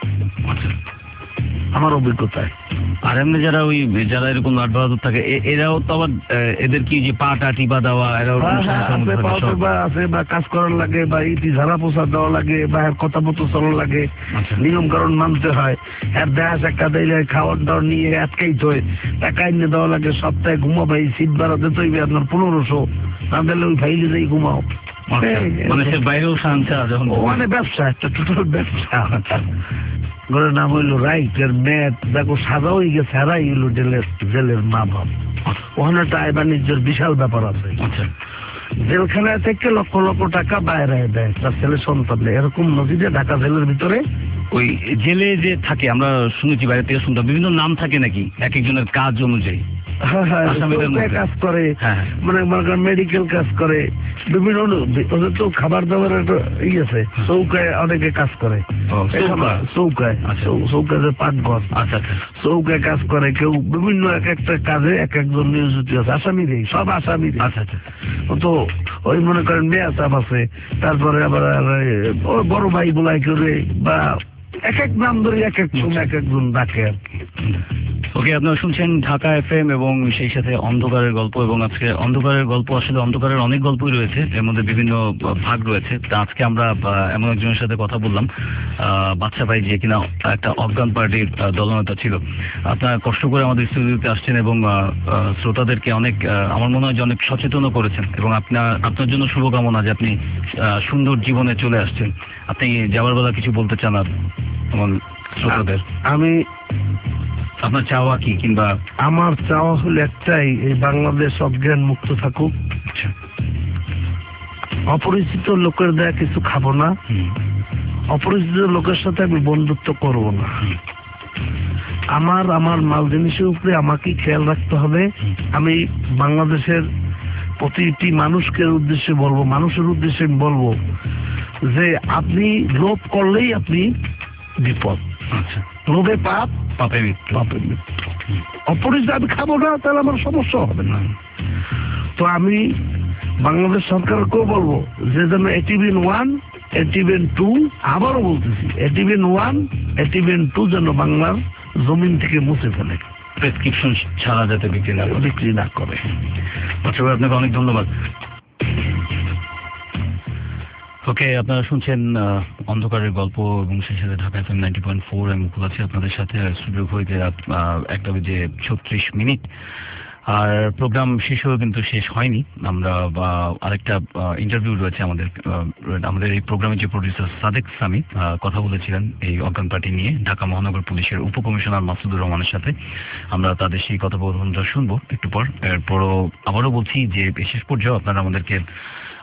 আমার অভিজ্ঞতায়। আর এমনি যারা ওই যারা এরকম লাট বাহাদুর থাকে এরাও তো আবার এদের কি যে পা টা টিপা দেওয়া এরাও আছে বা কাজ করার লাগে বা ইতি ঝাড়া পোষা দেওয়া লাগে বা কথা মতো চলা লাগে, নিয়ম কারণ মানতে হয়। এর দেশ একটা দিলে খাওয়ার দাওয়ার নিয়ে আটকাইতে হয়, টাকা এনে দেওয়া লাগে। সপ্তাহে ঘুমাবাই সিট ভাড়া দিতে হইবে আপনার পনেরোশো, না দিলে ওই ফাইলে যাই ঘুমাও। মানে সে বাইরেও শান্তা যখন মানে ব্যবসা একটা টোটাল ব্যবসা। ঘরের নাম হইলো রাইট এর মেট, দেখো সাদা হয়ে গেছে, হারাই হইলো জেলের জেলের মা বাপ। ওখানে একটা আয় বাণিজ্যের বিশাল ব্যাপার আছে। জেলখানায় থেকে লক্ষ লক্ষ টাকা বাইরে দেয় তার ছেলে সন্তান, এরকম নদীতে ঢাকা জেলের ভিতরে ওই জেলে যে থাকে আমরা শুনেছি, বাইরে থেকে শুনতাম বিভিন্ন নাম থাকে নাকি এক একজনের কাজ অনুযায়ী। কাজ করে, মানে মেডিকেল কাজ করে, বিভিন্ন ওদের তো খাবার দাবারের ই আছে, চৌকায় অনেকে কাজ করে, চৌকায় চৌকায় পাকঘর চৌকায় কাজ করে। কেউ বিভিন্ন এক একটা কাজে এক একজন নিয়োজিত আছে, আসামিরই সব আসামির। আচ্ছা আচ্ছা, তো ওই মনে করেন মেয়া চাপ আছে, তারপরে আবার বড় ভাই বলাই করে বা এক এক নাম ধরে এক এক সময় এক একজন ডাকে আর কি। ওকে, আপনারা শুনছেন ঢাকা এফ এম এবং সেই সাথে অন্ধকারের গল্প। এবং আজকে অন্ধকারের গল্প, আসলে অন্ধকারের অনেক গল্পই রয়েছে, এর মধ্যে বিভিন্ন ভাগ রয়েছে। তা আজকে আমরা এমন একজনের সাথে কথা বললাম, বাচ্চা ভাই, যে কিনা একটা অজ্ঞান পার্টির দলনেতা ছিল। আপনারা কষ্ট করে আমাদের স্টুডিওতে আসছেন এবং শ্রোতাদেরকে অনেক, আমার মনে হয় যে অনেক সচেতনও করেছেন। এবং আপনার আপনার জন্য শুভকামনা যে আপনি সুন্দর জীবনে চলে আসছেন। আপনি যাওয়ার বেলা কিছু বলতে চান আর আমার শ্রোতাদের? আমি আপনার চাওয়া কি, কিংবা? আমার চাওয়া হলো একটাই, এই বাংলাদেশ অজ্ঞান মুক্ত থাকুক। অপরিচিত লোকের দেয়া কিছু খাবো না, অপরিচিত লোকের সাথে আমি বন্ধুত্ব করব না। আমার আমার মাল জিনিসের উপরে আমাকে খেয়াল রাখতে হবে। আমি বাংলাদেশের প্রতিটি মানুষকে উদ্দেশ্যে বলবো, মানুষের উদ্দেশ্যে বলবো যে আপনি লোভ করলেই আপনি বিপদ। আচ্ছা, লোভে পাপ, পাপে মৃত্যু। পাপে মৃত্যু। অপরিচিত আমি খাবো না, তাহলে আমার সমস্যা হবে না। তো আমি বাংলাদেশ সরকারকেও বলবো যে যেন এটিভিন ওয়ান এটিভিন টু, আবারও বলতেছি এটিভিন ওয়ান এটিভিন টু যেন বাংলার জমিন থেকে মুছে ফেলে, প্রেসক্রিপশন ছাড়া যাতে বিক্রি না বিক্রি না করে। আচ্ছা, আপনাকে অনেক ধন্যবাদ। ওকে, আপনারা শুনছেন অন্ধকারের গল্প এবং সেই সাথে Dhaka F M ninety point four. আমি মুকুল আছি আপনাদের সাথে। সুযোগ হইতে রাত একটা বেজে ছত্রিশ মিনিট। আর প্রোগ্রাম শেষ হয়েও কিন্তু শেষ হয়নি। আমরা আরেকটা ইন্টারভিউ রয়েছে আমাদের আমাদের এই প্রোগ্রামের যে প্রডিউসার সাদেক সামি কথা বলেছিলেন এই অজ্ঞান পার্টি নিয়ে ঢাকা মহানগর পুলিশের উপকমিশনার মাসুদুর রহমানের সাথে। আমরা তাদের সেই কথোপকথনটা শুনবো একটু পর। এরপরও আবারও বলছি যে শেষ পর্যায়ে আপনারা আমাদেরকে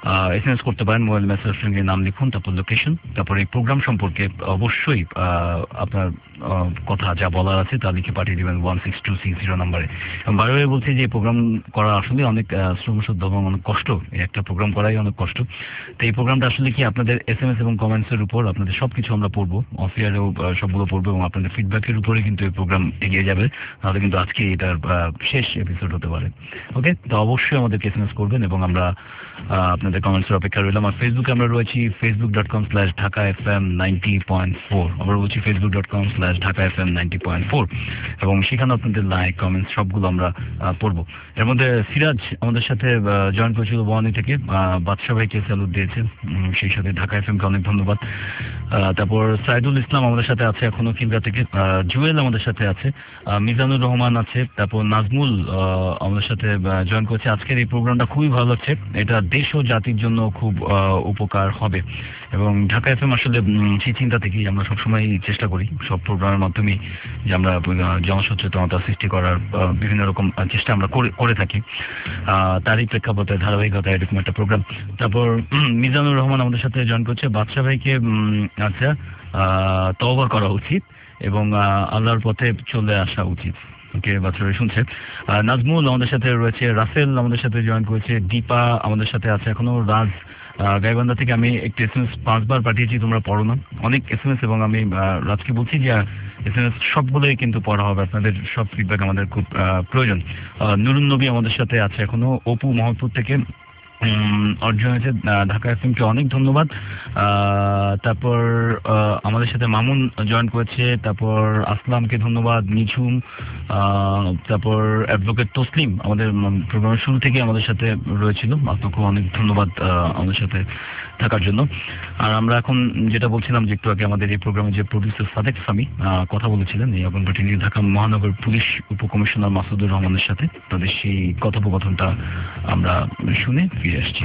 এস এম এস করতে পারেন। মোবাইল মেসেজ সঙ্গে নাম লিখুন, তারপর লোকেশন, তারপর এই প্রোগ্রাম সম্পর্কে অবশ্যই আপনার কথা যা বলার আছে তা লিখে পাঠিয়ে দেবেন one six two six zero নাম্বারে। এবং বারে বারে বলছি যে প্রোগ্রাম করা আসলে অনেক শ্রমসাধ্য এবং অনেক কষ্ট, একটা প্রোগ্রাম করাই অনেক কষ্ট। তো এই প্রোগ্রামটা আসলে কি আপনাদের এস এম এস এবং কমেন্টসের উপর আপনাদের সব কিছু আমরা পড়বো, অফিয়ারেও সবগুলো পড়বো এবং আপনাদের ফিডব্যাকের উপরে কিন্তু এই প্রোগ্রাম এগিয়ে যাবে। তাহলে কিন্তু আজকে এটার শেষ এপিসোড হতে পারে। ওকে, তো অবশ্যই আমাদেরকে এস এম এস করবেন এবং আমরা আপনাদের কমেন্টসের অপেক্ষা রইলাম। আর ফেসবুকে আমরা রয়েছি Facebook dot com slash Dhaka F M ninety point four আমরা রয়েছি Facebook dot com slash Dhaka F M ninety point four এবং সেখানে আপনাদের লাইক কমেন্টস সবগুলো আমরা পড়বো। এর মধ্যে সিরাজ আমাদের সাথে জয়েন করেছিল বয়ানি থেকে, বাদশা ভাইকে স্যালুট দিয়েছে, সেই সাথে ঢাকা এফ এমকে অনেক ধন্যবাদ। তারপর সাইদুল ইসলাম আমাদের সাথে আছে এখনো কিংবা থেকে, জুয়েল আমাদের সাথে আছে, মিজানুর রহমান আছে, তারপর নাজমুল আমাদের সাথে জয়েন করেছে। আজকের এই প্রোগ্রামটা খুবই ভালো লাগছে, এটা দেশ ও জাতির জন্য খুব উপকার হবে এবং ঢাকা এফ এম আসলে সেই চিন্তা থেকেই আমরা সবসময় চেষ্টা করি সব প্রোগ্রামের মাধ্যমে যে আমরা জনসচেতনতা সৃষ্টি করার বিভিন্ন রকম চেষ্টা আমরা করে থাকি। তারই প্রেক্ষাপটে ধারাবাহিকতা এরকম একটা প্রোগ্রাম। তারপর মিজানুর রহমান আমাদের সাথে জয়েন করছে, বাদশা ভাইকে আচ্ছা তওবা করা উচিত এবং আল্লাহর পথে চলে আসা উচিত। ওকে, বাচ্চারা শুনছে। নাজমুল আমাদের সাথে রয়েছে, রাসেল আমাদের সাথে জয়েন করেছে, দীপা আমাদের সাথে আছে এখনো, রাজ গাইবান্ধা থেকে আমি একটি এস এম এস পাঁচবার পাঠিয়েছি, তোমরা পড়ো না অনেক এস এম এস এবং আমি রাজকে বলছি যে এস এম এস সবগুলোই কিন্তু পড়া হবে, আপনাদের সব ফিডব্যাক আমাদের খুব প্রয়োজন। নুরুন নবী আমাদের সাথে আছে এখনো, অপু মহৎপুর থেকে অর্জন হয়েছে, ঢাকা এফ এমকে অনেক ধন্যবাদ। তারপর আমাদের সাথে মামুন জয়েন করেছে, তারপর আসলামকে ধন্যবাদ, নিঝুম, তারপর অ্যাডভোকেট তসলিম আমাদের প্রোগ্রামের শুরু থেকে আমাদের সাথে রয়েছিল, আপনাকেও অনেক ধন্যবাদ আমাদের সাথে থাকার জন্য। আর আমরা এখন যেটা বলছিলাম যে একটু আগে আমাদের এই প্রোগ্রামে যে প্রডিউসার সাদেক সামি কথা বলেছিলেন এই অগণপাটি নিয়ে ঢাকা মহানগর পুলিশ উপকমিশনার মাসুদুর রহমানের সাথে, তাদের সেই কথোপকথনটা আমরা শুনে ফিরে আসছি।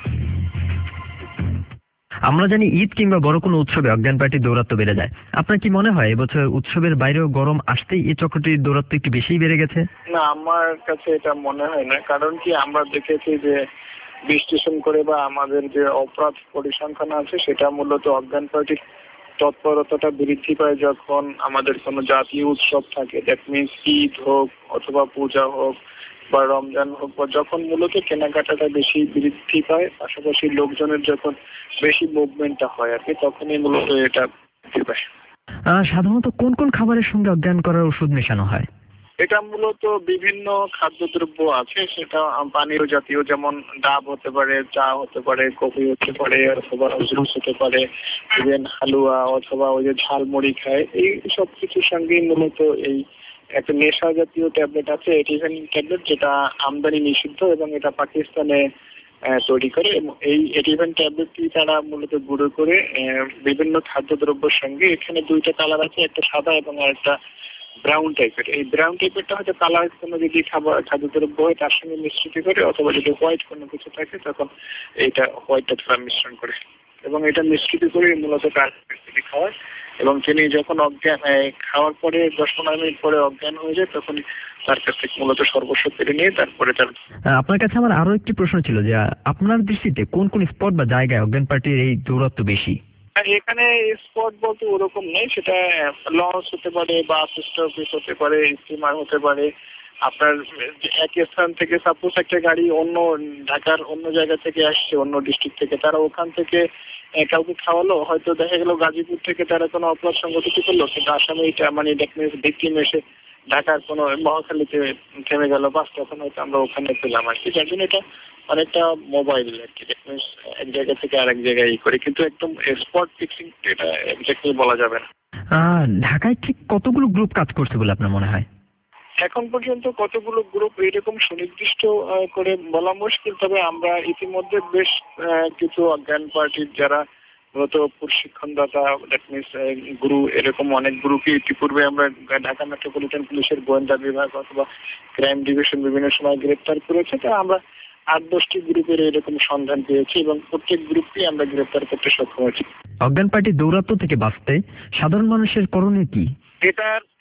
আমরা জানি ঈদ কিংবা বড় কোনো উৎসবে অজ্ঞান পার্টির দৌরাত্ম বেড়ে যায়। আপনার কি মনে হয় এবছর উৎসবের বাইরেও গরম আসতেই এই চক্রটির দৌরাত্ম একটু বেশিই বেড়ে গেছে? না, আমার কাছে এটা মনে হয় না, কারণ কি আমরা দেখেছি যে বিশ্লেষণ করে বা আমাদের যে অপরাধ পরিসংখ্যান আছে সেটা মূলত অজ্ঞান পার্টির তৎপরতাটা বৃদ্ধি পায় যখন আমাদের কোনো জাতীয় উৎসব থাকে, দ্যাট মিনস ঈদ হোক অথবা পূজা হোক বা রমজান হোক, বা যখন মূলত কেনাকাটাটা বেশি বৃদ্ধি পায়, পাশাপাশি লোকজনের যখন বেশি মুভমেন্টটা হয় আর কি, তখনই মূলত এটা বৃদ্ধি পায়। সাধারণত কোন কোন খাবারের সঙ্গে অজ্ঞান করার ওষুধ মেশানো হয়? এটা মূলত বিভিন্ন খাদ্যদ্রব্য আছে, সেটা পানীয় জাতীয়, যেমন ডাব হতে পারে, চা হতে পারে, কফি হতে পারে, অথবা জুস হতে পারে, ইভেন হালুয়া অথবা ওই যে ঝালমুড়ি খায়, এই সব কিছুর সঙ্গেই মূলত এই একটা নেশা জাতীয় ট্যাবলেট আছে, এটিভেন ট্যাবলেট, যেটা আমদানি নিষিদ্ধ এবং এটা পাকিস্তানে তৈরি করে। এবং এই এটিভেন ট্যাবলেটটি তারা মূলত গুঁড়ো করে বিভিন্ন খাদ্যদ্রব্যের সঙ্গে, এখানে দুইটা কালার আছে, একটা সাদা এবং আরেকটা ব্রাউন টাইপের। এই ব্রাউন টাইপেরটা হয়তো কালার কোনো যদি খাবার খাদ্যদ্রব্য হয় তার সঙ্গে মিশ্রিত করে, অথবা যদি হোয়াইট কোনো কিছু থাকে তখন এইটা হোয়াইটটা তারা মিশ্রণ করে এবং এটা মিশ্রিত করে মূলত কার্যকরী খাওয়ায়। এবং তিনি যখন অজ্ঞান খাওয়ার পরে দশ পনেরো মিনিট পরে অজ্ঞান হয়ে যায় তখন তার কাছ থেকে মূলত সর্বস্ব কেড়ে নিয়ে তারপরে তার। আপনার কাছে আমার আরো একটি প্রশ্ন ছিল যে আপনার দৃষ্টিতে কোন কোন স্পট বা জায়গায় অজ্ঞান পার্টির এই দৌরাত্ম বেশি? এখানে স্পট বলতে ওরকম নেই, সেটা লঞ্চ হতে পারে, বাস স্টপেজ হতে পারে, স্টিমার হতে পারে। আপনার এক স্থান থেকে সাপোজ একটা গাড়ি অন্য ঢাকার অন্য জায়গা থেকে আসছে, অন্য ডিস্ট্রিক্ট থেকে, তারা ওখান থেকে কাউকে খাওয়ালো, হয়তো দেখা গেল গাজীপুর থেকে তারা কোনো অপরাধ সংগঠিত করলো, কিন্তু আসামে এটা মানে ভিকটিম এসে ঢাকার কোনো মহাখালীতে থেমে গেল বাস, তখন হয়তো আমরা ওখানে পেলাম আর কি। যার জন্য এটা অনেকটা মোবাইল আর কি, এক জায়গা থেকে আরেক জায়গায় ই করে, কিন্তু একদম স্পট ফিক্সিং এটা এক্স্যাক্টলি বলা যাবে না। ঢাকায় ঠিক কতগুলো গ্রুপ কাজ করছে বলে আপনার মনে হয়? এখন পর্যন্ত কতগুলো গ্রুপ এরকম সুনির্দিষ্ট করে বলা মুশকিল, তবে আমরা ইতিমধ্যে বেশ কিছু অজ্ঞান পার্টির যারা মূলত প্রশিক্ষণদাতা, দ্যাট মিনস গুরু, এরকম অনেক গ্রুপই ইতিপূর্বে আমরা ঢাকা মেট্রোপলিটন পুলিশের গোয়েন্দা বিভাগ অথবা ক্রাইম ডিভিশন বিভিন্ন সময় গ্রেপ্তার করেছে। তা আমরা আট দশটি গ্রুপের এরকম সন্ধান পেয়েছি এবং প্রত্যেক গ্রুপকে আমরা গ্রেপ্তার করতে সক্ষম হয়েছি। অজ্ঞান পার্টির দৌরাত্ম থেকে বাঁচতে সাধারণ মানুষের করণীয় কি? এটার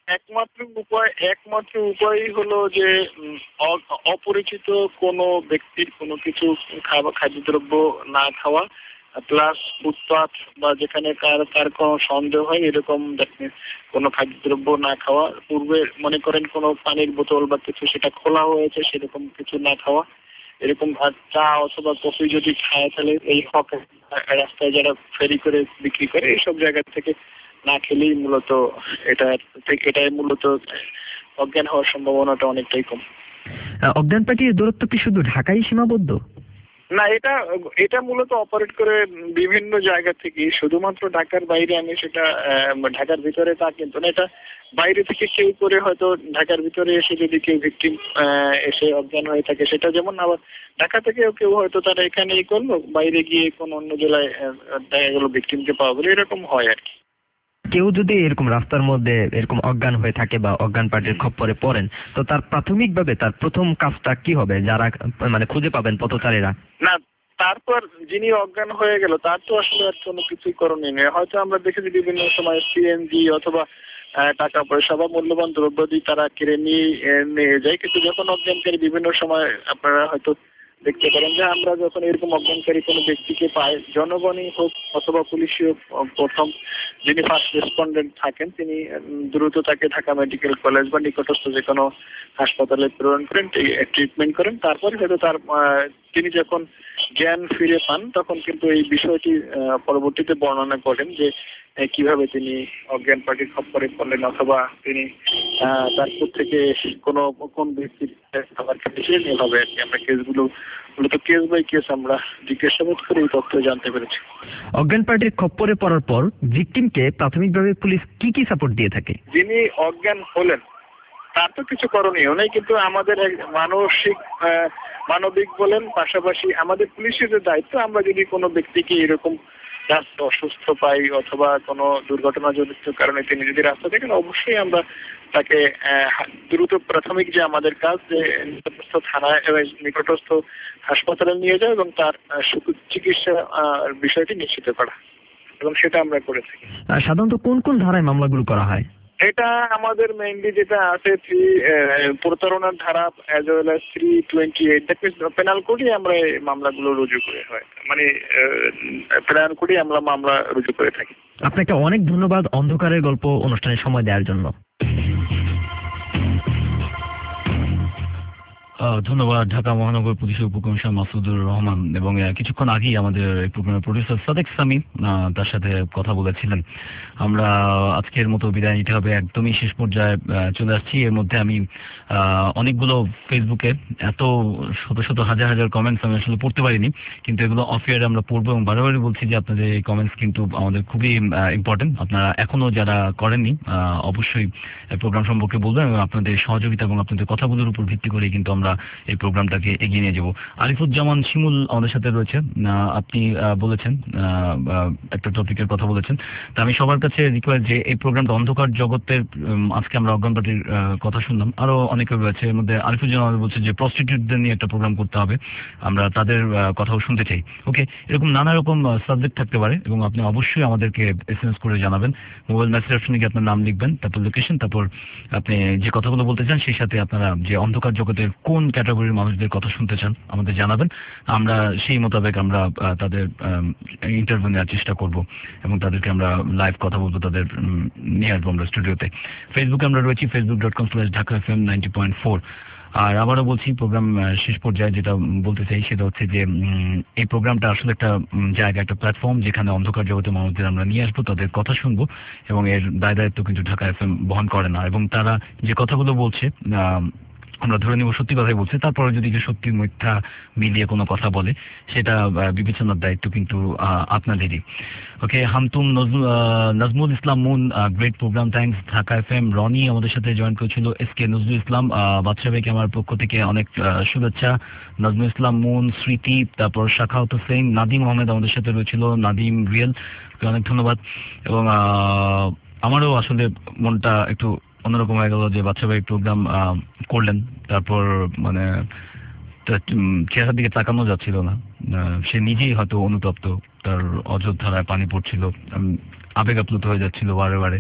একমাত্র উপায় একমাত্র উপায় হলো যে উম, অ- অপরিচিত কোনো ব্যক্তির কোনো কিছু খাবার খাদ্যদ্রব্য না খাওয়া, প্লাস ফুটপাত বা যেখানে কার কার কোনো সন্দেহ হয় এরকম দেখেন কোনো খাদ্যদ্রব্য না খাওয়া, পূর্বে মনে করেন কোনো পানির বোতল বা কিছু সেটা খোলা হয়েছে সেরকম কিছু না খাওয়া, এরকম আর চা অথবা কফি যদি খায় তাহলে এই হক রাস্তায় যারা ফেরি করে বিক্রি করে এইসব জায়গা থেকে না খেলেই মূলত এটা থেকে এটাই মূলত অজ্ঞান হওয়ার সম্ভাবনাটা অনেকটাই কম। আহ, অজ্ঞান পার্টির দূরত্ব কি শুধু ঢাকায় সীমাবদ্ধ? না, এটা এটা মূলত অপারেট করে বিভিন্ন জায়গা থেকে, শুধুমাত্র ঢাকার বাইরে আমি সেটা আহ, ঢাকার ভিতরে তা কিন্তু না, এটা বাইরে থেকে কেউ করে হয়তো ঢাকার ভিতরে এসে যদি কেউ ভিকটিম এসে অজ্ঞান হয়ে থাকে সেটা যেমন, আবার ঢাকা থেকেও কেউ হয়তো তারা এখানেই করলো, বাইরে গিয়ে কোন অন্য জেলায় আহ, দেখা গেলো ভিকটিমকে পাওয়া গেলো, এরকম হয় আর কি। কেউ যদি এরকম রাস্তার মধ্যে এরকম অজ্ঞান হয়ে থাকে বা অজ্ঞান পার্টির খপ্পরে পড়েন, তো তার প্রাথমিকভাবে তার প্রথম কাজটা কি হবে যারা মানে খুঁজে পাবেন পথচারীরা? না, তারপর যিনি অজ্ঞান হয়ে গেল তার তো আসলে আর কোনো কিছুই করণীয় নেই। হয়তো আমরা দেখেছি বিভিন্ন সময় সিএনজি অথবা আহ, টাকা পয়সা বা মূল্যবান দ্রব্য দিয়ে তারা কেড়ে নিয়ে আহ, নিয়ে যায়, কিন্তু যখন অজ্ঞানকারী বিভিন্ন সময় আপনারা হয়তো দেখতে পারেন যে আমরা যখন এরকম অজ্ঞানকারী কোনো ব্যক্তিকে পাই, জনগণই হোক অথবা পুলিশই হোক, আহ, প্রথম যিনি ফার্স্ট রেসপন্ডেন্ট থাকেন তিনি উম, দ্রুত তাকে ঢাকা মেডিকেল কলেজ বা নিকটস্থ যে কোনো হাসপাতালে প্রেরণ করেন, ট্রিটমেন্ট করেন। তারপরে হয়তো তার আহ, তিনি যখন জ্ঞান ফিরে পান তখন কিন্তু এই বিষয়টি আহ, পরবর্তীতে বর্ণনা করেন যে আহ, কিভাবে তিনি অজ্ঞান পার্টির খপ্পরে পড়লেন অথবা তিনি আহ, তারপর থেকে কোনো কোন ব্যক্তির খাবার খেয়েছিলেন, এভাবে আর কি আমরা কেসগুলো মূলত কেস বাই কেস আমরা জিজ্ঞাসাবাদ করে এই তথ্য জানতে পেরেছি। অজ্ঞান পার্টির খপ্পরে পড়ার পর ভিকটিমকে প্রাথমিকভাবে পুলিশ কি কি সাপোর্ট দিয়ে থাকে? যিনি অজ্ঞান হলেন তার তো কিছু করণীয় নেই, কিন্তু আমাদের এক মানসিক আহ, মানবিক বলেন, পাশাপাশি আমাদের পুলিশের যে দায়িত্ব, আমরা যদি কোনো ব্যক্তিকে এরকম রাস্তা অসুস্থ পাই অথবা কোনো দুর্ঘটনাজনিত কারণে তিনি যদি রাস্তা দেখেন, অবশ্যই আমরা তাকে আহ, দ্রুত প্রাথমিক যে আমাদের কাজ যে নিকটস্থ থানায় এবং নিকটস্থ হাসপাতালে নিয়ে যাওয়া এবং তার আহ, চিকিৎসা আহ, বিষয়টি নিশ্চিত করা, এবং সেটা আমরা করে থাকি। আহ, সাধারণত কোন কোন ধারায় মামলাগুলো করা হয়? এটা আমাদের মেইনলি যেটা আছে থ্রি প্রতারণার ধারা as well as three twenty eight that means penal কোডে আমরা এই মামলাগুলো রুজু করে হয়, মানে পেনাল কোডে আমরা মামলা রুজু করে থাকি। আপনাকে অনেক ধন্যবাদ অন্ধকারের গল্প অনুষ্ঠানে সময় দেওয়ার জন্য। আহ, ধন্যবাদ ঢাকা মহানগর পুলিশের উপকমিশনার মাসুদুর রহমান, এবং আহ, কিছুক্ষণ আগেই আমাদের এই প্রোগ্রামের প্রডিউসার সাদেক সামি আহ, তার সাথে কথা বলেছিলেন। আমরা আজকের মতো বিদায় নিতে হবে, একদমই শেষ পর্যায়ে আহ, চলে আসছি। এর মধ্যে আমি আহ, অনেকগুলো ফেসবুকে এত শত শত হাজার হাজার কমেন্টস আমি আসলে পড়তে পারিনি, কিন্তু এগুলো অফ ইয়ারে আমরা পড়বো, এবং বারবারই বলছি যে আপনাদের এই কমেন্টস কিন্তু আমাদের খুবই ইম্পর্টেন্ট। আপনারা এখনো যারা করেননি আহ, অবশ্যই প্রোগ্রাম সম্পর্কে বলবেন, এবং আপনাদের সহযোগিতা এবং আপনাদের কথাগুলোর উপর ভিত্তি করে কিন্তু আমরা এই প্রোগ্রামটাকে এগিয়ে নিয়ে যাব। আরিফুজ্জামান শিমুল আমাদের সাথে রয়েছে। আহ, আপনি আহ, বলেছেন আহ, আহ, একটা টপিকের কথা বলেছেন, তা আমি সবার কাছে রিকোয়েস্ট যে এই প্রোগ্রামটা অন্ধকার জগতের, উম, আজকে আমরা অজ্ঞান পার্টির আহ, কথা শুনলাম, আরো অনেকে রয়েছে, এর মধ্যে আরিফুজ্জামান আমাদের বলছে যে প্রস্টিটিউটদের নিয়ে একটা প্রোগ্রাম করতে হবে, আমরা তাদের আহ, কথাও শুনতে চাই। ওকে, এরকম নানা রকম সাবজেক্ট থাকতে পারে, এবং আপনি অবশ্যই আমাদেরকে এসএমএস করে জানাবেন। মোবাইল মেসেজ অপশনে গিয়ে আপনার নাম লিখবেন, তারপর লোকেশন, তারপর আপনি যে কথাগুলো বলতে চান, সেই সাথে আপনারা যে অন্ধকার জগতের কোন ক্যাটাগরির মানুষদের কথা শুনতে চান আমাদের জানাবেন। আমরা সেই মোতাবেক আমরা আহ, তাদের ইন্টারভিউ নেওয়ার চেষ্টা করব, এবং তাদেরকে আমরা লাইভ কথা বলবো, তাদের উম, নিয়ে আসবো আমরা স্টুডিওতে। ফেসবুকে আমরা রয়েছি Facebook dot com slash Dhaka F M ninety point four. আর আবারও বলছি, প্রোগ্রাম শেষ পর্যায়ে যেটা বলতে চাই সেটা হচ্ছে যে উম, এই প্রোগ্রামটা আসলে একটা উম, জায়গা, একটা প্ল্যাটফর্ম যেখানে অন্ধকার জগতের মানুষদের আমরা নিয়ে আসবো, তাদের কথা শুনবো, এবং এর দায় দায়িত্ব কিন্তু ঢাকা এফ এম বহন করে না, এবং তারা যে কথাগুলো বলছে আহ, আমরা ধরে নিব সত্যি কথাই বলছে, তারপরে যদি যে সত্যি মিথ্যা মিলিয়ে কোনো কথা বলে সেটা আহ, বিবেচনার দায়িত্ব কিন্তু আহ, আপনাদেরই। ওকে, হামতুম নজরুল আহ, Nazmul Islam Moon, great program, thanks Dhaka F M. Rony আমাদের সাথে জয়েন করেছিল, এস কে নজরুল ইসলাম, আহ, বাদশা ভাইকে আমার পক্ষ থেকে অনেক আহ, শুভেচ্ছা। নাজমুল ইসলাম মুন, স্মৃতি, তারপর শাখাউত হোসেন, নাদিম আহমেদ আমাদের সাথে রয়েছিল, নাদিম রিয়েল, অনেক ধন্যবাদ। এবং আহ, আমারও আসলে মনটা একটু অন্যরকম হয়ে গেল যে বাচ্চা ভাই প্রোগ্রাম করলেন, তারপর মানে তার, উম, চেহারার দিকে তাকানো যাচ্ছিল না, আহ, সে নিজেই হয়তো অনুতপ্ত, তার অযোধ্যারায় পানি পড়ছিল, উম, আবেগ আপ্লুত হয়ে যাচ্ছিল বারে বারে।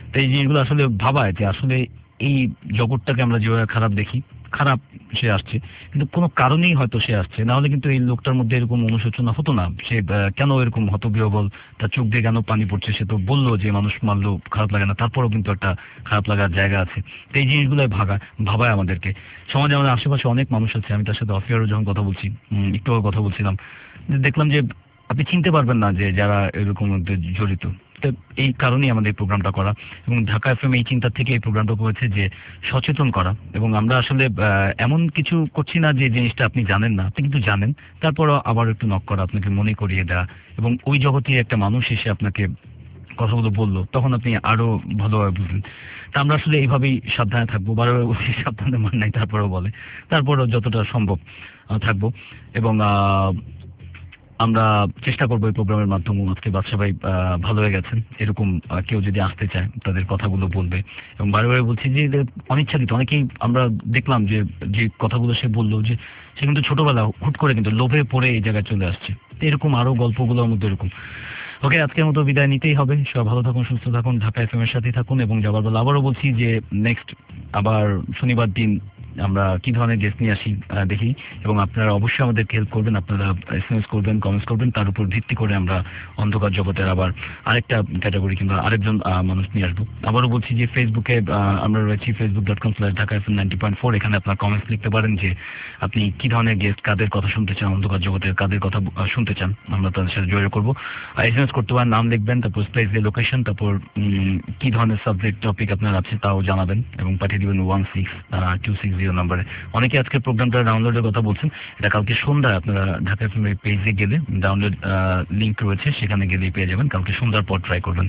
তো এই জিনিসগুলো আসলে ভাবায় যে আসলে এই জগৎটাকে আমরা যেভাবে খারাপ দেখি, খারাপ সে আসছে, কিন্তু কোনো কারণেই হয়তো সে আসছে, না হলে কিন্তু এই লোকটার মধ্যে এরকম অনুশোচনা হতো না। সে কেন এরকম হতবিহ্বল, তার চোখ দিয়ে কেন পানি পড়ছে, সে তো বললো যে মানুষ মারলেও খারাপ লাগে না, তারপরেও কিন্তু একটা খারাপ লাগার জায়গা আছে। তো এই জিনিসগুলোই ভাগা ভাবায় আমাদেরকে। সমাজে আমাদের আশেপাশে অনেক মানুষ আছে, আমি তার সাথে অফিয়ারও যখন কথা বলছি, একটু কথা বলছিলাম, দেখলাম যে আপনি চিনতে পারবেন না যে যারা এরকম মধ্যে জড়িত। তো এই কারণেই আমাদের এই প্রোগ্রামটা করা, এবং ঢাকা এফএম এই চিন্তা থেকে এই প্রোগ্রামটা করেছে যে সচেতন করা। এবং আমরা আসলে এমন কিছু করছি না যে জিনিসটা আপনি জানেন না, আপনি কিন্তু জানেন, তারপরও আবার একটু নক করা, আপনাকে মনে করিয়ে দেওয়া, এবং ওই জগতে একটা মানুষ এসে আপনাকে কথাগুলো বললো, তখন আপনি আরো ভালোভাবে বুঝলেন। তা আমরা আসলে এইভাবেই সাবধানে থাকবো, বারবার বলছি সাবধানে মান নাই, তারপরেও বলে, তারপরেও যতটা সম্ভব থাকবো। এবং আহ আমরা চেষ্টা করবো এই প্রোগ্রামের মাধ্যমে, আজকে বাদশা ভাই ভালো হয়ে গেছেন, এরকম কেউ যদি আসতে চায় তাদের কথাগুলো বলবে। এবং বারে বারে বলছি যে অনিচ্ছাকৃত অনেকেই আমরা দেখলাম যে যে কথাগুলো সে বললো, যে সে কিন্তু ছোটবেলা হুট করে কিন্তু লোভে পড়ে এই জায়গায় চলে আসছে। এরকম আরো গল্পগুলোর মধ্যে এরকম। ওকে, আজকের মতো বিদায় নিতেই হবে। সব ভালো থাকুন, সুস্থ থাকুন, ঢাকা এফএম এর সাথেই থাকুন। এবং যাবার বেলা আবারও বলছি যে নেক্সট আবার শনিবার দিন আমরা কি ধরনের গেস্ট নিয়ে আসি দেখি, এবং আপনারা অবশ্যই আমাদেরকে হেল্প করবেন, আপনারা এসএমএস করবেন, কমেন্টস করবেন, তার উপর ভিত্তি করে আমরা অন্ধকার জগতের আবার আরেকটা ক্যাটাগরি কিংবা আরেকজন মানুষ নিয়ে আসবো। আবারও বলছি যে ফেসবুকে আমরা রয়েছি, Facebook dot com slash Dhaka FM ninety point four. এখানে আপনার কমেন্টস লিখতে পারেন যে আপনি কি ধরনের গেস্ট, কাদের কথা শুনতে চান, অন্ধকার জগতের কাদের কথা শুনতে চান, আমরা তাদের সাথে জয়েন করবো। এসএমএস করতে পারেন, নাম লিখবেন, তারপর স্পেস দিয়ে লোকেশন, তারপর কি ধরনের সাবজেক্ট টপিক আপনার আছে তাও জানাবেন, এবং পাঠিয়ে দিবেন one six two six zero নাম্বারে। অনেকে আজকে প্রোগ্রামটা ডাউনলোডের কথা বলছেন, এটা কালকে সন্ধ্যায় আপনারা ঢাকা এফএম এর পেজে গেলে ডাউনলোড লিঙ্ক রয়েছে, সেখানে গেলেই পেয়ে যাবেন। কালকে সন্ধ্যার পর ট্রাই করবেন।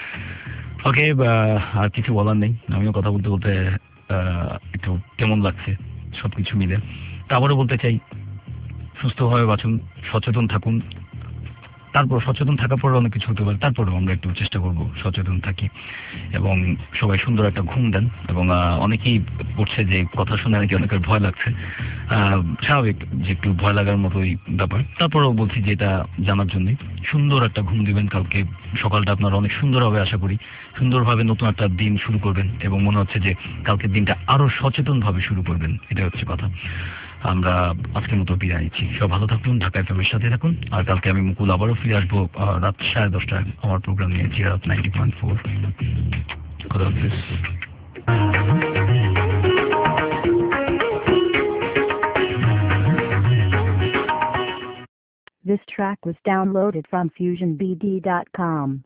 ওকে, আর কিছু বলার নেই, আমিও কথা বলতে বলতে একটু কেমন লাগছে সবকিছু মিলে। তা আবারও বলতে চাই, সুস্থভাবে বাঁচুন, সচেতন থাকুন। তারপর সচেতন থাকার পরে অনেক কিছু হতে পারে, তারপরেও আমরা একটু চেষ্টা করব সচেতন থাকি, এবং সবাই সুন্দর একটা ঘুম দেন। এবং অনেকেই বলছে যে কথা শুনে নাকি অনেকের ভয় লাগছে, স্বাভাবিক যে একটু ভয় লাগার মতোই ব্যাপার। তারপরেও বলছি যে এটা জানার জন্যই, সুন্দর একটা ঘুম দিবেন, কালকে সকালটা আপনার অনেক সুন্দর হবে আশা করি, সুন্দরভাবে নতুন একটা দিন শুরু করবেন, এবং মনে হচ্ছে যে কালকের দিনটা আরো সচেতনভাবে শুরু করবেন। এটা হচ্ছে কথা। আমরা আজকের মতো বিদায় নিচ্ছি। সব ভালো থাকুন, ঢাকা এফএম এর সাথে থাকুন। আর কালকে আমি মুকুল আবারও ফিরে আসবো রাত সাড়ে দশটায় আমার প্রোগ্রাম নিয়ে, জিরাত নাইনটি পয়েন্ট ফোর। খোদা হাফেজ। This track was downloaded from fusion b d dot com.